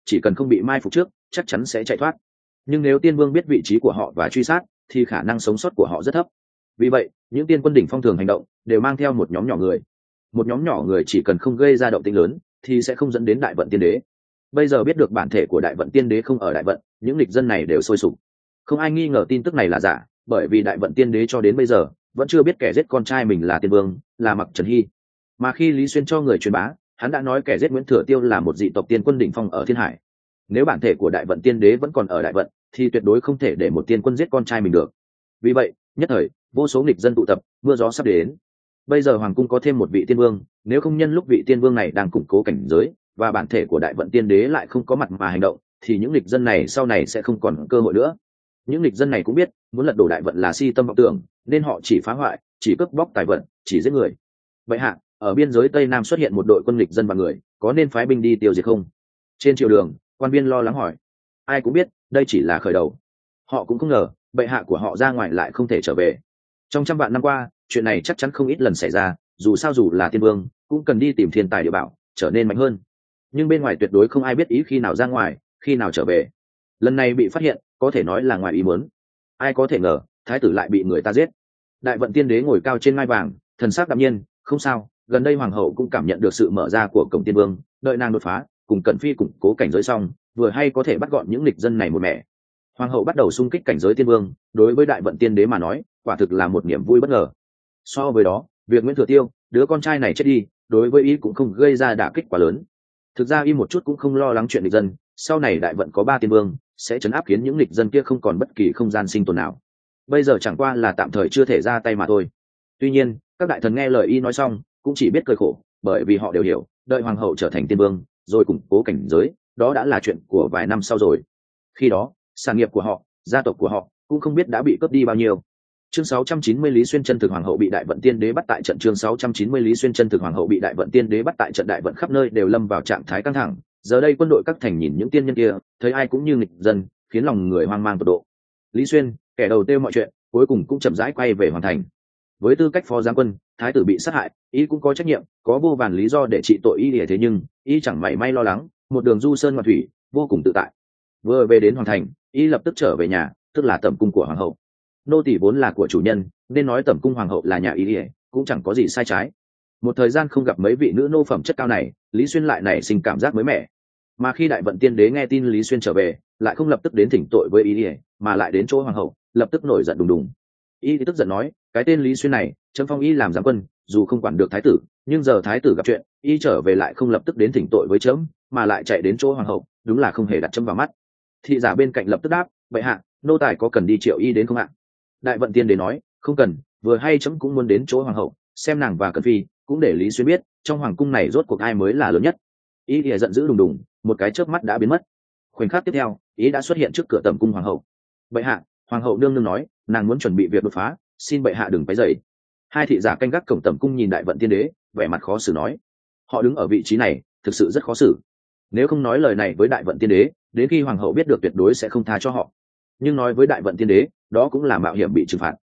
chỉ cần không bị mai phục trước chắc chắn sẽ chạy thoát. Nhưng nếu tiên vương biết vị trí của họ và truy sát thì khả năng sống sót của họ rất thấp. Vì vậy những tiên quân đỉnh phong thường hành động đều mang theo một nhóm nhỏ người. Một nhóm nhỏ người chỉ cần không gây ra động tĩnh lớn thì sẽ không dẫn đến đại vận tiên đế. Bây giờ biết được bản thể của đại vận tiên đế không ở đại vận, những nghịch dân này đều sôi sục. Không ai nghi ngờ tin tức này là giả, bởi vì đại vận tiên đế cho đến bây giờ vẫn chưa biết kẻ giết con trai mình là tiên vương, là Mặc Trần Hy. Mà khi Lý Xuyên cho người truyền bá, hắn đã nói kẻ giết Nguyễn Thừa Tiêu là một dị tộc tiên quân đỉnh phong ở Thiên Hải. Nếu bản thể của đại vận tiên đế vẫn còn ở đại vận thì tuyệt đối không thể để một tiên quân giết con trai mình được. Vì vậy nhất thời vô số nghịch dân tụ tập, mưa gió sắp đến. Bây giờ hoàng cung có thêm một vị tiên vương, nếu không nhân lúc vị tiên vương này đang củng cố cảnh giới và bản thể của đại vận tiên đế lại không có mặt mà hành động, thì những nghịch dân này sau này sẽ không còn cơ hội nữa. Những nghịch dân này cũng biết muốn lật đổ đại vận là si tâm vọng tưởng, nên họ chỉ phá hoại, chỉ cướp bóc tài vận, chỉ giết người. Vậy hạ, ở biên giới Tây Nam xuất hiện một đội quân nghịch dân và người, có nên phái binh đi tiêu diệt không? Trên triều đường, quan viên lo lắng hỏi. Ai cũng biết đây chỉ là khởi đầu. Họ cũng không ngờ bệ hạ của họ ra ngoài lại không thể trở về. Trong trăm vạn năm qua, chuyện này chắc chắn không ít lần xảy ra, dù sao dù là tiên vương cũng cần đi tìm thiên tài địa bảo trở nên mạnh hơn. Nhưng bên ngoài tuyệt đối không ai biết ý khi nào ra ngoài, khi nào trở về. Lần này bị phát hiện có thể nói là ngoài ý muốn. Ai có thể ngờ thái tử lại bị người ta giết. Đại vận tiên đế ngồi cao trên ngai vàng, thần sắc đạm nhiên. Không sao, gần đây hoàng hậu cũng cảm nhận được sự mở ra của cổng tiên vương, đợi nàng đột phá cùng Cận Phi củng cố cảnh giới xong, vừa hay có thể bắt gọn những nghịch dân này một mẻ. Hoàng hậu bắt đầu xung kích cảnh giới tiên vương, đối với đại vận tiên đế mà nói quả thực là một niềm vui bất ngờ. So với đó, việc Nguyễn Thừa Tiêu đứa con trai này chết đi đối với ý cũng không gây ra đả kích quá lớn. Thực ra y một chút cũng không lo lắng chuyện nghịch dân, sau này đại vận có 3 tiên vương sẽ trấn áp khiến những nghịch dân kia không còn bất kỳ không gian sinh tồn nào. Bây giờ chẳng qua là tạm thời chưa thể ra tay mà thôi. Tuy nhiên các đại thần nghe lời y nói xong cũng chỉ biết cười khổ, bởi vì họ đều hiểu đợi hoàng hậu trở thành tiên vương rồi củng cố cảnh giới, đó đã là chuyện của vài năm sau rồi. Khi đó sản nghiệp của họ, gia tộc của họ cũng không biết đã bị cướp đi bao nhiêu. Chương 690 Lý Xuyên chân thực hoàng hậu bị đại vận tiên đế bắt tại trận. Chương 690 Lý Xuyên chân thực hoàng hậu bị đại vận tiên đế bắt tại trận. Đại vận khắp nơi đều lâm vào trạng thái căng thẳng. Giờ đây quân đội các thành nhìn những tiên nhân kia, thấy ai cũng như nghịch dân, khiến lòng người hoang mang tột độ. Lý Xuyên, kẻ đầu tiêu mọi chuyện, cuối cùng cũng chậm rãi quay về hoàn thành. Với tư cách phó giáng quân, thái tử bị sát hại, y cũng có trách nhiệm, có vô vàn lý do để trị tội y. Thế nhưng y chẳng mảy may lo lắng, một đường du sơn ngoạn thủy, vô cùng tự tại. Vừa về đến hoàng thành, y lập tức trở về nhà, tức là tẩm cung của hoàng hậu. Nô tỳ vốn là của chủ nhân, nên nói tẩm cung hoàng hậu là nhà y cũng chẳng có gì sai trái. Một thời gian không gặp mấy vị nữ nô phẩm chất cao này, Lý Xuyên lại nảy sinh cảm giác mới mẻ. Mà khi đại vận tiên đế nghe tin Lý Xuyên trở về, lại không lập tức đến thỉnh tội với y, mà lại đến chỗ hoàng hậu, lập tức nổi giận đùng đùng. Y tức giận nói, cái tên Lý Xuyên này chấm phong y làm giám quân, dù không quản được thái tử, nhưng giờ thái tử gặp chuyện, y trở về lại không lập tức đến thỉnh tội với chấm, mà lại chạy đến chỗ hoàng hậu, đúng là không hề đặt chấm vào mắt. Thị giả bên cạnh lập tức đáp, bệ hạ, nô tài có cần đi triệu y đến không ạ? Đại vận tiên đế nói, không cần, vừa hay chấm cũng muốn đến chỗ hoàng hậu, xem nàng và Cận Phi, cũng để Lý Xuyên biết trong hoàng cung này rốt cuộc ai mới là lớn nhất. Y thì giận dữ đùng đùng, một cái chớp mắt đã biến mất. Khoảnh khắc tiếp theo, ý đã xuất hiện trước cửa tẩm cung hoàng hậu. Bệ hạ, hoàng hậu nương nương nói nàng muốn chuẩn bị việc đột phá, xin bệ hạ đừng quấy rầy. Hai thị giả canh gác cổng tẩm cung nhìn đại vận tiên đế, vẻ mặt khó xử nói, họ đứng ở vị trí này thực sự rất khó xử. Nếu không nói lời này với đại vận tiên đế, đến khi hoàng hậu biết được tuyệt đối sẽ không tha cho họ. Nhưng nói với đại vận tiên đế, đó cũng là mạo hiểm bị trừng phạt.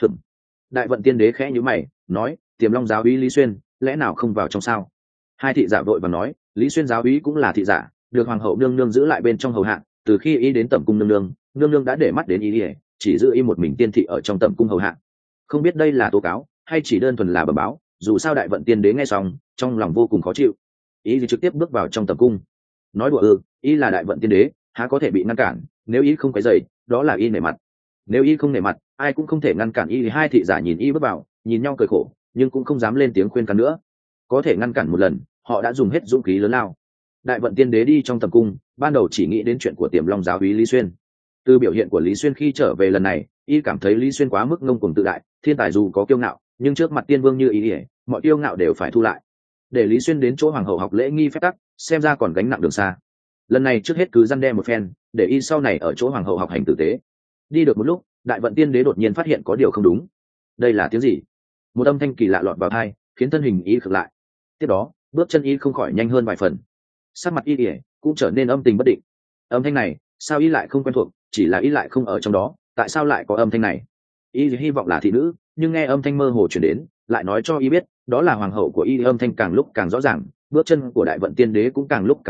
Đại vận tiên đế khẽ nhíu mày, nói, Tiềm Long giáo úy Lý Xuyên, lẽ nào không vào trong sao? Hai thị giả vội vàng nói, Lý Xuyên giáo úy cũng là thị giả, được hoàng hậu nương nương giữ lại bên trong hầu hạ, từ khi y đến tẩm cung nương nương đã để mắt đến y, chỉ giữ y một mình tiên thị ở trong tẩm cung hầu hạ. Không biết đây là tố cáo hay chỉ đơn thuần là bẩm báo, dù sao đại vận tiên đế nghe xong trong lòng vô cùng khó chịu. Y trực tiếp bước vào trong tẩm cung. Nói đùa y là đại vận tiên đế, há có thể bị ngăn cản, nếu y không quấy rầy, đó là y nể mặt. Nếu y không nể mặt, ai cũng không thể ngăn cản y. Hai thị giả nhìn y bước vào, nhìn nhau cười khổ, nhưng cũng không dám lên tiếng khuyên can nữa. Có thể ngăn cản một lần, họ đã dùng hết dũng khí lớn lao. Đại vận tiên đế đi trong tầm cung, ban đầu chỉ nghĩ đến chuyện của Tiềm Long giáo úy Lý Xuyên. Từ biểu hiện của Lý Xuyên khi trở về lần này, y cảm thấy Lý Xuyên quá mức ngông cuồng tự đại, thiên tài dù có kiêu ngạo, nhưng trước mặt tiên vương như y, mọi kiêu ngạo đều phải thu lại. Để Lý Xuyên đến chỗ hoàng hậu học lễ nghi phép tắc, xem ra còn gánh nặng đường xa. Lần này trước hết cứ răn đe một phen, để y sau này ở chỗ hoàng hậu học hành tử tế. Đi được một lúc, đại vận tiên đế đột nhiên phát hiện có điều không đúng. Đây là tiếng gì? Một âm thanh kỳ lạ lọt vào tai, khiến thân hình y khựng lại. Tiếp đó, bước chân y không khỏi nhanh hơn vài phần. Sắc mặt y cũng trở nên âm tình bất định. Âm thanh này, sao y lại không quen thuộc, chỉ là y lại không ở trong đó, tại sao lại có âm thanh này? Y hy vọng là thị nữ, nhưng nghe âm thanh mơ hồ truyền đến, lại nói cho y biết, đó là hoàng hậu của y. Âm thanh càng lúc càng rõ ràng, bước chân của đại vận tiên đế cũng càng lúc càng nhanh,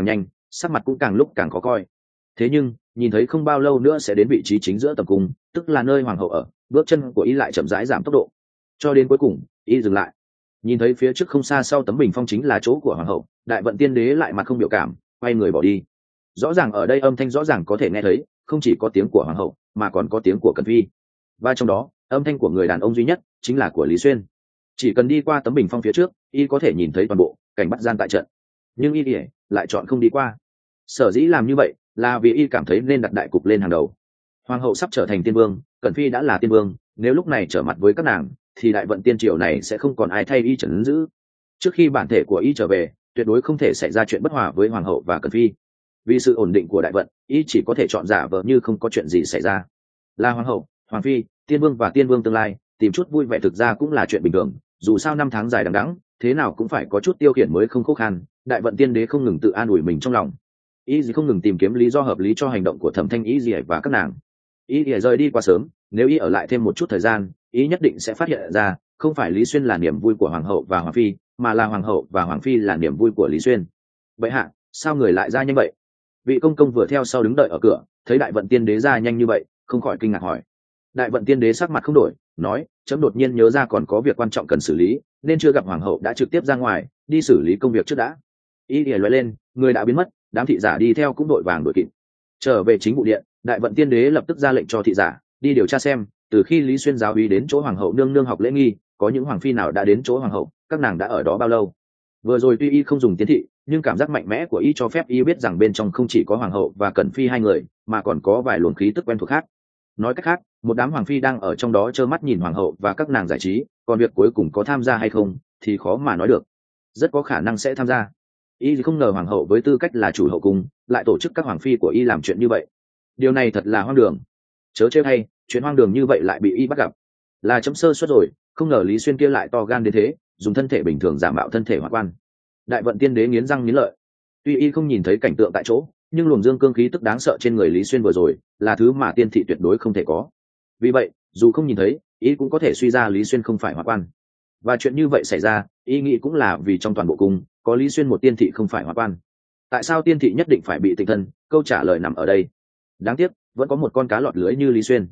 sắc mặt cũng càng lúc càng khó coi. Thế nhưng nhìn thấy không bao lâu nữa sẽ đến vị trí chính giữa tầm cung, tức là nơi hoàng hậu ở, bước chân của y lại chậm rãi giảm tốc độ, cho đến cuối cùng y dừng lại. Nhìn thấy phía trước không xa sau tấm bình phong chính là chỗ của hoàng hậu, Đại Vận Tiên Đế lại mặt không biểu cảm, quay người bỏ đi. Rõ ràng ở đây âm thanh rõ ràng có thể nghe thấy, không chỉ có tiếng của hoàng hậu mà còn có tiếng của Cẩn Phi, và trong đó âm thanh của người đàn ông duy nhất chính là của Lý Xuyên. Chỉ cần đi qua tấm bình phong phía trước, y có thể nhìn thấy toàn bộ cảnh bắt gian tại trận, nhưng y lại chọn không đi qua. Sở dĩ làm như vậy là vì y cảm thấy nên đặt đại cục lên hàng đầu. Hoàng hậu sắp trở thành tiên vương, Cẩn Phi đã là tiên vương, nếu lúc này trở mặt với các nàng thì Đại Vận Tiên triều này sẽ không còn ai thay y trấn giữ. Trước khi bản thể của y trở về, tuyệt đối không thể xảy ra chuyện bất hòa với hoàng hậu và Cẩn Phi. Vì sự ổn định của Đại Vận, y chỉ có thể chọn giả vờ như không có chuyện gì xảy ra. Là hoàng hậu, hoàng phi, tiên vương và tiên vương tương lai, tìm chút vui vẻ thực ra cũng là chuyện bình thường, dù sao năm tháng dài đằng đẵng, thế nào cũng phải có chút tiêu khiển mới không khó khăn. Đại Vận Tiên Đế không ngừng tự an ủi mình trong lòng, y không ngừng tìm kiếm lý do hợp lý cho hành động của Thẩm Thanh y và các nàng. Y rời đi quá sớm, nếu y ở lại thêm một chút thời gian, y nhất định sẽ phát hiện ra không phải Lý Xuyên là niềm vui của hoàng hậu và hoàng phi, mà là hoàng hậu và hoàng phi là niềm vui của Lý Xuyên. Vậy hạ, sao người lại ra nhanh vậy? Vị công công vừa theo sau đứng đợi ở cửa, thấy Đại Vận Tiên Đế ra nhanh như vậy, không khỏi kinh ngạc hỏi. Đại Vận Tiên Đế sắc mặt không đổi, nói: chấm đột nhiên nhớ ra còn có việc quan trọng cần xử lý, nên chưa gặp hoàng hậu đã trực tiếp ra ngoài đi xử lý công việc trước đã. Y lóe lên, người đã biến mất, đám thị giả đi theo cũng đội vàng đuổi kịp. Trở về chính vụ điện, Đại Vận Tiên Đế lập tức ra lệnh cho thị giả đi điều tra xem từ khi Lý Xuyên giáo úy đến chỗ hoàng hậu nương nương học lễ nghi, có những hoàng phi nào đã đến chỗ hoàng hậu, các nàng đã ở đó bao lâu. Vừa rồi tuy y không dùng tiến thị, nhưng cảm giác mạnh mẽ của y cho phép y biết rằng bên trong không chỉ có hoàng hậu và Cẩn Phi hai người, mà còn có vài luồng khí tức quen thuộc khác. Nói cách khác, một đám hoàng phi đang ở trong đó trơ mắt nhìn hoàng hậu và các nàng giải trí, còn việc cuối cùng có tham gia hay không thì khó mà nói được. Rất có khả năng sẽ tham gia. Y không ngờ hoàng hậu với tư cách là chủ hậu cung lại tổ chức các hoàng phi của y làm chuyện như vậy. Điều này thật là hoang đường. Chớ trêu hay, chuyện hoang đường như vậy lại bị y bắt gặp. Là chấm sơ suất rồi, không ngờ Lý Xuyên kia lại to gan đến thế, dùng thân thể bình thường giả mạo thân thể hoạn quan. Đại Vận Tiên Đế nghiến răng nghiến lợi. Tuy y không nhìn thấy cảnh tượng tại chỗ, nhưng luồng dương cương khí tức đáng sợ trên người Lý Xuyên vừa rồi là thứ mà tiên thị tuyệt đối không thể có. Vì vậy, dù không nhìn thấy, y cũng có thể suy ra Lý Xuyên không phải hoạn quan. Và chuyện như vậy xảy ra, y nghĩ cũng là vì trong toàn bộ cung có Lý Xuyên một tiên thị không phải hoạn quan. Tại sao tiên thị nhất định phải bị tịnh thân? Câu trả lời nằm ở đây. Đáng tiếc, vẫn có một con cá lọt lưới như Lý Xuyên.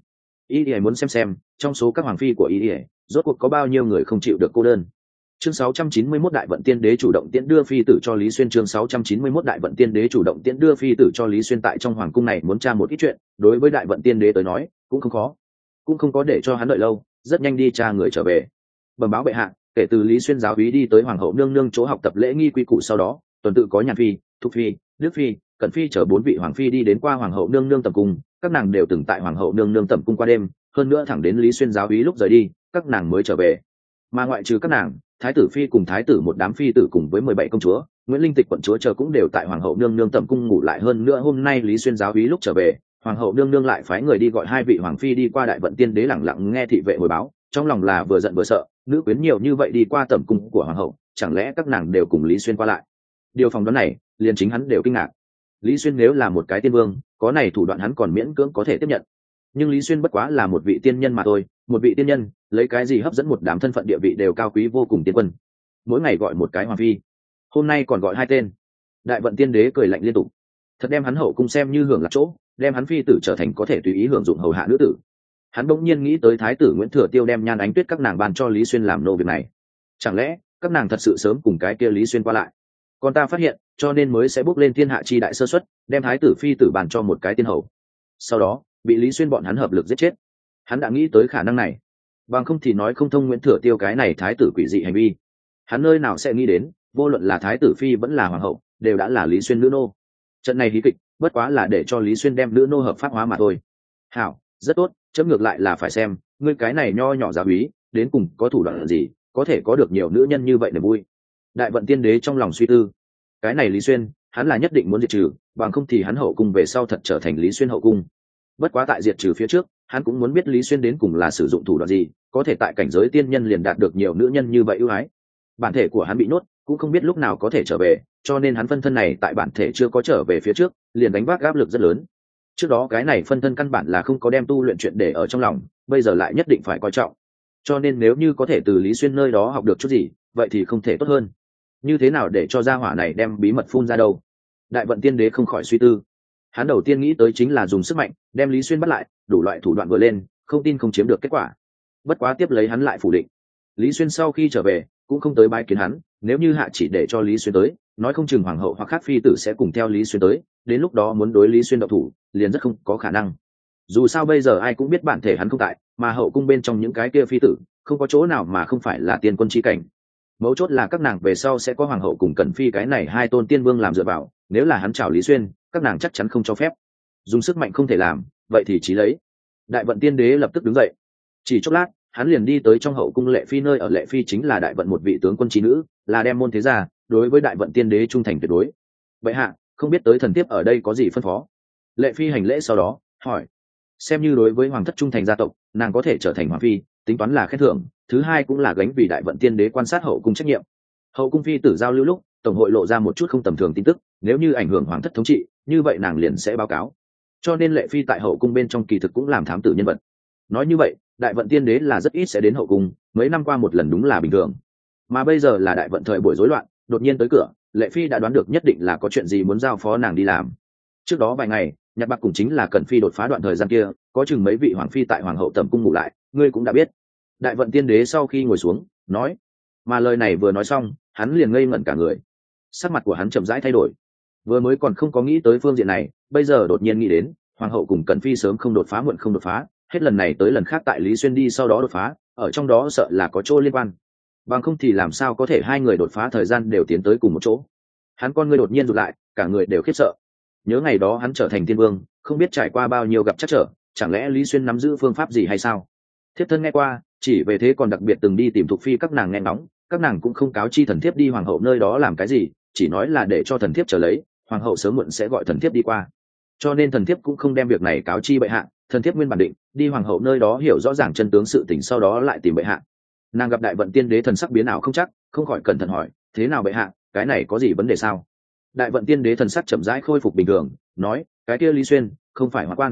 Y muốn xem trong số các hoàng phi của y rốt cuộc có bao nhiêu người không chịu được cô đơn. Chương 691 Đại Vận Tiên Đế chủ động tiễn đưa phi tử cho Lý Xuyên. Chương 691 Đại Vận Tiên Đế chủ động tiễn đưa phi tử cho Lý Xuyên. Tại trong hoàng cung này muốn tra một ít chuyện, đối với Đại Vận Tiên Đế tới nói cũng không khó, cũng không có để cho hắn đợi lâu, rất nhanh đi tra người trở về. Bẩm báo bệ hạ, kể từ Lý Xuyên giáo úy đi tới hoàng hậu nương nương chỗ học tập lễ nghi quy củ, sau đó tuần tự có Nhàn phi, Thục phi, Đức phi, Cẩn phi chở 4 vị hoàng phi đi đến qua hoàng hậu nương nương tẩm cung, các nàng đều từng tại hoàng hậu nương nương tẩm cung qua đêm, hơn nữa thẳng đến Lý Xuyên giáo úy lúc rời đi, các nàng mới trở về. Mà ngoại trừ các nàng, thái tử phi cùng thái tử một đám phi tử cùng với 17 công chúa, Nguyễn Linh Tịch quận chúa chờ cũng đều tại hoàng hậu nương nương tẩm cung ngủ lại. Hơn nữa hôm nay Lý Xuyên giáo úy lúc trở về, hoàng hậu nương nương lại phái người đi gọi 2 vị hoàng phi đi qua. Đại Vận Tiên Đế lẳng lặng nghe thị vệ hồi báo, trong lòng là vừa giận vừa sợ, nữ quyến nhiều như vậy đi qua tẩm cung của hoàng hậu, chẳng lẽ các nàng đều cùng Lý Xuyên qua lại? Điều phỏng đoán này, liền chính hắn đều kinh ngạc. Lý Xuyên nếu là một cái tiên vương, có này thủ đoạn hắn còn miễn cưỡng có thể tiếp nhận, nhưng Lý Xuyên bất quá là một vị tiên nhân mà thôi. Một vị tiên nhân lấy cái gì hấp dẫn một đám thân phận địa vị đều cao quý vô cùng tiên quân, mỗi ngày gọi một cái hoàng phi, hôm nay còn gọi 2 tên. Đại Vận Tiên Đế cười lạnh liên tục, thật đem hắn hậu cung xem như hưởng lạc chỗ, đem hắn phi tử trở thành có thể tùy ý hưởng dụng hầu hạ nữ tử. Hắn bỗng nhiên nghĩ tới thái tử Nguyễn Thừa Tiêu đem Nhan Ánh Tuyết các nàng ban cho Lý Xuyên làm nô việc này, chẳng lẽ các nàng thật sự sớm cùng cái kia Lý Xuyên qua lại? Còn ta phát hiện, cho nên mới sẽ bước lên thiên hạ chi đại sơ suất, đem thái tử phi tử ban cho một cái tiên hầu, sau đó bị Lý Xuyên bọn hắn hợp lực giết chết. Hắn đã nghĩ tới khả năng này, bằng không thì nói không thông Nguyễn Thừa Tiêu cái này thái tử quỷ dị hành vi. Hắn nơi nào sẽ nghĩ đến, vô luận là thái tử phi vẫn là hoàng hậu, đều đã là Lý Xuyên nữ nô. Trận này hí kịch bất quá là để cho Lý Xuyên đem nữ nô hợp pháp hóa mà thôi. Hảo, rất tốt, chấm ngược lại là phải xem ngươi cái này nho nhỏ giáo úy đến cùng có thủ đoạn gì, có thể có được nhiều nữ nhân như vậy để vui. Đại Vận Tiên Đế trong lòng suy tư, cái này Lý Xuyên hắn là nhất định muốn diệt trừ, bằng không thì hắn hậu cung về sau thật trở thành Lý Xuyên hậu cung. Bất quá tại diệt trừ phía trước, hắn cũng muốn biết Lý Xuyên đến cùng là sử dụng thủ đoạn gì, có thể tại cảnh giới tiên nhân liền đạt được nhiều nữ nhân như vậy ưu ái. Bản thể của hắn bị nhốt, cũng không biết lúc nào có thể trở về, cho nên hắn phân thân này tại bản thể chưa có trở về phía trước, liền đánh vác áp lực rất lớn. Trước đó cái này phân thân căn bản là không có đem tu luyện chuyện để ở trong lòng, bây giờ lại nhất định phải coi trọng. Cho nên nếu như có thể từ Lý Xuyên nơi đó học được chút gì, vậy thì không thể tốt hơn. Như thế nào để cho gia hỏa này đem bí mật phun ra đâu? Đại vận tiên đế không khỏi suy tư. Hắn đầu tiên nghĩ tới chính là dùng sức mạnh đem Lý Xuyên bắt lại, đủ loại thủ đoạn vừa lên, không tin không chiếm được kết quả. Bất quá tiếp lấy hắn lại phủ định. Lý Xuyên sau khi trở về cũng không tới bái kiến hắn, nếu như hạ chỉ để cho Lý Xuyên tới, nói không chừng hoàng hậu hoặc khác phi tử sẽ cùng theo Lý Xuyên tới, đến lúc đó muốn đối Lý Xuyên động thủ liền rất không có khả năng. Dù sao bây giờ ai cũng biết bản thể hắn không tại, mà hậu cung bên trong những cái kia phi tử không có chỗ nào mà không phải là tiên quân chi cảnh. Mấu chốt là các nàng về sau sẽ có hoàng hậu cùng Cẩn Phi cái này hai tôn tiên vương làm dựa vào, nếu là hắn chào Lý Xuyên, các nàng chắc chắn không cho phép. Dùng sức mạnh không thể làm, vậy thì chí lấy. Đại vận tiên đế lập tức đứng dậy. Chỉ chốc lát, hắn liền đi tới trong hậu cung Lệ Phi, nơi ở Lệ Phi chính là đại vận một vị tướng quân trí nữ, là đem môn thế gia, đối với đại vận tiên đế trung thành tuyệt đối. Vậy hạ, không biết tới thần tiếp ở đây có gì phân phó? Lệ Phi hành lễ sau đó hỏi. Xem như đối với hoàng thất trung thành gia tộc, nàng có thể trở thành hoàng phi, tính toán là khen thưởng, thứ hai cũng là gánh vì đại vận tiên đế quan sát hậu cung trách nhiệm. Hậu cung phi tử giao lưu lúc, tổng hội lộ ra một chút không tầm thường tin tức, nếu như ảnh hưởng hoàng thất thống trị, như vậy nàng liền sẽ báo cáo. Cho nên Lệ Phi tại hậu cung bên trong kỳ thực cũng làm thám tử nhân vật. Nói như vậy, đại vận tiên đế là rất ít sẽ đến hậu cung, mấy năm qua một lần đúng là bình thường. Mà bây giờ là đại vận thời buổi rối loạn, đột nhiên tới cửa, Lệ Phi đã đoán được nhất định là có chuyện gì muốn giao phó nàng đi làm. Trước đó vài ngày, Nhạc Bạc cùng chính là Cẩn Phi đột phá đoạn thời gian kia, có chừng mấy vị hoàng phi tại hoàng hậu tẩm cung ngủ lại, ngươi cũng đã biết. Đại vận tiên đế sau khi ngồi xuống nói, mà lời này vừa nói xong, hắn liền ngây ngẩn cả người. Sắc mặt của hắn chậm rãi thay đổi. Vừa mới còn không có nghĩ tới phương diện này, bây giờ đột nhiên nghĩ đến hoàng hậu cùng Cẩn Phi sớm không đột phá muộn không đột phá, hết lần này tới lần khác tại Lý Xuyên đi sau đó đột phá, ở trong đó sợ là có chỗ liên quan. Bằng không thì làm sao có thể hai người đột phá thời gian đều tiến tới cùng một chỗ. Hắn con ngươi đột nhiên rụt lại, cả người đều khiếp sợ. Nhớ ngày đó hắn trở thành tiên vương, không biết trải qua bao nhiêu gặp trắc trở, chẳng lẽ Lý Xuyên nắm giữ phương pháp gì hay sao? Thiếp thân nghe qua, chỉ về thế còn đặc biệt từng đi tìm Thục Phi các nàng nghe ngóng, các nàng cũng không cáo chi thần thiếp đi hoàng hậu nơi đó làm cái gì, chỉ nói là để cho thần thiếp trở lấy, hoàng hậu sớm muộn sẽ gọi thần thiếp đi qua. Cho nên thần thiếp cũng không đem việc này cáo chi bệ hạ, thần thiếp nguyên bản định đi hoàng hậu nơi đó hiểu rõ ràng chân tướng sự tình, sau đó lại tìm bệ hạ. Nàng gặp đại vận tiên đế thần sắc biến ảo không chắc, không khỏi cẩn thận hỏi, thế nào bệ hạ, cái này có gì vấn đề sao? Đại vận tiên đế thần sắc chậm rãi khôi phục bình thường, nói, cái kia Lý Xuyên không phải hoạn quan.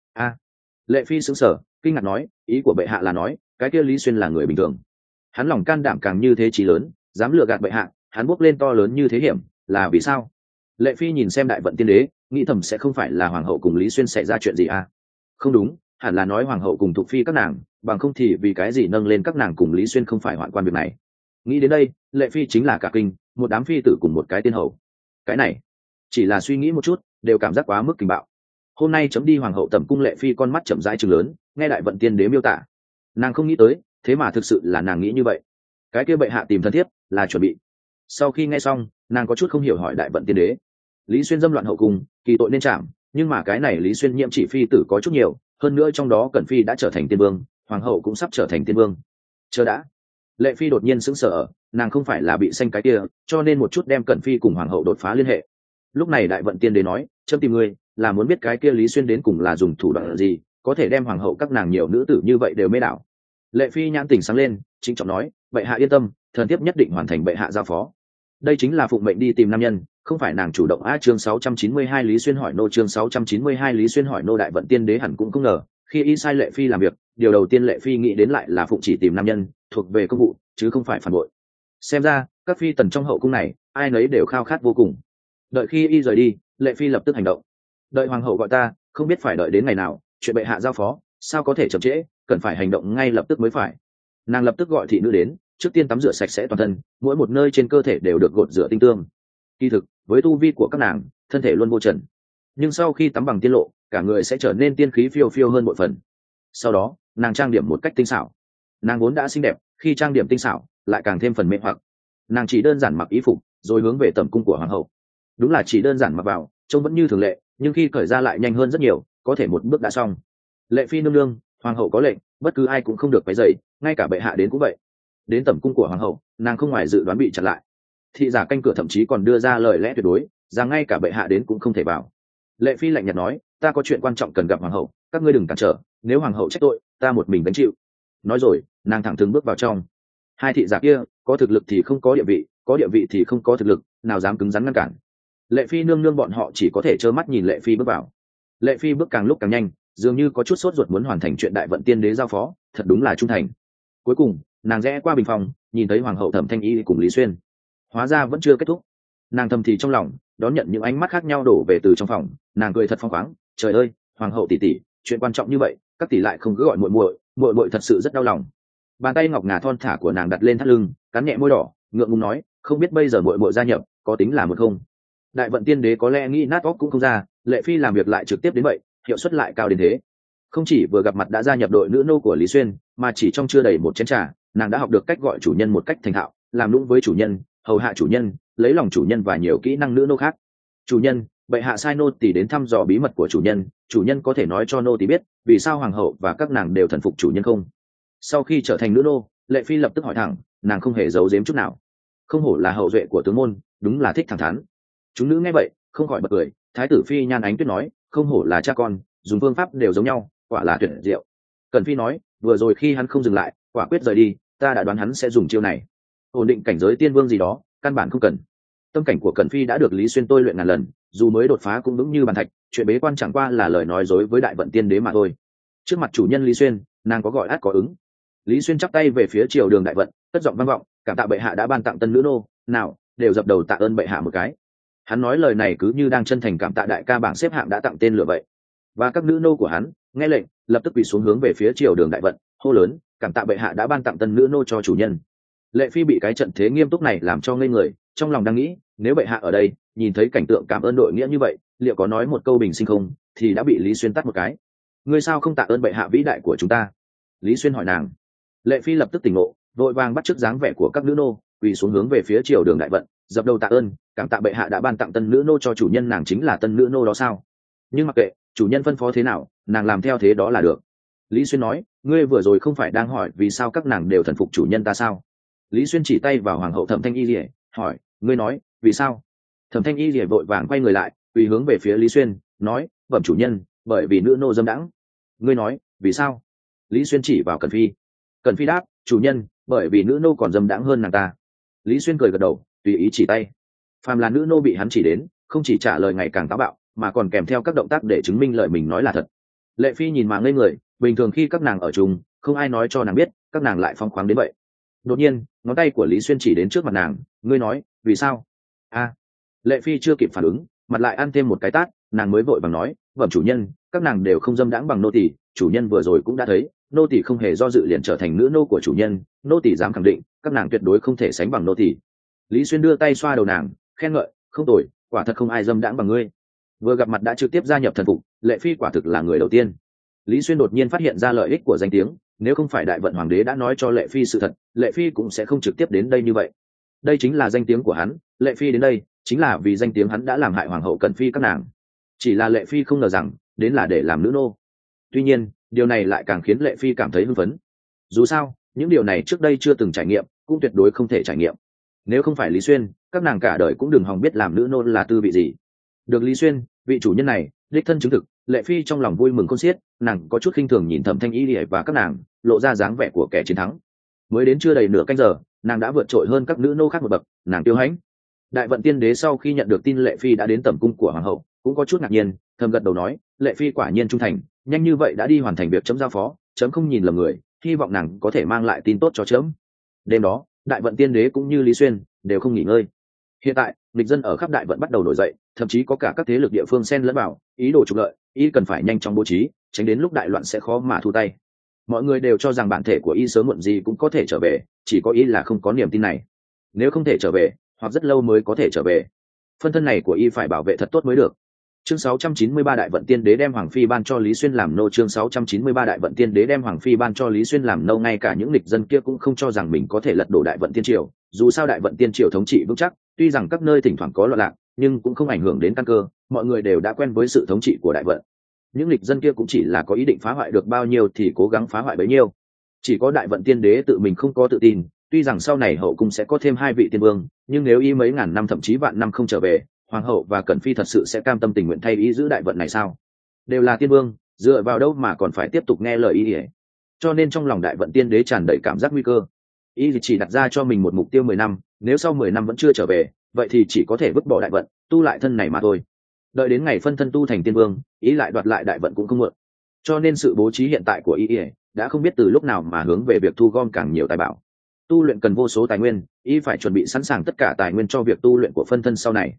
Lệ Phi sững sờ, kinh ngạc nói, ý của bệ hạ là nói cái kia Lý Xuyên là người bình thường? Hắn lòng can đảm càng như thế chí lớn, dám lừa gạt bệ hạ, hắn bốc lên to lớn như thế hiểm, là vì sao? Lệ Phi nhìn xem đại vận tiên đế, nghĩ thầm sẽ không phải là hoàng hậu cùng Lý Xuyên xảy ra chuyện gì à? Không đúng, hẳn là nói hoàng hậu cùng Thục Phi các nàng, bằng không thì vì cái gì nâng lên các nàng cùng Lý Xuyên không phải hoạn quan việc này. Nghĩ đến đây, Lệ Phi chính là cả kinh, một đám phi tử cùng một cái tiên hậu. Cái này chỉ là suy nghĩ một chút đều cảm giác quá mức kinh bạo. Hôm nay chấm đi hoàng hậu tẩm cung, Lệ Phi con mắt chậm rãi trừng lớn, nghe đại vận tiên đế miêu tả, nàng không nghĩ tới, thế mà thực sự là nàng nghĩ như vậy. Cái kia bệ hạ tìm thân thiếp là chuẩn bị. Sau khi nghe xong, nàng có chút không hiểu hỏi đại vận tiên đế, Lý Xuyên dâm loạn hậu cung, kỳ tội nên trảm, nhưng mà cái này Lý Xuyên nhiễm chỉ phi tử có chút nhiều, hơn nữa trong đó Cẩn Phi đã trở thành tiên vương, hoàng hậu cũng sắp trở thành tiên vương. Chờ đã. Lệ Phi đột nhiên sững sờ, nàng không phải là bị xanh cái kia, cho nên một chút đem Cẩn Phi cùng hoàng hậu đột phá liên hệ. Lúc này đại vận tiên đế nói, chấm tìm ngươi là muốn biết cái kia Lý Xuyên đến cùng là dùng thủ đoạn gì, có thể đem hoàng hậu các nàng nhiều nữ tử như vậy đều mê đảo. Lệ Phi nhãn tỉnh sáng lên, chính trọng nói, bệ hạ yên tâm, thần thiếp nhất định hoàn thành bệ hạ giao phó. Đây chính là phụng mệnh đi tìm nam nhân, không phải nàng chủ động. Chương 692 Lý Xuyên hỏi nô, chương 692 Lý Xuyên hỏi nô. Đại vận tiên đế hẳn cũng không ngờ, khi y sai Lệ Phi làm việc, điều đầu tiên Lệ Phi nghĩ đến lại là phụng chỉ tìm nam nhân, thuộc về công vụ, chứ không phải phản bội. Xem ra, các phi tần trong hậu cung này, ai nấy đều khao khát vô cùng. Đợi khi y rời đi, Lệ Phi lập tức hành động. Đợi hoàng hậu gọi ta, không biết phải đợi đến ngày nào, chuyện bệ hạ giao phó, sao có thể chậm trễ, cần phải hành động ngay lập tức mới phải. Nàng lập tức gọi thị nữ đến, trước tiên tắm rửa sạch sẽ toàn thân, mỗi một nơi trên cơ thể đều được gột rửa tinh tương. Kỳ thực, với tu vi của các nàng, thân thể luôn vô trần, nhưng sau khi tắm bằng tiên lộ, cả người sẽ trở nên tiên khí phiêu phiêu hơn bội phần. Sau đó, nàng trang điểm một cách tinh xảo. Nàng vốn đã xinh đẹp, khi trang điểm tinh xảo, lại càng thêm phần mê hoặc. Nàng chỉ đơn giản mặc y phục, rồi hướng về tẩm cung của hoàng hậu. Đúng là chỉ đơn giản mặc vào, trông vẫn như thường lệ, nhưng khi cởi ra lại nhanh hơn rất nhiều, có thể một bước đã xong. Lệ Phi nương nương, hoàng hậu có lệnh, bất cứ ai cũng không được quấy rầy, ngay cả bệ hạ đến cũng vậy. Đến tẩm cung của hoàng hậu, nàng không ngoài dự đoán bị chặn lại. Thị giả canh cửa thậm chí còn đưa ra lời lẽ tuyệt đối, rằng ngay cả bệ hạ đến cũng không thể vào. Lệ Phi lạnh nhạt nói, ta có chuyện quan trọng cần gặp hoàng hậu, các ngươi đừng cản trở, nếu hoàng hậu trách tội, ta một mình gánh chịu. Nói rồi, nàng thẳng thừng bước vào trong. Hai thị giả kia, có thực lực thì không có địa vị, có địa vị thì không có thực lực, nào dám cứng rắn ngăn cản. Lệ Phi nương nương bọn họ chỉ có thể trơ mắt nhìn Lệ Phi bước vào. Lệ Phi bước càng lúc càng nhanh, dường như có chút sốt ruột muốn hoàn thành chuyện đại vận tiên đế giao phó, thật đúng là trung thành. Cuối cùng, nàng rẽ qua bình phòng, nhìn thấy hoàng hậu Thẩm Thanh Y cùng Lý Xuyên. Hóa ra vẫn chưa kết thúc. Nàng thầm thì trong lòng, đón nhận những ánh mắt khác nhau đổ về từ trong phòng. Nàng cười thật phong khoáng, trời ơi, hoàng hậu tỷ tỷ, chuyện quan trọng như vậy các tỷ lại không cứ gọi muội muội, muội muội thật sự rất đau lòng. Bàn tay ngọc ngà thon thả của nàng đặt lên thắt lưng, cắn nhẹ môi đỏ, ngượng ngùng nói, không biết bây giờ muội muội gia nhập có tính là một không. Đại vận tiên đế có lẽ nghĩ nát óc cũng không ra, Lệ Phi làm việc lại trực tiếp đến vậy, hiệu suất lại cao đến thế. Không chỉ vừa gặp mặt đã gia nhập đội nữ nô của Lý Xuyên, mà chỉ trong chưa đầy một chén trà, nàng đã học được cách gọi chủ nhân một cách thành thạo, làm nũng với chủ nhân, hầu hạ chủ nhân, lấy lòng chủ nhân và nhiều kỹ năng nữ nô khác. Chủ nhân, bệ hạ sai nô tỳ đến thăm dò bí mật của chủ nhân có thể nói cho nô tỳ biết vì sao hoàng hậu và các nàng đều thần phục chủ nhân không? Sau khi trở thành nữ nô, Lệ Phi lập tức hỏi thẳng, nàng không hề giấu giếm chút nào. Không hổ là hậu duệ của tướng môn, đúng là thích thẳng thắn. Chúng nữ nghe vậy không khỏi bật cười. Thái tử Phi Nhan Ánh Tuyết nói, không hổ là cha con, dùng phương pháp đều giống nhau, quả là tuyệt diệu. Cẩn Phi nói, vừa rồi khi hắn không dừng lại, quả quyết rời đi, ta đã đoán hắn sẽ dùng chiêu này. Ổn định cảnh giới tiên vương gì đó, căn bản không cần. Tâm cảnh của Cẩn Phi đã được Lý Xuyên tôi luyện ngàn lần, dù mới đột phá cũng vững như bàn thạch, chuyện bế quan chẳng qua là lời nói dối với đại vận tiên đế mà thôi. Trước mặt chủ nhân Lý Xuyên, nàng có gọi át có ứng. Lý Xuyên chắp tay về phía triều đường đại vận, cất giọng vang vọng, cảm tạ bệ hạ đã ban tặng tân nữ nô, nào đều dập đầu tạ ơn bệ hạ một cái. Hắn nói lời này cứ như đang chân thành cảm tạ đại ca bảng xếp hạng đã tặng tên lửa vậy. Và các nữ nô của hắn nghe lệnh lập tức quỳ xuống hướng về phía triều đường đại vận, hô lớn, cảm tạ bệ hạ đã ban tặng tân nữ nô cho chủ nhân. Lệ Phi bị cái trận thế nghiêm túc này làm cho ngây người, trong lòng đang nghĩ, nếu bệ hạ ở đây nhìn thấy cảnh tượng cảm ơn đội nghĩa như vậy, liệu có nói một câu bình sinh không, thì đã bị Lý Xuyên tắt một cái. Ngươi sao không tạ ơn bệ hạ vĩ đại của chúng ta? Lý Xuyên hỏi nàng. Lệ Phi lập tức tỉnh ngộ, vội vàng bắt chước dáng vẻ của các nữ nô, quỳ xuống hướng về phía triều đường đại vận, dập đầu tạ ơn, cảm tạ bệ hạ đã ban tặng tân nữ nô cho chủ nhân, nàng chính là tân nữ nô đó sao? Nhưng mặc kệ chủ nhân phân phó thế nào, nàng làm theo thế đó là được. Lý Xuyên nói, ngươi vừa rồi không phải đang hỏi vì sao các nàng đều thần phục chủ nhân ta sao? Lý Xuyên chỉ tay vào hoàng hậu Thẩm Thanh Y Lìa, hỏi, ngươi nói vì sao? Thẩm Thanh Y Lìa vội vàng quay người lại, quỳ hướng về phía Lý Xuyên, nói, bẩm chủ nhân, bởi vì nữ nô dâm đãng. Ngươi nói vì sao? Lý Xuyên chỉ vào Cẩn Phi. Cẩn Phi đáp, chủ nhân, bởi vì nữ nô còn dâm đãng hơn nàng ta. Lý Xuyên cười gật đầu, tùy ý chỉ tay. Phàm là nữ nô bị hắn chỉ đến, không chỉ trả lời ngày càng táo bạo, mà còn kèm theo các động tác để chứng minh lời mình nói là thật. Lệ Phi nhìn mà ngây người, bình thường khi các nàng ở chung, không ai nói cho nàng biết các nàng lại phóng khoáng đến vậy. Đột nhiên ngón tay của Lý Xuyên chỉ đến trước mặt nàng, ngươi nói vì sao? Lệ Phi chưa kịp phản ứng, mặt lại ăn thêm một cái tát, nàng mới vội vàng nói, bẩm chủ nhân, các nàng đều không dâm đãng bằng nô tỳ, chủ nhân vừa rồi cũng đã thấy, nô tỳ không hề do dự liền trở thành nữ nô của chủ nhân, nô tỳ dám khẳng định các nàng tuyệt đối không thể sánh bằng nô tỳ. Lý Xuyên đưa tay xoa đầu nàng, khen ngợi, không tồi, quả thật không ai dâm đãng bằng ngươi. Vừa gặp mặt đã trực tiếp gia nhập thần phục, Lệ Phi quả thực là người đầu tiên. Lý Xuyên đột nhiên phát hiện ra lợi ích của danh tiếng, nếu không phải đại vận hoàng đế đã nói cho Lệ Phi sự thật, Lệ Phi cũng sẽ không trực tiếp đến đây như vậy. Đây chính là danh tiếng của hắn, Lệ Phi đến đây chính là vì danh tiếng hắn đã làm hại hoàng hậu Cẩn Phi các nàng. Chỉ là Lệ Phi không ngờ rằng đến là để làm nữ nô. Tuy nhiên điều này lại càng khiến Lệ Phi cảm thấy hưng phấn. Dù sao những điều này trước đây chưa từng trải nghiệm, cũng tuyệt đối không thể trải nghiệm. Nếu không phải Lý Xuyên, các nàng cả đời cũng đừng hòng biết làm nữ nô là tư vị gì. Được Lý Xuyên, vị chủ nhân này đích thân chứng thực, Lệ Phi trong lòng vui mừng khôn xiết, nàng có chút khinh thường nhìn Thẩm Thanh Y Lìa và các nàng, lộ ra dáng vẻ của kẻ chiến thắng. Mới đến chưa đầy nửa canh giờ, nàng đã vượt trội hơn các nữ nô khác một bậc, nàng tiêu hãnh. Đại vận tiên đế sau khi nhận được tin Lệ Phi đã đến tẩm cung của hoàng hậu, cũng có chút ngạc nhiên, thầm gật đầu nói, Lệ Phi quả nhiên trung thành, nhanh như vậy đã đi hoàn thành việc chấm giao phó, chấm không nhìn lầm người, hy vọng nàng có thể mang lại tin tốt cho chấm. Đêm đó đại vận tiên đế cũng như Lý Xuyên đều không nghỉ ngơi. Hiện tại nghịch dân ở khắp đại vận bắt đầu nổi dậy, thậm chí có cả các thế lực địa phương xen lẫn vào, ý đồ trục lợi, y cần phải nhanh chóng bố trí, tránh đến lúc đại loạn sẽ khó mà thu tay. Mọi người đều cho rằng bản thể của y sớm muộn gì cũng có thể trở về, chỉ có y là không có niềm tin này. Nếu không thể trở về, hoặc rất lâu mới có thể trở về, phân thân này của y phải bảo vệ thật tốt mới được. Chương 693 Đại vận tiên đế đem hoàng phi ban cho Lý Xuyên làm nô. Chương 693 Đại vận tiên đế đem hoàng phi ban cho Lý Xuyên làm nô. Ngay cả những nghịch dân kia cũng không cho rằng mình có thể lật đổ đại vận tiên triều, dù sao đại vận tiên triều thống trị vững chắc, tuy rằng các nơi thỉnh thoảng có loạn lạc, nhưng cũng không ảnh hưởng đến căn cơ, mọi người đều đã quen với sự thống trị của đại vận. Những nghịch dân kia cũng chỉ là có ý định phá hoại được bao nhiêu thì cố gắng phá hoại bấy nhiêu. Chỉ có đại vận tiên đế tự mình không có tự tin, tuy rằng sau này hậu cung sẽ có thêm 2 vị tiên vương, nhưng nếu y mấy ngàn năm thậm chí vạn năm không trở về, hoàng hậu và Cẩn Phi thật sự sẽ cam tâm tình nguyện thay y giữ đại vận này sao? Đều là tiên vương, dựa vào đâu mà còn phải tiếp tục nghe lời y? Cho nên trong lòng đại vận tiên đế tràn đầy cảm giác nguy cơ. Y chỉ đặt ra cho mình một mục tiêu 10 năm, nếu sau 10 năm vẫn chưa trở về, vậy thì chỉ có thể vứt bỏ đại vận, tu lại thân này mà thôi. Đợi đến ngày phân thân tu thành tiên vương, ý lại đoạt lại đại vận cũng không muộn. Cho nên sự bố trí hiện tại của y đã không biết từ lúc nào mà hướng về việc thu gom càng nhiều tài bảo. Tu luyện cần vô số tài nguyên, y phải chuẩn bị sẵn sàng tất cả tài nguyên cho việc tu luyện của phân thân sau này.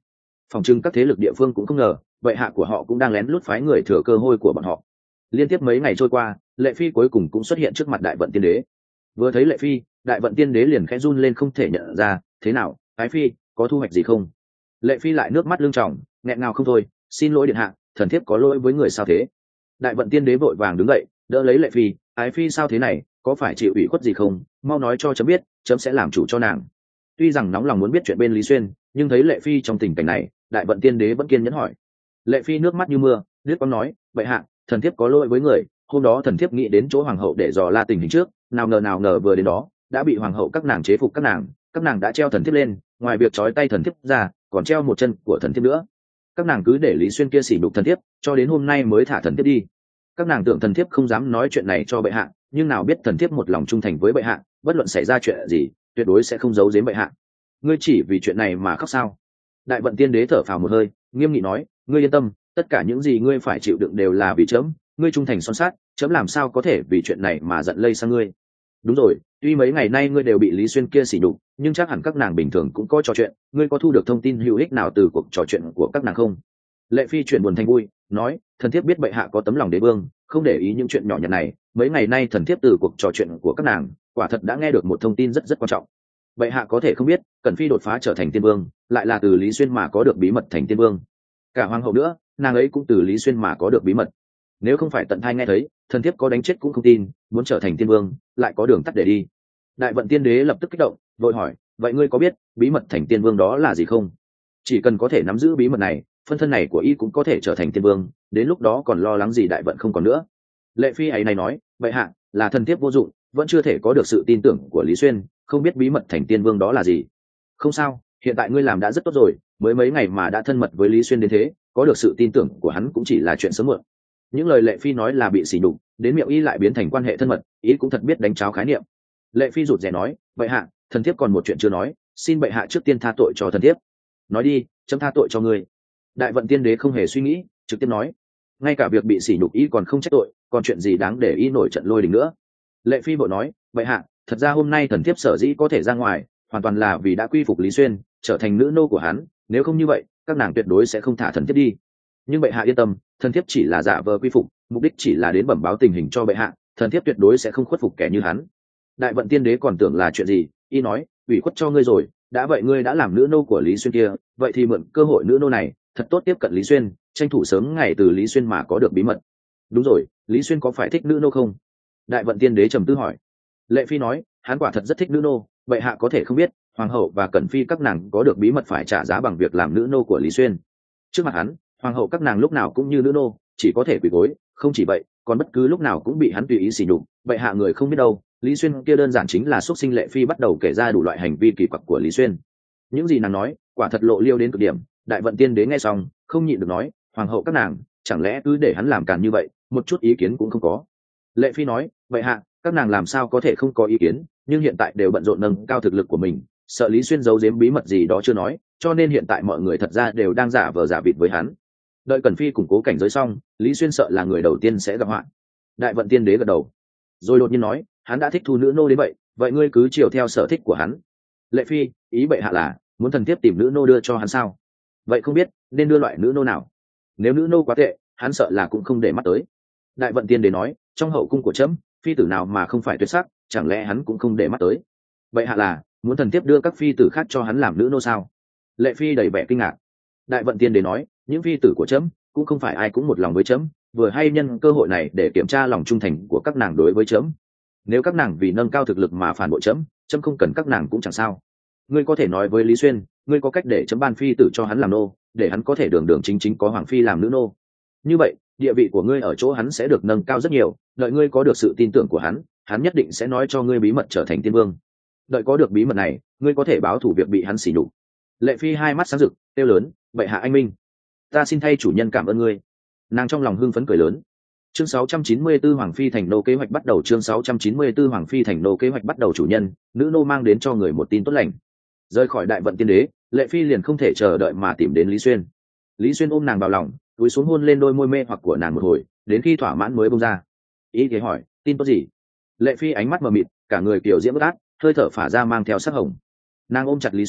phòng trưng các thế lực địa phương cũng không ngờ bệ hạ của họ cũng đang lén lút phái người thừa cơ hôi của bọn họ. Liên tiếp mấy ngày trôi qua, Lệ Phi cuối cùng cũng xuất hiện trước mặt Đại Vận Tiên Đế. Vừa thấy Lệ Phi, Đại Vận Tiên Đế liền khẽ run lên không thể nhận ra. Thế nào, Ái Phi, có thu hoạch gì không? Lệ Phi lại nước mắt lưng tròng, nghẹn ngào không thôi. Xin lỗi điện hạ, thần thiếp có lỗi với người sao thế? Đại Vận Tiên Đế vội vàng đứng dậy, đỡ lấy Lệ Phi. Ái Phi sao thế này, có phải chịu ủy khuất gì không? Mau nói cho chấm biết, chấm sẽ làm chủ cho nàng. Tuy rằng nóng lòng muốn biết chuyện bên Lý Xuyên, nhưng thấy Lệ Phi trong tình cảnh này, Đại Vận Tiên Đế vẫn kiên nhẫn hỏi. Lệ Phi nước mắt như mưa, đứt quãng nói, bệ hạ, thần thiếp có lỗi với người. Hôm đó thần thiếp nghĩ đến chỗ hoàng hậu để dò la tình hình trước, nào ngờ vừa đến đó đã bị hoàng hậu các nàng chế phục các nàng đã treo thần thiếp lên, ngoài việc trói tay thần thiếp ra còn treo một chân của thần thiếp nữa. Các nàng cứ để Lý Xuyên kia sỉ nhục thần thiếp cho đến hôm nay mới thả thần thiếp đi. Các nàng tưởng thần thiếp không dám nói chuyện này cho bệ hạ, nhưng nào biết thần thiếp một lòng trung thành với bệ hạ, bất luận xảy ra chuyện gì tuyệt đối sẽ không giấu giếm bệ hạ. Ngươi chỉ vì chuyện này mà khóc sao? Đại Vận Tiên Đế thở phào một hơi, nghiêm nghị nói, ngươi yên tâm, tất cả những gì ngươi phải chịu đựng đều là vì chấm. Ngươi trung thành son sát, chấm làm sao có thể vì chuyện này mà giận lây sang ngươi. Đúng rồi, tuy mấy ngày nay ngươi đều bị Lý Xuyên kia sỉ nhục, nhưng chắc hẳn các nàng bình thường cũng có trò chuyện, ngươi có thu được thông tin hữu ích nào từ cuộc trò chuyện của các nàng không? Lệ Phi chuyển buồn thành vui, nói, thần thiếp biết bệ hạ có tấm lòng đế vương, không để ý những chuyện nhỏ nhặt này. Mấy ngày nay thần thiếp từ cuộc trò chuyện của các nàng, quả thật đã nghe được một thông tin rất quan trọng. Bệ hạ có thể không biết, Cẩn Phi đột phá trở thành tiên vương, lại là từ Lý Xuyên mà có được bí mật thành tiên vương. Cả hoàng hậu nữa, nàng ấy cũng từ Lý Xuyên mà có được bí mật. Nếu không phải tận thai nghe thấy, thần thiếp có đánh chết cũng không tin, muốn trở thành tiên vương lại có đường tắt để đi. Đại Vận Tiên Đế lập tức kích động, vội hỏi, vậy ngươi có biết bí mật thành tiên vương đó là gì không? Chỉ cần có thể nắm giữ bí mật này, phân thân này của y cũng có thể trở thành tiên vương, đến lúc đó còn lo lắng gì Đại Vận không còn nữa. Lệ Phi ấy này nói, vậy hạ là thần thiếp vô dụng, vẫn chưa thể có được sự tin tưởng của Lý Xuyên, không biết bí mật thành tiên vương đó là gì. Không sao, hiện tại ngươi làm đã rất tốt rồi, mới mấy ngày mà đã thân mật với Lý Xuyên đến thế, có được sự tin tưởng của hắn cũng chỉ là chuyện sớm muộn. Những lời Lệ Phi nói là bị sỉ nhục, đến miệng y lại biến thành quan hệ thân mật, ý cũng thật biết đánh tráo khái niệm. Lệ Phi rụt rè nói, bệ hạ, thần thiếp còn một chuyện chưa nói, xin bệ hạ trước tiên tha tội cho thần thiếp. Nói đi, chấm tha tội cho ngươi. Đại Vận Tiên Đế không hề suy nghĩ, trực tiếp nói, ngay cả việc bị sỉ nhục y còn không trách tội, còn chuyện gì đáng để y nổi trận lôi đình nữa. Lệ Phi vội nói, bệ hạ, thật ra hôm nay thần thiếp sở dĩ có thể ra ngoài, hoàn toàn là vì đã quy phục Lý Xuyên, trở thành nữ nô của hắn, nếu không như vậy các nàng tuyệt đối sẽ không thả thần thiếp đi. Nhưng bệ hạ yên tâm, thần thiếp chỉ là giả vờ quy phục, mục đích chỉ là đến bẩm báo tình hình cho bệ hạ, thần thiếp tuyệt đối sẽ không khuất phục kẻ như hắn. Đại Vận Tiên Đế còn tưởng là chuyện gì, y nói, ủy khuất cho ngươi rồi, đã vậy ngươi đã làm nữ nô của Lý Xuyên kia, vậy thì mượn cơ hội nữ nô này thật tốt tiếp cận Lý Xuyên, tranh thủ sớm ngày từ Lý Xuyên mà có được bí mật. Đúng rồi, Lý Xuyên có phải thích nữ nô không? Đại Vận Tiên Đế trầm tư hỏi. Lệ Phi nói, hắn quả thật rất thích nữ nô, bệ hạ có thể không biết, hoàng hậu và Cẩn Phi các nàng có được bí mật phải trả giá bằng việc làm nữ nô của Lý Xuyên. Trước mặt hắn, hoàng hậu các nàng lúc nào cũng như nữ nô, chỉ có thể quỳ gối, không chỉ vậy, còn bất cứ lúc nào cũng bị hắn tùy ý sỉ nhục. Bệ hạ người không biết đâu, Lý Xuyên kia đơn giản chính là xuất sinh. Lệ Phi bắt đầu kể ra đủ loại hành vi kỳ quặc của Lý Xuyên. Những gì nàng nói, quả thật lộ liêu đến cực điểm. Đại Vận Tiên Đế nghe xong, không nhịn được nói, hoàng hậu các nàng, chẳng lẽ cứ để hắn làm càn như vậy, một chút ý kiến cũng không có. Lệ Phi nói, vậy hạ, các nàng làm sao có thể không có ý kiến, nhưng hiện tại đều bận rộn nâng cao thực lực của mình, sợ Lý Xuyên giấu giếm bí mật gì đó chưa nói, cho nên hiện tại mọi người thật ra đều đang giả vờ giả vịt với hắn. Đợi Cẩn Phi củng cố cảnh giới xong, Lý Xuyên sợ là người đầu tiên sẽ gặp họa. Đại Vận Tiên Đế gật đầu, rồi đột nhiên nói, hắn đã thích thu nữ nô đến vậy ngươi cứ chiều theo sở thích của hắn. Lệ Phi, ý bệ hạ là muốn thần thiếp tìm nữ nô đưa cho hắn sao? Vậy không biết nên đưa loại nữ nô nào? Nếu nữ nô quá tệ, hắn sợ là cũng không để mắt tới. Đại Vận Tiên Đế nói, trong hậu cung của trẫm, phi tử nào mà không phải tuyệt sắc, chẳng lẽ hắn cũng không để mắt tới? Bệ hạ là muốn thần thiếp đưa các phi tử khác cho hắn làm nữ nô sao? Lệ Phi đầy vẻ kinh ngạc. Đại Vận Tiên Đế nói, những phi tử của trẫm cũng không phải ai cũng một lòng với trẫm, vừa hay nhân cơ hội này để kiểm tra lòng trung thành của các nàng đối với trẫm. Nếu các nàng vì nâng cao thực lực mà phản bội trẫm không cần các nàng cũng chẳng sao. Ngươi có thể nói với Lý Xuyên, ngươi có cách để chấm ban phi tử cho hắn làm nô, để hắn có thể đường đường chính chính có hoàng phi làm nữ nô. Như vậy, địa vị của ngươi ở chỗ hắn sẽ được nâng cao rất nhiều. Đợi ngươi có được sự tin tưởng của hắn, hắn nhất định sẽ nói cho ngươi bí mật trở thành tiên vương. Đợi có được bí mật này, ngươi có thể báo thù việc bị hắn sỉ nhục. Lệ Phi hai mắt sáng rực, kêu lớn, bệ hạ anh minh, ta xin thay chủ nhân cảm ơn ngươi. Nàng trong lòng hưng phấn cười lớn. Chương 694 Hoàng phi thành nô kế hoạch bắt đầu. Chương 694 Hoàng phi thành nô kế hoạch bắt đầu. Chủ nhân, nữ nô mang đến cho người một tin tốt lành. Rời khỏi Đại Vận Tiên Đế, Lệ Phi liền không thể chờ đợi mà tìm đến Lý Xuyên. Lý Xuyên ôm nàng vào lòng, túi xuống hôn lên đôi môi mê hoặc của nàng một hồi, đến khi thỏa mãn mới buông ra. Ý thế hỏi, tin tốt gì? Lệ Phi ánh mắt mờ mịt, cả người kiểu diễm bất át, hơi thở phả ra mang theo sắc hồng. Nàng ôm chặt Lý Xuyên,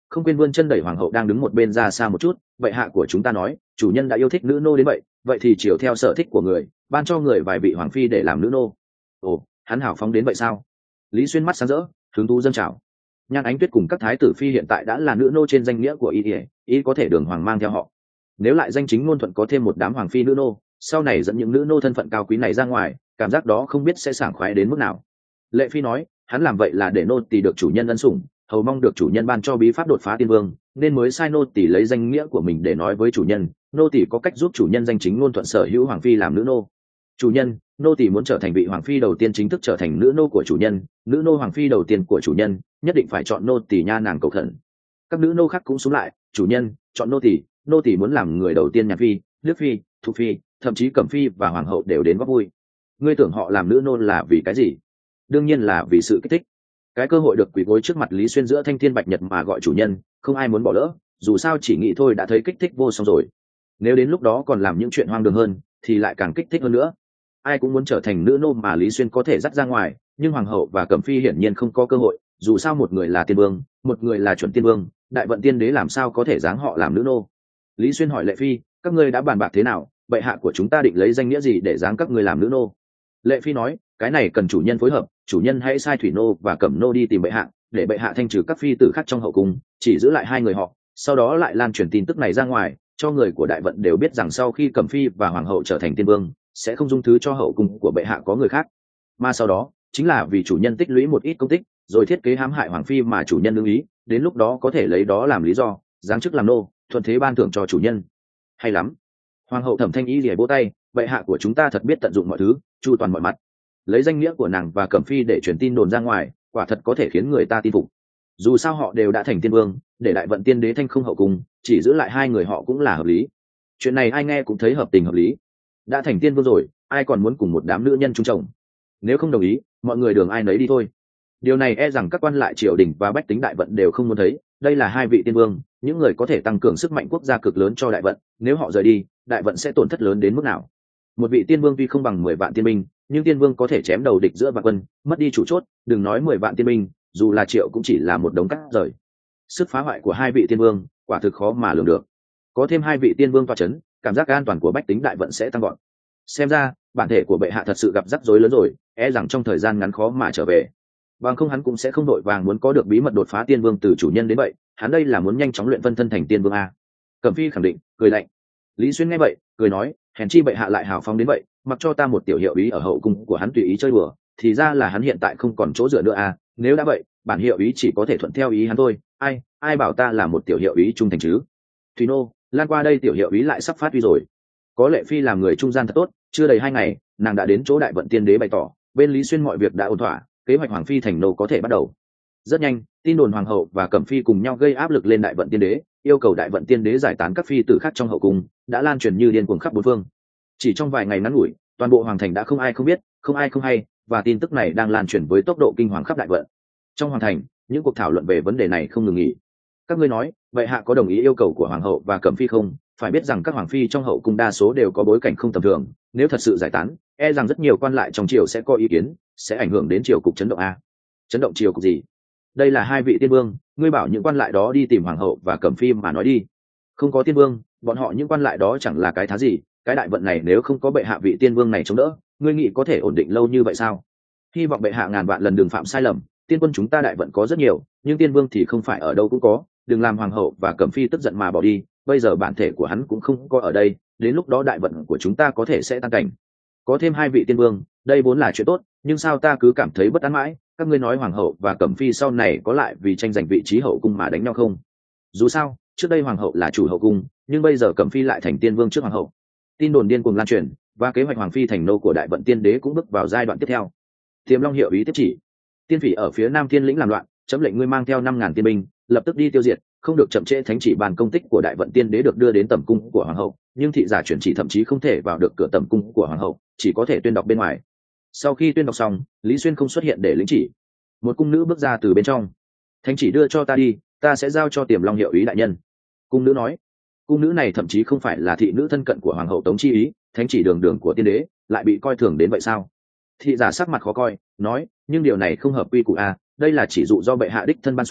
không quên vươn chân đẩy hoàng hậu đang đứng một bên ra xa một chút. Vậy hạ của chúng ta nói chủ nhân đã yêu thích nữ nô đến vậy, vậy thì chiều theo sở thích của người, ban cho người vài vị hoàng phi để làm nữ nô. Ồ, hắn hào phóng đến vậy sao? Lý Xuyên mắt sáng rỡ, hứng thú dâng trào. Nhan Ánh Tuyết cùng các thái tử phi hiện tại đã là nữ nô trên danh nghĩa của y có thể đường hoàng mang theo họ. Nếu lại danh chính ngôn thuận có thêm một đám hoàng phi nữ nô, sau này dẫn những nữ nô thân phận cao quý này ra ngoài, cảm giác đó không biết sẽ sảng khoái đến mức nào. Lệ Phi nói, hắn làm vậy là để nô tỳ được chủ nhân ân sủng, hầu mong được chủ nhân ban cho bí pháp đột phá tiên vương, nên mới sai nô tỳ lấy danh nghĩa của mình để nói với chủ nhân, nô tỳ có cách giúp chủ nhân danh chính ngôn thuận sở hữu hoàng phi làm nữ nô. Chủ nhân, nô tỳ muốn trở thành vị hoàng phi đầu tiên chính thức trở thành nữ nô của chủ nhân, nữ nô hoàng phi đầu tiên của chủ nhân, nhất định phải chọn nô tỳ nha, nàng cầu khẩn. Các nữ nô khác cũng xuống lại, chủ nhân, chọn nô tỳ muốn làm người đầu tiên. Nhạc phi, Đức phi, Thục phi, thậm chí Cẩm phi và hoàng hậu đều đến góp vui. Ngươi tưởng họ làm nữ nô là vì cái gì? Đương nhiên là vì sự kích thích. Cái cơ hội được quỳ gối trước mặt Lý Xuyên giữa thanh thiên bạch nhật mà gọi chủ nhân, không ai muốn bỏ lỡ, dù sao chỉ nghĩ thôi đã thấy kích thích vô song rồi. Nếu đến lúc đó còn làm những chuyện hoang đường hơn thì lại càng kích thích hơn nữa. Ai cũng muốn trở thành nữ nô mà Lý Xuyên có thể dắt ra ngoài, nhưng hoàng hậu và Cẩm phi hiển nhiên không có cơ hội, dù sao một người là tiên vương, một người là chuẩn tiên vương, đại vận tiên đế làm sao có thể giáng họ làm nữ nô. Lý Xuyên hỏi Lệ Phi, các ngươi đã bàn bạc thế nào, bệ hạ của chúng ta định lấy danh nghĩa gì để giáng các ngươi làm nữ nô? Lệ Phi nói, cái này cần chủ nhân phối hợp, chủ nhân hãy sai Thủy nô và Cẩm nô đi tìm bệ hạ, để bệ hạ thanh trừ các phi tử khác trong hậu cung, chỉ giữ lại hai người họ, sau đó lại lan truyền tin tức này ra ngoài, cho người của đại vận đều biết rằng sau khi Cẩm phi và hoàng hậu trở thành tiên vương, sẽ không dung thứ cho hậu cung của bệ hạ có người khác. Mà sau đó chính là vì chủ nhân tích lũy một ít công tích, rồi thiết kế hãm hại hoàng phi mà chủ nhân ưng ý, đến lúc đó có thể lấy đó làm lý do giáng chức làm nô, thuận thế ban thưởng cho chủ nhân. Hay lắm. Hoàng hậu Thẩm Thanh Y lìa vỗ tay, bệ hạ của chúng ta thật biết tận dụng mọi thứ, chu toàn mọi mặt. Lấy danh nghĩa của nàng và Cẩm phi để truyền tin đồn ra ngoài, quả thật có thể khiến người ta tin phục. Dù sao họ đều đã thành tiên vương, để đại vận tiên đế thanh không hậu cung, chỉ giữ lại hai người họ cũng là hợp lý. Chuyện này ai nghe cũng thấy hợp tình hợp lý. Đã thành tiên vương rồi, ai còn muốn cùng một đám nữ nhân chung chồng? Nếu không đồng ý, mọi người đường ai nấy đi thôi. Điều này e rằng các quan lại triều đình và bách tính đại vận đều không muốn thấy. Đây là hai vị tiên vương, những người có thể tăng cường sức mạnh quốc gia cực lớn cho đại vận, nếu họ rời đi, đại vận sẽ tổn thất lớn đến mức nào? Một vị tiên vương tuy không bằng 10 vạn tiên binh, nhưng tiên vương có thể chém đầu địch giữa vạn quân, mất đi chủ chốt, đừng nói 10 vạn tiên binh, dù là triệu cũng chỉ là một đống cát rời. Sức phá hoại của hai vị tiên vương quả thực khó mà lường được. Có thêm hai vị tiên vương toa chấn, cảm giác an toàn của bách tính đại vận sẽ tăng gọn. Xem ra bản thể của bệ hạ thật sự gặp rắc rối lớn rồi, e rằng trong thời gian ngắn khó mà trở về. Bằng không hắn cũng sẽ không đội vàng muốn có được bí mật đột phá tiên vương từ chủ nhân đến vậy, hắn đây là muốn nhanh chóng luyện phân thân thành tiên vương a. Cẩm phi khẳng định, cười lạnh. Lý Xuyên nghe vậy, cười nói, hèn chi bệ hạ lại hào phóng đến vậy, mặc cho ta một tiểu hiệu ý ở hậu cung của hắn tùy ý chơi đùa, thì ra là hắn hiện tại không còn chỗ dựa nữa a. Nếu đã vậy, bản hiệu ý chỉ có thể thuận theo ý hắn thôi, ai bảo ta là một tiểu hiệu ý trung thành chứ? Thùy nô, lan qua đây, tiểu hiệu ý lại sắp phát huy rồi. Có Lệ Phi làm người trung gian thật tốt, chưa đầy 2 ngày, nàng đã đến chỗ đại vận tiên đế bày tỏ, bên Lý Xuyên mọi việc đã ổn thỏa, kế hoạch hoàng phi thành nô có thể bắt đầu. Rất nhanh, tin đồn hoàng hậu và Cẩm phi cùng nhau gây áp lực lên đại vận tiên đế, yêu cầu đại vận tiên đế giải tán các phi tử khác trong hậu cung, đã lan truyền như điên cuồng khắp bốn phương. Chỉ trong vài ngày ngắn ngủi, toàn bộ hoàng thành đã không ai không biết, không ai không hay, và tin tức này đang lan truyền với tốc độ kinh hoàng khắp đại vận. Trong hoàng thành, những cuộc thảo luận về vấn đề này không ngừng nghỉ. Các ngươi nói, vậy hạ có đồng ý yêu cầu của hoàng hậu và Cẩm phi không? Phải biết rằng các hoàng phi trong hậu cung đa số đều có bối cảnh không tầm thường, nếu thật sự giải tán, e rằng rất nhiều quan lại trong triều sẽ có ý kiến, sẽ ảnh hưởng đến triều cục chấn động a. Chấn động triều cục gì? Đây là hai vị tiên vương, ngươi bảo những quan lại đó đi tìm hoàng hậu và Cẩm phi mà nói đi. Không có tiên vương, bọn họ những quan lại đó chẳng là cái thá gì, cái đại vận này nếu không có bệ hạ vị tiên vương này chống đỡ, ngươi nghĩ có thể ổn định lâu như vậy sao? Hy vọng bệ hạ ngàn vạn lần đừng phạm sai lầm, tiên quân chúng ta đại vận có rất nhiều, nhưng tiên vương thì không phải ở đâu cũng có, đừng làm hoàng hậu và Cẩm phi tức giận mà bỏ đi, bây giờ bản thể của hắn cũng không có ở đây, đến lúc đó đại vận của chúng ta có thể sẽ tan cảnh. Có thêm hai vị tiên vương, đây vốn là chuyện tốt, nhưng sao ta cứ cảm thấy bất an mãi? Các ngươi nói hoàng hậu và Cẩm phi sau này có lại vì tranh giành vị trí hậu cung mà đánh nhau không? Dù sao, trước đây hoàng hậu là chủ hậu cung, nhưng bây giờ Cẩm phi lại thành tiên vương trước hoàng hậu. Tin đồn điên cuồng lan truyền, và kế hoạch hoàng phi thành nô của đại vận tiên đế cũng bước vào giai đoạn tiếp theo. Tiềm Long hiệu ý tiếp chỉ, tiên phỉ ở phía Nam Thiên lĩnh làm loạn, chấm lệnh ngươi mang theo 5.000 tiên binh, lập tức đi tiêu diệt, không được chậm trễ thánh chỉ bàn công tích của đại vận tiên đế được đưa đến tẩm cung của hoàng hậu, nhưng thị giả chuyển chỉ thậm chí không thể vào được cửa tẩm cung của hoàng hậu, chỉ có thể tuyên đọc bên ngoài. Sau khi tuyên đọc xong, Lý Xuyên không xuất hiện để lĩnh chỉ. Một cung nữ bước ra từ bên trong. Thánh chỉ đưa cho ta đi, ta sẽ giao cho Tiềm Long hiệu ý đại nhân. Cung nữ nói. Cung nữ này thậm chí không phải là thị nữ thân cận của hoàng hậu Tống Chi Ý, thánh chỉ đường đường của tiên đế lại bị coi thường đến vậy sao? Thị giả sắc mặt khó coi, nói, nhưng điều này không hợp quy củ a, đây là chỉ dụ do bệ hạ đích thân ban xuống,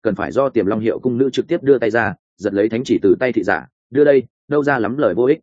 cần phải do Tiềm Long Hiệu cung nữ trực tiếp đưa tay ra giật lấy thánh chỉ từ tay thị giả, đưa đây đâu ra lắm lời vô ích.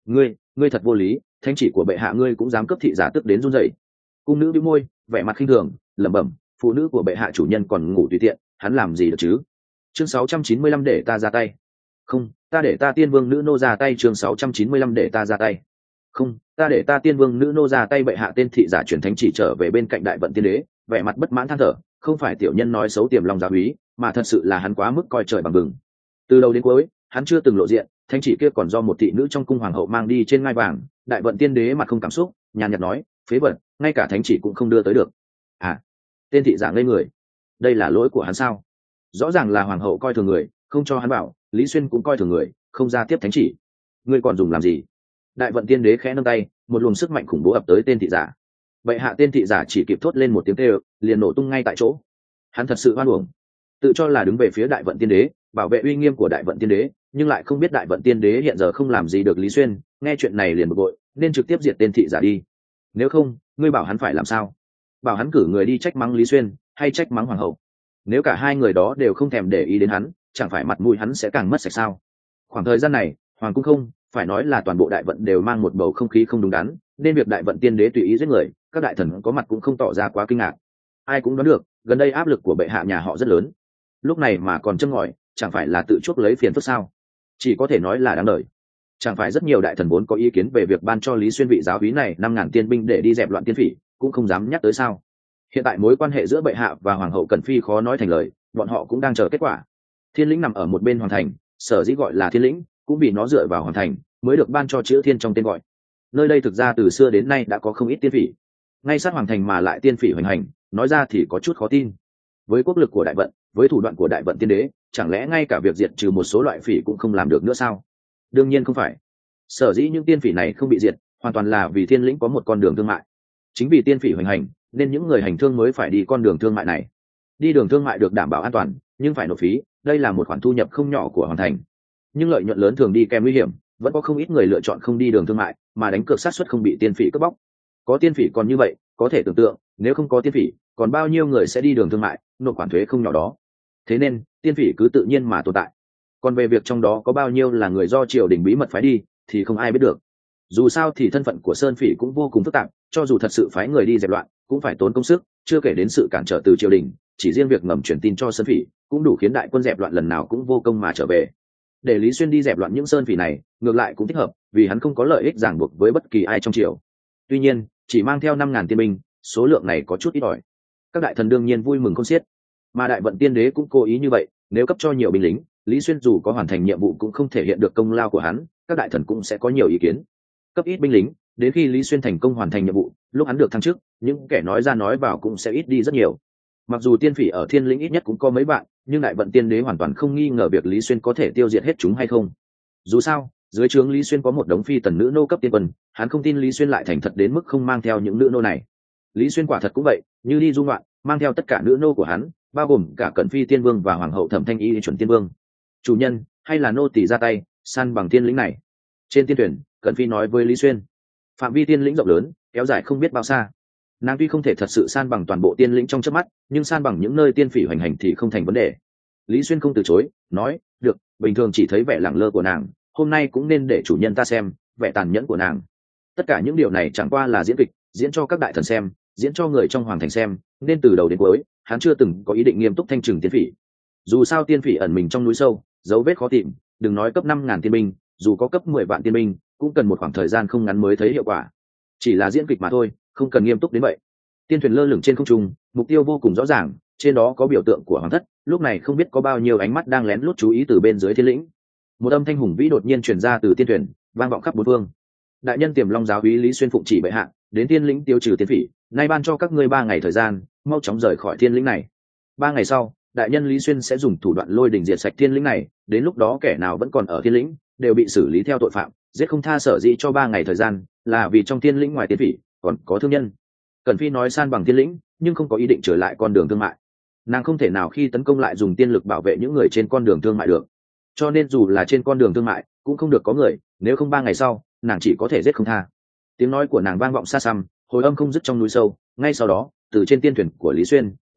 Ngươi thật vô lý, thánh chỉ của bệ hạ ngươi cũng dám cướp thị giả, tức đến run rẩy. Cung nữ bĩu môi, vẻ mặt khinh thường, lẩm bẩm, phụ nữ của bệ hạ chủ nhân còn ngủ tùy tiện, hắn làm gì được chứ? Chương 695 để ta ra tay. Không, ta để ta tiên vương nữ nô ra tay. Chương 695 để ta ra tay. Không, ta để ta tiên vương nữ nô ra tay. Bệ hạ tên thị giả chuyển thánh chỉ trở về bên cạnh Đại Vận Tiên Đế, vẻ mặt bất mãn than thở, không phải tiểu nhân nói xấu Tiềm Long giáo úy, mà thật sự là hắn quá mức coi trời bằng vừng. Từ đầu đến cuối, hắn chưa từng lộ diện, thánh chỉ kia còn do một thị nữ trong cung hoàng hậu mang đi trên ngai vàng. Đại Vận Tiên Đế mặt không cảm xúc, nhàn nhạt nói, phế vật, ngay cả thánh chỉ cũng không đưa tới được. À, tên thị giả ngây người, đây là lỗi của hắn sao? Rõ ràng là hoàng hậu coi thường người, không cho hắn bảo, Lý Xuyên cũng coi thường người, không ra tiếp thánh chỉ, ngươi còn dùng làm gì? Đại Vận Tiên Đế khẽ nâng tay, một luồng sức mạnh khủng bố ập tới tên thị giả. Bệ hạ tên thị giả chỉ kịp thốt lên một tiếng kêu, liền nổ tung ngay tại chỗ. Hắn thật sự hoan uổng, tự cho là đứng về phía Đại Vận Tiên Đế, bảo vệ uy nghiêm của Đại Vận Tiên Đế, nhưng lại không biết Đại Vận Tiên Đế hiện giờ không làm gì được Lý Xuyên, nghe chuyện này liền bực bội, nên trực tiếp diệt tên thị giả đi. Nếu không, ngươi bảo hắn phải làm sao? Bảo hắn cử người đi trách mắng Lý Xuyên, hay trách mắng hoàng hậu? Nếu cả hai người đó đều không thèm để ý đến hắn, chẳng phải mặt mũi hắn sẽ càng mất sạch sao? Khoảng thời gian này, hoàng cung không, phải nói là toàn bộ Đại Vận đều mang một bầu không khí không đúng đắn, nên việc Đại Vận Tiên Đế tùy ý giết người, các đại thần có mặt cũng không tỏ ra quá kinh ngạc. Ai cũng đoán được, gần đây áp lực của bệ hạ nhà họ rất lớn. Lúc này mà còn châm ngòi, chẳng phải là tự chuốc lấy phiền phức sao? Chỉ có thể nói là đáng đời. Chẳng phải rất nhiều đại thần vốn có ý kiến về việc ban cho Lý Xuyên vị giáo úy này 5.000 tiên binh để đi dẹp loạn tiên phỉ, cũng không dám nhắc tới sao? Hiện tại mối quan hệ giữa bệ hạ và hoàng hậu Cẩn Phi khó nói thành lời, bọn họ cũng đang chờ kết quả. Thiên lĩnh nằm ở một bên hoàng thành, sở dĩ gọi là thiên lĩnh, cũng vì nó dựa vào hoàng thành mới được ban cho chữ thiên trong tên gọi. Nơi đây thực ra từ xưa đến nay đã có không ít tiên phỉ, ngay sát hoàng thành mà lại tiên phỉ hoành hành, nói ra thì có chút khó tin. Với quốc lực của Đại Vận, với thủ đoạn của Đại Vận Tiên Đế, chẳng lẽ ngay cả việc diệt trừ một số loại phỉ cũng không làm được nữa sao? Đương nhiên không phải. Sở dĩ những tiên phỉ này không bị diệt, hoàn toàn là vì thiên lĩnh có một con đường thương mại. Chính vì tiên phỉ hoành hành, nên những người hành thương mới phải đi con đường thương mại này. Đi đường thương mại được đảm bảo an toàn, nhưng phải nộp phí, đây là một khoản thu nhập không nhỏ của hoàng thành. Nhưng lợi nhuận lớn thường đi kèm nguy hiểm, vẫn có không ít người lựa chọn không đi đường thương mại, mà đánh cược xác suất không bị tiên phỉ cướp bóc. Có tiên phỉ còn như vậy, có thể tưởng tượng, nếu không có tiên phỉ, còn bao nhiêu người sẽ đi đường thương mại, nộp khoản thuế không nhỏ đó. Thế nên, tiên phỉ cứ tự nhiên mà tồn tại. Còn về việc trong đó có bao nhiêu là người do triều đình bí mật phái đi, thì không ai biết được. Dù sao thì thân phận của sơn phỉ cũng vô cùng phức tạp, cho dù thật sự phái người đi dẹp loạn, cũng phải tốn công sức, chưa kể đến sự cản trở từ triều đình. Chỉ riêng việc ngầm truyền tin cho sơn phỉ, cũng đủ khiến đại quân dẹp loạn lần nào cũng vô công mà trở về. Để Lý Xuyên đi dẹp loạn những sơn phỉ này, ngược lại cũng thích hợp, vì hắn không có lợi ích ràng buộc với bất kỳ ai trong triều. Tuy nhiên, chỉ mang theo 5.000 tiên binh, số lượng này có chút ít ỏi. Các đại thần đương nhiên vui mừng khôn xiết, mà Đại Vận Tiên Đế cũng cố ý như vậy, nếu cấp cho nhiều binh lính, Lý Xuyên dù có hoàn thành nhiệm vụ cũng không thể hiện được công lao của hắn, các đại thần cũng sẽ có nhiều ý kiến. Cấp ít binh lính, đến khi Lý Xuyên thành công hoàn thành nhiệm vụ, lúc hắn được thăng chức, những kẻ nói ra nói vào cũng sẽ ít đi rất nhiều. Mặc dù tiên phỉ ở thiên lĩnh ít nhất cũng có mấy bạn, nhưng Đại Vận Tiên Đế hoàn toàn không nghi ngờ việc Lý Xuyên có thể tiêu diệt hết chúng hay không. Dù sao, dưới trướng Lý Xuyên có một đống phi tần nữ nô cấp tiên quân, hắn không tin Lý Xuyên lại thành thật đến mức không mang theo những nữ nô này. Lý Xuyên quả thật cũng vậy, như đi du ngoạn, mang theo tất cả nữ nô của hắn, bao gồm cả Cẩn Phi tiên vương và hoàng hậu Thẩm Thanh Y chuẩn tiên vương. Chủ nhân, hay là nô tỳ ra tay san bằng tiên lĩnh này? Trên tiên thuyền, Cẩn Phi nói với Lý Xuyên. Phạm vi tiên lĩnh rộng lớn, kéo dài không biết bao xa. Nàng tuy không thể thật sự san bằng toàn bộ tiên lĩnh trong chớp mắt, nhưng san bằng những nơi tiên phỉ hoành hành thì không thành vấn đề. Lý Xuyên không từ chối, nói, được, bình thường chỉ thấy vẻ lẳng lơ của nàng, hôm nay cũng nên để chủ nhân ta xem vẻ tàn nhẫn của nàng. Tất cả những điều này chẳng qua là diễn kịch, diễn cho các đại thần xem, diễn cho người trong hoàng thành xem, nên từ đầu đến cuối hắn chưa từng có ý định nghiêm túc thanh trừng tiên phỉ. Dù sao tiên phỉ ẩn mình trong núi sâu, dấu vết khó tìm, đừng nói cấp 5.000 tiên binh, dù có cấp 10 vạn tiên binh cũng cần một khoảng thời gian không ngắn mới thấy hiệu quả. Chỉ là diễn kịch mà thôi, không cần nghiêm túc đến vậy. Tiên thuyền lơ lửng trên không trung, mục tiêu vô cùng rõ ràng, trên đó có biểu tượng của hoàng thất, lúc này không biết có bao nhiêu ánh mắt đang lén lút chú ý từ bên dưới thiên lĩnh. Một âm thanh hùng vĩ đột nhiên truyền ra từ tiên thuyền, vang vọng khắp bốn phương. Đại nhân Tiềm Long giáo úy Lý Xuyên phụng chỉ bệ hạ, đến tiên lĩnh tiêu trừ tiên phỉ, nay ban cho các ngươi 3 ngày thời gian, mau chóng rời khỏi thiên lĩnh này. 3 ngày sau, đại nhân Lý Xuyên sẽ dùng thủ đoạn lôi đình diệt sạch thiên lĩnh này, đến lúc đó kẻ nào vẫn còn ở thiên lĩnh đều bị xử lý theo tội phạm, giết không tha. Sở dĩ cho 3 ngày thời gian là vì trong thiên lĩnh ngoài tiên phỉ còn có thương nhân. Cẩn Phi nói san bằng thiên lĩnh, nhưng không có ý định trở lại con đường thương mại. Nàng không thể nào khi tấn công lại dùng tiên lực bảo vệ những người trên con đường thương mại được, cho nên dù là trên con đường thương mại cũng không được có người, nếu không 3 ngày sau nàng chỉ có thể giết không tha. Tiếng nói của nàng vang vọng xa xăm, hồi âm không dứt trong núi sâu. Ngay sau đó, từ trên tiên thuyền của Lý Xuyên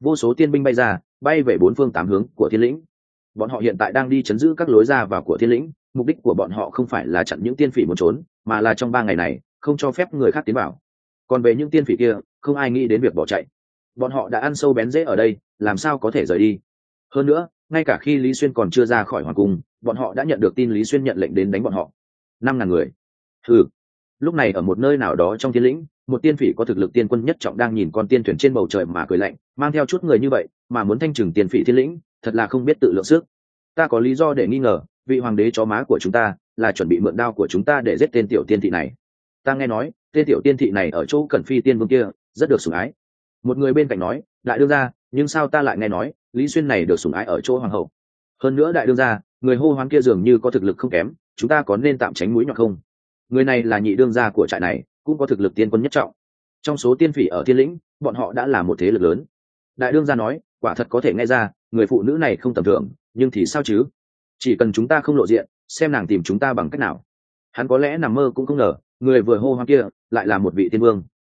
vô số tiên binh bay ra, bay về bốn phương tám hướng của thiên lĩnh. Bọn họ hiện tại đang đi chấn giữ các lối ra vào của thiên lĩnh, mục đích của bọn họ không phải là chặn những tiên phỉ muốn trốn, mà là trong 3 ngày này không cho phép người khác tiến vào. Còn về những tiên phỉ kia, không ai nghĩ đến việc bỏ chạy. Bọn họ đã ăn sâu bén rễ ở đây, làm sao có thể rời đi. Hơn nữa, ngay cả khi Lý Xuyên còn chưa ra khỏi hoàng cung, bọn họ đã nhận được tin Lý Xuyên nhận lệnh đến đánh bọn họ. 5.000 người. Lúc này ở một nơi nào đó trong thiên lĩnh, một tiên phỉ có thực lực tiên quân nhất trọng đang nhìn con tiên thuyền trên bầu trời mà cười lạnh, mang theo chút người như vậy mà muốn thanh trừng tiên phỉ thiên lĩnh, thật là không biết tự lượng sức. Ta có lý do để nghi ngờ vị hoàng đế chó má của chúng ta là chuẩn bị mượn đao của chúng ta để giết tên tiểu tiên thị này. Ta nghe nói tên tiểu tiên thị này ở chỗ Cẩn Phi tiên vương kia rất được sủng ái. Một người bên cạnh nói, đại đương gia, nhưng sao ta lại nghe nói Lý Xuyên này được sủng ái ở chỗ hoàng hậu. Hơn nữa đại đương gia, người hô hoán kia dường như có thực lực không kém, chúng ta có nên tạm tránh mũi nhọn không? Người này là nhị đương gia của trại này, cũng có thực lực tiên quân nhất trọng. Trong số tiên phỉ ở thiên lĩnh, bọn họ đã là một thế lực lớn. Đại đương gia nói, quả thật có thể nghe ra người phụ nữ này không tầm thường, nhưng thì sao chứ? Chỉ cần chúng ta không lộ diện, xem nàng tìm chúng ta bằng cách nào. Hắn có lẽ nằm mơ cũng không ngờ người vừa hô hoán kia lại là một vị tiên vương.